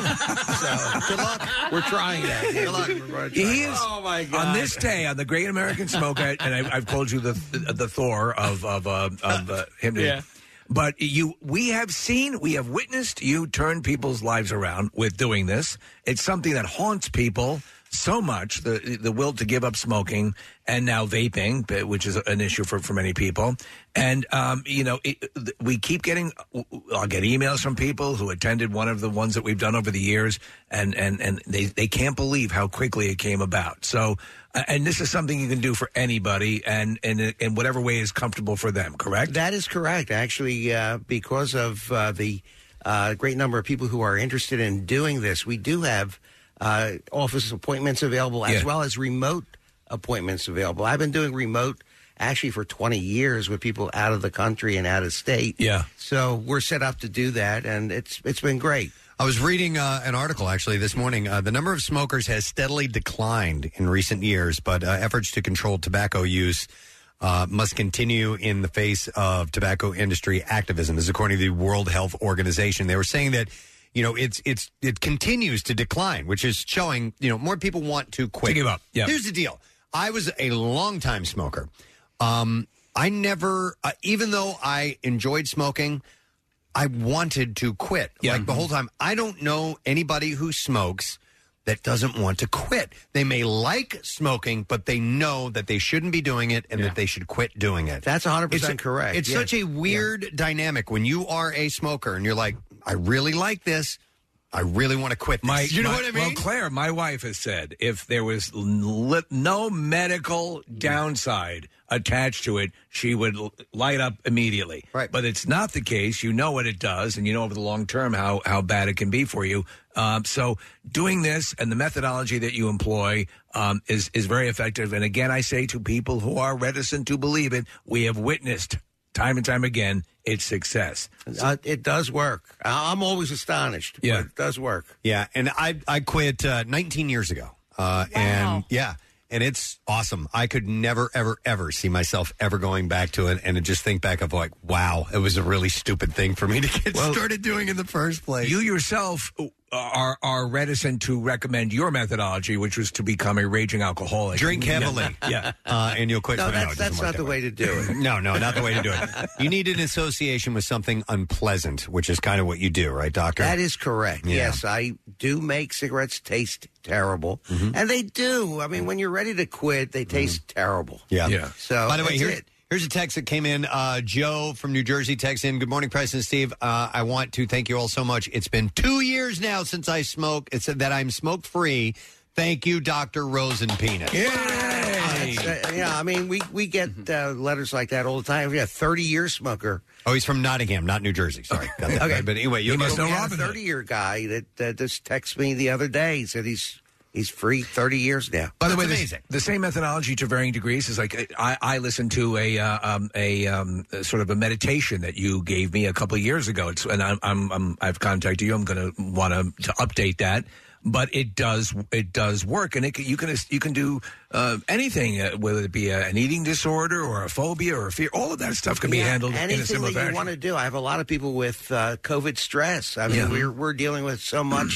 [SPEAKER 3] Oh, so, good luck.
[SPEAKER 19] We're trying that.
[SPEAKER 3] Good luck.
[SPEAKER 5] He is,
[SPEAKER 6] oh my God.
[SPEAKER 5] on this day, on the Great American Smokeout, and I, I've called you the the, the Thor of of, uh, of uh, him.
[SPEAKER 6] Yeah.
[SPEAKER 5] But you, we have seen, we have witnessed you turn people's lives around with doing this. It's something that haunts people so much, the the will to give up smoking and now vaping, which is an issue for, for many people. And, um, you know, it, we keep getting, I'll get emails from people who attended one of the ones that we've done over the years, and, and, and they, they can't believe how quickly it came about. So, and this is something you can do for anybody, and, and in whatever way is comfortable for them, correct?
[SPEAKER 19] That is correct. Actually, uh, because of uh, the uh, great number of people who are interested in doing this, we do have uh, office appointments available as
[SPEAKER 5] Yeah.
[SPEAKER 19] well as remote appointments available. I've been doing remote actually for twenty years with people out of the country and out of state.
[SPEAKER 5] Yeah.
[SPEAKER 19] So we're set up to do that, and it's it's been great.
[SPEAKER 3] I was reading uh, an article actually this morning. Uh, the number of smokers has steadily declined in recent years, but uh, efforts to control tobacco use uh, must continue in the face of tobacco industry activism. This is according to the World Health Organization. They were saying that, you know, it's it's it continues to decline, which is showing, you know, more people want to quit.
[SPEAKER 5] To give up. Yeah.
[SPEAKER 3] Here's the deal. I was a longtime smoker. Um, I never, uh, even though I enjoyed smoking, I wanted to quit.
[SPEAKER 5] Yeah.
[SPEAKER 3] Like the whole time. I don't know anybody who smokes that doesn't want to quit. They may like smoking, but they know that they shouldn't be doing it and that they should quit doing it.
[SPEAKER 19] That's one hundred percent
[SPEAKER 3] It's a-
[SPEAKER 19] correct.
[SPEAKER 3] It's
[SPEAKER 19] Yeah.
[SPEAKER 3] such a weird dynamic when you are a smoker and you're like, I really like this. I really want to quit this.
[SPEAKER 5] My,
[SPEAKER 3] you know
[SPEAKER 5] my-
[SPEAKER 3] what I mean?
[SPEAKER 5] Well, Claire, my wife has said if there was li- no medical downside attached to it, she would l- light up immediately. Right. But it's not the case. You know what it does, and you know over the long term how, how bad it can be for you. Um, so doing this and the methodology that you employ um, is, is very effective. And again, I say to people who are reticent to believe it, we have witnessed time and time again its success.
[SPEAKER 19] Uh, it does work. I- I'm always astonished.
[SPEAKER 5] Yeah.
[SPEAKER 19] But it does work.
[SPEAKER 3] Yeah, and I I quit uh, nineteen years ago, uh, and yeah, and it's awesome. I could never, ever, ever see myself ever going back to it, and just think back of like, wow, it was a really stupid thing for me to get
[SPEAKER 5] Well,
[SPEAKER 3] started doing in the first place.
[SPEAKER 5] You yourself are are reticent to recommend your methodology, which was to become a raging alcoholic.
[SPEAKER 3] Drink heavily,
[SPEAKER 5] yeah,
[SPEAKER 3] uh, and you'll quit.
[SPEAKER 19] No,
[SPEAKER 3] it
[SPEAKER 19] that's,
[SPEAKER 3] doesn't
[SPEAKER 19] that's
[SPEAKER 3] work
[SPEAKER 19] not
[SPEAKER 3] that
[SPEAKER 19] the
[SPEAKER 3] way.
[SPEAKER 19] way to do it.
[SPEAKER 3] No, no, not the way to do it. You need an association with something unpleasant, which is kind of what you do, right, Doctor?
[SPEAKER 19] That is correct.
[SPEAKER 3] Yeah.
[SPEAKER 19] Yes, I do make cigarettes taste terrible.
[SPEAKER 3] Mm-hmm.
[SPEAKER 19] And they do. I mean, when you're ready to quit, they taste terrible.
[SPEAKER 3] Yeah.
[SPEAKER 5] Yeah.
[SPEAKER 19] So,
[SPEAKER 3] By the way,
[SPEAKER 19] that's
[SPEAKER 3] here,
[SPEAKER 19] it.
[SPEAKER 3] here's a text that came in. Uh, Joe from New Jersey texts in. Good morning, Preston and Steve. Uh, I want to thank you all so much. It's been two years now since I smoked. It said that I'm smoke free. Thank you, Doctor Rosen Penis.
[SPEAKER 19] It's, uh, yeah, I mean, we, we get uh, letters like that all the time. Yeah, thirty-year smoker.
[SPEAKER 3] Oh, he's from Nottingham, not New Jersey. Sorry. Got that
[SPEAKER 19] Okay.
[SPEAKER 3] right. But anyway, you
[SPEAKER 19] You
[SPEAKER 3] must
[SPEAKER 19] know
[SPEAKER 3] know
[SPEAKER 19] we had a
[SPEAKER 3] Robin Hood.
[SPEAKER 19] thirty-year guy that uh, just texted me the other day. He said he's he's free thirty years now.
[SPEAKER 5] By the way,
[SPEAKER 3] That's
[SPEAKER 5] this-
[SPEAKER 3] amazing.
[SPEAKER 5] the same methodology to varying degrees is like I, I listened to a uh, um, a um, sort of a meditation that you gave me a couple of years ago. It's, and I'm, I'm, I'm I've contacted you. I'm going to want to to update that. But it does it does work, and it, can- you can you can do uh, anything, uh, whether it be a, an eating disorder or a phobia or a fear. All of that stuff can be
[SPEAKER 19] Yeah,
[SPEAKER 5] handled in a
[SPEAKER 19] anything
[SPEAKER 5] similar
[SPEAKER 19] that you
[SPEAKER 5] fashion.
[SPEAKER 19] want to do. I have a lot of people with uh, COVID stress. I mean,
[SPEAKER 5] Yeah.
[SPEAKER 19] we're we're dealing with so much,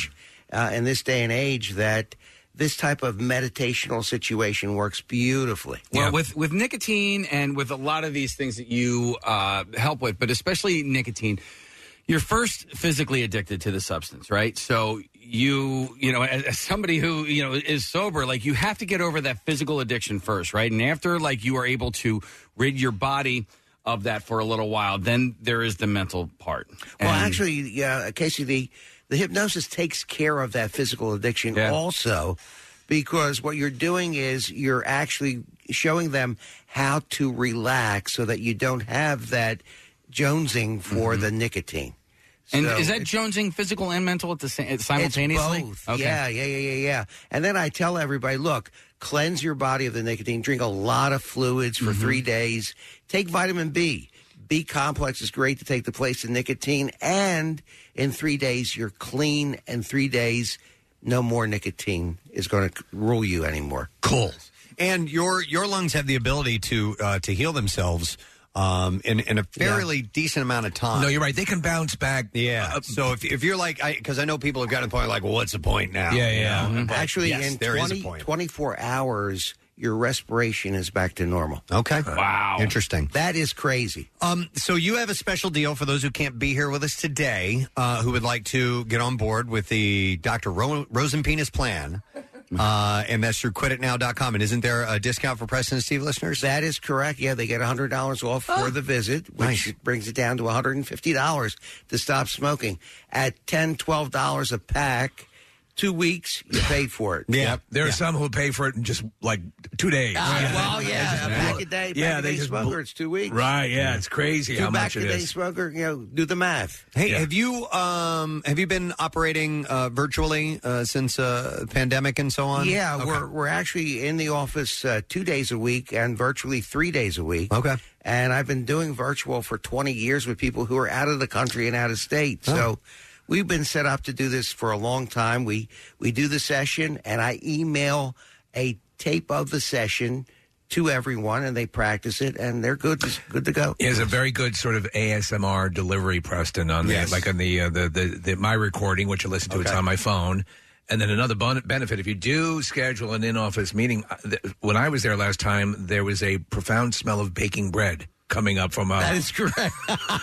[SPEAKER 19] uh, in this day and age that this type of meditational situation works beautifully.
[SPEAKER 6] Well, with, with nicotine and with a lot of these things that you uh, help with, but especially nicotine, you're first physically addicted to the substance, right? So you, you know, as, as somebody who, you know, is sober, like you have to get over that physical addiction first, right? And after like you are able to rid your body of that for a little while, then there is the mental part.
[SPEAKER 19] Well,
[SPEAKER 6] And-
[SPEAKER 19] actually, yeah, Casey, the, the hypnosis takes care of that physical addiction
[SPEAKER 6] Yeah.
[SPEAKER 19] also, because what you're doing is you're actually showing them how to relax so that you don't have that jonesing for the nicotine.
[SPEAKER 6] And
[SPEAKER 19] So
[SPEAKER 6] is that
[SPEAKER 19] it's-
[SPEAKER 6] jonesing physical and mental at the same simultaneously?
[SPEAKER 19] It's both. Yeah, yeah, yeah, yeah, yeah. And then I tell everybody, look, cleanse your body of the nicotine. Drink a lot of fluids for
[SPEAKER 6] Mm-hmm.
[SPEAKER 19] three days. Take vitamin B. B complex is great to take the place of nicotine. And in three days, you're clean. In three days, no more nicotine is going to rule you anymore.
[SPEAKER 3] Cool. And your your lungs have the ability to uh, to heal themselves um, in in a fairly decent amount of time.
[SPEAKER 5] No, you're right. They can bounce back.
[SPEAKER 3] Yeah.
[SPEAKER 5] Uh,
[SPEAKER 3] so if if you're like, because I, I know people have gotten to the point like, well, what's the point now?
[SPEAKER 5] Yeah, yeah.
[SPEAKER 3] You know? But
[SPEAKER 19] Actually,
[SPEAKER 3] yes,
[SPEAKER 19] in
[SPEAKER 3] there is
[SPEAKER 19] twenty,
[SPEAKER 3] a point.
[SPEAKER 19] twenty-four hours, your respiration is back to normal.
[SPEAKER 3] Okay. Wow. Interesting.
[SPEAKER 19] That is crazy.
[SPEAKER 3] Um, so you have a special deal for those who can't be here with us today, uh, who would like to get on board with the Doctor Ro- Rosenpenis plan. Uh, and that's through quit it now dot com. And isn't there a discount for Preston and Steve listeners?
[SPEAKER 19] That is correct. Yeah, they get one hundred dollars off for the visit, which
[SPEAKER 3] Nice.
[SPEAKER 19] brings it down to one hundred fifty dollars to stop smoking. At ten dollars, twelve dollars a pack, two weeks, you paid for it.
[SPEAKER 5] Yeah, there are some who pay for it in just like two days.
[SPEAKER 19] Uh, well, yeah, a pack a day, pack
[SPEAKER 5] Yeah,
[SPEAKER 19] a
[SPEAKER 5] they
[SPEAKER 19] day
[SPEAKER 5] just
[SPEAKER 19] smoker,
[SPEAKER 5] bl-
[SPEAKER 19] it's two weeks.
[SPEAKER 5] Right, yeah, it's crazy
[SPEAKER 19] Two
[SPEAKER 5] how
[SPEAKER 19] back
[SPEAKER 5] much
[SPEAKER 19] a
[SPEAKER 5] it
[SPEAKER 19] day
[SPEAKER 5] is.
[SPEAKER 19] smoker, you know, do the math.
[SPEAKER 3] Hey, have you um have you been operating uh, virtually uh, since uh, pandemic and so on?
[SPEAKER 19] Yeah,
[SPEAKER 3] Okay.
[SPEAKER 19] we're we're actually in the office uh, two days a week and virtually three days a week.
[SPEAKER 3] Okay.
[SPEAKER 19] And I've been doing virtual for twenty years with people who are out of the country and out of state.
[SPEAKER 3] Oh.
[SPEAKER 19] So we've been set up to do this for a long time. We we do the session, and I email a tape of the session to everyone, and they practice it, and they're good good to go.
[SPEAKER 5] He has a very good sort of A S M R delivery, Preston, on the
[SPEAKER 19] Yes.
[SPEAKER 5] like on the, uh, the, the the my recording, which I listen to. It's
[SPEAKER 19] Okay.
[SPEAKER 5] on my phone. And then another bon- benefit, if you do schedule an in-office meeting, uh, th- when I was there last time, there was a profound smell of baking bread coming up from uh,
[SPEAKER 19] That is correct.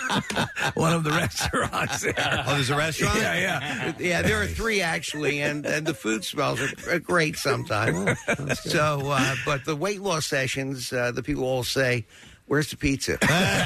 [SPEAKER 5] one of the restaurants there.
[SPEAKER 3] Oh, there's a restaurant?
[SPEAKER 5] Yeah, yeah.
[SPEAKER 19] Yeah, there are three actually, and, and the food smells are, are great sometimes. So, uh, but the weight loss sessions, uh, the people all say, "Where's the pizza?"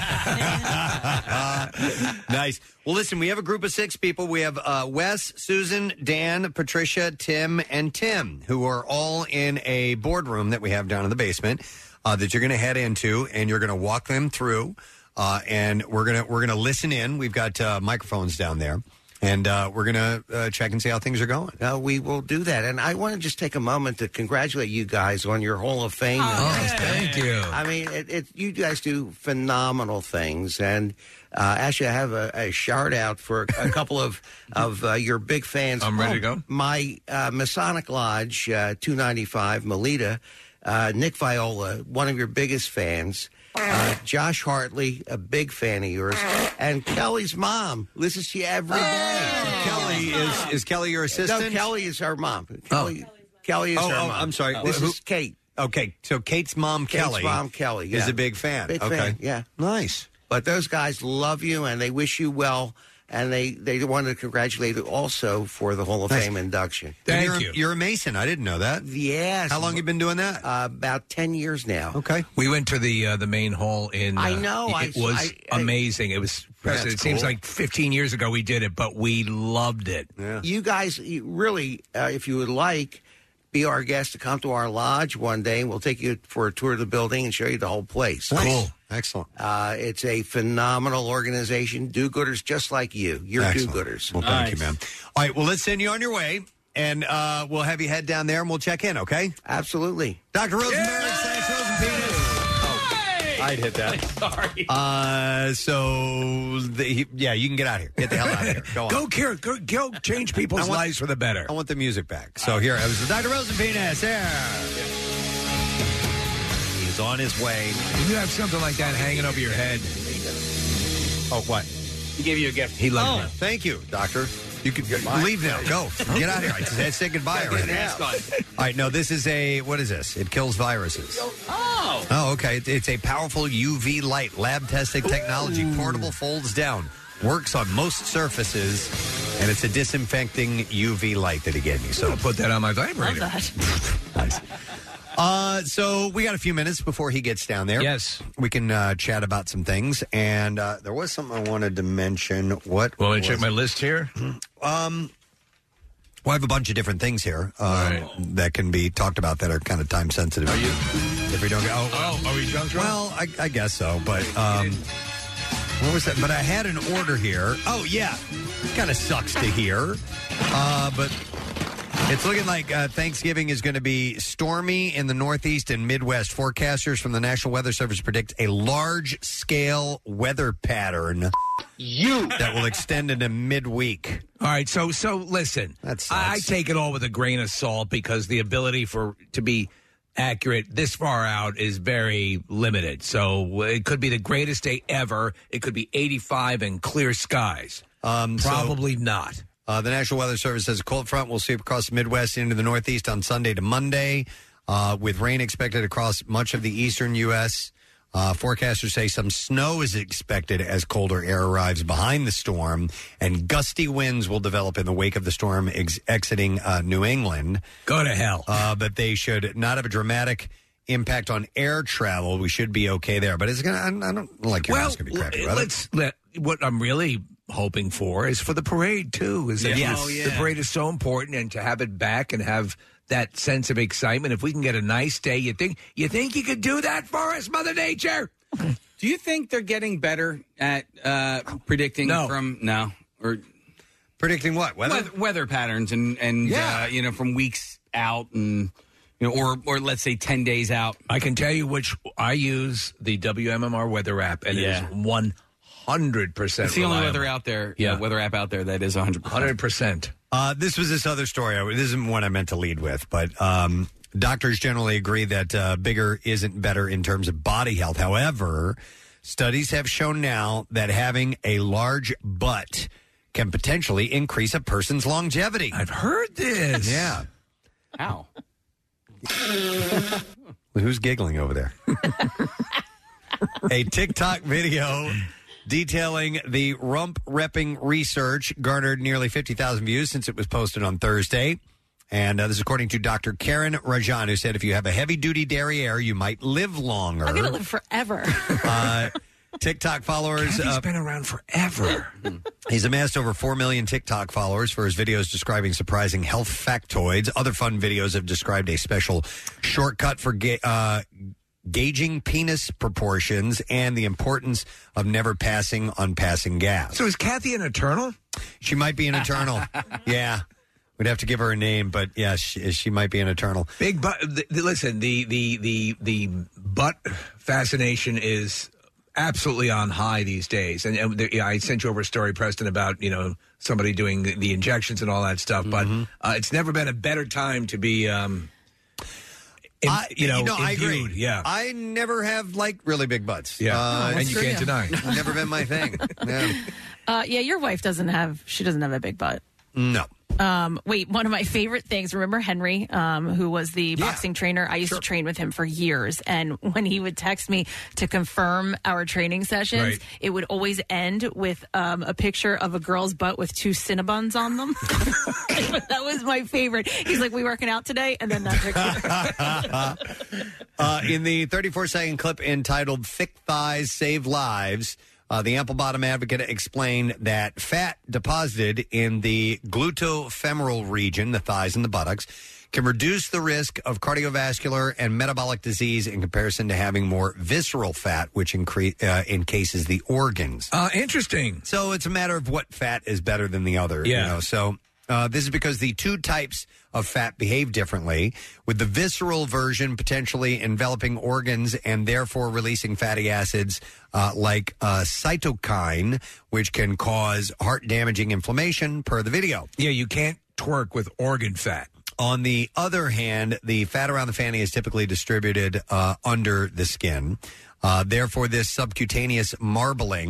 [SPEAKER 3] Nice. Well, listen, we have a group of six people. We have uh, Wes, Susan, Dan, Patricia, Tim, and Tim, who are all in a boardroom that we have down in the basement uh, that you're going to head into, and you're going to walk them through, uh, and we're going to we're going to listen in. We've got uh, microphones down there, and uh, we're going to uh, check and see how things are going.
[SPEAKER 19] No, we will do that. And I want to just take a moment to congratulate you guys on your Hall of Fame.
[SPEAKER 5] Oh, thank you.
[SPEAKER 19] I mean, it, it, you guys do phenomenal things. And uh, actually, I have a, a shout out for a couple of, of uh, your big fans.
[SPEAKER 5] I'm ready to
[SPEAKER 19] Oh,
[SPEAKER 5] go.
[SPEAKER 19] My uh, Masonic Lodge, uh, two ninety-five, Melita, uh, Nick Viola, one of your biggest fans. Uh, Josh Hartley, a big fan of yours, and Kelly's mom listens to you every day.
[SPEAKER 3] Kelly is is Kelly your assistant?
[SPEAKER 19] No, Kelly is her mom. Kelly, Kelly is
[SPEAKER 3] Oh,
[SPEAKER 19] her
[SPEAKER 3] oh,
[SPEAKER 19] mom.
[SPEAKER 3] I'm sorry.
[SPEAKER 19] This
[SPEAKER 3] Who-
[SPEAKER 19] is Kate.
[SPEAKER 3] Okay, so Kate's mom,
[SPEAKER 19] Kate's
[SPEAKER 3] Kelly,
[SPEAKER 19] mom, Kelly, yeah.
[SPEAKER 3] is a big fan.
[SPEAKER 19] Big
[SPEAKER 3] okay,
[SPEAKER 19] fan, yeah.
[SPEAKER 3] nice.
[SPEAKER 19] But those guys love you, and they wish you well, and they, they wanted to congratulate you also for the Hall of
[SPEAKER 3] Nice.
[SPEAKER 19] Fame induction.
[SPEAKER 3] And you're, You're a Mason. I didn't know that.
[SPEAKER 19] Yes.
[SPEAKER 3] How long you been doing that?
[SPEAKER 19] Uh, about ten years now.
[SPEAKER 3] Okay.
[SPEAKER 5] We went to the uh, the main hall in. Uh,
[SPEAKER 19] I know,
[SPEAKER 5] It
[SPEAKER 19] I-
[SPEAKER 5] was
[SPEAKER 19] I- I-
[SPEAKER 5] amazing. It was.
[SPEAKER 19] That's
[SPEAKER 5] it seems
[SPEAKER 19] cool.
[SPEAKER 5] like fifteen years ago we did it, but we loved it.
[SPEAKER 19] You guys, you really, uh, if you would like, be our guest to come to our lodge one day, and we'll take you for a tour of the building and show you the whole place.
[SPEAKER 3] Nice. Cool. Excellent.
[SPEAKER 19] Uh, it's a phenomenal organization. Do-gooders just like you. You're
[SPEAKER 3] Excellent.
[SPEAKER 19] do-gooders.
[SPEAKER 3] Well, thank you, man. All right, well, let's send you on your way, and uh, we'll have you head down there, and we'll check in, okay?
[SPEAKER 19] Absolutely.
[SPEAKER 3] Doctor Rosenberg, slash Rosenpenis. Oh, I'd hit that.
[SPEAKER 6] Sorry.
[SPEAKER 3] Uh, so, the, yeah, you can get out of here. Get the hell out of here. Go on.
[SPEAKER 5] Go, Karen, go, go change people's
[SPEAKER 3] I want-
[SPEAKER 5] lives for the better.
[SPEAKER 3] I want the music back. So here, it was Doctor Rosenpenis. There. He's on his way.
[SPEAKER 5] You have something like that hanging over your head.
[SPEAKER 3] Oh, what?
[SPEAKER 6] He gave you a gift.
[SPEAKER 5] He loved
[SPEAKER 3] Oh,
[SPEAKER 5] it.
[SPEAKER 3] thank you, Doctor. You can leave now. Go. Get out of here. I said say goodbye already. All right, no, this is a, what is this? It kills viruses.
[SPEAKER 6] Oh.
[SPEAKER 3] Oh, okay. It- It's a powerful U V light, lab-tested technology, portable, folds down, works on most surfaces, and it's a disinfecting U V light that he gave me. So
[SPEAKER 5] I'll put that on my vibrator.
[SPEAKER 4] Love that.
[SPEAKER 3] Nice. Uh, so we got a few minutes before he gets down there.
[SPEAKER 5] Yes.
[SPEAKER 3] We can uh, chat about some things. And uh, there was something I wanted to mention. What?
[SPEAKER 5] Want me
[SPEAKER 3] was
[SPEAKER 5] to check my
[SPEAKER 3] it?
[SPEAKER 5] list here?
[SPEAKER 3] Um, well, I have a bunch of different things here uh, that can be talked about that are kind of time sensitive. Are you? If we don't go, oh,
[SPEAKER 5] oh, are we drunk?
[SPEAKER 3] Well, I, I guess so. But um, what was that? But I had an order here. Oh yeah, kind of sucks to hear, uh, but. It's looking like uh, Thanksgiving is going to be stormy in the Northeast and Midwest. Forecasters from the National Weather Service predict a large-scale weather pattern you that will extend into midweek.
[SPEAKER 5] All right, so so listen,
[SPEAKER 3] That's
[SPEAKER 5] I, I take it all with a grain of salt because the ability for to be accurate this far out is very limited. So it could be the greatest day ever. It could be eighty-five and clear skies.
[SPEAKER 3] Um, so-
[SPEAKER 5] Probably not.
[SPEAKER 3] Uh, the National Weather Service says a cold front will sweep across the Midwest into the Northeast on Sunday to Monday, uh, with rain expected across much of the eastern U S Uh, forecasters say some snow is expected as colder air arrives behind the storm, and gusty winds will develop in the wake of the storm ex- exiting uh, New England.
[SPEAKER 5] Go to hell.
[SPEAKER 3] Uh, but they should not have a dramatic impact on air travel. We should be okay there. But it's going to, I don't like your
[SPEAKER 5] Well,
[SPEAKER 3] it's going to be crappy weather.
[SPEAKER 5] let's let what I'm really hoping for is for the parade too. Is that
[SPEAKER 3] Yes.
[SPEAKER 5] the,
[SPEAKER 3] Oh, yeah.
[SPEAKER 5] the parade is so important, and to have it back and have that sense of excitement. If we can get a nice day, you think you think you could do that for us, Mother Nature?
[SPEAKER 6] Do you think they're getting better at uh, predicting
[SPEAKER 5] No.
[SPEAKER 6] from no or
[SPEAKER 3] predicting what weather
[SPEAKER 6] weather, weather patterns and and
[SPEAKER 5] Yeah.
[SPEAKER 6] uh, you know from weeks out and you know or or let's say ten days out?
[SPEAKER 5] I can tell you which I use the W M M R weather app, and
[SPEAKER 6] Yeah.
[SPEAKER 5] it is one hundred percent.
[SPEAKER 6] It's the only weather out there,
[SPEAKER 5] Yeah.
[SPEAKER 6] uh, weather app out there that is one hundred percent.
[SPEAKER 5] Hundred percent.
[SPEAKER 3] Uh, this was this other story. I- This isn't one I meant to lead with, but um, doctors generally agree that uh, bigger isn't better in terms of body health. However, studies have shown now that having a large butt can potentially increase a person's longevity.
[SPEAKER 5] I've heard this.
[SPEAKER 3] Yeah.
[SPEAKER 6] How?
[SPEAKER 3] Who's giggling over there? A TikTok video detailing the rump repping research garnered nearly fifty thousand views since it was posted on Thursday. And uh, this is according to Doctor Karen Rajan, who said if you have a heavy-duty derriere, you might live longer.
[SPEAKER 4] I'm going to live forever.
[SPEAKER 3] Uh, TikTok followers.
[SPEAKER 5] He's
[SPEAKER 3] uh,
[SPEAKER 5] been around forever.
[SPEAKER 3] He's amassed over four million TikTok followers for his videos describing surprising health factoids. Other fun videos have described a special shortcut for ga- uh, gauging penis proportions and the importance of never passing unpassing gas.
[SPEAKER 5] So is Kathy an eternal?
[SPEAKER 3] She might be an eternal. Yeah. We'd have to give her a name, but yeah, she, she might be an eternal.
[SPEAKER 5] Big butt. The, the, listen, the, the the the butt fascination is absolutely on high these days. And, and the, yeah, I sent you over a story, Preston, about you know somebody doing the, the injections and all that stuff.
[SPEAKER 3] Mm-hmm.
[SPEAKER 5] But uh, it's never been a better time to be, um, in,
[SPEAKER 3] I,
[SPEAKER 5] you know,
[SPEAKER 3] I agree.
[SPEAKER 5] imbued. Yeah,
[SPEAKER 3] I never have liked really big butts.
[SPEAKER 5] Yeah.
[SPEAKER 3] Uh,
[SPEAKER 5] Oh, and you
[SPEAKER 3] it's-
[SPEAKER 5] can't deny.
[SPEAKER 3] Never been my thing. Yeah.
[SPEAKER 4] Uh, yeah, your wife doesn't have, she doesn't have a big butt.
[SPEAKER 3] No.
[SPEAKER 4] Um, wait, one of my favorite things, remember Henry, um, who was the boxing trainer? I used to train with him for years. And when he would text me to confirm our training sessions,
[SPEAKER 5] Right.
[SPEAKER 4] it would always end with um, a picture of a girl's butt with two Cinnabons on them. That was my favorite. He's like, we working out today? And then that picture.
[SPEAKER 3] uh, in the thirty-four second clip entitled Thick Thighs Save Lives, uh, the ample bottom advocate explained that fat deposited in the glutofemoral region, the thighs and the buttocks, can reduce the risk of cardiovascular and metabolic disease in comparison to having more visceral fat, which incre- uh, encases the organs.
[SPEAKER 5] Uh, interesting.
[SPEAKER 3] So it's a matter of what fat is better than the other.
[SPEAKER 5] Yeah.
[SPEAKER 3] You know? So uh, this is because the two types of fat behave differently, with the visceral version potentially enveloping organs and therefore releasing fatty acids uh, like uh, cytokine, which can cause heart-damaging inflammation, per the video.
[SPEAKER 5] Yeah, you can't twerk with organ fat.
[SPEAKER 3] On the other hand, the fat around the fanny is typically distributed uh, under the skin. Uh, therefore, this subcutaneous marbling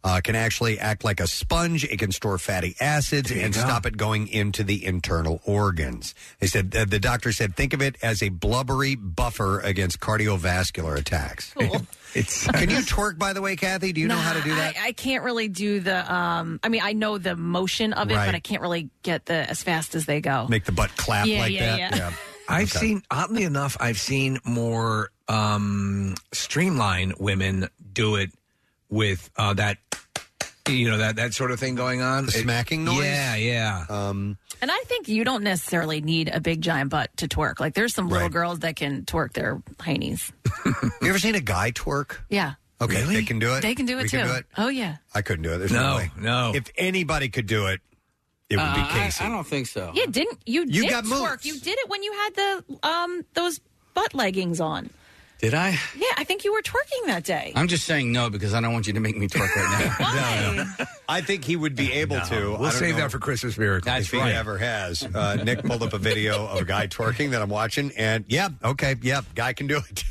[SPEAKER 3] Uh, can actually act like a sponge. It can store fatty acids and
[SPEAKER 5] go.
[SPEAKER 3] stop it going into the internal organs. They said uh, the doctor said think of it as a blubbery buffer against cardiovascular attacks.
[SPEAKER 4] Cool.
[SPEAKER 5] It's
[SPEAKER 3] Can you twerk, by the way, Kathy? Do you know how to do that?
[SPEAKER 4] I, I can't really do the. Um, I mean, I know the motion of it,
[SPEAKER 3] Right.
[SPEAKER 4] but I can't really get the as fast as they go.
[SPEAKER 3] Make the butt clap
[SPEAKER 4] Yeah,
[SPEAKER 3] like
[SPEAKER 4] yeah,
[SPEAKER 3] that?
[SPEAKER 4] yeah.
[SPEAKER 5] I've
[SPEAKER 3] Okay.
[SPEAKER 5] seen, oddly enough, I've seen more um, streamline women do it with uh, that, you know, that that sort of thing going on.
[SPEAKER 3] The
[SPEAKER 5] It-
[SPEAKER 3] smacking noise?
[SPEAKER 5] Yeah, yeah.
[SPEAKER 3] Um,
[SPEAKER 4] And I think you don't necessarily need a big giant butt to twerk. Like there's some little
[SPEAKER 3] Right.
[SPEAKER 4] girls that can twerk their heinies.
[SPEAKER 3] you ever seen a guy twerk?
[SPEAKER 4] Yeah.
[SPEAKER 3] Okay, they can do it.
[SPEAKER 4] They can do it
[SPEAKER 3] We
[SPEAKER 4] too.
[SPEAKER 3] Can do it?
[SPEAKER 4] Oh yeah.
[SPEAKER 3] I couldn't do it. There's no,
[SPEAKER 5] No,
[SPEAKER 3] way.
[SPEAKER 5] no.
[SPEAKER 3] If anybody could do it, it would be
[SPEAKER 6] Uh, I-
[SPEAKER 3] Casey.
[SPEAKER 6] I, don't think so.
[SPEAKER 4] Yeah, didn't you?
[SPEAKER 3] You
[SPEAKER 4] did
[SPEAKER 3] got
[SPEAKER 4] twerk.
[SPEAKER 3] moves.
[SPEAKER 4] You did it when you had the um those butt leggings on.
[SPEAKER 6] Did I?
[SPEAKER 4] Yeah, I think you were twerking that day.
[SPEAKER 6] I'm just saying no because I don't want you to make me twerk right now.
[SPEAKER 4] Why?
[SPEAKER 3] I think he would be able to. I
[SPEAKER 5] We'll
[SPEAKER 3] don't
[SPEAKER 5] save
[SPEAKER 3] know
[SPEAKER 5] that for Christmas miracle.
[SPEAKER 3] if he ever has. Uh, Nick pulled up a video of a guy twerking that I'm watching, and yeah, okay, yeah, guy can do it.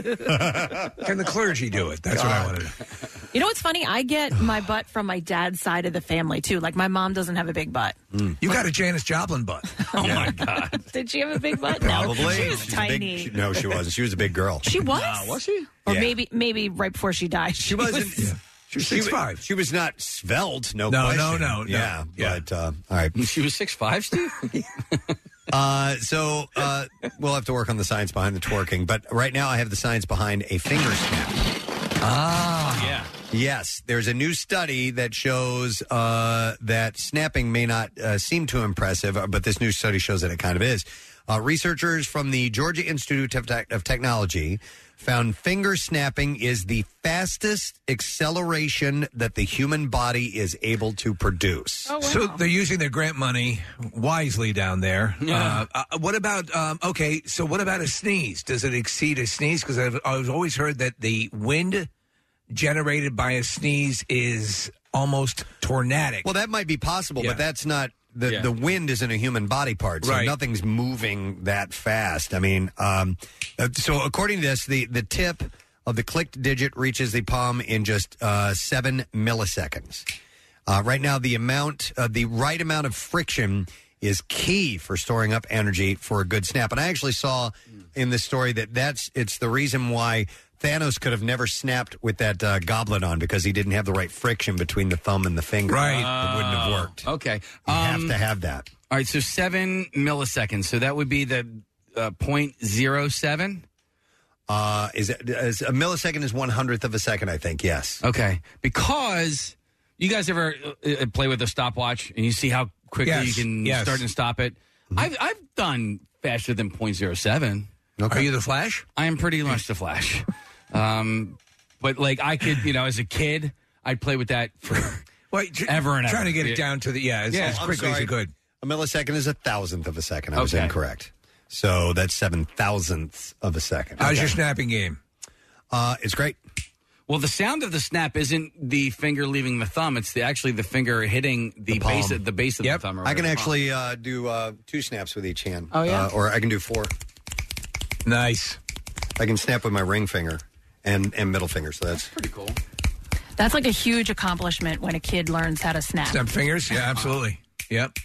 [SPEAKER 5] Can the clergy do it? That's what I wanted.
[SPEAKER 4] You know what's funny? I get my butt from my dad's side of the family too. Like my mom doesn't have a big butt.
[SPEAKER 5] You got a Janis Joplin butt.
[SPEAKER 6] Oh my god!
[SPEAKER 4] Did she have a big butt?
[SPEAKER 3] Probably.
[SPEAKER 4] No, she was
[SPEAKER 3] She's a
[SPEAKER 4] tiny.
[SPEAKER 3] big- she- no, she wasn't. She was a big girl.
[SPEAKER 4] She was.
[SPEAKER 6] was she?
[SPEAKER 4] Or
[SPEAKER 3] Yeah.
[SPEAKER 4] maybe maybe right before she died.
[SPEAKER 3] She wasn't.
[SPEAKER 5] She was
[SPEAKER 3] She
[SPEAKER 5] six
[SPEAKER 3] wa-
[SPEAKER 5] five.
[SPEAKER 3] She was not svelte, no,
[SPEAKER 5] No,
[SPEAKER 3] question.
[SPEAKER 5] no, no, no.
[SPEAKER 3] Yeah,
[SPEAKER 5] Yeah.
[SPEAKER 3] but uh, all right.
[SPEAKER 6] She was six five, Steve.
[SPEAKER 3] Uh, so uh, we'll have to work on the science behind the twerking. But right now, I have the science behind a finger snap.
[SPEAKER 5] Ah,
[SPEAKER 6] yeah.
[SPEAKER 3] Yes, there's a new study that shows uh, that snapping may not uh, seem too impressive, but this new study shows that it kind of is. Uh, researchers from the Georgia Institute of, Te- of Technology found finger snapping is the fastest acceleration that the human body is able to produce.
[SPEAKER 4] Oh, wow.
[SPEAKER 5] So they're using their grant money wisely down there.
[SPEAKER 6] Yeah.
[SPEAKER 5] Uh, uh, what about, um, okay, so what about a sneeze? Does it exceed a sneeze? Because I've, I've always heard that the wind generated by a sneeze is almost tornadic.
[SPEAKER 3] Well, that might be possible,
[SPEAKER 5] Yeah.
[SPEAKER 3] but that's not the
[SPEAKER 6] Yeah.
[SPEAKER 3] the wind isn't a human body part, so
[SPEAKER 5] Right.
[SPEAKER 3] nothing's moving that fast. I mean, um, uh, so according to this, the the tip of the clicked digit reaches the palm in just uh, seven milliseconds. Uh, right now, the amount, uh, the right amount of friction is key for storing up energy for a good snap. And I actually saw in this story that that's it's the reason why Thanos could have never snapped with that uh, goblet on, because he didn't have the right friction between the thumb and the finger.
[SPEAKER 5] Right.
[SPEAKER 3] It wouldn't have worked.
[SPEAKER 6] Okay.
[SPEAKER 3] You have
[SPEAKER 6] Um,
[SPEAKER 3] to have that.
[SPEAKER 6] All right. So seven milliseconds. So that would be the uh, point zero seven.
[SPEAKER 3] Uh, is, it, is a millisecond is one hundredth of a second, I think. Yes.
[SPEAKER 6] Okay. Because you guys ever uh, play with a stopwatch and you see how quickly
[SPEAKER 5] Yes,
[SPEAKER 6] you can
[SPEAKER 5] yes.
[SPEAKER 6] start and stop it? I've I've done faster than point zero seven.
[SPEAKER 3] Okay.
[SPEAKER 5] Are you the Flash?
[SPEAKER 6] I am pretty much the Flash. Um, but like I could, you know, as a kid, I'd play with that for
[SPEAKER 5] Well, tr-
[SPEAKER 6] ever and ever.
[SPEAKER 5] Trying to get it down to the, yeah, as,
[SPEAKER 6] Yeah,
[SPEAKER 5] as
[SPEAKER 3] I'm
[SPEAKER 5] quickly as
[SPEAKER 3] sorry.
[SPEAKER 5] you could.
[SPEAKER 3] A millisecond is a thousandth of a second. I was
[SPEAKER 6] Okay.
[SPEAKER 3] incorrect. So that's seven thousandths of a second.
[SPEAKER 5] How's
[SPEAKER 3] Okay.
[SPEAKER 5] your snapping game?
[SPEAKER 3] Uh, it's great.
[SPEAKER 6] Well, the sound of the snap isn't the finger leaving the thumb; it's the actually the finger hitting the,
[SPEAKER 3] The palm.
[SPEAKER 6] base of the base of
[SPEAKER 5] Yep.
[SPEAKER 6] the thumb. Or
[SPEAKER 3] I can
[SPEAKER 6] whatever.
[SPEAKER 3] actually uh, do uh, two snaps with each hand.
[SPEAKER 4] Oh, yeah?
[SPEAKER 3] Uh, or I can do four.
[SPEAKER 5] Nice.
[SPEAKER 3] I can snap with my ring finger and, and middle finger. So that's
[SPEAKER 6] pretty cool.
[SPEAKER 4] That's like a huge accomplishment when a kid learns how to snap.
[SPEAKER 5] Snap fingers? Yeah, absolutely. Yep.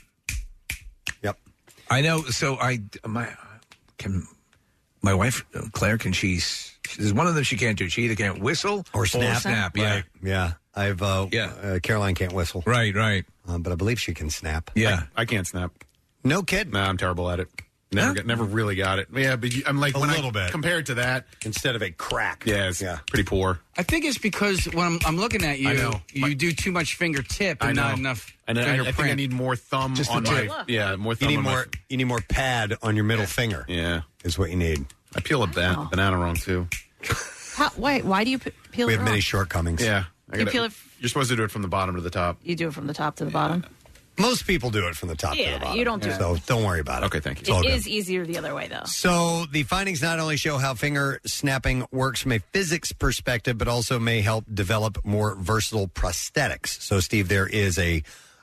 [SPEAKER 3] Yep.
[SPEAKER 5] I know. So I, my, can, my wife, Claire, can she, there's one of them she can't do. She either can't whistle
[SPEAKER 3] Or snap.
[SPEAKER 5] snap, yeah.
[SPEAKER 3] Right. Yeah. I've, uh,
[SPEAKER 5] Yeah.
[SPEAKER 3] uh, Caroline can't whistle.
[SPEAKER 5] Right, right.
[SPEAKER 3] Um, but I believe she can snap.
[SPEAKER 5] Yeah.
[SPEAKER 7] I can't snap.
[SPEAKER 3] No kid.
[SPEAKER 7] No, I'm terrible at it. Never,
[SPEAKER 5] Huh?
[SPEAKER 7] get, never really got it. Yeah, but you, I'm like
[SPEAKER 3] A
[SPEAKER 7] when
[SPEAKER 3] little
[SPEAKER 7] I,
[SPEAKER 3] bit.
[SPEAKER 7] compared to that.
[SPEAKER 3] Instead of a crack.
[SPEAKER 7] Yeah, it's
[SPEAKER 3] Yeah.
[SPEAKER 7] pretty poor.
[SPEAKER 6] I think it's because when I'm, I'm looking at you,
[SPEAKER 7] I know.
[SPEAKER 6] you
[SPEAKER 7] My-
[SPEAKER 6] do too much fingertip and
[SPEAKER 7] I know.
[SPEAKER 6] not enough
[SPEAKER 7] And I, I
[SPEAKER 6] fingerprint.
[SPEAKER 7] think I need more thumb
[SPEAKER 5] Just the
[SPEAKER 7] on my
[SPEAKER 5] tip.
[SPEAKER 7] yeah, more
[SPEAKER 3] You
[SPEAKER 7] thumb
[SPEAKER 3] need
[SPEAKER 7] on
[SPEAKER 3] more. You need more pad on your middle finger.
[SPEAKER 7] my yeah.
[SPEAKER 3] Is what you need.
[SPEAKER 7] I peel a ba- banana wrong too.
[SPEAKER 4] How, wait, why do you p- peel
[SPEAKER 3] We
[SPEAKER 4] it
[SPEAKER 3] have
[SPEAKER 4] wrong?
[SPEAKER 3] many shortcomings.
[SPEAKER 7] Yeah, I
[SPEAKER 4] You
[SPEAKER 7] gotta-
[SPEAKER 4] peel it f-
[SPEAKER 7] You're supposed to do it from the bottom to the top.
[SPEAKER 4] You do it from the top to the bottom.
[SPEAKER 3] Most people do it from the top to
[SPEAKER 4] Yeah,
[SPEAKER 3] the bottom.
[SPEAKER 4] you don't do
[SPEAKER 3] So don't worry about it.
[SPEAKER 7] Okay, thank
[SPEAKER 3] It's
[SPEAKER 7] you.
[SPEAKER 3] all
[SPEAKER 4] It
[SPEAKER 3] good.
[SPEAKER 4] is easier the other way, though.
[SPEAKER 3] So the findings not only show how finger snapping works from a physics perspective, but also may help develop more versatile prosthetics. So, Steve, there is a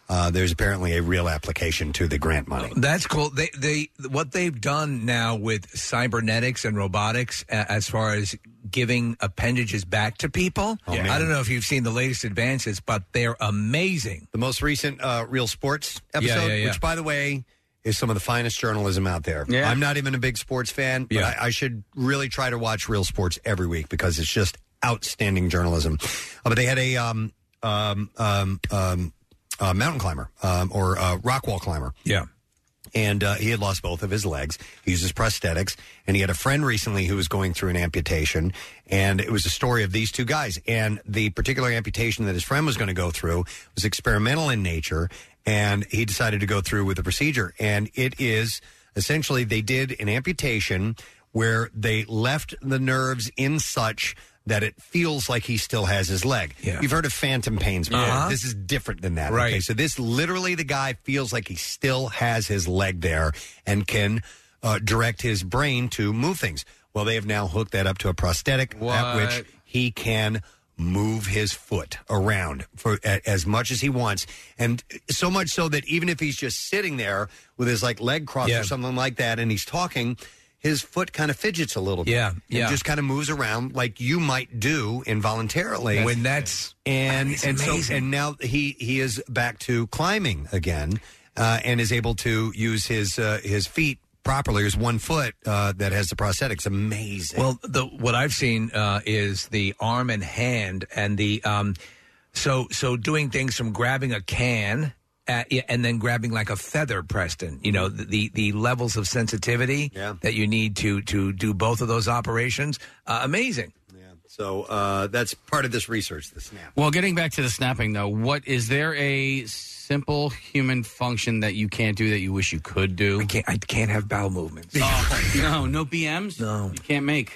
[SPEAKER 3] uh, there's apparently a real application to the grant money.
[SPEAKER 5] That's cool. They they what they've done now with cybernetics and robotics, uh, as far as giving appendages back to people.
[SPEAKER 3] Oh, man.
[SPEAKER 5] I don't know if you've seen the latest advances, but they're amazing.
[SPEAKER 3] The most recent uh, Real Sports episode,
[SPEAKER 5] Yeah, yeah, yeah.
[SPEAKER 3] which, by the way, is some of the finest journalism out there.
[SPEAKER 5] Yeah.
[SPEAKER 3] I'm not even a big sports fan, but
[SPEAKER 5] Yeah.
[SPEAKER 3] I, I should really try to watch Real Sports every week because it's just outstanding journalism. Uh, but they had a um, um, um, um, uh, mountain climber um, or uh, rock wall climber.
[SPEAKER 5] Yeah.
[SPEAKER 3] And uh, he had lost both of his legs. He uses prosthetics. And he had a friend recently who was going through an amputation. And it was a story of these two guys. And the particular amputation that his friend was going to go through was experimental in nature. And he decided to go through with the procedure. And it is essentially they did an amputation where they left the nerves in such that it feels like he still has his leg.
[SPEAKER 5] Yeah.
[SPEAKER 3] You've heard of phantom pains before.
[SPEAKER 5] Uh-huh.
[SPEAKER 3] This is different than that.
[SPEAKER 5] Right.
[SPEAKER 3] Okay, so this literally the guy feels like he still has his leg there and can uh, direct his brain to move things. Well, they have now hooked that up to a prosthetic at which he can move his foot around for a, as much as he wants, and so much so that even if he's just sitting there with his like leg crossed
[SPEAKER 5] Yeah.
[SPEAKER 3] or something like that, and he's talking, his foot kind of fidgets a little bit.
[SPEAKER 5] Yeah,
[SPEAKER 3] and
[SPEAKER 5] yeah.
[SPEAKER 3] just kind of moves around like you might do involuntarily
[SPEAKER 5] When that's
[SPEAKER 3] and
[SPEAKER 5] it's
[SPEAKER 3] and so
[SPEAKER 5] amazing.
[SPEAKER 3] and now he he is back to climbing again, uh, and is able to use his uh, his feet properly. There's one foot uh, that has the prosthetics. Amazing.
[SPEAKER 5] Well, the what I've seen uh, is the arm and hand, and the um, so so doing things from grabbing a can. At, yeah, and then grabbing like a feather, Preston. You know the the, the levels of sensitivity
[SPEAKER 3] Yeah.
[SPEAKER 5] that you need to to do both of those operations. Uh, amazing.
[SPEAKER 3] So uh, that's part of this research. The snap.
[SPEAKER 6] Well, getting back to the snapping, though, what is there a simple human function that you can't do that you wish you could do? I
[SPEAKER 5] can't. I can't have bowel movements.
[SPEAKER 6] Oh, no, no B Ms. No, you can't make.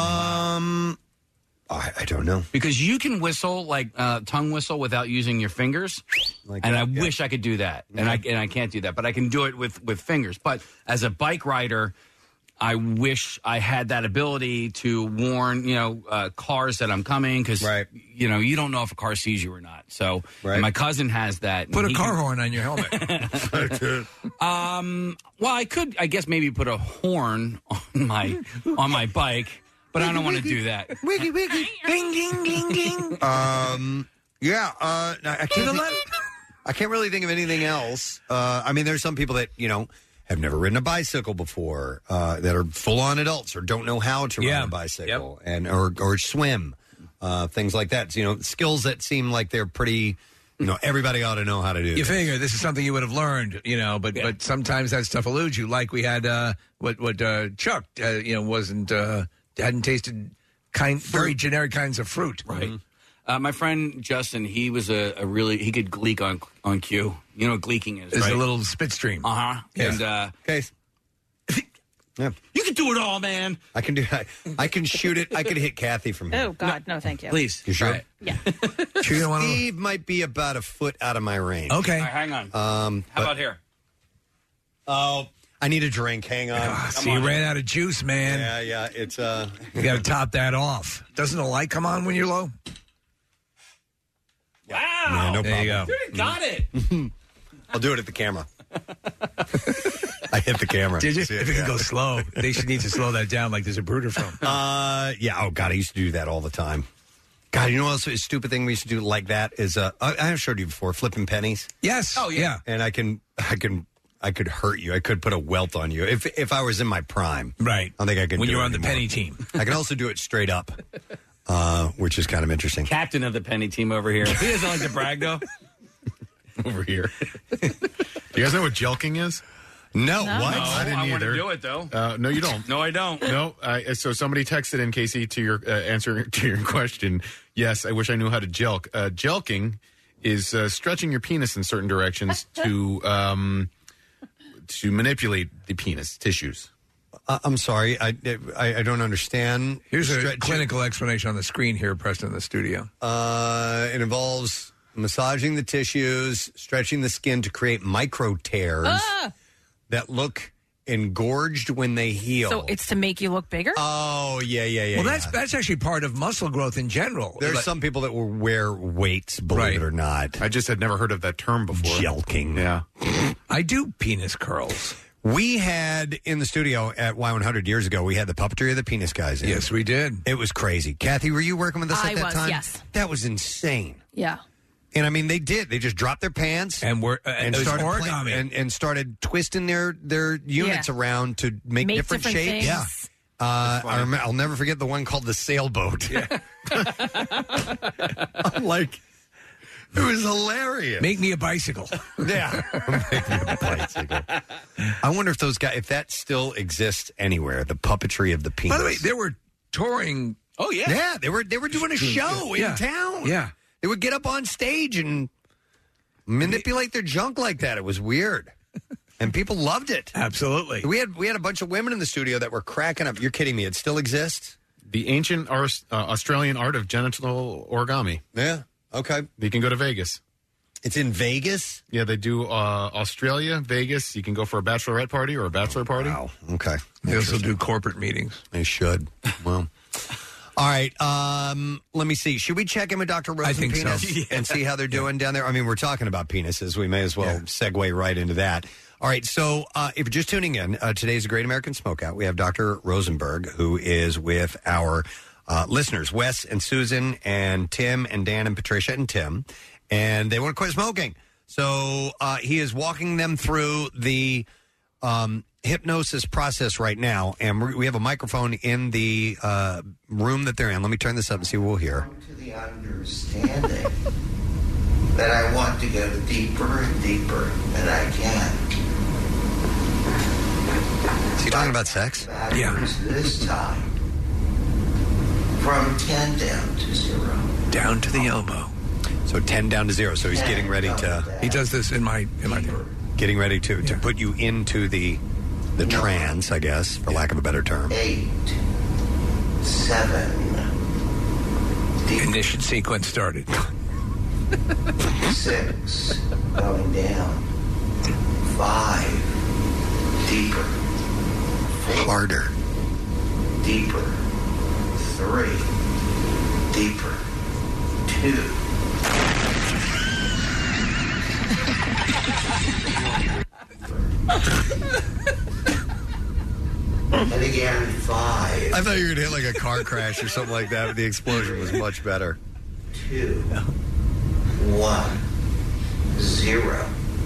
[SPEAKER 3] Um, I, I don't know
[SPEAKER 6] because you can whistle like uh, tongue whistle without using your fingers,
[SPEAKER 3] Like
[SPEAKER 6] and
[SPEAKER 3] that,
[SPEAKER 6] I
[SPEAKER 3] yeah.
[SPEAKER 6] wish I could do that, and I and I can't do that, but I can do it with with fingers. But as a bike rider, I wish I had that ability to warn, you know, uh, cars that I'm coming because, you know, you don't know if a car sees you or not. So and my cousin has that. and
[SPEAKER 5] Put a
[SPEAKER 6] he
[SPEAKER 5] car
[SPEAKER 6] can-
[SPEAKER 5] horn on your helmet.
[SPEAKER 6] um, well, I could, I guess, maybe put a horn on my on my bike, but I don't want to do that.
[SPEAKER 5] Wiggy wiggy, ding ding ding ding.
[SPEAKER 3] Um, yeah, uh, no, I can't. Think, I can't really think of anything else. Uh, I mean, there's some people that you know have never ridden a bicycle before, uh, that are full on adults or don't know how to
[SPEAKER 5] Yeah.
[SPEAKER 3] ride a bicycle and or or swim, uh, things like that. So, you know, skills that seem like they're pretty. You know, everybody ought to know how to do.
[SPEAKER 5] You
[SPEAKER 3] this.
[SPEAKER 5] figure this is something you would have learned, you know, but but sometimes that stuff eludes you. Like we had uh, what what uh, Chuck, uh, you know, wasn't uh, hadn't tasted kind very generic kinds of fruit,
[SPEAKER 6] Right. Uh, my friend Justin, he was a, a really he could gleek on on cue. You know what gleeking is?
[SPEAKER 5] There's
[SPEAKER 6] right?
[SPEAKER 5] a little spit stream.
[SPEAKER 6] Uh huh.
[SPEAKER 5] Yeah.
[SPEAKER 6] And uh,
[SPEAKER 3] Case. Yeah.
[SPEAKER 6] You can do it all, man.
[SPEAKER 3] I can do. I, I can shoot it. I could hit Kathy from here.
[SPEAKER 4] Oh God, no, thank you.
[SPEAKER 6] Please,
[SPEAKER 3] You sure?
[SPEAKER 6] try it.
[SPEAKER 4] Yeah.
[SPEAKER 3] Sure you don't wanna- Steve might be about a foot out of my range.
[SPEAKER 5] Okay.
[SPEAKER 6] All right, hang on.
[SPEAKER 3] Um,
[SPEAKER 6] How
[SPEAKER 3] but-
[SPEAKER 6] about here?
[SPEAKER 3] Oh, I need a drink. Hang on.
[SPEAKER 5] Ah, see, you ran out of juice, man.
[SPEAKER 3] Yeah, yeah. It's uh.
[SPEAKER 5] You got to top that off. Doesn't the light come on when you're low?
[SPEAKER 6] Wow.
[SPEAKER 3] Yeah, no
[SPEAKER 5] There you
[SPEAKER 3] problem.
[SPEAKER 6] Dude, got it.
[SPEAKER 3] I'll do it at the camera. I hit the camera.
[SPEAKER 5] Did you?
[SPEAKER 3] See it,
[SPEAKER 5] If it can
[SPEAKER 3] yeah.
[SPEAKER 5] go slow, they should need to slow that down like there's a Bruder film.
[SPEAKER 3] Uh, yeah. Oh God, I used to do that all the time. God, you know what else a stupid thing we used to do like that is uh, I, I have showed you before flipping pennies.
[SPEAKER 5] Yes.
[SPEAKER 6] Oh, yeah.
[SPEAKER 3] And I can, I can, I could hurt you. I could put a welt on you if if I was in my prime.
[SPEAKER 5] Right.
[SPEAKER 3] I don't think I could.
[SPEAKER 5] When
[SPEAKER 3] do
[SPEAKER 5] you're
[SPEAKER 3] it
[SPEAKER 5] on the
[SPEAKER 3] anymore.
[SPEAKER 5] penny team.
[SPEAKER 3] I can also do it straight up, uh, which is kind of interesting.
[SPEAKER 6] Captain of the penny team over here. He doesn't like to brag though.
[SPEAKER 7] Over here. Do you guys know what jelking is?
[SPEAKER 3] No,
[SPEAKER 6] No.
[SPEAKER 3] what?
[SPEAKER 6] No,
[SPEAKER 7] I didn't
[SPEAKER 6] I wanna
[SPEAKER 7] either.
[SPEAKER 6] do it, though.
[SPEAKER 7] Uh, no, you don't.
[SPEAKER 6] No, I don't.
[SPEAKER 7] No, I, so somebody texted in, Casey, to your uh, answer to your question. Yes, I wish I knew how to jelk. Uh, jelking is uh, stretching your penis in certain directions to um, to manipulate the penis tissues.
[SPEAKER 3] Uh, I'm sorry, I, I I don't understand.
[SPEAKER 5] Here's a
[SPEAKER 3] Stretch-
[SPEAKER 5] clinical explanation on the screen here, Preston, in the studio.
[SPEAKER 3] Uh, it involves massaging the tissues, stretching the skin to create micro tears
[SPEAKER 4] Ah!
[SPEAKER 3] that look engorged when they heal.
[SPEAKER 4] So it's to make you look bigger?
[SPEAKER 3] Oh, yeah, yeah, yeah.
[SPEAKER 5] Well,
[SPEAKER 3] yeah.
[SPEAKER 5] that's that's actually part of muscle growth in general.
[SPEAKER 3] There's
[SPEAKER 5] Like-
[SPEAKER 3] some people that will wear weights, believe it or not.
[SPEAKER 7] I just had never heard of that term before.
[SPEAKER 3] Jelking.
[SPEAKER 7] Yeah.
[SPEAKER 5] I do penis curls.
[SPEAKER 3] We had in the studio at Y one hundred years ago, we had the puppetry of the penis guys in.
[SPEAKER 5] Yes, we did.
[SPEAKER 3] It was crazy. Kathy, were you working with us
[SPEAKER 4] I
[SPEAKER 3] at that
[SPEAKER 4] was,
[SPEAKER 3] time?
[SPEAKER 4] yes.
[SPEAKER 3] That was insane.
[SPEAKER 4] Yeah.
[SPEAKER 3] And I mean, they did. They just dropped their pants
[SPEAKER 5] and were uh,
[SPEAKER 3] and
[SPEAKER 5] it was
[SPEAKER 3] started
[SPEAKER 5] origami.
[SPEAKER 3] playing- and, and started twisting their their units
[SPEAKER 4] Yeah.
[SPEAKER 3] around to make,
[SPEAKER 4] Make
[SPEAKER 3] different,
[SPEAKER 4] different
[SPEAKER 3] shapes.
[SPEAKER 4] things.
[SPEAKER 3] Yeah. Uh, I rem- I'll never forget the one called the sailboat. I'm like, it was hilarious.
[SPEAKER 5] Make me a bicycle.
[SPEAKER 3] Yeah. Make me a bicycle. I wonder if those guys, if that still exists anywhere, the puppetry of the penis.
[SPEAKER 5] By the way, they were touring.
[SPEAKER 6] Oh yeah,
[SPEAKER 3] yeah, they were they were doing a show
[SPEAKER 5] Yeah.
[SPEAKER 3] in town.
[SPEAKER 5] Yeah.
[SPEAKER 3] They would get up on stage and manipulate their junk like that. It was weird. And people loved it.
[SPEAKER 5] Absolutely.
[SPEAKER 3] We had we had a bunch of women in the studio that were cracking up. You're kidding me. It still exists?
[SPEAKER 7] The ancient Ars- uh, Australian art of genital origami.
[SPEAKER 3] Yeah. Okay.
[SPEAKER 7] You can go to Vegas.
[SPEAKER 3] It's in Vegas?
[SPEAKER 7] Yeah, they do uh, Australia, Vegas. You can go for a bachelorette party or a bachelor party.
[SPEAKER 3] Wow. Okay.
[SPEAKER 5] They also do corporate meetings.
[SPEAKER 3] They should. Well. All right. Um, let me see. Should we check in with Doctor Rose
[SPEAKER 5] I
[SPEAKER 3] and
[SPEAKER 5] think so.
[SPEAKER 3] Penis
[SPEAKER 5] Yeah.
[SPEAKER 3] and see how they're doing down there? I mean, we're talking about penises. We may as well segue right into that. All right. So uh, if you're just tuning in, uh, today's a Great American Smokeout. We have Doctor Rosenberg, who is with our uh, listeners, Wes and Susan and Tim and Dan and Patricia and Tim, and they want to quit smoking. So uh, he is walking them through the um, hypnosis process right now, and we're, we have a microphone in the uh, room that they're in. Let me turn this up and see what we'll hear.
[SPEAKER 19] To the understanding that I want to go deeper and deeper than I can.
[SPEAKER 3] Is he talking about sex?
[SPEAKER 19] Backwards this time. From ten down to zero.
[SPEAKER 5] Down to the elbow.
[SPEAKER 3] So ten down to zero. So he's getting ready to.
[SPEAKER 5] He does this in my in my.
[SPEAKER 3] Getting ready to, to put you into the the trance, I guess, for lack of a better term.
[SPEAKER 19] Eight. Seven.
[SPEAKER 5] Ignition sequence started.
[SPEAKER 19] Six. Going down. Five. Deeper. Four.
[SPEAKER 3] Harder.
[SPEAKER 19] Deeper. Three. Deeper. Two. And again, five.
[SPEAKER 3] I thought you were going to hit like a car crash or something like that, but the explosion was much better.
[SPEAKER 19] Two. One. Zero.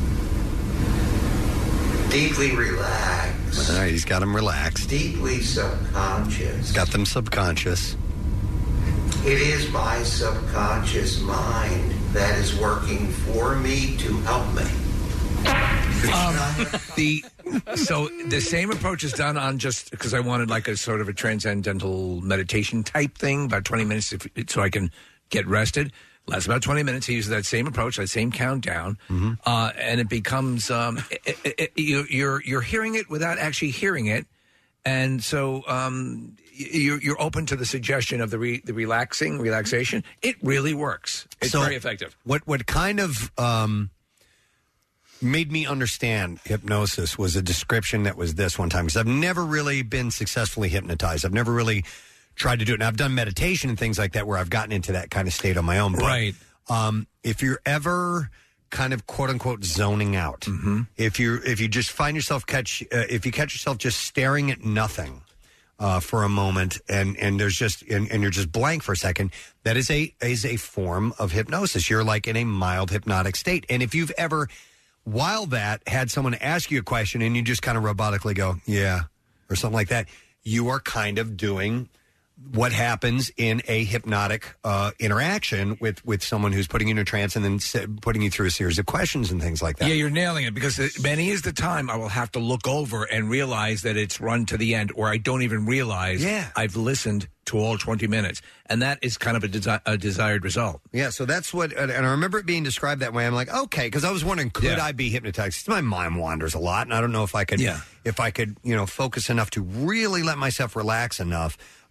[SPEAKER 19] Deeply relaxed.
[SPEAKER 3] All right, he's got them relaxed.
[SPEAKER 19] Deeply subconscious.
[SPEAKER 3] He's got them subconscious.
[SPEAKER 19] It is my subconscious mind that is working for me to help me.
[SPEAKER 5] Um, the so the same approach is done on just because I wanted like a sort of a transcendental meditation type thing, about twenty minutes, if, so I can get rested. Lasts about twenty minutes. He uses that same approach, that same countdown, uh, and it becomes um, it, it, it, you, you're you're hearing it without actually hearing it, and so um, you're, you're open to the suggestion of the re, the relaxing relaxation. It really works. It's
[SPEAKER 3] So,
[SPEAKER 5] very effective.
[SPEAKER 3] What what kind of um, made me understand hypnosis was a description that was this one time, because I've never really been successfully hypnotized. I've never really tried to do it. And I've done meditation and things like that where I've gotten into that kind of state on my own. But,
[SPEAKER 5] Right.
[SPEAKER 3] Um, if you're ever kind of quote unquote zoning out,
[SPEAKER 5] Mm-hmm.
[SPEAKER 3] if you if you just find yourself catch uh, if you catch yourself just staring at nothing uh, for a moment, and and there's just and, and you're just blank for a second, that is a is a form of hypnosis. You're like in a mild hypnotic state. And if you've ever, while that, had someone ask you a question and you just kind of robotically go, yeah, or something like that, you are kind of doing what happens in a hypnotic uh, interaction with, with someone who's putting you in a trance and then se- putting you through a series of questions and things like that.
[SPEAKER 5] Yeah, you're nailing it, because it, many is the time I will have to look over and realize that it's run to the end, or I don't even realize
[SPEAKER 3] Yeah.
[SPEAKER 5] I've listened to all twenty minutes. And that is kind of a, desi- a desired result.
[SPEAKER 3] Yeah, so that's what, and I remember it being described that way. I'm like, okay, because I was wondering, could
[SPEAKER 5] Yeah.
[SPEAKER 3] I be hypnotized? My mind wanders a lot, and I don't know if I could,
[SPEAKER 5] Yeah.
[SPEAKER 3] if I could, you know, focus enough to really let myself relax enough.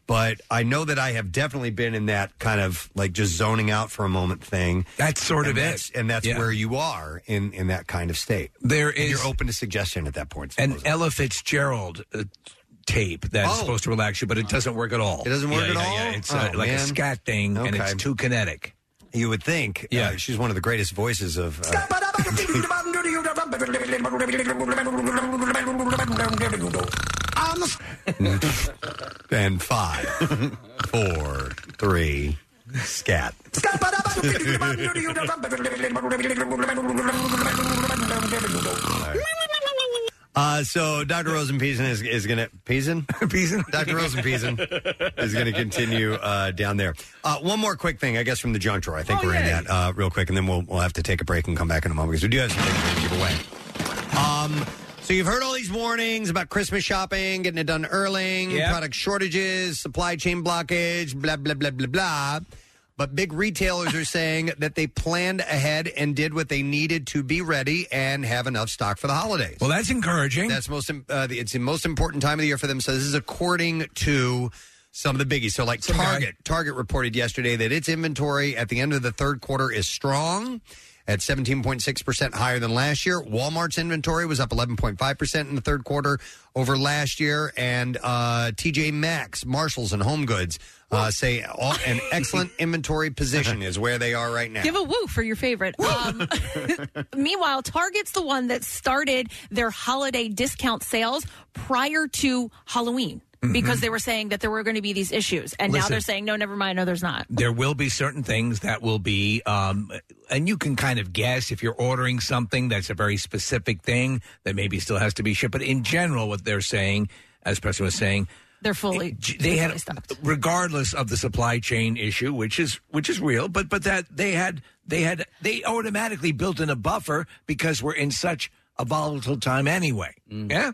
[SPEAKER 3] But I know that I have definitely been in that kind of like just zoning out for a moment thing.
[SPEAKER 5] That's sort
[SPEAKER 3] and
[SPEAKER 5] of
[SPEAKER 3] that's,
[SPEAKER 5] it.
[SPEAKER 3] And that's
[SPEAKER 5] Yeah.
[SPEAKER 3] where you are in, in that kind of state.
[SPEAKER 5] There
[SPEAKER 3] And
[SPEAKER 5] is-
[SPEAKER 3] You're open to suggestion at that point.
[SPEAKER 5] An Ella Fitzgerald uh, tape that's
[SPEAKER 3] Oh.
[SPEAKER 5] supposed to relax you, but it doesn't work at all.
[SPEAKER 3] It doesn't work
[SPEAKER 5] Yeah,
[SPEAKER 3] at
[SPEAKER 5] yeah,
[SPEAKER 3] all?
[SPEAKER 5] Yeah. It's uh,
[SPEAKER 3] Oh,
[SPEAKER 5] like a
[SPEAKER 3] man.
[SPEAKER 5] scat thing, and
[SPEAKER 3] Okay.
[SPEAKER 5] it's too kinetic.
[SPEAKER 3] You would think.
[SPEAKER 5] Yeah.
[SPEAKER 3] Uh, she's one of the greatest voices of. Uh, and five, four, three, scat. Uh, so Doctor Rosenpiesen is, is going to Piesen
[SPEAKER 5] Piesen
[SPEAKER 3] Doctor Rosenpiesen is going to continue uh, down there. Uh, one more quick thing, I guess, from the junk drawer. I think
[SPEAKER 5] Oh,
[SPEAKER 3] we're in
[SPEAKER 5] yay.
[SPEAKER 3] that uh, real quick, and then we'll we'll have to take a break and come back in a moment because we do have some things to give away. Um, so you've heard all these warnings about Christmas shopping, getting it done early,
[SPEAKER 5] Yep.
[SPEAKER 3] product shortages, supply chain blockage, blah blah blah blah blah. But big retailers are saying that they planned ahead and did what they needed to be ready and have enough stock for the holidays.
[SPEAKER 5] Well, that's encouraging.
[SPEAKER 3] That's most. im- Uh, the, it's the most important time of the year for them. So this is according to some of the biggies. So like
[SPEAKER 5] Some guy-
[SPEAKER 3] Target, Target reported yesterday that its inventory at the end of the third quarter is strong at seventeen point six percent higher than last year. Walmart's inventory was up eleven point five percent in the third quarter over last year. And uh, T J Maxx, Marshalls, and Home Goods uh, say all, an excellent inventory position is where they are right now.
[SPEAKER 4] Give a woo for your favorite. Um, meanwhile, Target's the one that started their holiday discount sales prior to Halloween because they were saying that there were going to be these issues. And now
[SPEAKER 5] Listen.
[SPEAKER 4] they're saying, no, never mind. No, there's not.
[SPEAKER 5] There will be certain things that will be, um, and you can kind of guess if you're ordering something that's a very specific thing that maybe still has to be shipped. But in general, what they're saying, as Preston was saying,
[SPEAKER 4] They're fully,
[SPEAKER 5] they
[SPEAKER 4] they're
[SPEAKER 5] had,
[SPEAKER 4] fully stocked.
[SPEAKER 5] regardless of the supply chain issue, which is which is real, but but that they had they had they automatically built in a buffer because we're in such a volatile time anyway. Yeah.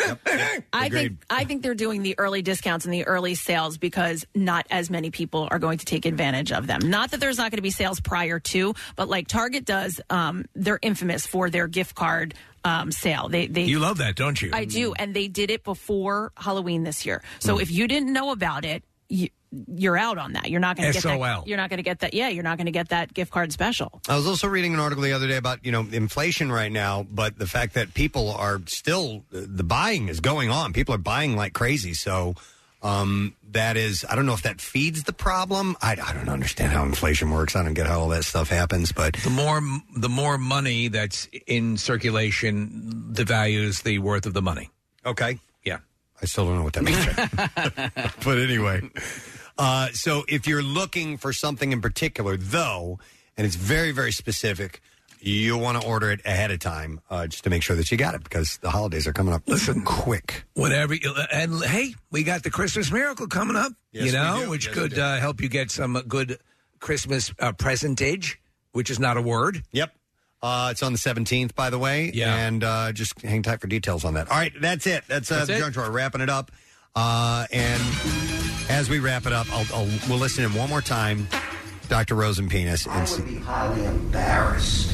[SPEAKER 4] I think I think they're doing the early discounts and the early sales because not as many people are going to take advantage of them. Not that there's not going to be sales prior to, but like Target does, um, they're infamous for their gift card um, sale. They, they
[SPEAKER 5] You love that, don't you?
[SPEAKER 4] I do, and they did it before Halloween this year. So
[SPEAKER 5] Mm.
[SPEAKER 4] if you didn't know about it, you, you're out on that. You're not going to get
[SPEAKER 3] S O L.
[SPEAKER 4] that. You're not going to get that. Yeah, you're not going to get that gift card special.
[SPEAKER 3] I was also reading an article the other day about, you know, inflation right now, but the fact that people are still, the buying is going on. People are buying like crazy. So um, that is, I don't know if that feeds the problem. I, I don't understand how inflation works. I don't get how all that stuff happens, but.
[SPEAKER 5] The more the more money that's in circulation, devalues the worth of the money.
[SPEAKER 3] Okay.
[SPEAKER 5] Yeah.
[SPEAKER 3] I still don't know what that means. But anyway. Uh, so if you're looking for something in particular, though, and it's very, very specific, you'll want to order it ahead of time uh, just to make sure that you got it because the holidays are coming up
[SPEAKER 5] Listen,
[SPEAKER 3] quick.
[SPEAKER 5] Whatever. And hey, we got the Christmas Miracle coming up,
[SPEAKER 3] Yes,
[SPEAKER 5] you
[SPEAKER 3] we
[SPEAKER 5] know,
[SPEAKER 3] do.
[SPEAKER 5] which
[SPEAKER 3] Yes,
[SPEAKER 5] could
[SPEAKER 3] we do.
[SPEAKER 5] uh, help you get some uh, good Christmas uh, presentage, which is not a word.
[SPEAKER 3] Yep. Uh, it's on the seventeenth, by the way.
[SPEAKER 5] Yeah.
[SPEAKER 3] And uh, just hang tight for details on that. All right, that's it. That's, uh,
[SPEAKER 5] That's
[SPEAKER 3] the
[SPEAKER 5] it.
[SPEAKER 3] junk drawer. Wrapping it up. Uh, and as we wrap it up, I'll, I'll, we'll listen in one more time, Doctor Rosenpenis.
[SPEAKER 19] I would be highly embarrassed.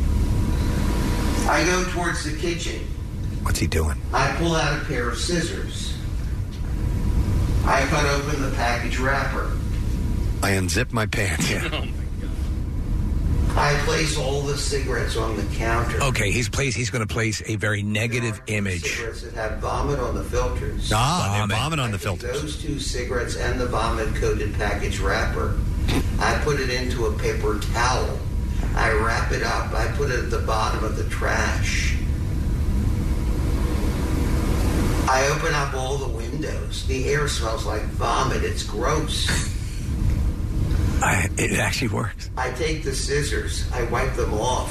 [SPEAKER 19] I go towards the kitchen.
[SPEAKER 3] What's he doing?
[SPEAKER 19] I pull out a pair of scissors. I cut open the package wrapper.
[SPEAKER 3] I unzip my pants.
[SPEAKER 19] I place all the cigarettes on the counter.
[SPEAKER 5] Okay, he's placed. He's going to place a very negative image.
[SPEAKER 19] Cigarettes that have vomit on the filters.
[SPEAKER 3] Ah, they have vomit on the
[SPEAKER 19] I take
[SPEAKER 3] filters.
[SPEAKER 19] Those two cigarettes and the vomit-coated package wrapper. I put it into a paper towel. I wrap it up. I put it at the bottom of the trash. I open up all the windows. The air smells like vomit. It's gross.
[SPEAKER 5] I, it actually works.
[SPEAKER 19] I take the scissors. I wipe them off.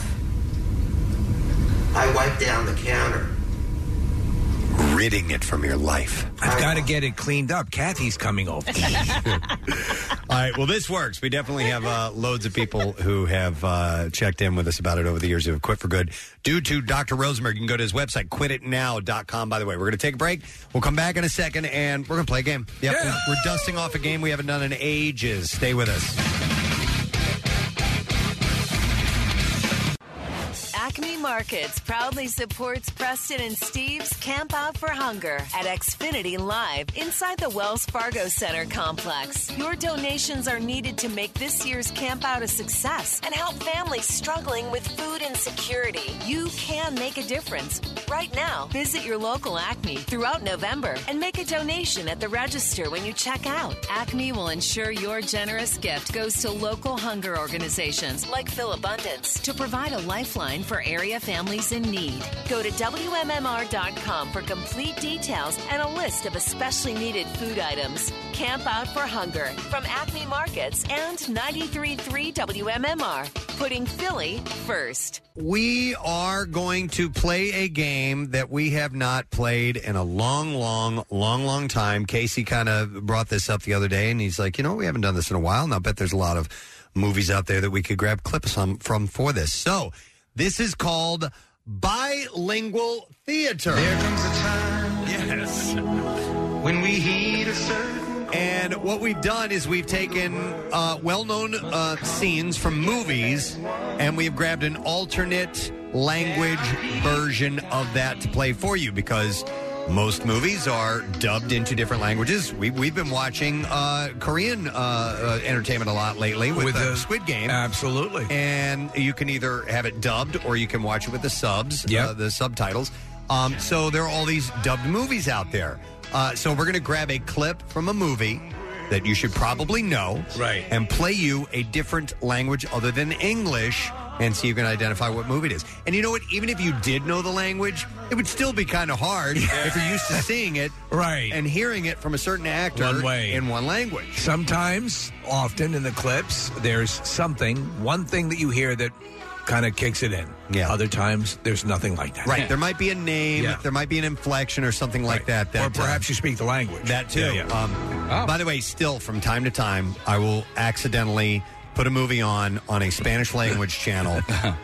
[SPEAKER 19] I wipe down the counter.
[SPEAKER 3] Ridding it from your life.
[SPEAKER 5] I've got to get it cleaned up. Kathy's coming over.
[SPEAKER 3] All right. Well, this works. We definitely have uh, loads of people who have uh, checked in with us about it over the years who have quit for good. Due to Doctor Rosenberg, you can go to his website, quit it now dot com, by the way. We're going to take a break. We'll come back in a second, and we're going to play a game. Yep.
[SPEAKER 5] Yeah.
[SPEAKER 3] We're dusting off a game we haven't done in ages. Stay with us.
[SPEAKER 12] Acme Markets proudly supports Preston and Steve's Camp Out for Hunger at Xfinity Live inside the Wells Fargo Center complex. Your donations are needed to make this year's Camp Out a success and help families struggling with food insecurity. You can make a difference. Right now, visit your local Acme throughout November and make a donation at the register when you check out. Acme will ensure your generous gift goes to local hunger organizations like Phil Abundance to provide a lifeline for area families in need. Go to W M M R dot com for complete details and a list of especially needed food items. Camp Out for Hunger from Acme Markets and ninety-three point three W M M R, putting Philly first.
[SPEAKER 3] We are going to play a game that we have not played in a long, long, long, long time. Casey kind of brought this up the other day, and he's like, you know, we haven't done this in a while, and I bet there's a lot of movies out there that we could grab clips from, from for this. So this is called Bilingual Theater.
[SPEAKER 9] There comes a time.
[SPEAKER 3] Yes.
[SPEAKER 9] When we heed a certain.
[SPEAKER 3] And what we've done is we've taken uh, well-known uh, scenes from movies, and we've grabbed an alternate language version of that to play for you, because most movies are dubbed into different languages. We, we've been watching uh, Korean uh, uh, entertainment a lot lately with,
[SPEAKER 5] With
[SPEAKER 3] the
[SPEAKER 5] the-
[SPEAKER 3] Squid Game.
[SPEAKER 5] Absolutely.
[SPEAKER 3] And you can either have it dubbed or you can watch it with the subs,
[SPEAKER 5] Yep.
[SPEAKER 3] uh, the subtitles. Um, so there are all these dubbed movies out there. Uh, so we're going to grab a clip from a movie that you should probably know,
[SPEAKER 5] right,
[SPEAKER 3] and play you a different language other than English, and see if you can identify what movie it is. And you know what? Even if you did know the language, it would still be kind of hard if you're used to seeing it,
[SPEAKER 5] right,
[SPEAKER 3] and hearing it from a certain actor
[SPEAKER 5] One way.
[SPEAKER 3] in one language.
[SPEAKER 5] Sometimes, often in the clips, there's something, one thing that you hear that kind of kicks it in.
[SPEAKER 3] Yeah.
[SPEAKER 5] Other times, there's nothing like that.
[SPEAKER 3] Right. There might be a name,
[SPEAKER 5] Yeah.
[SPEAKER 3] there might be an inflection or something like that. that
[SPEAKER 5] Or perhaps
[SPEAKER 3] uh,
[SPEAKER 5] you speak the language.
[SPEAKER 3] That too.
[SPEAKER 5] Yeah, yeah.
[SPEAKER 3] Um, By the way, still from time to time, I will accidentally put a movie on on a Spanish language channel.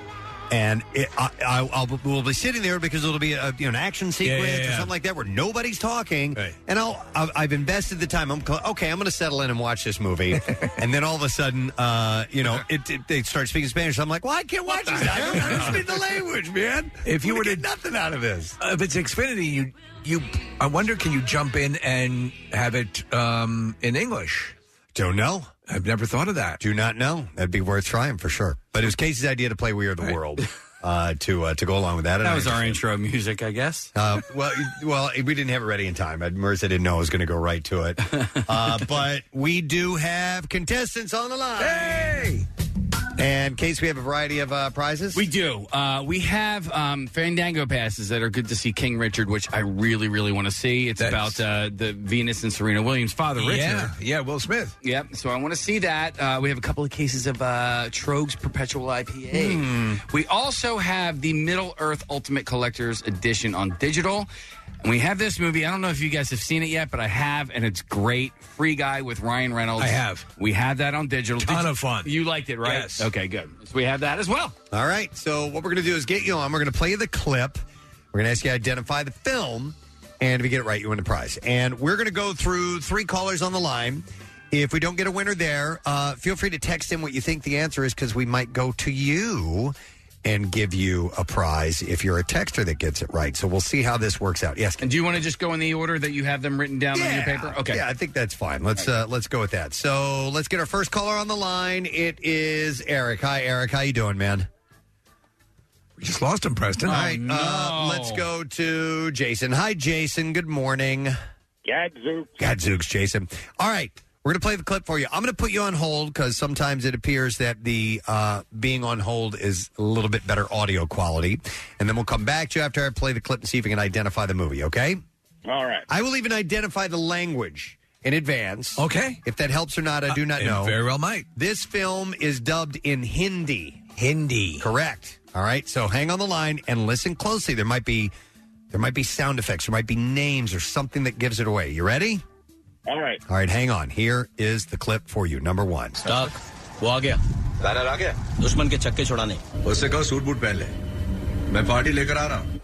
[SPEAKER 3] And it, I, I, I'll we'll be sitting there because it'll be a, you know, an action sequence
[SPEAKER 5] yeah, yeah.
[SPEAKER 3] or something like that where nobody's talking, and I'll I've, I've invested the time. I'm cl- okay. I'm going to settle in and watch this movie, and then all of a sudden, uh, you know, it, it they start speaking Spanish. I'm like, well, I can't watch this. I don't, I don't speak the language, man.
[SPEAKER 5] If you
[SPEAKER 3] I'm
[SPEAKER 5] were
[SPEAKER 3] gonna
[SPEAKER 5] to
[SPEAKER 3] get nothing out of this,
[SPEAKER 5] Uh, if it's Xfinity, you you I wonder, can you jump in and have it um, in English?
[SPEAKER 3] Don't know.
[SPEAKER 5] I've never thought of that.
[SPEAKER 3] Do not know. That'd be worth trying for sure. But it was Casey's idea to play "We Are the World" uh, to uh, to go along with that. And
[SPEAKER 6] That
[SPEAKER 3] I
[SPEAKER 6] was our
[SPEAKER 3] understand.
[SPEAKER 6] intro music, I guess.
[SPEAKER 3] Uh, well, well, we didn't have it ready in time. Marissa didn't know I was going to go right to it. Uh, but we do have contestants on the line. Hey! And Case, we have a variety of uh, prizes.
[SPEAKER 6] We do. Uh, we have um, Fandango passes that are good to see King Richard, which I really, really want to see. It's
[SPEAKER 5] That's-
[SPEAKER 6] about uh, the Venus and Serena Williams' father, Richard.
[SPEAKER 5] Yeah, yeah, Will Smith.
[SPEAKER 6] Yep. So I want to see that. Uh, we have a couple of cases of uh, Trogs Perpetual I P A.
[SPEAKER 5] Hmm.
[SPEAKER 6] We also have the Middle Earth Ultimate Collector's Edition on digital. And we have this movie. I don't know if you guys have seen it yet, but I have, and it's great. Free Guy with Ryan Reynolds.
[SPEAKER 5] I have.
[SPEAKER 6] We have that on digital.
[SPEAKER 5] Ton
[SPEAKER 6] Did you-
[SPEAKER 5] of fun.
[SPEAKER 6] You liked it, right?
[SPEAKER 5] Yes.
[SPEAKER 6] Okay, good. So we have that as well.
[SPEAKER 3] All right. So what we're going to do is get you on. We're going to play you the clip. We're going to ask you to identify the film. And if you get it right, you win the prize. And we're going to go through three callers on the line. If we don't get a winner there, uh, feel free to text in what you think the answer is, because we might go to you and give you a prize if you're a texter that gets it right. So we'll see how this works out. Yes.
[SPEAKER 6] And do you want to just go in the order that you have them written down on your paper? Okay.
[SPEAKER 3] Yeah, I think that's fine. Let's uh, let's go with that. So let's get our first caller on the line. It is Eric. Hi, Eric. How you doing, man?
[SPEAKER 5] We just lost him, Preston.
[SPEAKER 3] All right. Uh, let's go to Jason. Hi, Jason. Good morning.
[SPEAKER 16] Gadzooks.
[SPEAKER 3] Gadzooks, Jason. All right. We're going to play the clip for you. I'm going to put you on hold because sometimes it appears that the uh, being on hold is a little bit better audio quality. And then we'll come back to you after I play the clip and see if we can identify the movie, okay?
[SPEAKER 16] All right.
[SPEAKER 3] I will even identify the language in advance.
[SPEAKER 5] Okay.
[SPEAKER 3] If that helps or not, I do not
[SPEAKER 5] Uh, it
[SPEAKER 3] know.
[SPEAKER 5] very well might.
[SPEAKER 3] This film is dubbed in Hindi.
[SPEAKER 5] Hindi.
[SPEAKER 3] Correct. All right. So hang on the line and listen closely. There might be there might be sound effects. There might be names or something that gives it away. You ready?
[SPEAKER 16] All right.
[SPEAKER 3] All right, hang on. Here is the clip for you. Number one.
[SPEAKER 21] Stock वो आ गया banner आ गया दुश्मन के चक्के छुड़ाने
[SPEAKER 22] उससे कहो सूट बूट पहन ले मैं पार्टी लेकर आ रहा हूँ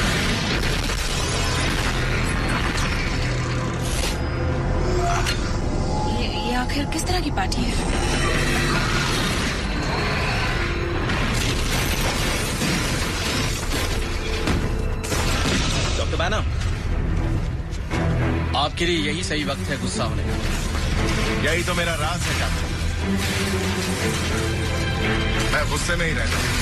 [SPEAKER 23] ये, ये आखिर किस तरह की पार्टी है
[SPEAKER 21] है ना आपके लिए यही सही वक्त है गुस्सा होने का
[SPEAKER 22] यही तो मेरा राज है कैप्टन मैं गुस्से में ही रहता हूँ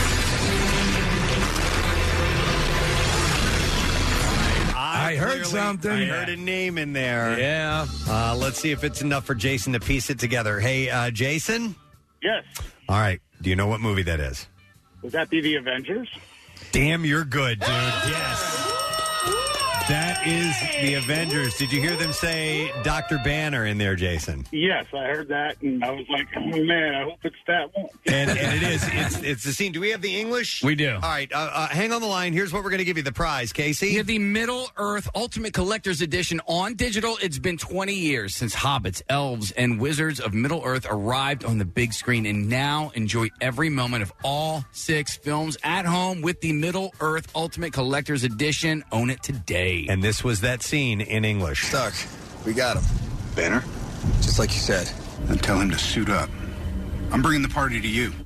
[SPEAKER 3] I
[SPEAKER 5] heard
[SPEAKER 3] clearly-
[SPEAKER 5] something.
[SPEAKER 3] I heard a name in there.
[SPEAKER 5] Yeah.
[SPEAKER 3] Uh, let's see if it's enough for Jason to piece it together. Hey, uh, Jason?
[SPEAKER 16] Yes.
[SPEAKER 3] All right. Do you know what movie that is?
[SPEAKER 16] Would that be the Avengers?
[SPEAKER 3] Damn, you're good, dude. Yes. That is the Avengers. Did you hear them say Doctor Banner in there, Jason?
[SPEAKER 16] Yes, I heard that, and I was like, oh, man, I hope it's that one.
[SPEAKER 3] And, and it is. It's, it's the scene. Do we have the English?
[SPEAKER 6] We do.
[SPEAKER 3] All right. Uh, uh, hang on the line. Here's what we're going to give you the prize, Casey.
[SPEAKER 6] You have the Middle Earth Ultimate Collector's Edition on digital. It's been twenty years since hobbits, elves, and wizards of Middle Earth arrived on the big screen, and now enjoy every moment of all six films at home with the Middle Earth Ultimate Collector's Edition. Own it today.
[SPEAKER 3] And this was that scene in English.
[SPEAKER 10] Stark, we got him. Banner? Just like you said.
[SPEAKER 22] Then tell him to suit up. I'm bringing the party to you.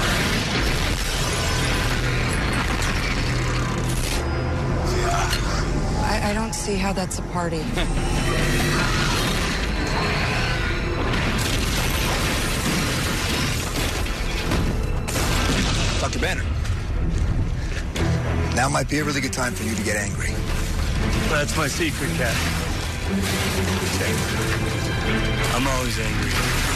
[SPEAKER 17] I, I don't see how that's a party.
[SPEAKER 10] Doctor Banner. Now might be a really good time for you to get angry.
[SPEAKER 21] That's my secret, Cap. I'm always angry.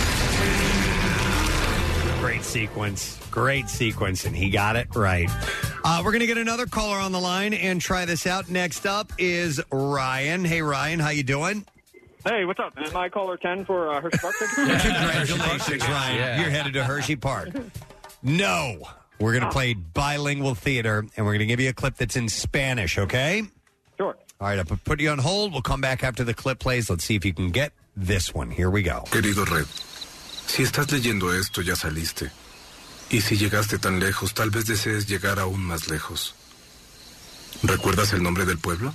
[SPEAKER 3] Great sequence. Great sequence. And he got it right. Uh, we're going to get another caller on the line and try this out. Next up is Ryan. Hey, Ryan. How you doing?
[SPEAKER 11] Hey, what's up? Am I caller ten for uh, Hershey Park?
[SPEAKER 3] Congratulations, Ryan.
[SPEAKER 11] Yeah.
[SPEAKER 3] You're headed to Hershey Park. No. We're going to play bilingual theater, and we're going to give you a clip that's in Spanish, okay?
[SPEAKER 11] Sure.
[SPEAKER 3] All right, I'll put you on hold. We'll come back after the clip plays. Let's see if you can get this one. Here we go.
[SPEAKER 22] Querido Red, si estás leyendo esto ya saliste. Y si llegaste tan lejos, tal vez desees llegar aún más lejos. ¿Recuerdas el nombre del pueblo?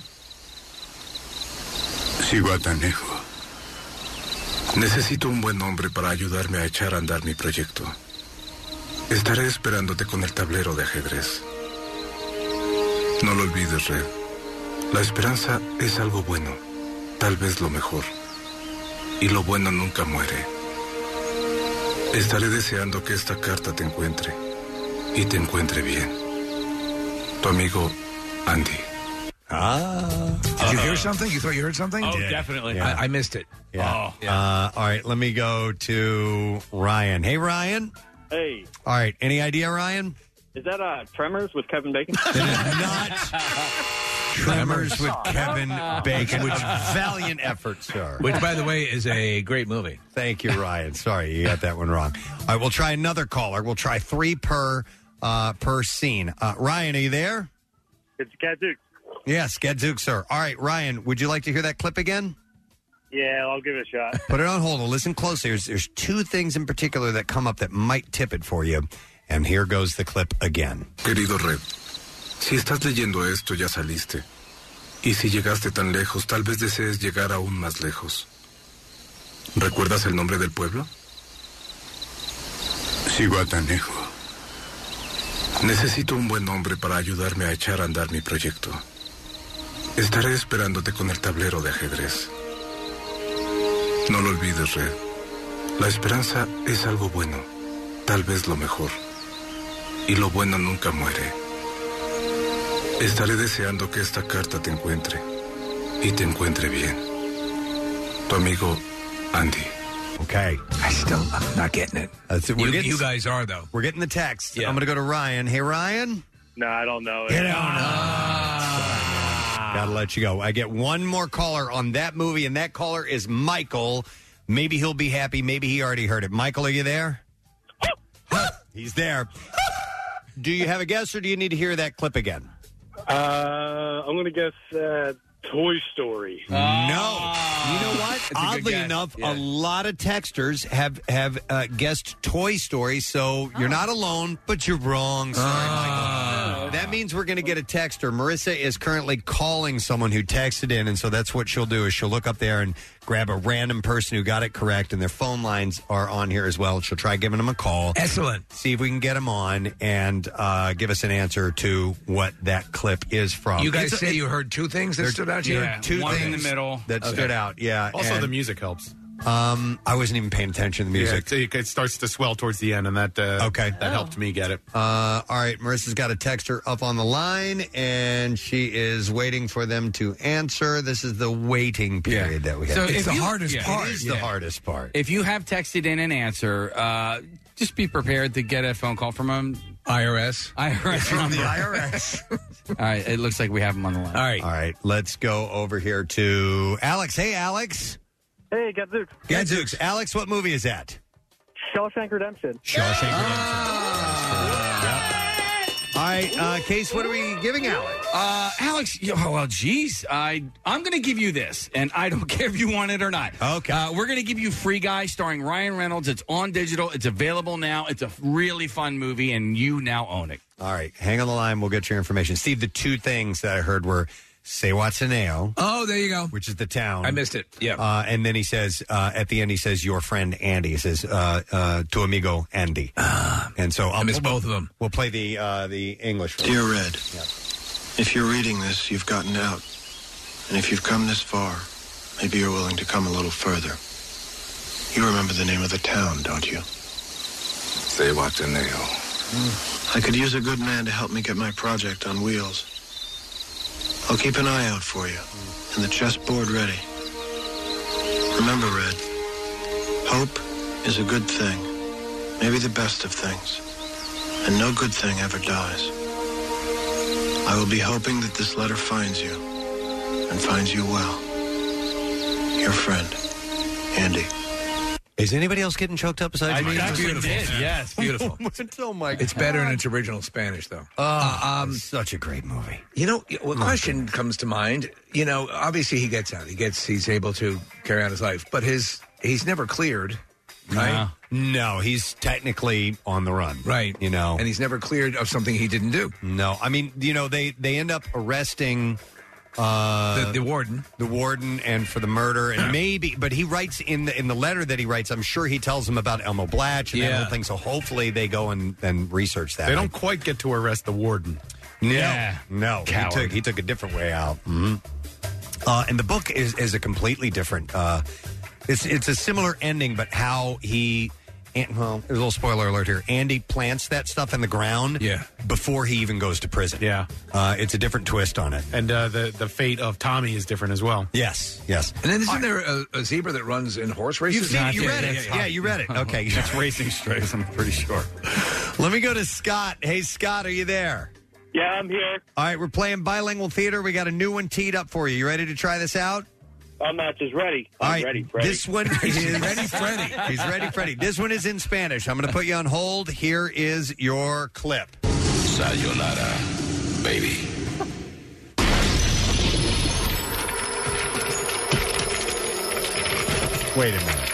[SPEAKER 22] Cihuatanejo. Necesito un buen nombre para ayudarme a echar a andar mi proyecto. Estaré esperándote con el tablero de ajedrez. No lo olvides, Red. La esperanza es algo bueno, tal vez lo mejor. Y lo bueno nunca muere. Estaré deseando que esta carta te encuentre y te encuentre bien. Tu amigo Andy.
[SPEAKER 3] Ah.
[SPEAKER 5] Did you hear something? You thought you heard something?
[SPEAKER 6] Oh, definitely.
[SPEAKER 3] Yeah.
[SPEAKER 5] I, I missed it.
[SPEAKER 3] Yeah.
[SPEAKER 5] Oh.
[SPEAKER 3] Uh, all right, let me go to Ryan. Hey, Ryan.
[SPEAKER 11] Hey,
[SPEAKER 3] All right, any idea, Ryan?
[SPEAKER 11] is that uh, Tremors with Kevin Bacon?
[SPEAKER 3] Tremors with Kevin Bacon, which valiant effort, sir.
[SPEAKER 5] Which, by the way, is a great movie.
[SPEAKER 3] Thank you, Ryan. Sorry, you got that one wrong. All right, we'll try another caller. We'll try three per uh, per scene. Uh, Ryan, are you there?
[SPEAKER 16] It's Gadzooks.
[SPEAKER 3] Yes, Gadzooks, sir. All right, Ryan, would you like to hear that clip again?
[SPEAKER 16] Yeah, I'll give it a shot.
[SPEAKER 3] Put it on hold and listen closely. There's, there's two things in particular that come up that might tip it for you. And here goes the clip again.
[SPEAKER 22] Querido Red, si estás leyendo esto ya saliste. Y si llegaste tan lejos, tal vez desees llegar aún más lejos. ¿Recuerdas el nombre del pueblo? Cihuatanejo. Necesito un buen nombre para ayudarme a echar a andar mi proyecto. Estaré esperándote con el tablero de ajedrez. No lo olvides, Red. La esperanza es algo bueno, tal vez lo mejor. Y lo bueno nunca muere. Estaré deseando que esta carta te encuentre y te encuentre bien. Tu amigo Andy.
[SPEAKER 3] Okay.
[SPEAKER 5] I still, I'm not getting it.
[SPEAKER 3] That's it. We're
[SPEAKER 5] You,
[SPEAKER 3] getting,
[SPEAKER 5] you guys are, though.
[SPEAKER 3] We're getting the text.
[SPEAKER 5] Yeah.
[SPEAKER 3] I'm going to go to Ryan. Hey, Ryan.
[SPEAKER 16] No, I don't know.
[SPEAKER 3] You don't know. Gotta let you go. I get one more caller on that movie, and that caller is Michael. Maybe he'll be happy. Maybe he already heard it. Michael, are you there? He's there. Do you have a guess, or do you need to hear that clip again?
[SPEAKER 16] Uh, I'm going to guess uh, Toy Story.
[SPEAKER 3] No. You know what?
[SPEAKER 16] It's a good
[SPEAKER 3] Oddly
[SPEAKER 16] guess.
[SPEAKER 3] enough,
[SPEAKER 16] Yeah.
[SPEAKER 3] a lot of texters have have uh, guessed Toy Story, so you're not alone, but you're wrong. Sorry, Michael. that means we're going to get a texter. Marissa is currently calling someone who texted in, and so that's what she'll do is she'll look up there and grab a random person who got it correct, and their phone lines are on here as well. She'll try giving them a call.
[SPEAKER 5] Excellent.
[SPEAKER 3] See if we can get them on and uh, give us an answer to what that clip is from.
[SPEAKER 5] You guys
[SPEAKER 3] It's a-
[SPEAKER 5] say you heard two things that
[SPEAKER 3] There-
[SPEAKER 5] stood out to you?
[SPEAKER 3] yeah, two
[SPEAKER 6] one
[SPEAKER 3] things
[SPEAKER 6] in the middle.
[SPEAKER 3] that
[SPEAKER 5] Okay.
[SPEAKER 3] stood out. Yeah.
[SPEAKER 7] Also,
[SPEAKER 3] and-
[SPEAKER 7] the music helps.
[SPEAKER 3] Um, I wasn't even paying attention to the music.
[SPEAKER 7] Yeah, it, it starts to swell towards the end, and that uh,
[SPEAKER 3] Okay.
[SPEAKER 7] that helped me get it.
[SPEAKER 3] Uh, all right, Marissa's got a texter up on the line, and she is waiting for them to answer. This is the waiting period that we have.
[SPEAKER 6] So
[SPEAKER 3] it's
[SPEAKER 6] if
[SPEAKER 3] the
[SPEAKER 6] you-
[SPEAKER 3] hardest
[SPEAKER 6] yeah,
[SPEAKER 3] part.
[SPEAKER 6] it
[SPEAKER 3] It
[SPEAKER 6] is
[SPEAKER 3] is the
[SPEAKER 6] yeah.
[SPEAKER 3] hardest part.
[SPEAKER 6] If you have texted in an answer, uh, just be prepared to get a phone call from him.
[SPEAKER 5] I R S.
[SPEAKER 6] I R S
[SPEAKER 3] From
[SPEAKER 6] number.
[SPEAKER 3] the I R S.
[SPEAKER 6] All right, it looks like we have him on the line.
[SPEAKER 5] All right.
[SPEAKER 3] All right, let's go over here to Alex. Hey, Alex.
[SPEAKER 11] Hey, Gadzooks.
[SPEAKER 3] Gadzooks. Alex, what movie is that?
[SPEAKER 11] Shawshank Redemption.
[SPEAKER 3] Shawshank Redemption. All right, uh, Case, what are we giving Alex?
[SPEAKER 6] Uh, Alex, yo, well, geez, I I'm going to give you this, and I don't care if you want it or not.
[SPEAKER 3] Okay,
[SPEAKER 6] uh, we're going to give you Free Guy, starring Ryan Reynolds. It's on digital. It's available now. It's a really fun movie, and you now own it.
[SPEAKER 3] All right, hang on the line. We'll get your information. Steve, the two things that I heard were Sewatsoneo.
[SPEAKER 5] Oh, there you go.
[SPEAKER 3] Which is the town.
[SPEAKER 5] I missed it. Yeah.
[SPEAKER 3] Uh, and then he says, uh, at the end, he says, your friend Andy. He says, uh, uh, tu amigo Andy. and so
[SPEAKER 5] I missed
[SPEAKER 3] we'll,
[SPEAKER 5] both of them.
[SPEAKER 3] We'll play the uh, the English one.
[SPEAKER 10] Dear Red,
[SPEAKER 3] Yeah.
[SPEAKER 10] if you're reading this, you've gotten out. And if you've come this far, maybe you're willing to come a little further. You remember the name of the town, don't you?
[SPEAKER 22] Sewateneo.
[SPEAKER 10] I could use a good man to help me get my project on wheels. I'll keep an eye out for you, and the chessboard ready. Remember, Red, hope is a good thing, maybe the best of things, and no good thing ever dies. I will be hoping that this letter finds you, and finds you well. Your friend, Andy.
[SPEAKER 3] Is anybody else getting choked up besides
[SPEAKER 6] I
[SPEAKER 3] me?
[SPEAKER 6] actually
[SPEAKER 5] beautiful.
[SPEAKER 6] did, yes.
[SPEAKER 5] Beautiful.
[SPEAKER 3] Oh, my God.
[SPEAKER 5] It's better in its original Spanish, though.
[SPEAKER 3] Oh,
[SPEAKER 5] um,
[SPEAKER 3] such a great movie.
[SPEAKER 5] You know, a question comes to mind. You know, obviously he gets out. He gets. He's able to carry on his life, but his he's never cleared, right?
[SPEAKER 3] No, he's technically on the run.
[SPEAKER 5] Right.
[SPEAKER 3] You know.
[SPEAKER 5] And he's never cleared of something he didn't do.
[SPEAKER 3] No, I mean, you know, they, they end up arresting uh,
[SPEAKER 5] The, the warden.
[SPEAKER 3] the warden and for the murder, and maybe, but he writes in the in the letter that he writes, I'm sure he tells them about Elmo Blatch and that
[SPEAKER 5] Yeah.
[SPEAKER 3] whole thing. So hopefully they go and, and research that.
[SPEAKER 7] They don't quite get to arrest the warden.
[SPEAKER 3] No,
[SPEAKER 6] Yeah.
[SPEAKER 3] no, he
[SPEAKER 6] Coward.
[SPEAKER 3] took he took a different way out. hmm Uh, and the book is is a completely different. Uh, it's it's a similar ending, but how he. And, well, there's a little spoiler alert here. Andy plants that stuff in the ground
[SPEAKER 5] Yeah.
[SPEAKER 3] before he even goes to prison.
[SPEAKER 7] Yeah.
[SPEAKER 3] Uh, it's a different twist on it.
[SPEAKER 7] And uh, the, the fate of Tommy is different as well.
[SPEAKER 3] Yes, yes.
[SPEAKER 5] And then isn't there a, a zebra that runs in horse races?
[SPEAKER 3] You've seen it. You
[SPEAKER 5] Yeah,
[SPEAKER 3] read
[SPEAKER 5] yeah,
[SPEAKER 3] it.
[SPEAKER 5] yeah,
[SPEAKER 3] Yeah, you read it. Okay.
[SPEAKER 6] That's racing strays, I'm pretty sure.
[SPEAKER 3] Let me go to Scott. Hey, Scott, are you there?
[SPEAKER 11] Yeah, I'm here.
[SPEAKER 3] All right, we're playing bilingual theater. We got a new one teed up for you. You ready to try this out?
[SPEAKER 11] I'm not just ready. I'm
[SPEAKER 3] All right,
[SPEAKER 11] ready, Freddy.
[SPEAKER 3] this one is ready, Freddy. He's ready, Freddy. This one is in Spanish. I'm going to put you on hold. Here is your clip.
[SPEAKER 22] Sayonara, baby.
[SPEAKER 3] Wait a minute.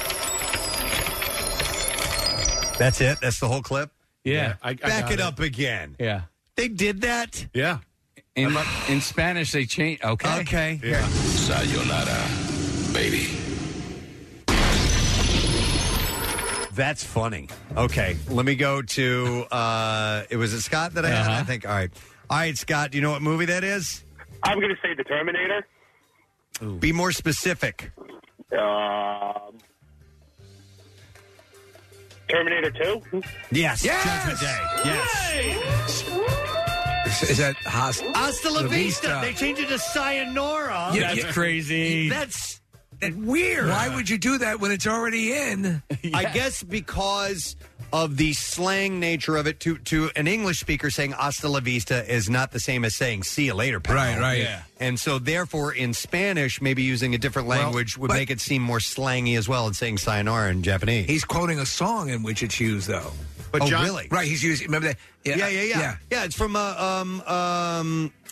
[SPEAKER 3] That's it. That's the whole clip.
[SPEAKER 6] Yeah.
[SPEAKER 7] I, I
[SPEAKER 3] Back
[SPEAKER 7] got
[SPEAKER 3] it up again.
[SPEAKER 6] Yeah.
[SPEAKER 3] They did that.
[SPEAKER 7] Yeah.
[SPEAKER 6] In, in Spanish, they change. Okay.
[SPEAKER 3] Okay.
[SPEAKER 7] Yeah.
[SPEAKER 22] Sayonara, baby.
[SPEAKER 3] That's funny. Okay, let me go to. Uh, it was it Scott that I had.
[SPEAKER 6] Uh-huh.
[SPEAKER 3] I think. All right, all right, Scott. Do you know what movie that is?
[SPEAKER 11] I'm going to say The Terminator.
[SPEAKER 3] Be more specific.
[SPEAKER 11] Um, Terminator two?
[SPEAKER 3] Yes.
[SPEAKER 5] Yes!
[SPEAKER 3] Judgment Day. Yes.
[SPEAKER 5] Is that Hasta,
[SPEAKER 3] Hasta la
[SPEAKER 5] La
[SPEAKER 3] vista.
[SPEAKER 5] Vista.
[SPEAKER 3] They changed it to Sayonara.
[SPEAKER 5] Yeah,
[SPEAKER 6] That's
[SPEAKER 5] yeah.
[SPEAKER 6] crazy.
[SPEAKER 3] That's that's weird.
[SPEAKER 5] Why would you do that when it's already in?
[SPEAKER 3] I guess because of the slang nature of it. To to an English speaker, saying "hasta la vista" is not the same as saying "see you later, pal."
[SPEAKER 5] Right, right.
[SPEAKER 6] Yeah.
[SPEAKER 3] And so, therefore, in Spanish, maybe using a different
[SPEAKER 5] Well,
[SPEAKER 3] language would
[SPEAKER 5] but-
[SPEAKER 3] make it seem more slangy as well, and saying "sayonara" in Japanese.
[SPEAKER 5] He's quoting a song in which it's used, though.
[SPEAKER 3] But
[SPEAKER 5] oh,
[SPEAKER 3] John-
[SPEAKER 5] really? Right, he's using. Remember that?
[SPEAKER 3] Yeah, yeah, yeah, yeah.
[SPEAKER 5] yeah.
[SPEAKER 3] Yeah, it's from uh, um um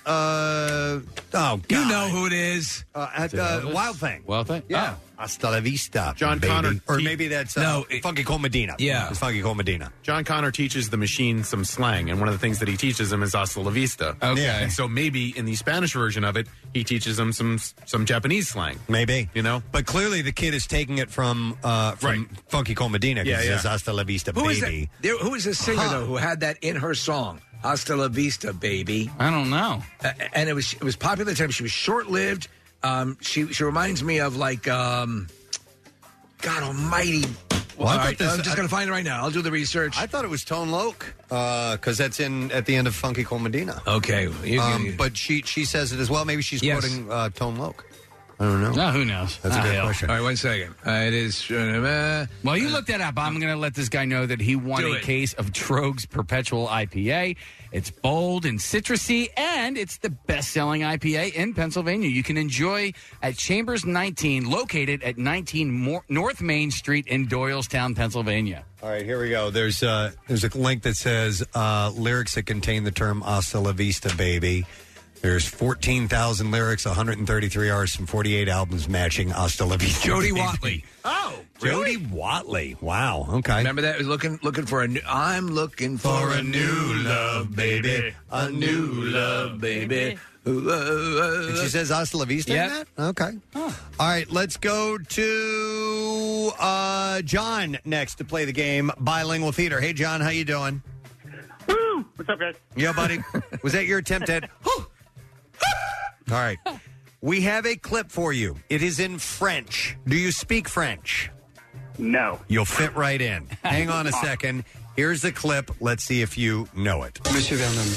[SPEAKER 3] uh, oh, God.
[SPEAKER 5] You know who it is.
[SPEAKER 3] Uh, at, uh, Wild Thing.
[SPEAKER 6] Wild Thing?
[SPEAKER 3] Yeah. Hasta la vista,
[SPEAKER 7] John
[SPEAKER 3] baby.
[SPEAKER 7] Connor.
[SPEAKER 3] Or
[SPEAKER 7] te-
[SPEAKER 3] maybe that's uh,
[SPEAKER 7] No,
[SPEAKER 3] Funky Cole Medina.
[SPEAKER 7] Yeah.
[SPEAKER 3] It's Funky Cole Medina.
[SPEAKER 7] John Connor teaches the machine some slang, and one of the things that he teaches them is hasta la vista.
[SPEAKER 6] Okay.
[SPEAKER 7] Yeah. And so maybe in the Spanish version of it, he teaches them some some Japanese slang.
[SPEAKER 3] Maybe.
[SPEAKER 7] You know?
[SPEAKER 3] But clearly the kid is taking it from uh, from Funky Cole Medina because
[SPEAKER 5] Yeah,
[SPEAKER 3] it says
[SPEAKER 5] yeah.
[SPEAKER 3] hasta la vista,
[SPEAKER 5] Who is
[SPEAKER 3] baby.
[SPEAKER 5] that? There, who is this singer,
[SPEAKER 3] Huh.
[SPEAKER 5] though, who had that in her song? Hasta la vista, baby.
[SPEAKER 6] I don't know.
[SPEAKER 5] Uh, and it was it was popular at the time. She was short lived. Um, she she reminds me of like um, God Almighty.
[SPEAKER 3] Well, I
[SPEAKER 5] All
[SPEAKER 3] thought
[SPEAKER 5] right,
[SPEAKER 3] this-
[SPEAKER 5] I'm just going to find it right now. I'll do the research.
[SPEAKER 3] I thought it was Tone Loc because that's in at the end of Funky Cole Medina.
[SPEAKER 5] Okay, you-
[SPEAKER 3] um,
[SPEAKER 5] you-
[SPEAKER 3] but she she says it as well. Maybe she's
[SPEAKER 5] Yes.
[SPEAKER 3] quoting uh, Tone Loc. I don't know.
[SPEAKER 6] No, who knows?
[SPEAKER 3] That's a
[SPEAKER 6] Ah,
[SPEAKER 3] good
[SPEAKER 6] hell.
[SPEAKER 3] question.
[SPEAKER 5] All right, one second. Uh, it is. Uh,
[SPEAKER 6] Well, you look that up. I'm going to let this guy know that he won
[SPEAKER 5] Do
[SPEAKER 6] a
[SPEAKER 5] it.
[SPEAKER 6] case of Trogu's Perpetual I P A. It's bold and citrusy, and it's the best-selling I P A in Pennsylvania. You can enjoy at Chambers nineteen, located at nineteen Mo- North Main Street in Doylestown, Pennsylvania.
[SPEAKER 3] All right, here we go. There's uh, there's a link that says uh, lyrics that contain the term "hasta la vista, baby." There's fourteen thousand lyrics, one hundred thirty-three artists, and forty-eight albums matching "hasta la vista."
[SPEAKER 5] Jody
[SPEAKER 3] baby.
[SPEAKER 5] Watley. Oh,
[SPEAKER 3] Jody Watley. Wow. Okay.
[SPEAKER 5] Remember that? Looking looking for a new. I'm looking for,
[SPEAKER 3] For a new love, baby. A new love, baby. And she says "hasta la vista" in that? Okay. All right, let's go to uh, John next to play the game Bilingual Theater. Hey, John, how you doing?
[SPEAKER 16] Woo! What's up, guys?
[SPEAKER 3] Yeah, buddy. Was that your attempt at... All right. We have a clip for you. It is in French. Do you speak French?
[SPEAKER 16] No.
[SPEAKER 3] You'll fit right in. Hang on a second. Here's the clip. Let's see if you know it.
[SPEAKER 17] Monsieur Vernon,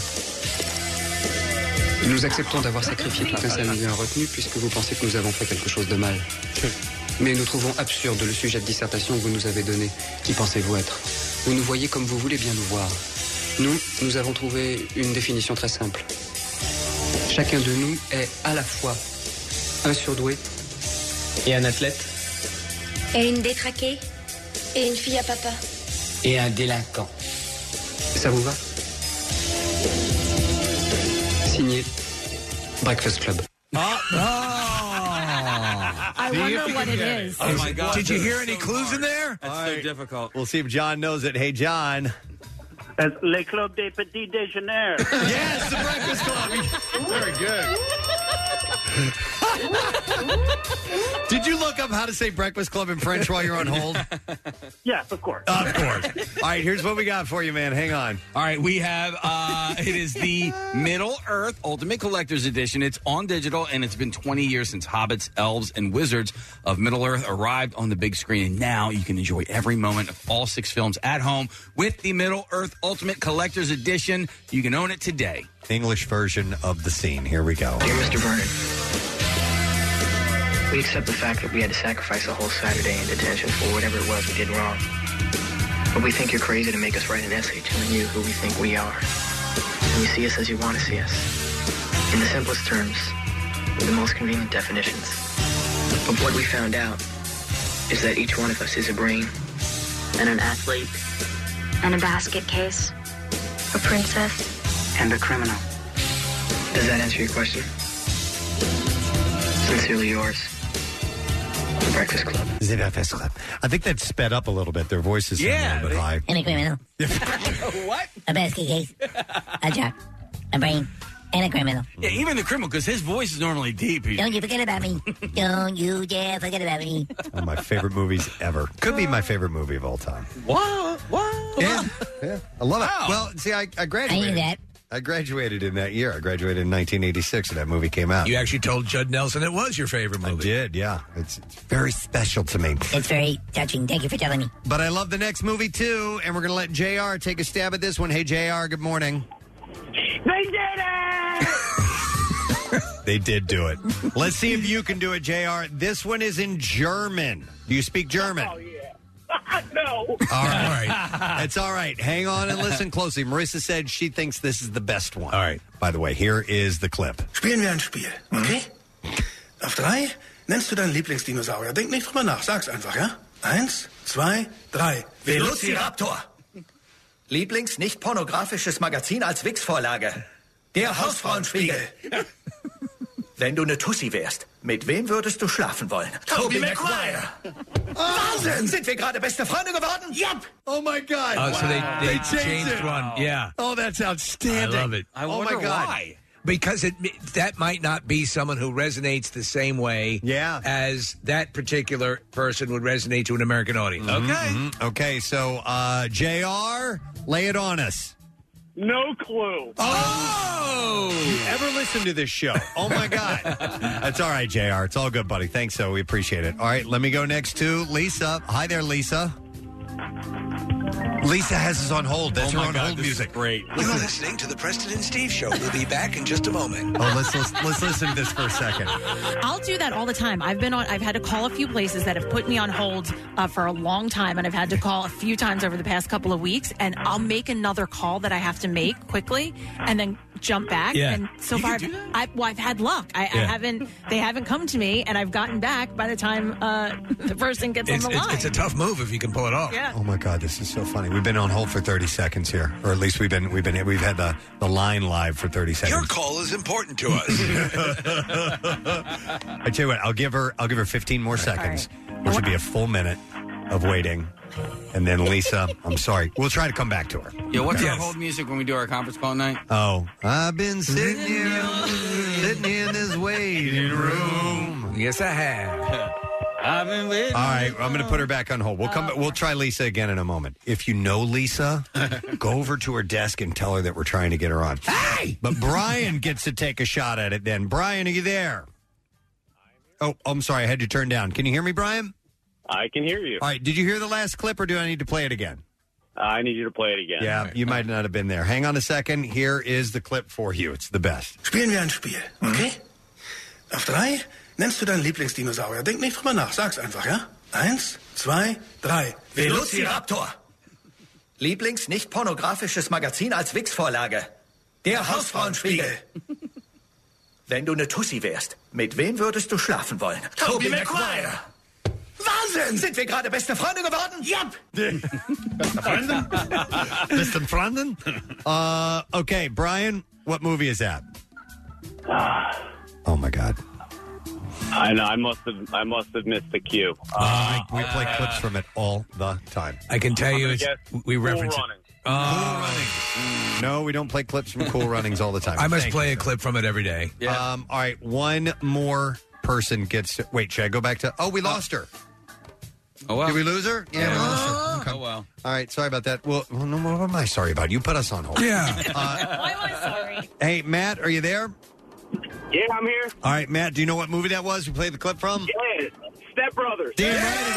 [SPEAKER 17] nous acceptons d'avoir sacrifié tout un samedi en retenue puisque vous pensez que nous avons fait quelque chose de mal. Mais nous trouvons absurde le sujet de dissertation que vous nous avez donné. Qui pensez-vous être? Vous nous voyez comme vous voulez bien nous voir. Nous, nous avons trouvé une définition très simple. Chacun de nous est à la fois un surdoué et un athlète
[SPEAKER 23] Et une détraquée. Et une fille à papa.
[SPEAKER 17] et un délinquant. Ça vous va? Signé Breakfast Club.
[SPEAKER 4] I wonder what it is.
[SPEAKER 3] Oh, my God.
[SPEAKER 5] Did you hear any clues in there?
[SPEAKER 3] That's so difficult. We'll see if John knows it. Hey, John.
[SPEAKER 16] That's Le Club des Petits Déjeuners.
[SPEAKER 3] Yes, the Breakfast Club. Very good. Did you look up how to say Breakfast Club in French while you're on hold?
[SPEAKER 16] Yes, of course.
[SPEAKER 3] Of course. All right, here's what we got for you, man. Hang on.
[SPEAKER 6] All right, we have, uh, it is the Middle Earth Ultimate Collector's Edition. It's on digital, and it's been twenty years since Hobbits, Elves, and Wizards of Middle Earth arrived on the big screen. And now you can enjoy every moment of all six films at home with the Middle Earth Ultimate Collector's Edition. You can own it today.
[SPEAKER 3] English version of the scene. Here we go.
[SPEAKER 13] Dear Mister Vernon, we accept the fact that we had to sacrifice a whole Saturday in detention for whatever it was we did wrong. But we think you're crazy to make us write an essay telling you who we think we are. And you see us as you want to see us. In the simplest terms, with the most convenient definitions. But what we found out is that each one of us is a brain and an athlete
[SPEAKER 23] And a basket case. A princess.
[SPEAKER 13] and a criminal. Does that answer your question? Sincerely yours, The Breakfast Club.
[SPEAKER 3] The Breakfast Club. I think that sped up a little bit. Their voices sound
[SPEAKER 6] Yeah,
[SPEAKER 3] a little bit high.
[SPEAKER 14] And a criminal.
[SPEAKER 6] What?
[SPEAKER 14] A basket case. A jar. A brain. And a criminal.
[SPEAKER 6] Yeah, even the criminal, because his voice is normally deep. He's-
[SPEAKER 14] Don't you forget about me. Don't you dare forget about me.
[SPEAKER 3] One of my favorite movies ever. Could be my favorite movie of all time.
[SPEAKER 6] What? What?
[SPEAKER 3] Yeah, yeah. I love it.
[SPEAKER 6] Wow.
[SPEAKER 3] Well, see, I, I graduated.
[SPEAKER 14] I knew that.
[SPEAKER 3] I graduated in that year. I graduated in nineteen eighty-six, and that movie came out.
[SPEAKER 5] You actually told Judd Nelson it was your favorite movie.
[SPEAKER 3] I did, yeah. It's, it's very special to me.
[SPEAKER 14] It's very touching. Thank you for telling me.
[SPEAKER 3] But I love the next movie, too, and we're going to let J R take a stab at this one. Hey, J R, good morning.
[SPEAKER 16] They did it!
[SPEAKER 3] They did do it. Let's see if you can do it, J R. This one is in German. Do you speak German?
[SPEAKER 16] Oh, yeah. No.
[SPEAKER 3] All right. It's all right. Hang on and listen closely. Marissa said she thinks this is the best one. All right. By the way, here is the clip.
[SPEAKER 22] Spielen wir ein Spiel, okay? Auf drei nennst du deinen Lieblingsdinosaurier. Denk nicht drüber nach, sag's einfach, ja? Eins, zwei, drei.
[SPEAKER 15] Velociraptor. Lieblings nicht pornografisches Magazin als Wix-Vorlage.
[SPEAKER 1] Der Hausfrauenspiegel. Wenn du eine Tussi wärst, mit wem würdest du schlafen wollen? Tobey Maguire. Wahnsinn! Sind wir gerade beste Freunde geworden? Yep.
[SPEAKER 3] Oh my God!
[SPEAKER 5] Oh, so they, they,
[SPEAKER 3] They changed
[SPEAKER 5] changed
[SPEAKER 3] it.
[SPEAKER 5] one. Yeah.
[SPEAKER 3] Oh, that's outstanding.
[SPEAKER 5] I love it.
[SPEAKER 6] I
[SPEAKER 3] oh
[SPEAKER 6] wonder
[SPEAKER 3] my God.
[SPEAKER 6] why.
[SPEAKER 5] Because it that might not be someone who resonates the same way
[SPEAKER 3] yeah.
[SPEAKER 5] as that particular person would resonate to an American audience.
[SPEAKER 3] Okay. Mm-hmm. Okay, so uh, J R, lay it on us.
[SPEAKER 11] No clue.
[SPEAKER 3] Oh! You ever listen to this show? Oh, my God. That's all right, J R. It's all good, buddy. Thanks, so we appreciate it. All right, let me go next to Lisa. Hi there, Lisa. Lisa has us on hold. That's
[SPEAKER 5] Oh,
[SPEAKER 3] her
[SPEAKER 5] my
[SPEAKER 3] on
[SPEAKER 5] God,
[SPEAKER 3] hold
[SPEAKER 5] this
[SPEAKER 3] music.
[SPEAKER 5] is
[SPEAKER 3] Great.
[SPEAKER 5] You're listening to the Preston and Steve Show. We'll be back in just a moment.
[SPEAKER 3] Oh, let's, let's let's listen to this for a second.
[SPEAKER 4] I'll do that all the time. I've been on. I've had to call a few places that have put me on hold uh, for a long time, and I've had to call a few times over the past couple of weeks. And I'll make another call that I have to make quickly, and then jump back.
[SPEAKER 5] Yeah.
[SPEAKER 4] And so
[SPEAKER 5] You
[SPEAKER 4] far,
[SPEAKER 5] can
[SPEAKER 4] I've, I, well, I've had luck. I, I
[SPEAKER 5] Yeah.
[SPEAKER 4] haven't. They haven't come to me, and I've gotten back by the time uh, the person gets
[SPEAKER 5] It's,
[SPEAKER 4] on the
[SPEAKER 5] it's,
[SPEAKER 4] line.
[SPEAKER 5] it's a tough move if you can pull it off.
[SPEAKER 4] Yeah.
[SPEAKER 3] Oh my God, this is so funny. We've been on hold for thirty seconds here, or at least we've been we've been we've had the, the line live for thirty seconds.
[SPEAKER 5] Your call is important to us.
[SPEAKER 3] I tell you what, I'll give her I'll give her fifteen more seconds, which would be a full minute of waiting, and then Lisa, I'm sorry, we'll try to come back to her.
[SPEAKER 6] Yeah, what's
[SPEAKER 3] Yes.
[SPEAKER 6] our hold music when we do our conference call night?
[SPEAKER 3] Oh, I've been sitting here, sitting in this waiting room.
[SPEAKER 5] Yes, I have.
[SPEAKER 6] I've been waiting.
[SPEAKER 3] All right, I'm going to put her back on hold. We'll come. We'll try Lisa again in a moment. If you know Lisa, go over to her desk and tell her that we're trying to get her on. Hey! But Brian gets to take a shot at it. Then, Brian, are you there? Oh, I'm sorry, I had you turned down. Can you hear me, Brian?
[SPEAKER 11] I can hear you.
[SPEAKER 3] All right. Did you hear the last clip, or do I need to play it again?
[SPEAKER 11] I need you to play it again.
[SPEAKER 3] Yeah, you might not have been there. Hang on a second. Here is the clip for you. It's the best.
[SPEAKER 22] Spielen wir ein Spiel, okay? Auf drei nennst du deinen Lieblingsdinosaurier. Denk nicht drüber nach, sag's einfach, ja? Eins, zwei, drei.
[SPEAKER 1] Velociraptor. Lieblings nicht pornografisches Magazin als Wix-Vorlage. Der Hausfrauenspiegel. Wenn du eine Tussi wärst, mit wem würdest du schlafen wollen? Tobey Maguire. Wahnsinn! Sind wir gerade beste Freunde geworden? Yep.
[SPEAKER 3] Beste Freundin? Beste Freundin? Uh, okay, Brian, what movie is that? Oh, my God.
[SPEAKER 11] I know. I must have. I must have missed the cue.
[SPEAKER 3] Uh, we play clips from it all the time.
[SPEAKER 5] I can tell
[SPEAKER 11] I'm
[SPEAKER 5] you,
[SPEAKER 11] gonna
[SPEAKER 5] it's,
[SPEAKER 11] guess
[SPEAKER 5] we
[SPEAKER 11] Cool
[SPEAKER 5] reference it.
[SPEAKER 11] Runnings.
[SPEAKER 5] Oh.
[SPEAKER 3] No, we don't play clips from Cool Runnings all the time.
[SPEAKER 5] I must
[SPEAKER 3] Thank
[SPEAKER 5] play
[SPEAKER 3] you,
[SPEAKER 5] a clip from it every day.
[SPEAKER 3] sir. Um, all right, one more person gets to... Wait, should I go back to... Oh, we lost her.
[SPEAKER 6] Oh, well.
[SPEAKER 3] Did we lose her? Yeah, we lost her. Okay.
[SPEAKER 6] Oh, well.
[SPEAKER 3] All right, sorry about that. Well, well, no, what am I sorry about? You put us on hold.
[SPEAKER 5] Yeah.
[SPEAKER 3] Uh,
[SPEAKER 4] Why am I sorry?
[SPEAKER 3] hey, Matt, are you there?
[SPEAKER 11] Yeah, I'm here.
[SPEAKER 3] All right, Matt, do you know what movie that was we played the clip from?
[SPEAKER 11] Yeah, Step Brothers.
[SPEAKER 3] Damn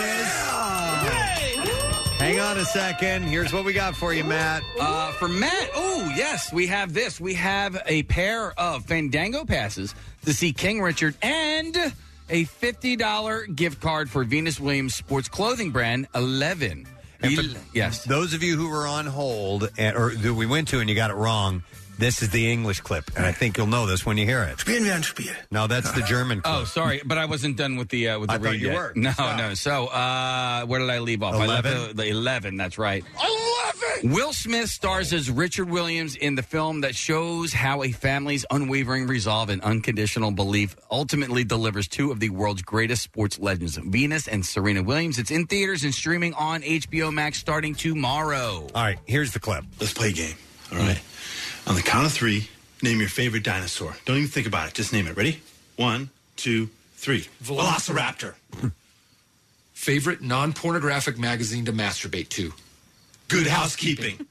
[SPEAKER 3] right it is. Hang on a second. Here's what we got for you, Matt.
[SPEAKER 6] Uh, for Matt, oh, yes, we have this. We have a pair of Fandango passes to see King Richard and a fifty dollars gift card for Venus Williams sports clothing brand, Eleven.
[SPEAKER 3] And for
[SPEAKER 6] Yes.
[SPEAKER 3] those of you who were on hold, and, or that we went to and you got it wrong, this is the English clip, and I think you'll know this when you hear it.
[SPEAKER 22] Spielen wir ein Spiel.
[SPEAKER 3] No, that's the German clip.
[SPEAKER 6] Oh, sorry, but I wasn't done with the uh, with the
[SPEAKER 3] I thought
[SPEAKER 6] read
[SPEAKER 3] you
[SPEAKER 6] yet.
[SPEAKER 3] were.
[SPEAKER 6] No,
[SPEAKER 3] Stop.
[SPEAKER 6] no. So, uh, where did I leave off? I
[SPEAKER 3] Eleven?
[SPEAKER 6] left the, the eleven. That's right. Eleven. Will Smith stars as Richard Williams in the film that shows how a family's unwavering resolve and unconditional belief ultimately delivers two of the world's greatest sports legends, Venus and Serena Williams. It's in theaters and streaming on H B O Max starting tomorrow.
[SPEAKER 3] All right, here's the clip.
[SPEAKER 22] Let's play a game, all right? On the count of three, name your favorite dinosaur. Don't even think about it. Just name it. Ready? One, two, three.
[SPEAKER 1] Velociraptor.
[SPEAKER 15] Favorite non-pornographic magazine to masturbate to?
[SPEAKER 22] Good housekeeping.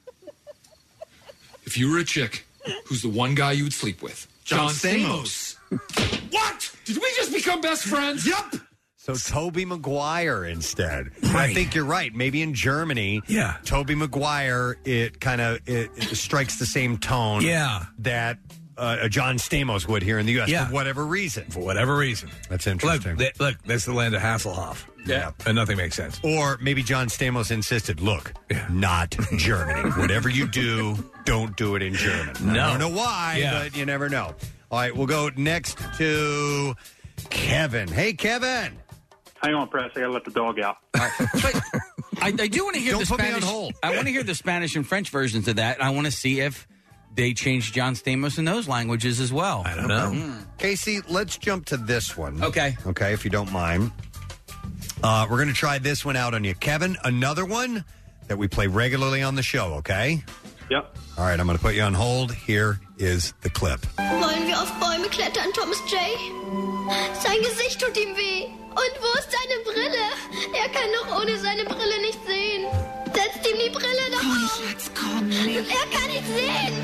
[SPEAKER 15] If you were a chick, who's the one guy you would sleep with?
[SPEAKER 22] John Stamos.
[SPEAKER 15] What? Did we just become best friends?
[SPEAKER 22] Yup.
[SPEAKER 3] So Toby Maguire instead. I think you're right. Maybe in Germany,
[SPEAKER 5] Yeah.
[SPEAKER 3] Toby Maguire, it kind of it, it strikes the same tone
[SPEAKER 5] Yeah.
[SPEAKER 3] that uh, John Stamos would here in the U S
[SPEAKER 5] Yeah.
[SPEAKER 3] for whatever reason.
[SPEAKER 5] For whatever reason.
[SPEAKER 3] That's
[SPEAKER 5] Look,
[SPEAKER 3] interesting.
[SPEAKER 5] th- look, that's the land of Hasselhoff.
[SPEAKER 3] Yeah.
[SPEAKER 5] And nothing makes sense.
[SPEAKER 3] Or maybe John Stamos insisted, look, not Germany. Whatever you do, don't do it in German.
[SPEAKER 5] No.
[SPEAKER 3] I don't know why,
[SPEAKER 5] Yeah.
[SPEAKER 3] but you never know. All right, we'll go next to Kevin. Hey, Kevin.
[SPEAKER 11] Hang on, Press. I got to let the dog out.
[SPEAKER 6] But I, I do want to hear
[SPEAKER 3] Don't
[SPEAKER 6] the
[SPEAKER 3] put me on
[SPEAKER 6] Spanish.
[SPEAKER 3] hold.
[SPEAKER 6] I want to hear the Spanish and French versions of that. And I want to see if they changed John Stamos in those languages as well.
[SPEAKER 5] I don't know.
[SPEAKER 3] Casey, let's jump to this one.
[SPEAKER 6] Okay.
[SPEAKER 3] Okay, if you don't mind. Uh, we're going to try this one out on you. Kevin, another one that we play regularly on the show, okay?
[SPEAKER 11] Yep.
[SPEAKER 3] All right, I'm going to put you on hold. Here is the clip.
[SPEAKER 2] Wollen wir auf Bäume klettern, Thomas J? Sein Gesicht tut ihm weh. Und wo ist seine Brille? Er kann doch ohne seine Brille nicht sehen. Setzt ihm die Brille doch
[SPEAKER 8] Komm,
[SPEAKER 2] auf.
[SPEAKER 8] Schatz, komm nicht.
[SPEAKER 2] Er kann nicht sehen.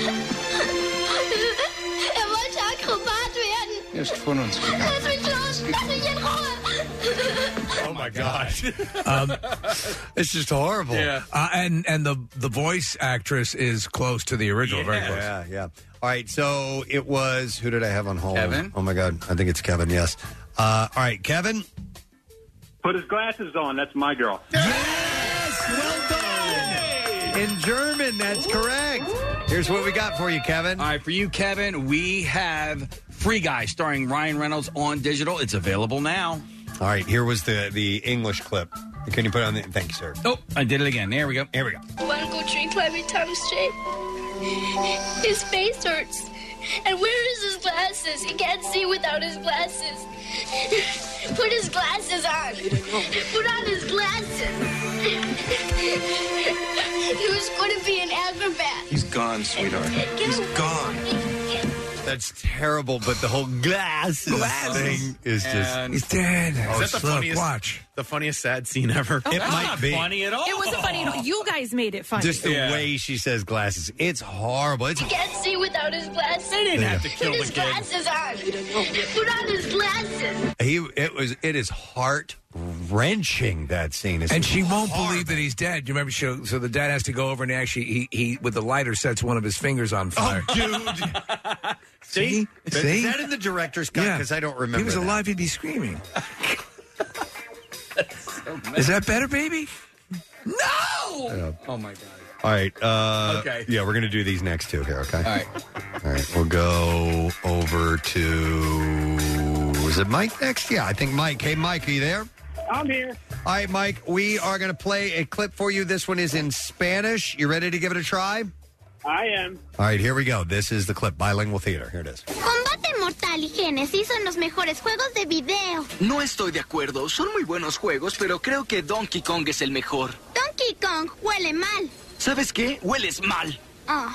[SPEAKER 2] Er wollte Akrobat werden.
[SPEAKER 17] Er ist von uns gegangen.
[SPEAKER 2] Lass mich los. Lass mich in Ruhe.
[SPEAKER 3] Oh, my gosh.
[SPEAKER 5] Um,
[SPEAKER 3] it's just horrible.
[SPEAKER 5] Yeah. Uh, and and the the voice actress is close to the original. Very
[SPEAKER 3] Yeah,
[SPEAKER 5] close.
[SPEAKER 3] yeah, yeah. All right, so it was, who did I have on hold?
[SPEAKER 6] Kevin?
[SPEAKER 3] Oh, my God. I think it's Kevin, yes. Uh, all right, Kevin.
[SPEAKER 11] Put his glasses on. That's my girl.
[SPEAKER 3] Yes! Well done! In German, that's correct. Here's what we got for you, Kevin.
[SPEAKER 6] All right, for you, Kevin, we have Free Guy starring Ryan Reynolds on digital. It's available now.
[SPEAKER 3] All right, here was the, the English clip. Can you put it on the... Thank you, sir.
[SPEAKER 6] Oh, I did it again. There we go.
[SPEAKER 3] Here we go.
[SPEAKER 2] One go drink by me, Thomas J. His face hurts. And where is his glasses? He can't see without his glasses. Put his glasses on. Put on his glasses. He was going to be an acrobat.
[SPEAKER 22] He's gone, sweetheart.
[SPEAKER 2] He's
[SPEAKER 22] gone.
[SPEAKER 3] That's terrible, but the whole glasses, thing is just...
[SPEAKER 7] And-
[SPEAKER 5] He's dead.
[SPEAKER 7] Is that the
[SPEAKER 5] Look,
[SPEAKER 7] funniest?
[SPEAKER 5] watch.
[SPEAKER 7] The funniest sad scene ever.
[SPEAKER 3] It might be.
[SPEAKER 7] funny at all.
[SPEAKER 4] It wasn't funny at all. You guys made it funny.
[SPEAKER 3] Just the
[SPEAKER 7] Yeah.
[SPEAKER 3] way she says glasses. It's horrible. It's
[SPEAKER 2] He can't see without his glasses. They
[SPEAKER 7] didn't have to kill
[SPEAKER 2] Put
[SPEAKER 7] the
[SPEAKER 2] his
[SPEAKER 7] kid.
[SPEAKER 2] glasses on. Put on his glasses.
[SPEAKER 3] he. It was. It is heart wrenching. That scene is,
[SPEAKER 5] And she won't
[SPEAKER 3] horrible.
[SPEAKER 5] believe that he's dead. You remember? She, so the dad has to go over and actually, he, he with the lighter sets one of his fingers on fire.
[SPEAKER 3] Oh, dude.
[SPEAKER 5] See?
[SPEAKER 3] But
[SPEAKER 5] See?
[SPEAKER 3] Is that in the director's cut?
[SPEAKER 5] Yeah.
[SPEAKER 3] Because I don't remember.
[SPEAKER 5] If he was
[SPEAKER 3] that.
[SPEAKER 5] alive, he'd be screaming. Is that better, baby? No!
[SPEAKER 3] Yeah.
[SPEAKER 6] Oh, my God.
[SPEAKER 3] All right. Uh,
[SPEAKER 6] Okay.
[SPEAKER 3] Yeah, we're going to do these next two here, okay?
[SPEAKER 6] All right.
[SPEAKER 3] All right. We'll go over to. Is it Mike next? Yeah, I think Mike. Hey, Mike, are you there?
[SPEAKER 16] I'm here.
[SPEAKER 3] All right, Mike, we are going to play a clip for you. This one is in Spanish. You ready to give it a try?
[SPEAKER 16] I am.
[SPEAKER 3] All right, here we go. This is the clip. Bilingual theater. Here it is.
[SPEAKER 2] Combate Mortal y Genesis son los mejores juegos de video.
[SPEAKER 8] No estoy de acuerdo. Son muy buenos juegos, pero creo que Donkey Kong es el mejor.
[SPEAKER 2] Donkey Kong huele mal.
[SPEAKER 8] ¿Sabes qué? Hueles mal.
[SPEAKER 2] Oh.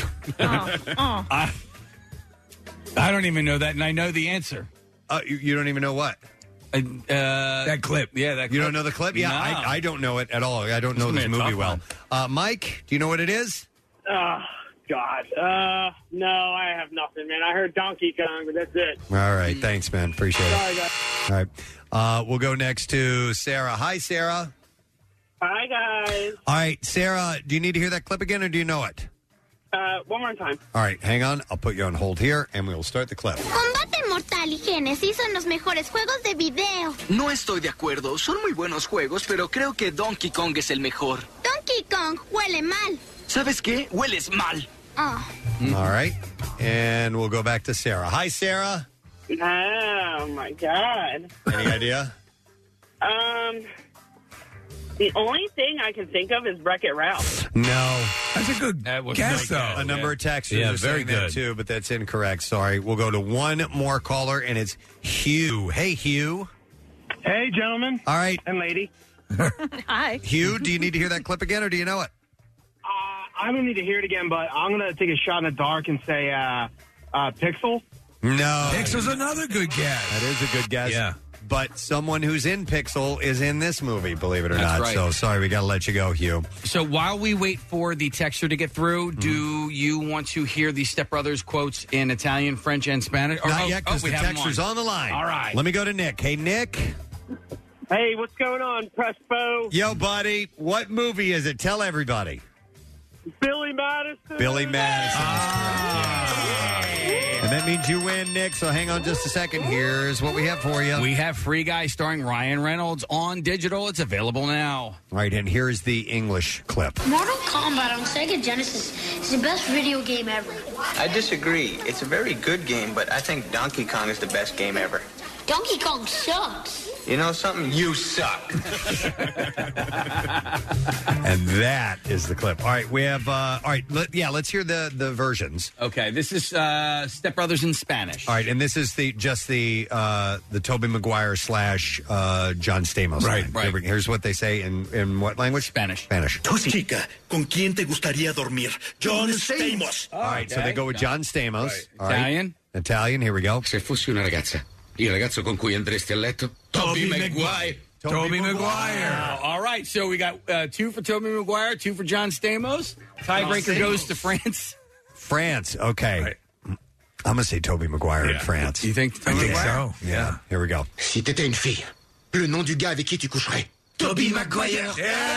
[SPEAKER 6] I, I don't even know that, and I know the answer.
[SPEAKER 3] Uh, you, you don't even know what?
[SPEAKER 6] Uh,
[SPEAKER 5] that clip.
[SPEAKER 6] Yeah, that clip.
[SPEAKER 3] You don't know the clip? Yeah,
[SPEAKER 6] No.
[SPEAKER 3] I, I don't know it at all. I don't know
[SPEAKER 6] It's
[SPEAKER 3] this
[SPEAKER 6] gonna be a
[SPEAKER 3] movie
[SPEAKER 6] tough
[SPEAKER 3] well.
[SPEAKER 6] one.
[SPEAKER 3] Uh, Mike, do you know what it is?
[SPEAKER 16] Oh, God. Uh, no, I have nothing, man. I heard Donkey Kong, but that's it.
[SPEAKER 3] All right, thanks, man. Appreciate it.
[SPEAKER 16] Sorry, guys.
[SPEAKER 3] All right, uh, we'll go next to Sarah. Hi, Sarah.
[SPEAKER 16] Hi, guys.
[SPEAKER 3] All right, Sarah, do you need to hear that clip again, or do you know it?
[SPEAKER 16] Uh, one more time.
[SPEAKER 3] All right, hang on. I'll put you on hold here, and we will start the clip.
[SPEAKER 2] Combate Mortal y Genesis son los mejores juegos de video.
[SPEAKER 8] No estoy de acuerdo. Son muy buenos juegos, pero creo que Donkey Kong es el mejor.
[SPEAKER 2] Donkey Kong huele mal.
[SPEAKER 8] ¿Sabes qué? Hueles mal.
[SPEAKER 2] Oh.
[SPEAKER 3] All right, and we'll go back to Sarah. Hi, Sarah.
[SPEAKER 16] Oh, my God.
[SPEAKER 3] Any idea?
[SPEAKER 16] Um, the only thing I can think of is Wreck-It Ralph.
[SPEAKER 3] No.
[SPEAKER 5] That's a good
[SPEAKER 6] That was
[SPEAKER 5] guess,
[SPEAKER 6] very
[SPEAKER 5] though.
[SPEAKER 6] good.
[SPEAKER 3] A number of texters
[SPEAKER 5] Yeah,
[SPEAKER 3] are
[SPEAKER 5] very
[SPEAKER 3] saying that
[SPEAKER 5] good.
[SPEAKER 3] too, but that's incorrect. Sorry. We'll go to one more caller, and it's Hugh. Hey, Hugh.
[SPEAKER 16] Hey, gentlemen.
[SPEAKER 3] All right.
[SPEAKER 16] And lady.
[SPEAKER 4] Hi.
[SPEAKER 3] Hugh, do you need to hear that clip again, or do you know it?
[SPEAKER 16] Uh, I don't need to hear it again, but I'm going to take a shot in the dark and say uh, uh, Pixel.
[SPEAKER 3] No.
[SPEAKER 5] Pixel's another good guess.
[SPEAKER 3] That is a good guess.
[SPEAKER 5] Yeah.
[SPEAKER 3] But someone who's in Pixel is in this movie, believe it or
[SPEAKER 6] That's
[SPEAKER 3] not.
[SPEAKER 6] right.
[SPEAKER 3] So sorry, we got to let you go, Hugh.
[SPEAKER 6] So while we wait for the texter to get through,
[SPEAKER 3] Mm-hmm.
[SPEAKER 6] do you want to hear the Step Brothers quotes in Italian, French, and Spanish? Or-
[SPEAKER 3] Not
[SPEAKER 6] oh,
[SPEAKER 3] yet, because
[SPEAKER 6] oh, we
[SPEAKER 3] the
[SPEAKER 6] have them
[SPEAKER 3] texter's on the line.
[SPEAKER 6] All right.
[SPEAKER 3] Let me go to Nick. Hey, Nick.
[SPEAKER 16] Hey, what's going on, Prespo?
[SPEAKER 3] Yo, buddy. What movie is it? Tell everybody.
[SPEAKER 16] Billy Madison.
[SPEAKER 3] Billy Madison. And that means you win, Nick. So hang on just a second. Here's what we have for you.
[SPEAKER 6] We have Free Guy starring Ryan Reynolds on digital. It's available now.
[SPEAKER 3] All right, and here's the English clip.
[SPEAKER 2] Mortal Kombat on Sega Genesis is the best video game ever.
[SPEAKER 13] I disagree. It's a very good game, but I think Donkey Kong is the best game ever.
[SPEAKER 2] Donkey Kong sucks.
[SPEAKER 22] You know something? You suck.
[SPEAKER 3] And that is the clip. All right, we have. Uh, all right, let, yeah, let's hear the the versions.
[SPEAKER 6] Okay, this is uh, Step Brothers in Spanish.
[SPEAKER 3] All right, and this is the just the uh, the Tobey Maguire slash uh, John Stamos.
[SPEAKER 6] Right,
[SPEAKER 3] line.
[SPEAKER 6] right.
[SPEAKER 3] Here- Here's what they say in in what language?
[SPEAKER 6] Spanish.
[SPEAKER 3] Spanish.
[SPEAKER 18] Chica, ¿con quién te gustaría dormir? John Stamos.
[SPEAKER 3] All right, so they go with John Stamos.
[SPEAKER 6] Right.
[SPEAKER 3] All right.
[SPEAKER 6] Italian.
[SPEAKER 3] Italian. Here we go.
[SPEAKER 22] Se fossi una ragazza, il ragazzo con cui andresti a letto? Tobey Maguire.
[SPEAKER 5] Tobey Maguire.
[SPEAKER 6] All right, so we got uh, two for Tobey Maguire, two for John Stamos. Tiebreaker goes to France.
[SPEAKER 3] France. Okay. I'm gonna say Tobey Maguire in France.
[SPEAKER 6] You think?
[SPEAKER 5] I think so.
[SPEAKER 3] Yeah. Here we go.
[SPEAKER 22] Si t'étais une fille, le nom du gars avec qui tu coucherais? Tobey Maguire.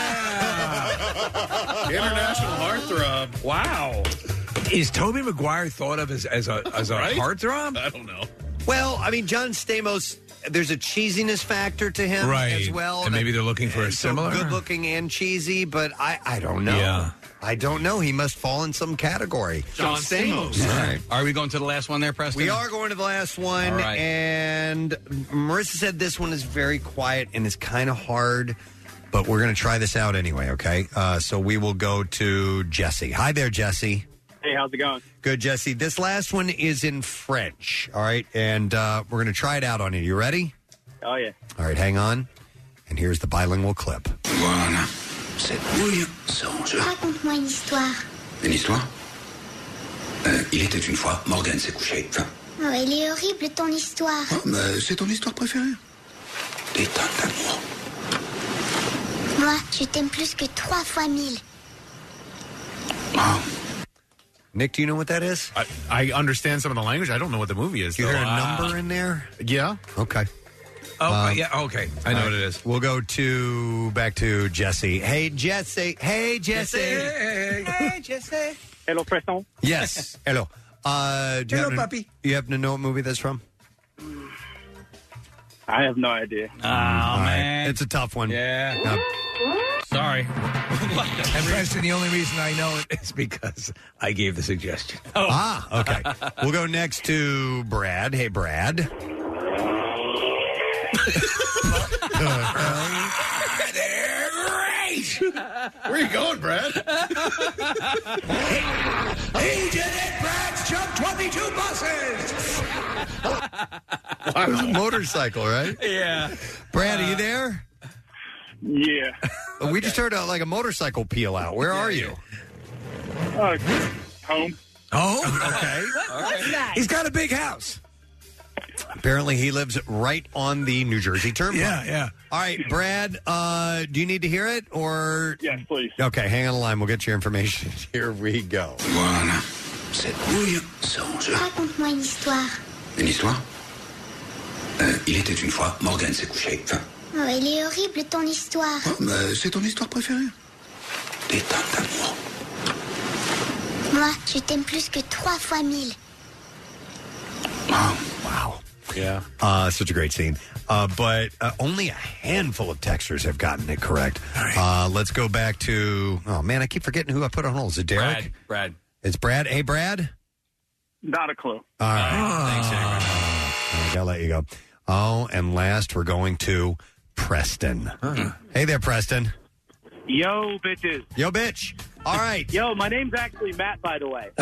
[SPEAKER 7] International heartthrob.
[SPEAKER 6] Wow.
[SPEAKER 5] Is Tobey Maguire thought of as, as a as a
[SPEAKER 7] Right?
[SPEAKER 5] heartthrob?
[SPEAKER 7] I don't know.
[SPEAKER 3] Well, I mean, John Stamos. There's a cheesiness factor to him
[SPEAKER 5] Right.
[SPEAKER 3] as well,
[SPEAKER 5] And maybe they're looking for a
[SPEAKER 3] and so
[SPEAKER 5] similar?
[SPEAKER 3] good-looking and cheesy. But I, I don't know.
[SPEAKER 5] Yeah.
[SPEAKER 3] I don't know. He must fall in some category.
[SPEAKER 7] John Stamos.
[SPEAKER 3] All right.
[SPEAKER 6] Are we going to the last one there, Preston?
[SPEAKER 3] We are going to the last one,
[SPEAKER 6] All right.
[SPEAKER 3] and Marissa said this one is very quiet and is kind of hard, but we're going to try this out anyway, okay? Uh, so we will go to Jesse. Hi there, Jesse.
[SPEAKER 11] Hey, how's it going?
[SPEAKER 3] Good, Jesse. This last one is in French, all right? And uh, we're going to try it out on you. You ready?
[SPEAKER 11] Oh, yeah.
[SPEAKER 3] All right, hang on. And here's the bilingual clip.
[SPEAKER 22] Voilà. Cette bouille songe.
[SPEAKER 2] Raconte-moi une histoire.
[SPEAKER 22] Une histoire? Euh, il était une fois, Morgan s'est couché. Enfin,
[SPEAKER 2] Oh, elle est horrible ton histoire.
[SPEAKER 22] oh, mais c'est ton histoire préférée. Des tonnes d'amour.
[SPEAKER 2] Moi, je t'aime plus que trois fois mille.
[SPEAKER 3] Nick, do you know what that is?
[SPEAKER 7] I, I understand some of the language. I don't know what the movie is.
[SPEAKER 3] You
[SPEAKER 7] though.
[SPEAKER 3] hear a
[SPEAKER 7] Ah.
[SPEAKER 3] number in there?
[SPEAKER 7] Yeah.
[SPEAKER 3] Okay.
[SPEAKER 5] Oh,
[SPEAKER 3] Um,
[SPEAKER 5] yeah, okay. I know
[SPEAKER 3] all
[SPEAKER 5] what
[SPEAKER 3] right.
[SPEAKER 5] it is.
[SPEAKER 3] We'll go to back to Jesse. Hey, Jesse. Hey, Jesse.
[SPEAKER 5] Hey,
[SPEAKER 3] Jesse.
[SPEAKER 11] Hello, Preston.
[SPEAKER 3] Yes. Hello. Uh, do you
[SPEAKER 11] Hello,
[SPEAKER 3] happen to-
[SPEAKER 11] puppy.
[SPEAKER 3] You happen to know what movie that's from?
[SPEAKER 11] I have no idea.
[SPEAKER 6] Oh,
[SPEAKER 3] All right.
[SPEAKER 6] man.
[SPEAKER 3] It's a tough one.
[SPEAKER 6] Yeah.
[SPEAKER 3] Uh,
[SPEAKER 6] Sorry.
[SPEAKER 5] And Preston, the only reason I know it is because I gave the suggestion.
[SPEAKER 6] Oh.
[SPEAKER 3] Ah, okay. We'll go next to Brad. Hey, Brad.
[SPEAKER 18] They're great.
[SPEAKER 7] Where are you going, Brad?
[SPEAKER 18] He did it, Brad's jumped twenty-two buses.
[SPEAKER 3] It was a motorcycle, right?
[SPEAKER 6] Yeah.
[SPEAKER 3] Brad, are you there?
[SPEAKER 11] Yeah.
[SPEAKER 3] We just heard a, like a motorcycle peel out. Where are you?
[SPEAKER 11] Uh, home.
[SPEAKER 5] Oh,
[SPEAKER 3] okay.
[SPEAKER 4] What's that?
[SPEAKER 5] He's got a big house.
[SPEAKER 3] Apparently, he lives right on the New Jersey Turnpike.
[SPEAKER 5] Yeah, yeah.
[SPEAKER 3] All right, Brad, uh, do you need to hear it? or?
[SPEAKER 11] Yes, please.
[SPEAKER 3] Okay, hang on the line. We'll get your information. Here we go.
[SPEAKER 22] Voilà. Cette bouille songe.
[SPEAKER 2] Raconte-moi une histoire.
[SPEAKER 22] Une histoire? Euh, il était une fois, Morgan s'est couché. Enfin,
[SPEAKER 2] Oh, elle est horrible ton histoire.
[SPEAKER 22] oh, mais c'est ton histoire préférée. Des tonnes d'amour.
[SPEAKER 2] Moi, je t'aime plus que trois fois mille.
[SPEAKER 3] Wow. Yeah. Uh, such a great scene. Uh, but uh, only a handful of texters have gotten it correct. Uh, let's go back to, oh man, I keep forgetting who I put on hold. Is it Derek?
[SPEAKER 6] Brad. Brad.
[SPEAKER 3] It's Brad. Hey, Brad?
[SPEAKER 11] Not a clue.
[SPEAKER 3] All right. Thanks, anyway. I gotta let you go. Oh, and last we're going to Preston. Hey there, Preston.
[SPEAKER 11] Yo, bitches.
[SPEAKER 3] Yo, bitch. All right.
[SPEAKER 11] Yo, my name's actually Matt, by the way.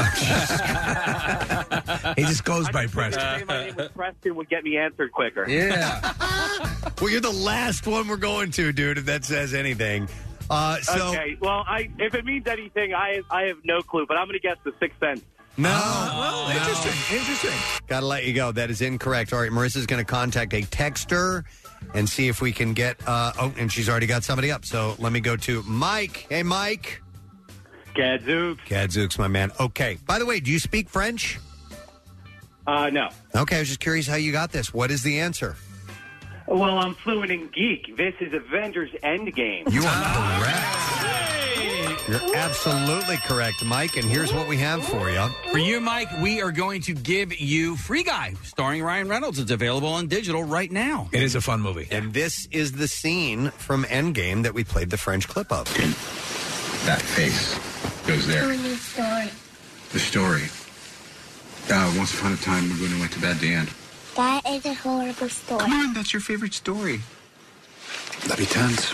[SPEAKER 5] He just goes by
[SPEAKER 11] I
[SPEAKER 5] Preston.
[SPEAKER 11] just my name was Preston would get me answered quicker.
[SPEAKER 3] Yeah. Well, you're the last one we're going to, dude, if that says anything. Uh, so,
[SPEAKER 11] Okay. Well, I if it means anything, I I have no clue, but I'm going to guess the Sixth Sense.
[SPEAKER 3] no.
[SPEAKER 5] Well,
[SPEAKER 3] no.
[SPEAKER 5] interesting, interesting.
[SPEAKER 3] Gotta let you go. That is incorrect. All right, Marissa's going to contact a texter and see if we can get. Uh, oh, and she's already got somebody up. So let me go to Mike. Hey, Mike.
[SPEAKER 11] Gadzooks.
[SPEAKER 3] Gadzooks, my man. Okay. By the way, do you speak French?
[SPEAKER 11] Uh, no.
[SPEAKER 3] Okay, I was just curious how you got this. What is the answer?
[SPEAKER 11] Well, I'm fluent in geek. This is Avengers Endgame.
[SPEAKER 3] You are correct. You're absolutely correct, Mike. And here's what we have for you.
[SPEAKER 6] For you, Mike, we are going to give you Free Guy, starring Ryan Reynolds. It's available on digital right now.
[SPEAKER 5] It is a fun movie.
[SPEAKER 3] And this is the scene from Endgame that we played the French clip of.
[SPEAKER 22] That face goes there.
[SPEAKER 2] Funny story.
[SPEAKER 22] The story. Uh, once upon a time, when we went to bed, Dan,
[SPEAKER 2] That is a horrible story.
[SPEAKER 22] Come on, that's your favorite story. Let me tense.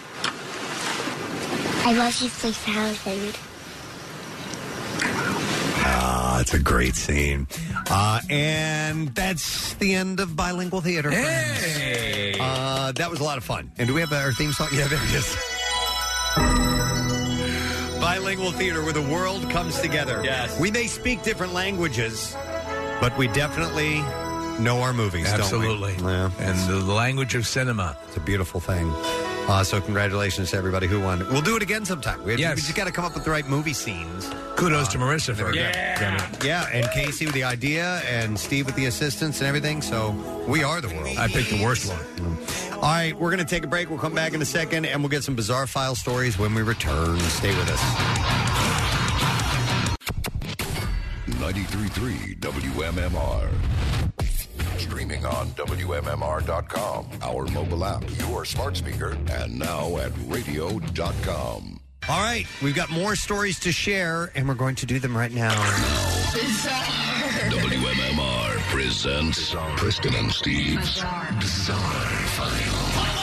[SPEAKER 2] I love you three thousand.
[SPEAKER 3] Ah, it's a great scene. Uh, and that's the end of Bilingual Theater.
[SPEAKER 5] Hey!
[SPEAKER 3] Uh, that was a lot of fun. And do we have our theme song? Yeah, there it is. Bilingual Theater, where the world comes together.
[SPEAKER 6] Yes.
[SPEAKER 3] We may speak different languages, but we definitely know our movies,
[SPEAKER 5] Absolutely.
[SPEAKER 3] don't we? Yeah.
[SPEAKER 5] And the language of cinema.
[SPEAKER 3] It's a beautiful thing. Uh, so congratulations to everybody who won. We'll do it again sometime. We, have,
[SPEAKER 5] Yes.
[SPEAKER 3] we just got to come up with the right movie scenes.
[SPEAKER 5] Kudos to Marissa for
[SPEAKER 3] yeah. yeah, and Casey with the idea, and Steve with the assistance and everything. So we are the world.
[SPEAKER 5] I picked the worst one.
[SPEAKER 3] All right, we're going to take a break. We'll come back in a second, and we'll get some bizarre file stories when we return. Stay with us.
[SPEAKER 12] ninety-three point three W M M R. Streaming on W M M R dot com, our mobile app, your smart speaker, and now at radio dot com.
[SPEAKER 3] All right, we've got more stories to share, and we're going to do them right now.
[SPEAKER 12] W M M R presents Preston and Steve's Bizarre, File.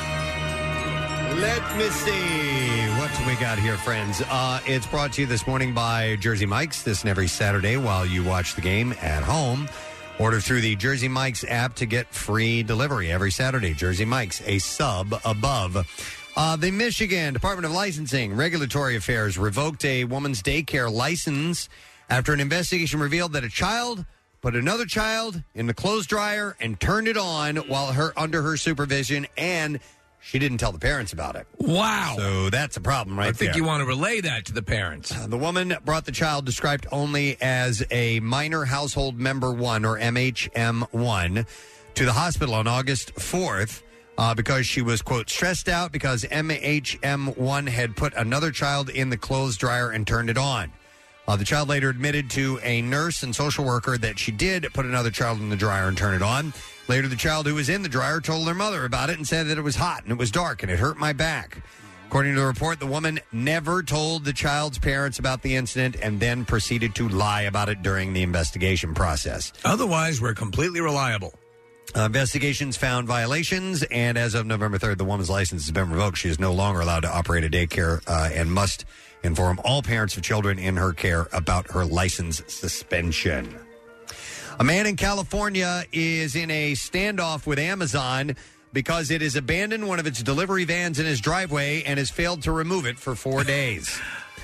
[SPEAKER 3] Let me see. What do we got here, friends? Uh, it's brought to you this morning by Jersey Mike's, this and every Saturday while you watch the game at home. Order through the Jersey Mike's app to get free delivery every Saturday. Jersey Mike's, a sub above. Uh, the Michigan Department of Licensing Regulatory Affairs revoked a woman's daycare license after an investigation revealed that a child put another child in the clothes dryer and turned it on while her under her supervision, and she didn't tell the parents about it.
[SPEAKER 5] Wow.
[SPEAKER 3] So that's a problem right
[SPEAKER 5] I think
[SPEAKER 3] there.
[SPEAKER 5] you want to relay that to the parents.
[SPEAKER 3] The woman brought the child, described only as a minor household member one, or M H M one, to the hospital on August fourth uh, because she was, quote, stressed out because M H M one had put another child in the clothes dryer and turned it on. Uh, the child later admitted to a nurse and social worker that she did put another child in the dryer and turn it on. Later, the child who was in the dryer told their mother about it and said that it was hot and it was dark and it hurt my back. According to the report, the woman never told the child's parents about the incident and then proceeded to lie about it during the investigation process.
[SPEAKER 5] Otherwise, we're completely reliable.
[SPEAKER 3] Uh, investigations found violations, and as of November third, the woman's license has been revoked. She is no longer allowed to operate a daycare uh, and must inform all parents of children in her care about her license suspension. A man in California is in a standoff with Amazon because it has abandoned one of its delivery vans in his driveway and has failed to remove it for four days.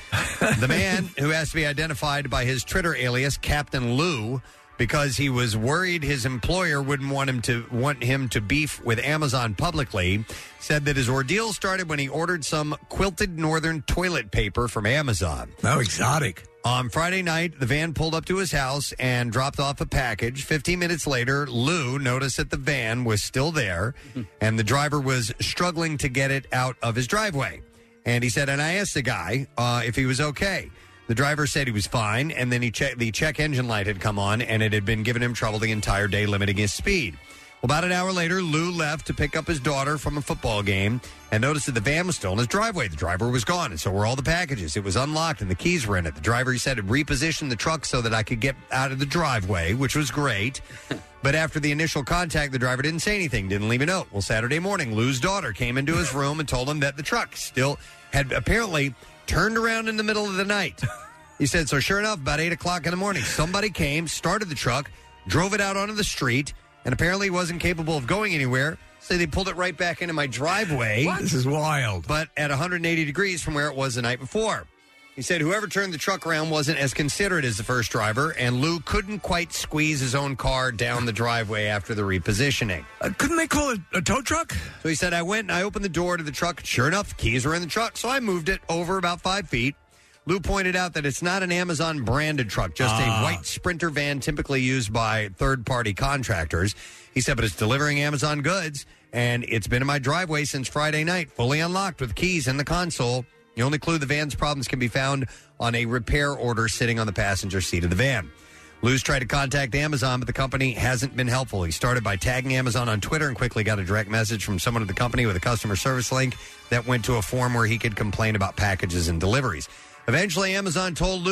[SPEAKER 3] The man, who has to be identified by his Twitter alias, Captain Lou, because he was worried his employer wouldn't want him to want him to beef with Amazon publicly, said that his ordeal started when he ordered some quilted northern toilet paper from Amazon.
[SPEAKER 5] How exotic.
[SPEAKER 3] On Friday night, the van pulled up to his house and dropped off a package. Fifteen minutes later, Lou noticed that the van was still there, and the driver was struggling to get it out of his driveway. And he said, and I asked the guy uh, if he was okay. The driver said he was fine, and then he che- the check engine light had come on, and it had been giving him trouble the entire day, limiting his speed. Well, about an hour later, Lou left to pick up his daughter from a football game and noticed that the van was still in his driveway. The driver was gone, and so were all the packages. It was unlocked, and the keys were in it. The driver, he said, had repositioned the truck so that I could get out of the driveway, which was great. But after the initial contact, the driver didn't say anything, didn't leave a note. Well, Saturday morning, Lou's daughter came into his room and told him that the truck still had apparently turned around in the middle of the night. He said, so sure enough, about eight o'clock in the morning, somebody came, started the truck, drove it out onto the street, and apparently wasn't capable of going anywhere, so they pulled it right back into my driveway.
[SPEAKER 5] What? This is wild.
[SPEAKER 3] But at one hundred eighty degrees from where it was the night before. He said whoever turned the truck around wasn't as considerate as the first driver, and Lou couldn't quite squeeze his own car down the driveway after the repositioning.
[SPEAKER 5] Uh, couldn't they call it a tow truck?
[SPEAKER 3] So he said, I went and I opened the door to the truck. Sure enough, the keys were in the truck, so I moved it over about five feet. Lou pointed out that it's not an Amazon-branded truck, just
[SPEAKER 5] Ah.
[SPEAKER 3] a white Sprinter van typically used by third-party contractors. He said, but it's delivering Amazon goods, and it's been in my driveway since Friday night, fully unlocked with keys in the console. The only clue the van's problems can be found on a repair order sitting on the passenger seat of the van. Lou's tried to contact Amazon, but the company hasn't been helpful. He started by tagging Amazon on Twitter and quickly got a direct message from someone at the company with a customer service link that went to a form where he could complain about packages and deliveries. Eventually, Amazon told Lou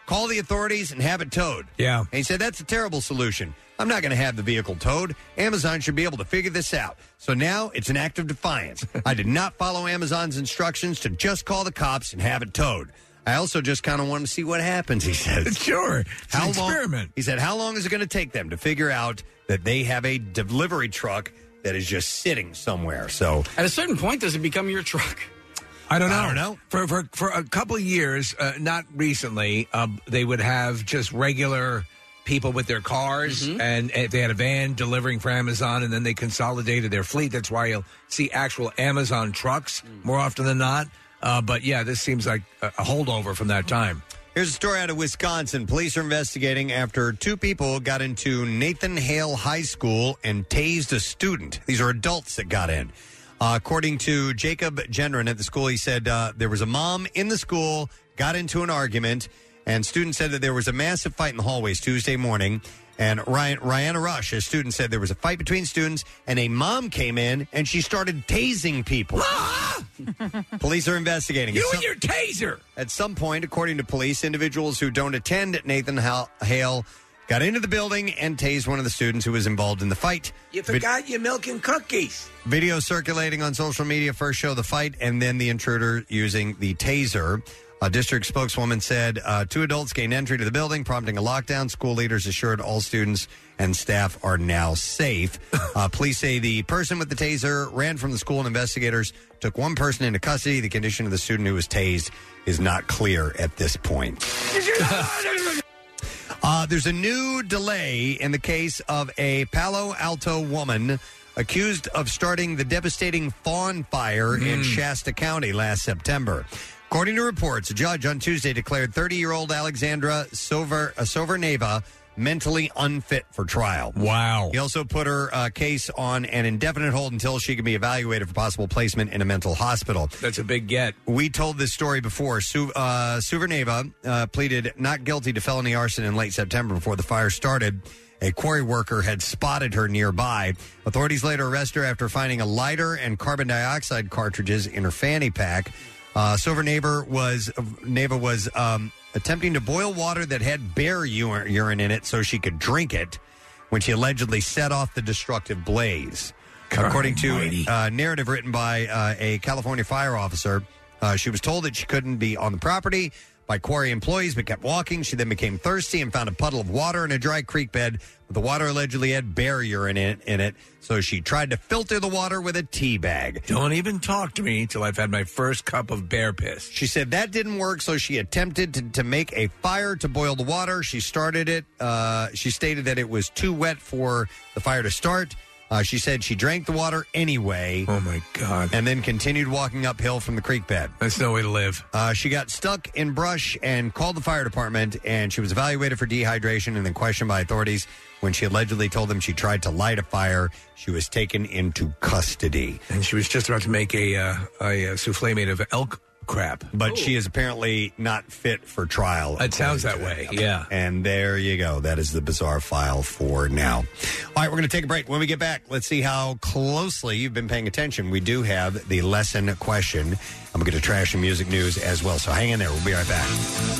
[SPEAKER 3] call the authorities and have it towed.
[SPEAKER 5] Yeah.
[SPEAKER 3] And he said, that's a terrible solution. I'm not going to have the vehicle towed. Amazon should be able to figure this out. So now it's an act of defiance. I did not follow Amazon's instructions to just call the cops and have it towed. I also just kind of want to see what happens, he says.
[SPEAKER 5] Sure. It's
[SPEAKER 3] how
[SPEAKER 5] an experiment.
[SPEAKER 3] Long, he said, how long is it going to take them to figure out that they have a delivery truck that is just sitting somewhere? So
[SPEAKER 6] at a certain point, does it become your truck?
[SPEAKER 5] I don't know.
[SPEAKER 3] I don't know.
[SPEAKER 5] For for for a couple of years, uh, not recently, uh, they would have just regular people with their cars,
[SPEAKER 6] Mm-hmm.
[SPEAKER 5] and if they had a van delivering for Amazon, and then they consolidated their fleet. That's why you'll see actual Amazon trucks more often than not. Uh, but yeah, this seems like a, a holdover from that time.
[SPEAKER 3] Here's a story out of Wisconsin. Police are investigating after two people got into Nathan Hale High School and tased a student. These are adults that got in. Uh, according to Jacob Gendron at the school, he said uh, there was a mom in the school, got into an argument, and students said that there was a massive fight in the hallways Tuesday morning. And Ryan, Rihanna Rush, a student, said there was a fight between students, and a mom came in, and she started tasing people. Police are investigating.
[SPEAKER 5] You
[SPEAKER 3] At
[SPEAKER 5] and
[SPEAKER 3] some-
[SPEAKER 5] your taser!
[SPEAKER 3] At some point, according to police, individuals who don't attend Nathan Hal- Hale got into the building and tased one of the students who was involved in the fight.
[SPEAKER 5] You forgot your milk and cookies.
[SPEAKER 3] Video circulating on social media first show the fight and then the intruder using the taser. A district spokeswoman said uh, two adults gained entry to the building, prompting a lockdown. School leaders assured all students and staff are now safe. Uh, police say the person with the taser ran from the school, and investigators took one person into custody. The condition of the student who was tased is not clear at this point. Uh, there's a new delay in the case of a Palo Alto woman accused of starting the devastating Fawn Fire in Shasta County last September. According to reports, a judge on Tuesday declared thirty-year-old Alexandra Sover, uh, Soverneva mentally unfit for trial.
[SPEAKER 5] Wow.
[SPEAKER 3] He also put her uh, case on an indefinite hold until she can be evaluated for possible placement in a mental hospital.
[SPEAKER 5] That's a big get.
[SPEAKER 3] We told this story before. Su- uh, Suverneva uh, pleaded not guilty to felony arson in late September before the fire started. A quarry worker had spotted her nearby. Authorities later arrested her after finding a lighter and carbon dioxide cartridges in her fanny pack. Uh, Soverneva was, Neva was um, attempting to boil water that had bear urine, urine in it so she could drink it when she allegedly set off the destructive blaze.
[SPEAKER 5] God
[SPEAKER 3] According to
[SPEAKER 5] almighty.
[SPEAKER 3] a narrative written by uh, a California fire officer, uh, she was told that she couldn't be on the property by quarry employees, but kept walking. She then became thirsty and found a puddle of water in a dry creek bed. But the water allegedly had bear urine in it, in it, so she tried to filter the water with a tea bag.
[SPEAKER 5] Don't even talk to me until I've had my first cup of bear piss.
[SPEAKER 3] She said that didn't work, so she attempted to, to make a fire to boil the water. She started it. Uh, she stated that it was too wet for the fire to start. Uh, she said she drank the water anyway.
[SPEAKER 5] Oh, my God.
[SPEAKER 3] And then continued walking uphill from the creek bed.
[SPEAKER 5] That's no way to live.
[SPEAKER 3] Uh, she got stuck in brush and called the fire department, and she was evaluated for dehydration and then questioned by authorities. When she allegedly told them she tried to light a fire, she was taken into custody.
[SPEAKER 5] And she was just about to make a, uh, a, a souffle made of elk crap.
[SPEAKER 3] But she is apparently not fit for trial.
[SPEAKER 5] It sounds that
[SPEAKER 3] according
[SPEAKER 5] way,
[SPEAKER 3] to
[SPEAKER 5] yeah.
[SPEAKER 3] And there you go. That is the bizarre file for now. All right, we're going to take a break. When we get back, let's see how closely you've been paying attention. We do have the lesson question. I'm going to trash and music news as well. So hang in there. We'll be right back.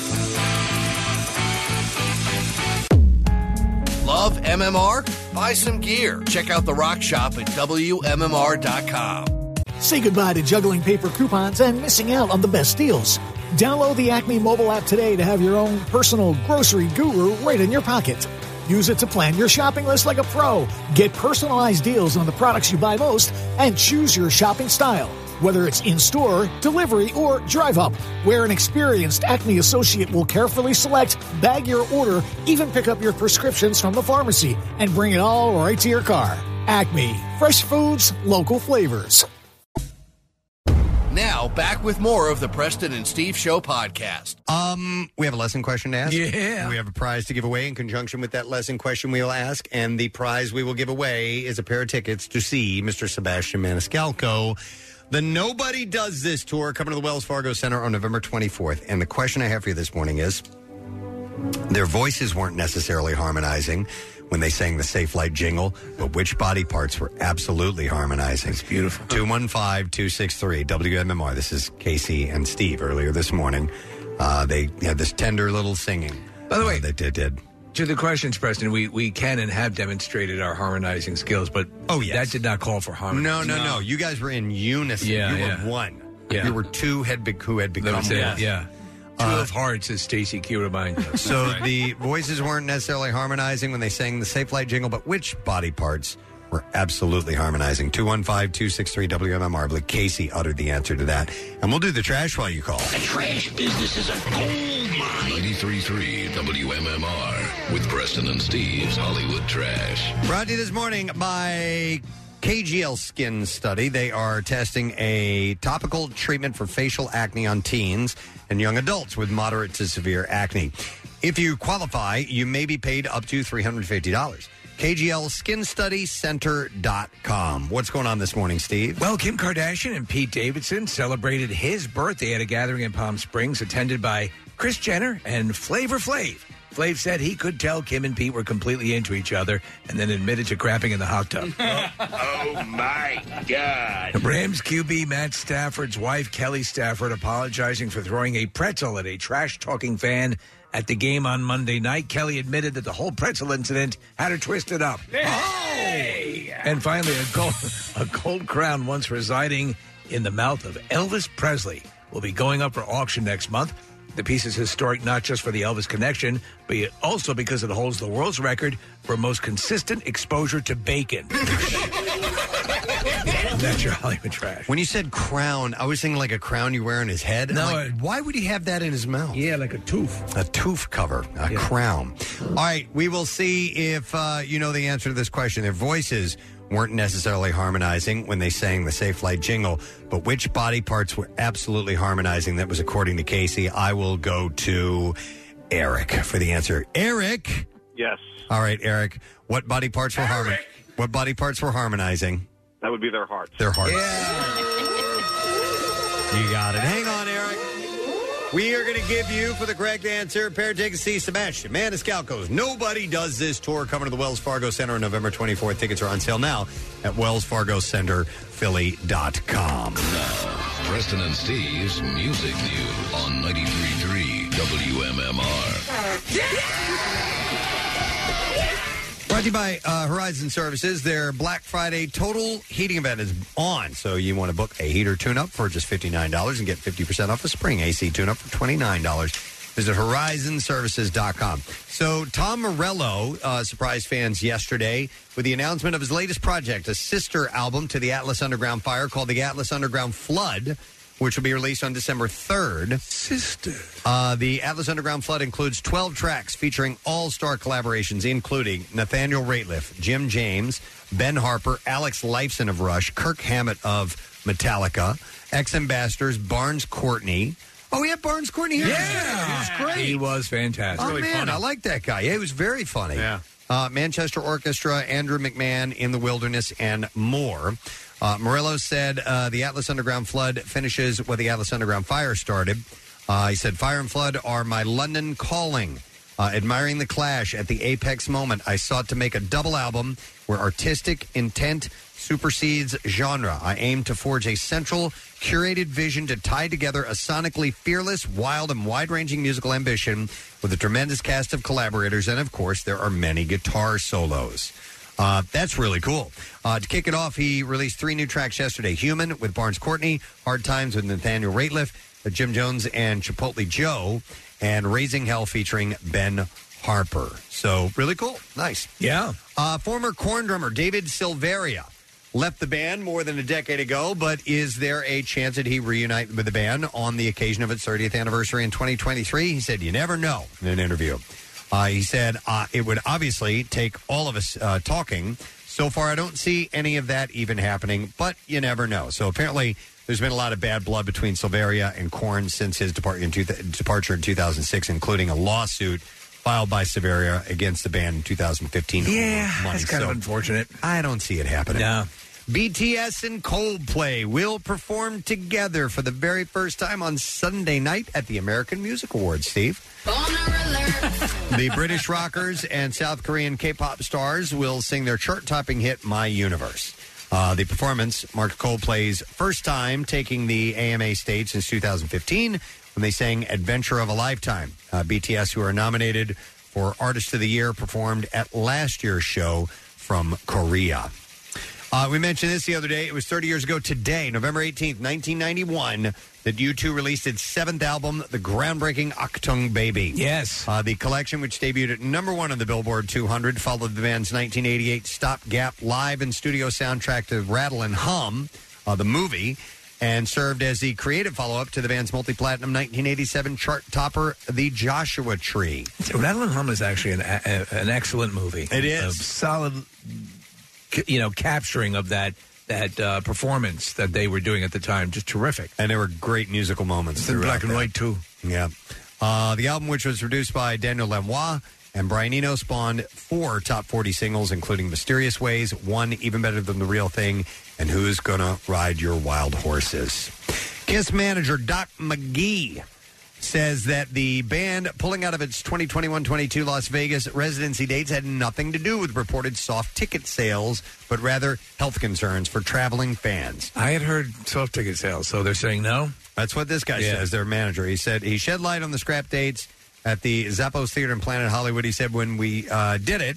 [SPEAKER 9] Love M M R? Buy some gear. Check out the Rock Shop at W M M R dot com.
[SPEAKER 19] Say goodbye to juggling paper coupons and missing out on the best deals. Download the Acme mobile app today to have your own personal grocery guru right in your pocket. Use it to plan your shopping list like a pro. Get personalized deals on the products you buy most and choose your shopping style. Whether it's in-store, delivery, or drive-up, where an experienced Acme associate will carefully select, bag your order, even pick up your prescriptions from the pharmacy, and bring it all right to your car. Acme. Fresh foods, local flavors.
[SPEAKER 9] Now, back with more of the Preston and Steve Show podcast.
[SPEAKER 3] Um, we have a lesson question to ask.
[SPEAKER 5] Yeah.
[SPEAKER 3] We have a prize to give away in conjunction with that lesson question we will ask. And the prize we will give away is a pair of tickets to see Mister Sebastian Maniscalco. The Nobody Does This tour coming to the Wells Fargo Center on November twenty-fourth. And the question I have for you this morning is, their voices weren't necessarily harmonizing when they sang the Safe Light jingle, but which body parts were absolutely harmonizing? It's
[SPEAKER 5] beautiful.
[SPEAKER 3] two one five, two six three, W M M R. This is Casey and Steve earlier this morning. Uh, they had this tender little singing.
[SPEAKER 5] By the way,
[SPEAKER 3] uh, that they did.
[SPEAKER 5] To the questions, Preston, we, we can and have demonstrated our harmonizing skills, but
[SPEAKER 3] oh yes.
[SPEAKER 5] that did not call for harmony.
[SPEAKER 3] No, no, no, no. You guys were in unison.
[SPEAKER 5] Yeah,
[SPEAKER 3] you
[SPEAKER 5] yeah.
[SPEAKER 3] were one.
[SPEAKER 5] Yeah.
[SPEAKER 3] You were two had be- who had become
[SPEAKER 5] That was it,
[SPEAKER 3] one.
[SPEAKER 5] yeah. Two
[SPEAKER 3] Uh,
[SPEAKER 5] of hearts, as Stacey Q reminds us.
[SPEAKER 3] So the voices weren't necessarily harmonizing when they sang the Safe Flight jingle, but which body parts were absolutely harmonizing? two one five, two six three, W M M R. I believe Casey uttered the answer to that. And we'll do the trash while you call.
[SPEAKER 12] The trash business is a gold mine. ninety-three point three W M M R with Preston and Steve's Hollywood Trash.
[SPEAKER 3] Brought to you this morning by K G L Skin Study. They are testing a topical treatment for facial acne on teens and young adults with moderate to severe acne. If you qualify, you may be paid up to three hundred fifty dollars. K G L Skin Study Center dot com. What's going on this morning, Steve?
[SPEAKER 5] Well, Kim Kardashian and Pete Davidson celebrated his birthday at a gathering in Palm Springs attended by Kris Jenner and Flavor Flav. Flav said he could tell Kim and Pete were completely into each other and then admitted to crapping in the hot tub.
[SPEAKER 18] Oh, my God.
[SPEAKER 5] Rams Q B Matt Stafford's wife, Kelly Stafford, apologizing for throwing a pretzel at a trash-talking fan at the game on Monday night. Kelly admitted that the whole pretzel incident had her twisted up.
[SPEAKER 18] Hey!
[SPEAKER 5] And finally, a gold, a gold crown once residing in the mouth of Elvis Presley will be going up for auction next month. The piece is historic not just for the Elvis connection, but also because it holds the world's record for most consistent exposure to bacon. That's your Hollywood trash.
[SPEAKER 3] When you said crown, I was thinking like a crown you wear on his head.
[SPEAKER 5] No,
[SPEAKER 3] I'm like, why would he have that in his mouth?
[SPEAKER 5] Yeah, like a tooth.
[SPEAKER 3] A tooth cover, a
[SPEAKER 5] Yeah.
[SPEAKER 3] crown. All right, we will see if uh, you know the answer to this question. Their voices weren't necessarily harmonizing when they sang the Safe Flight jingle, but which body parts were absolutely harmonizing? That was according to Casey. I will go to Eric for the answer. Eric.
[SPEAKER 10] Yes.
[SPEAKER 3] All right, Eric. What body parts were harmon- What body parts were harmonizing?
[SPEAKER 10] That would be their hearts.
[SPEAKER 3] Their hearts. You got it. Hang on, Eric. We are going to give you, for the correct answer, a pair of tickets to see Sebastian Maniscalco's Nobody Does This tour coming to the Wells Fargo Center on November twenty-fourth. Tickets are on sale now at wells fargo center philly dot com.
[SPEAKER 12] Now, Preston and Steve's Music News on ninety-three point three W M M R.
[SPEAKER 3] Brought to you by uh, Horizon Services. Their Black Friday total heating event is on. So you want to book a heater tune-up for just fifty-nine dollars and get fifty percent off a spring A C tune-up for twenty-nine dollars. Visit horizon services dot com. So Tom Morello uh, surprised fans yesterday with the announcement of his latest project, a sister album to the Atlas Underground Fire called the Atlas Underground Flood, which will be released on December third.
[SPEAKER 5] Sister.
[SPEAKER 3] Uh, the Atlas Underground Flood includes twelve tracks featuring all-star collaborations, including Nathaniel Rateliff, Jim James, Ben Harper, Alex Lifeson of Rush, Kirk Hammett of Metallica, ex-ambassadors Barnes Courtney. Oh, we have Barnes Courtney here.
[SPEAKER 5] Yeah.
[SPEAKER 3] He was great.
[SPEAKER 5] He was fantastic.
[SPEAKER 3] Oh, man, I like that guy. Yeah, he was very funny. Yeah. Uh, Manchester Orchestra, Andrew McMahon, In the Wilderness, and more. Uh, Morello said uh, the Atlas Underground Flood finishes what the Atlas Underground Fire started. Uh, he said, Fire and Flood are my London calling. Uh, admiring the Clash at the apex moment, I sought to make a double album where artistic intent supersedes genre. I aim to forge a central, curated vision to tie together a sonically fearless, wild, and wide-ranging musical ambition with a tremendous cast of collaborators, and, of course, there are many guitar solos. Uh, that's really cool. Uh, to kick it off, he released three new tracks yesterday. Human with Barnes Courtney, Hard Times with Nathaniel Rateliff, uh, Jim Jones and Chipotle Joe, and Raising Hell featuring Ben Harper. So, really cool. Nice.
[SPEAKER 5] Yeah.
[SPEAKER 3] Uh, former Korn drummer David Silveria left the band more than a decade ago, but is there a chance that he reunite with the band on the occasion of its thirtieth anniversary in twenty twenty-three? He said, you never know, in an interview. Uh, he said, uh, it would obviously take all of us uh, talking. So far, I don't see any of that even happening, but you never know. So apparently, there's been a lot of bad blood between Silveria and Korn since his depart- in two th- departure in two thousand six, including a lawsuit filed by Silveria against the band in two thousand fifteen.
[SPEAKER 5] Yeah,
[SPEAKER 3] Money.
[SPEAKER 5] that's kind
[SPEAKER 3] So
[SPEAKER 5] of unfortunate.
[SPEAKER 3] I don't see it happening.
[SPEAKER 5] No.
[SPEAKER 3] B T S and Coldplay will perform together for the very first time on Sunday night at the American Music Awards, Steve. The British rockers and South Korean K-pop stars will sing their chart-topping hit, My Universe. Uh, the performance marked Coldplay's first time taking the A M A stage since two thousand fifteen, when they sang Adventure of a Lifetime. Uh, B T S, who are nominated for Artist of the Year, performed at last year's show from Korea. Uh, we mentioned this the other day. It was thirty years ago today, November eighteenth, nineteen ninety-one, that U two released its seventh album, the groundbreaking Achtung Baby.
[SPEAKER 5] Yes.
[SPEAKER 3] Uh, the collection, which debuted at number one on the Billboard two hundred, followed the band's nineteen eighty-eight stopgap live and studio soundtrack to Rattle and Hum, uh, the movie, and served as the creative follow-up to the band's multi-platinum nineteen eighty-seven chart topper, The Joshua Tree.
[SPEAKER 5] Rattle and Hum is actually an, a, an excellent movie.
[SPEAKER 3] It is.
[SPEAKER 5] A solid, you know, capturing of that that uh, performance that they were doing at the time. Just terrific.
[SPEAKER 3] And there were great musical moments.
[SPEAKER 5] It's in
[SPEAKER 3] throughout
[SPEAKER 5] black and
[SPEAKER 3] that.
[SPEAKER 5] white, too.
[SPEAKER 3] Yeah. Uh, the album, which was produced by Daniel Lanois and Brian Eno, spawned four top forty singles, including Mysterious Ways, One Even Better Than the Real Thing, and Who's Gonna Ride Your Wild Horses. Kiss manager Doc McGee says that the band pulling out of its twenty twenty-one twenty-two Las Vegas residency dates had nothing to do with reported soft ticket sales, but rather health concerns for traveling fans.
[SPEAKER 5] I had heard soft ticket sales, so they're saying no?
[SPEAKER 3] That's what this guy
[SPEAKER 5] Yeah.
[SPEAKER 3] says, their manager. He said he shed light on the scrap dates at the Zappos Theater in Planet Hollywood. He said when we uh, did it,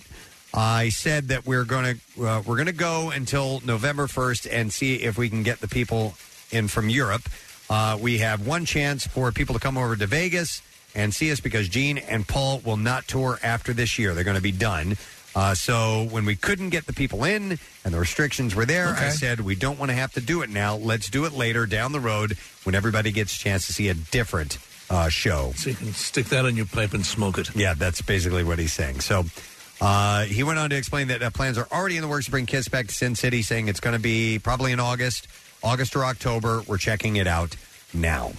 [SPEAKER 3] I said that we're going to uh, we're going to go until November first and see if we can get the people in from Europe. Uh, we have one chance for people to come over to Vegas and see us because Gene and Paul will not tour after this year. They're going to be done. Uh, so when we couldn't get the people in and the restrictions were there,
[SPEAKER 5] Okay.
[SPEAKER 3] I said we don't want to have to do it now. Let's do it later down the road when everybody gets a chance to see a different uh, show.
[SPEAKER 5] So you can stick that on your pipe and smoke it.
[SPEAKER 3] Yeah, that's basically what he's saying. So uh, he went on to explain that uh, plans are already in the works to bring Kiss back to Sin City, saying it's going to be probably in August, August or October. We're checking it out now.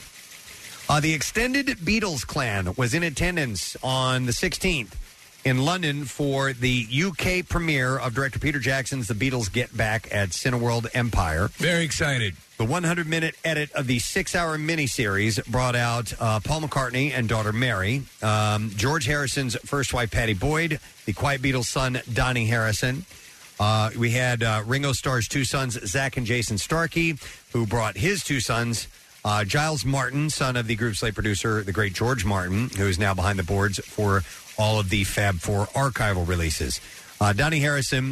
[SPEAKER 3] Uh, the extended Beatles clan was in attendance on the sixteenth in London for the U K premiere of director Peter Jackson's The Beatles Get Back at Cineworld Empire.
[SPEAKER 5] Very excited.
[SPEAKER 3] The one hundred minute edit of the six-hour miniseries brought out uh, Paul McCartney and daughter Mary, um, George Harrison's first wife Pattie Boyd, the Quiet Beatles' son Donnie Harrison. Uh, we had uh, Ringo Starr's two sons, Zach and Jason Starkey, who brought his two sons, uh, Giles Martin, son of the group's late producer, the great George Martin, who is now behind the boards for all of the Fab Four archival releases. Uh, Donnie Harrison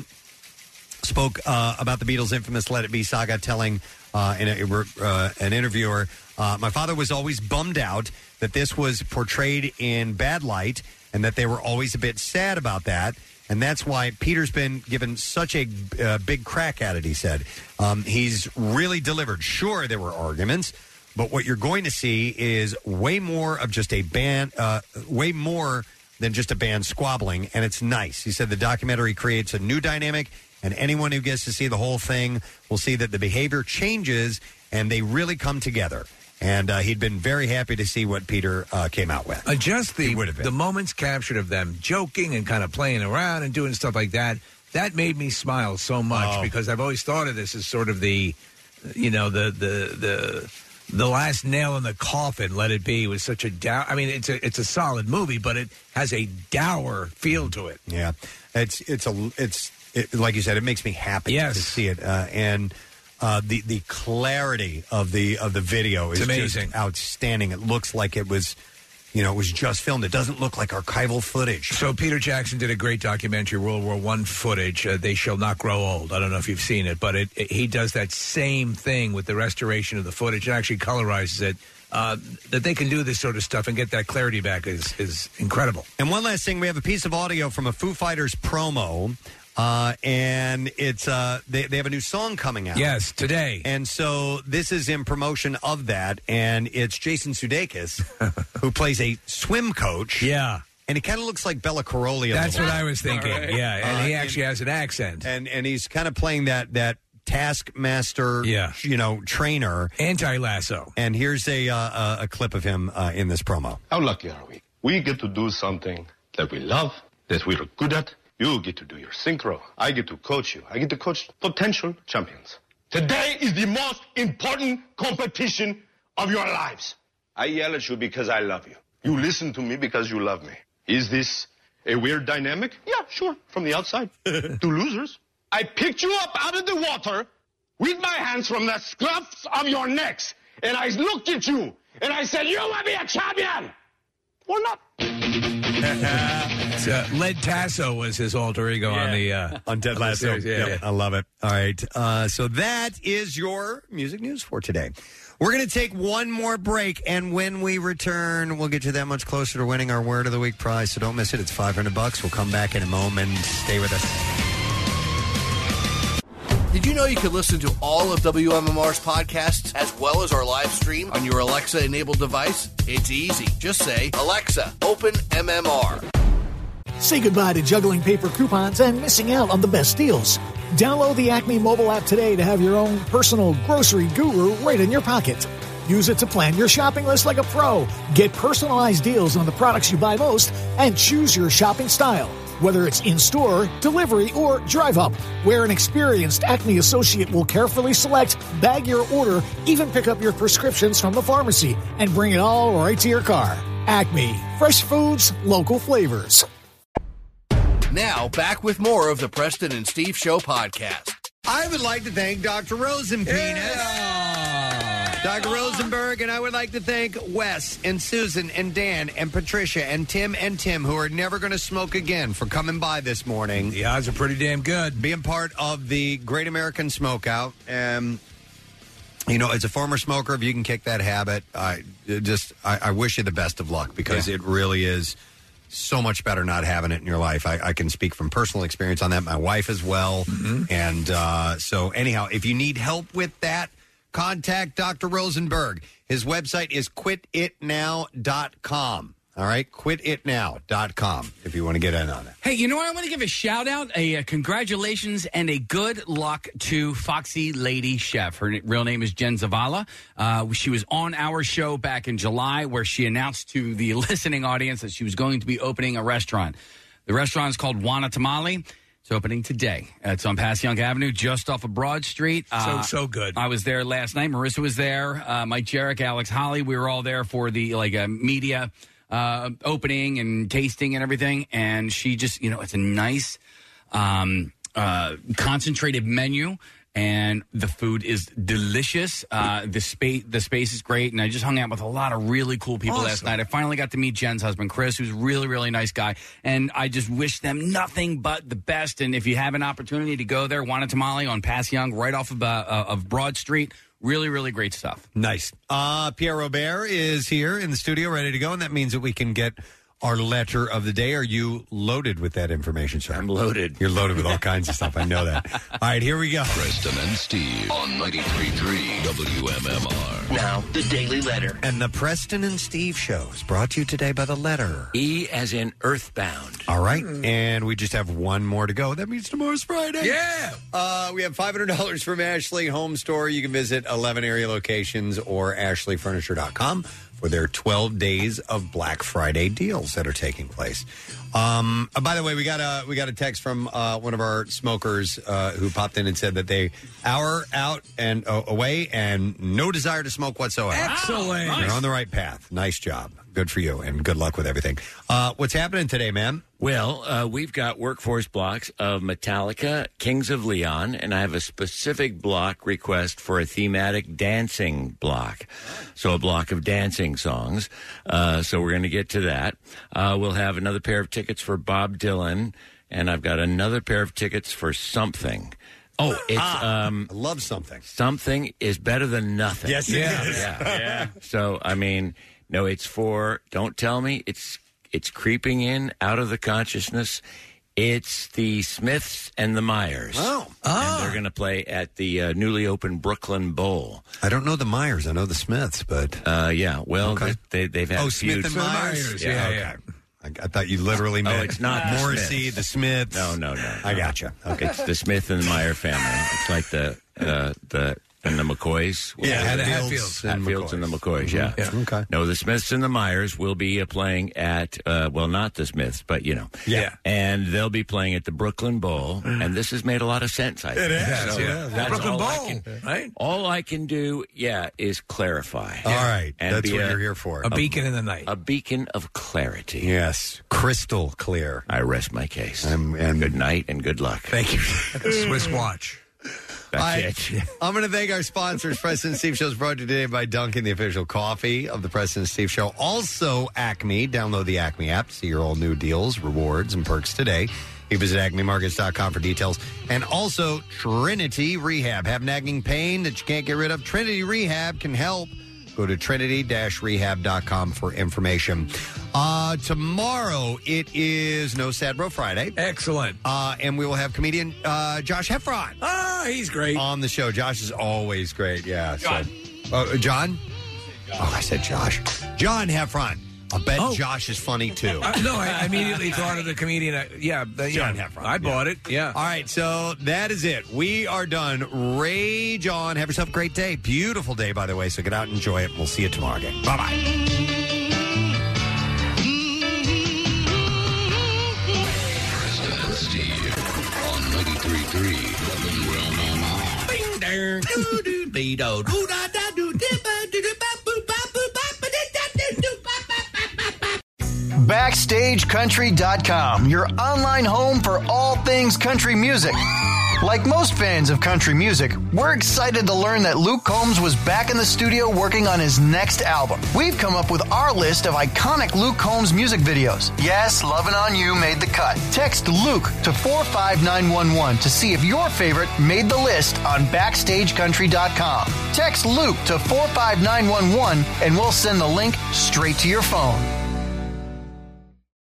[SPEAKER 3] spoke uh, about the Beatles' infamous Let It Be saga, telling uh, in a, uh, an interviewer, uh, my father was always bummed out that this was portrayed in bad light and that they were always a bit sad about that. And that's why Peter's been given such a uh, big crack at it, he said. Um, he's really delivered. Sure, there were arguments, but what you're going to see is way more of just a band, uh, way more than just a band squabbling, and it's nice. He said the documentary creates a new dynamic, and anyone who gets to see the whole thing will see that the behavior changes, and they really come together. And uh, he'd been very happy to see what Peter uh, came out with.
[SPEAKER 5] Uh, just the
[SPEAKER 3] He would have been.
[SPEAKER 5] the moments captured of them joking and kind of playing around and doing stuff like that, that made me smile so much
[SPEAKER 3] Oh.
[SPEAKER 5] because I've always thought of this as sort of the, you know, the the the the last nail in the coffin. Let It Be was such a dour. I mean, it's a it's a solid movie, but it has a dour feel to it.
[SPEAKER 3] Yeah, it's it's a it's it, like you said, it makes me happy
[SPEAKER 5] Yes.
[SPEAKER 3] to see it, uh, and uh, the the clarity of the of the video is
[SPEAKER 5] It's amazing.
[SPEAKER 3] just outstanding. It looks like it was, you know, it was just filmed. It doesn't look like archival footage.
[SPEAKER 5] So Peter Jackson did a great documentary, World War One footage. Uh, they Shall Not Grow Old. I don't know if you've seen it, but it, it, he does that same thing with the restoration of the footage and actually colorizes it. Uh, that they can do this sort of stuff and get that clarity back is is incredible.
[SPEAKER 3] And one last thing, we have a piece of audio from a Foo Fighters promo. Uh, and it's uh, they, they have a new song coming out.
[SPEAKER 5] Yes, today.
[SPEAKER 3] And so this is in promotion of that, and it's Jason Sudeikis, who plays a swim coach.
[SPEAKER 5] Yeah.
[SPEAKER 3] And he kind of looks like Bella Caroli. a
[SPEAKER 5] That's
[SPEAKER 3] little
[SPEAKER 5] what
[SPEAKER 3] bit.
[SPEAKER 5] I was thinking.
[SPEAKER 3] All right.
[SPEAKER 5] Yeah, and
[SPEAKER 3] Uh,
[SPEAKER 5] he actually has an accent.
[SPEAKER 3] And and he's kind of playing that that taskmaster,
[SPEAKER 5] Yeah.
[SPEAKER 3] you know, trainer.
[SPEAKER 5] Anti-Lasso.
[SPEAKER 3] And here's a uh, a, a clip of him uh, in this promo.
[SPEAKER 10] How lucky are we? We get to do something that we love, that we're good at. You get to do your synchro. I get to coach you. I get to coach potential champions. Today is the most important competition of your lives. I yell at you because I love you. You listen to me because you love me. Is this a weird dynamic? Yeah, sure, from the outside. Two losers. I picked you up out of the water with my hands from the scruffs of your necks, and I looked at you, and I said, you will be a champion or not.
[SPEAKER 5] It's, uh, Led Tasso was his alter ego on the uh,
[SPEAKER 3] on Ted
[SPEAKER 5] on the
[SPEAKER 3] Lasso.
[SPEAKER 5] series. Yeah,
[SPEAKER 3] Yep,
[SPEAKER 5] yeah.
[SPEAKER 3] I love it. All right. Uh, so that is your music news for today. We're going to take one more break, and when we return, we'll get you that much closer to winning our Word of the Week prize. So don't miss it. It's five hundred bucks. We'll come back in a moment. Stay with us.
[SPEAKER 9] Did you know you could listen to all of W M M R's podcasts as well as our live stream on your Alexa-enabled device? It's easy. Just say, Alexa, open M M R.
[SPEAKER 19] Say goodbye to juggling paper coupons and missing out on the best deals. Download the Acme mobile app today to have your own personal grocery guru right in your pocket. Use it to plan your shopping list like a pro. Get personalized deals on the products you buy most and choose your shopping style. Whether it's in-store, delivery, or drive-up, where an experienced Acme associate will carefully select, bag your order, even pick up your prescriptions from the pharmacy, and bring it all right to your car. Acme. Fresh foods, local flavors.
[SPEAKER 9] Now, back with more of the Preston and Steve Show podcast.
[SPEAKER 3] I would like to thank Doctor Rosenpenis. Doctor Rosenberg, and I would like to thank Wes and Susan and Dan and Patricia and Tim and Tim, who are never going to smoke again, for coming by this morning.
[SPEAKER 5] The odds are pretty damn good.
[SPEAKER 3] Being part of the Great American Smokeout. Um, you know, as a former smoker, if you can kick that habit, I just I, I wish you the best of luck, because
[SPEAKER 5] Yeah.
[SPEAKER 3] it really is so much better not having it in your life. I, I can speak from personal experience on that. My wife as well. And uh, so anyhow, if you need help with that, contact Doctor Rosenberg. His website is quit it now dot com. All right, quit it now dot com if you want to get in on it.
[SPEAKER 6] Hey, you know what? I want to give a shout out, a, uh congratulations, and a good luck to Foxy Lady Chef. Her n- real name is Jen Zavala. Uh, she was on our show back in July, where she announced to the listening audience that she was going to be opening a restaurant. The restaurant is called Wana Tamale. It's opening today. Uh, It's on Passyunk Avenue, just off of Broad Street.
[SPEAKER 5] So, so good.
[SPEAKER 6] I was there last night. Marissa was there. Uh, Mike Jarek, Alex Holly. We were all there for the like uh, media uh, opening and tasting and everything. And she just, you know, it's a nice, um, uh, concentrated menu. And the food is delicious. Uh, the space, the space is great, and I just hung out with a lot of really cool people
[SPEAKER 5] Awesome.
[SPEAKER 6] last night. I finally got to meet Jen's husband, Chris, who's a really, really nice guy, and I just wish them nothing but the best. And if you have an opportunity to go there, Wana Tamale on Passyunk, right off of uh, uh, of Broad Street, really, really great stuff.
[SPEAKER 3] Nice. Uh, Pierre Robert is here in the studio, ready to go, and that means that we can get our letter of the day. Are you loaded with that information, sir? I'm
[SPEAKER 20] loaded.
[SPEAKER 3] You're loaded with all kinds of stuff. I know that. All right, here we go.
[SPEAKER 12] Preston and Steve on ninety-three point three W M M R.
[SPEAKER 20] Now, the Daily Letter.
[SPEAKER 3] And the Preston and Steve Show is brought to you today by the letter
[SPEAKER 20] E as in Earthbound.
[SPEAKER 3] All right, and we just have one more to go. That means tomorrow's Friday.
[SPEAKER 5] Yeah.
[SPEAKER 3] Uh, we have five hundred dollars from Ashley Home Store. You can visit eleven area locations or ashley furniture dot com for their twelve days of Black Friday deals that are taking place. Um, uh, by the way, we got a we got a text from uh, one of our smokers uh, who popped in and said that they hour out and uh, away and no desire to smoke whatsoever.
[SPEAKER 5] Excellent.
[SPEAKER 3] You're on the right path. Nice job. Good for you, and good luck with everything. Uh, what's happening today, man?
[SPEAKER 20] Well, uh, we've got workforce blocks of Metallica, Kings of Leon, and I have a specific block request for a thematic dancing block. So a block of dancing songs. Uh, so we're going to get to that. Uh, we'll have another pair of tickets for Bob Dylan, and I've got another pair of tickets for Something. Oh, it's
[SPEAKER 3] Ah,
[SPEAKER 20] um,
[SPEAKER 3] I love Something.
[SPEAKER 20] Something is better than nothing.
[SPEAKER 3] Yes, it
[SPEAKER 20] yeah,
[SPEAKER 3] is.
[SPEAKER 20] Yeah, yeah. So I mean, no, it's for. Don't tell me it's it's creeping in out of the consciousness. It's the Smiths and the Myers.
[SPEAKER 3] Oh,
[SPEAKER 20] and they're going to play at the uh, newly opened Brooklyn Bowl.
[SPEAKER 3] I don't know the Myers. I know the Smiths, but
[SPEAKER 20] uh, yeah, well,
[SPEAKER 3] Okay.
[SPEAKER 20] they, they've had
[SPEAKER 3] oh,
[SPEAKER 20] feuds.
[SPEAKER 3] Smith and Myers.
[SPEAKER 20] Yeah,
[SPEAKER 3] okay.
[SPEAKER 20] yeah.
[SPEAKER 3] I, I thought you literally meant
[SPEAKER 20] Oh, it's not the
[SPEAKER 3] Morrissey,
[SPEAKER 20] Smiths.
[SPEAKER 3] the Smiths.
[SPEAKER 20] No, no, no.
[SPEAKER 3] I gotcha. Okay.
[SPEAKER 20] It's the Smith and Meyer family. It's like the uh, the and the McCoys.
[SPEAKER 3] Yeah,
[SPEAKER 20] What was it?
[SPEAKER 3] Hatfields and
[SPEAKER 20] Hatfields and the
[SPEAKER 3] McCoys.
[SPEAKER 20] McCoys. Yeah.
[SPEAKER 3] Mhm. Yeah. Okay.
[SPEAKER 20] No, the Smiths and the Myers will be uh, playing at uh, well, not the Smiths, but you know.
[SPEAKER 3] Yeah.
[SPEAKER 20] And they'll be playing at the Brooklyn Bowl, and this has made a lot of sense. I think.
[SPEAKER 3] It has,
[SPEAKER 20] So
[SPEAKER 3] yeah.
[SPEAKER 20] that's
[SPEAKER 5] Brooklyn
[SPEAKER 20] all I
[SPEAKER 5] Bowl,
[SPEAKER 20] can-
[SPEAKER 5] right?
[SPEAKER 20] All I can do, yeah, is clarify.
[SPEAKER 3] All right.
[SPEAKER 20] And
[SPEAKER 3] That's
[SPEAKER 20] be
[SPEAKER 3] what
[SPEAKER 20] a-
[SPEAKER 3] you're here for.
[SPEAKER 5] A beacon in the night.
[SPEAKER 20] A beacon of clarity.
[SPEAKER 3] Yes. Crystal clear.
[SPEAKER 20] I rest my case.
[SPEAKER 3] Um, and
[SPEAKER 20] Good night and good luck.
[SPEAKER 3] Thank you.
[SPEAKER 5] Like a Swiss watch.
[SPEAKER 3] All right. I'm going to thank our sponsors. President Steve Show is brought to you today by Dunkin', the official coffee of the President Steve Show. Also, Acme. Download the Acme app to see your all new deals, rewards, and perks today. You visit acme markets dot com for details. And also, Trinity Rehab. Have nagging pain that you can't get rid of? Trinity Rehab can help. Go to trinity dash rehab dot com for information. Uh, tomorrow, it is No Sad Bro Friday.
[SPEAKER 5] Excellent.
[SPEAKER 3] Uh, and we will have comedian uh, Josh Heffron.
[SPEAKER 5] Ah, he's great.
[SPEAKER 3] On the show. Josh is always great, yeah.
[SPEAKER 5] John.
[SPEAKER 3] So, uh, John? Oh, I said Josh. John Heffron. I bet
[SPEAKER 5] Oh.
[SPEAKER 3] Josh is funny, too.
[SPEAKER 5] Uh, no, I immediately thought of the comedian. Uh, yeah, the,
[SPEAKER 3] John
[SPEAKER 5] yeah,
[SPEAKER 3] Heffron.
[SPEAKER 5] I bought
[SPEAKER 3] Yeah.
[SPEAKER 5] it. Yeah.
[SPEAKER 3] All right, so that is it. We are done. Rage on. Have yourself a great day. Beautiful day, by the way, so get out and enjoy it. We'll see you tomorrow again. Bye-bye.
[SPEAKER 12] Steve on ninety-three point three W M M R.
[SPEAKER 18] Bing there. Doo doo be do. Doo da da doo dip ba doo doo ba boo ba boo ba ba da da doo doo ba ba ba ba.
[SPEAKER 14] Backstage Country dot com, your online home for all things country music. Like most fans of country music, we're excited to learn that Luke Combs was back in the studio working on his next album. We've come up with our list of iconic Luke Combs music videos. Yes, Lovin' On You made the cut. Text Luke to four five nine one one to see if your favorite made the list on Backstage Country dot com. Text Luke to four five nine one one and we'll send the link straight to your phone.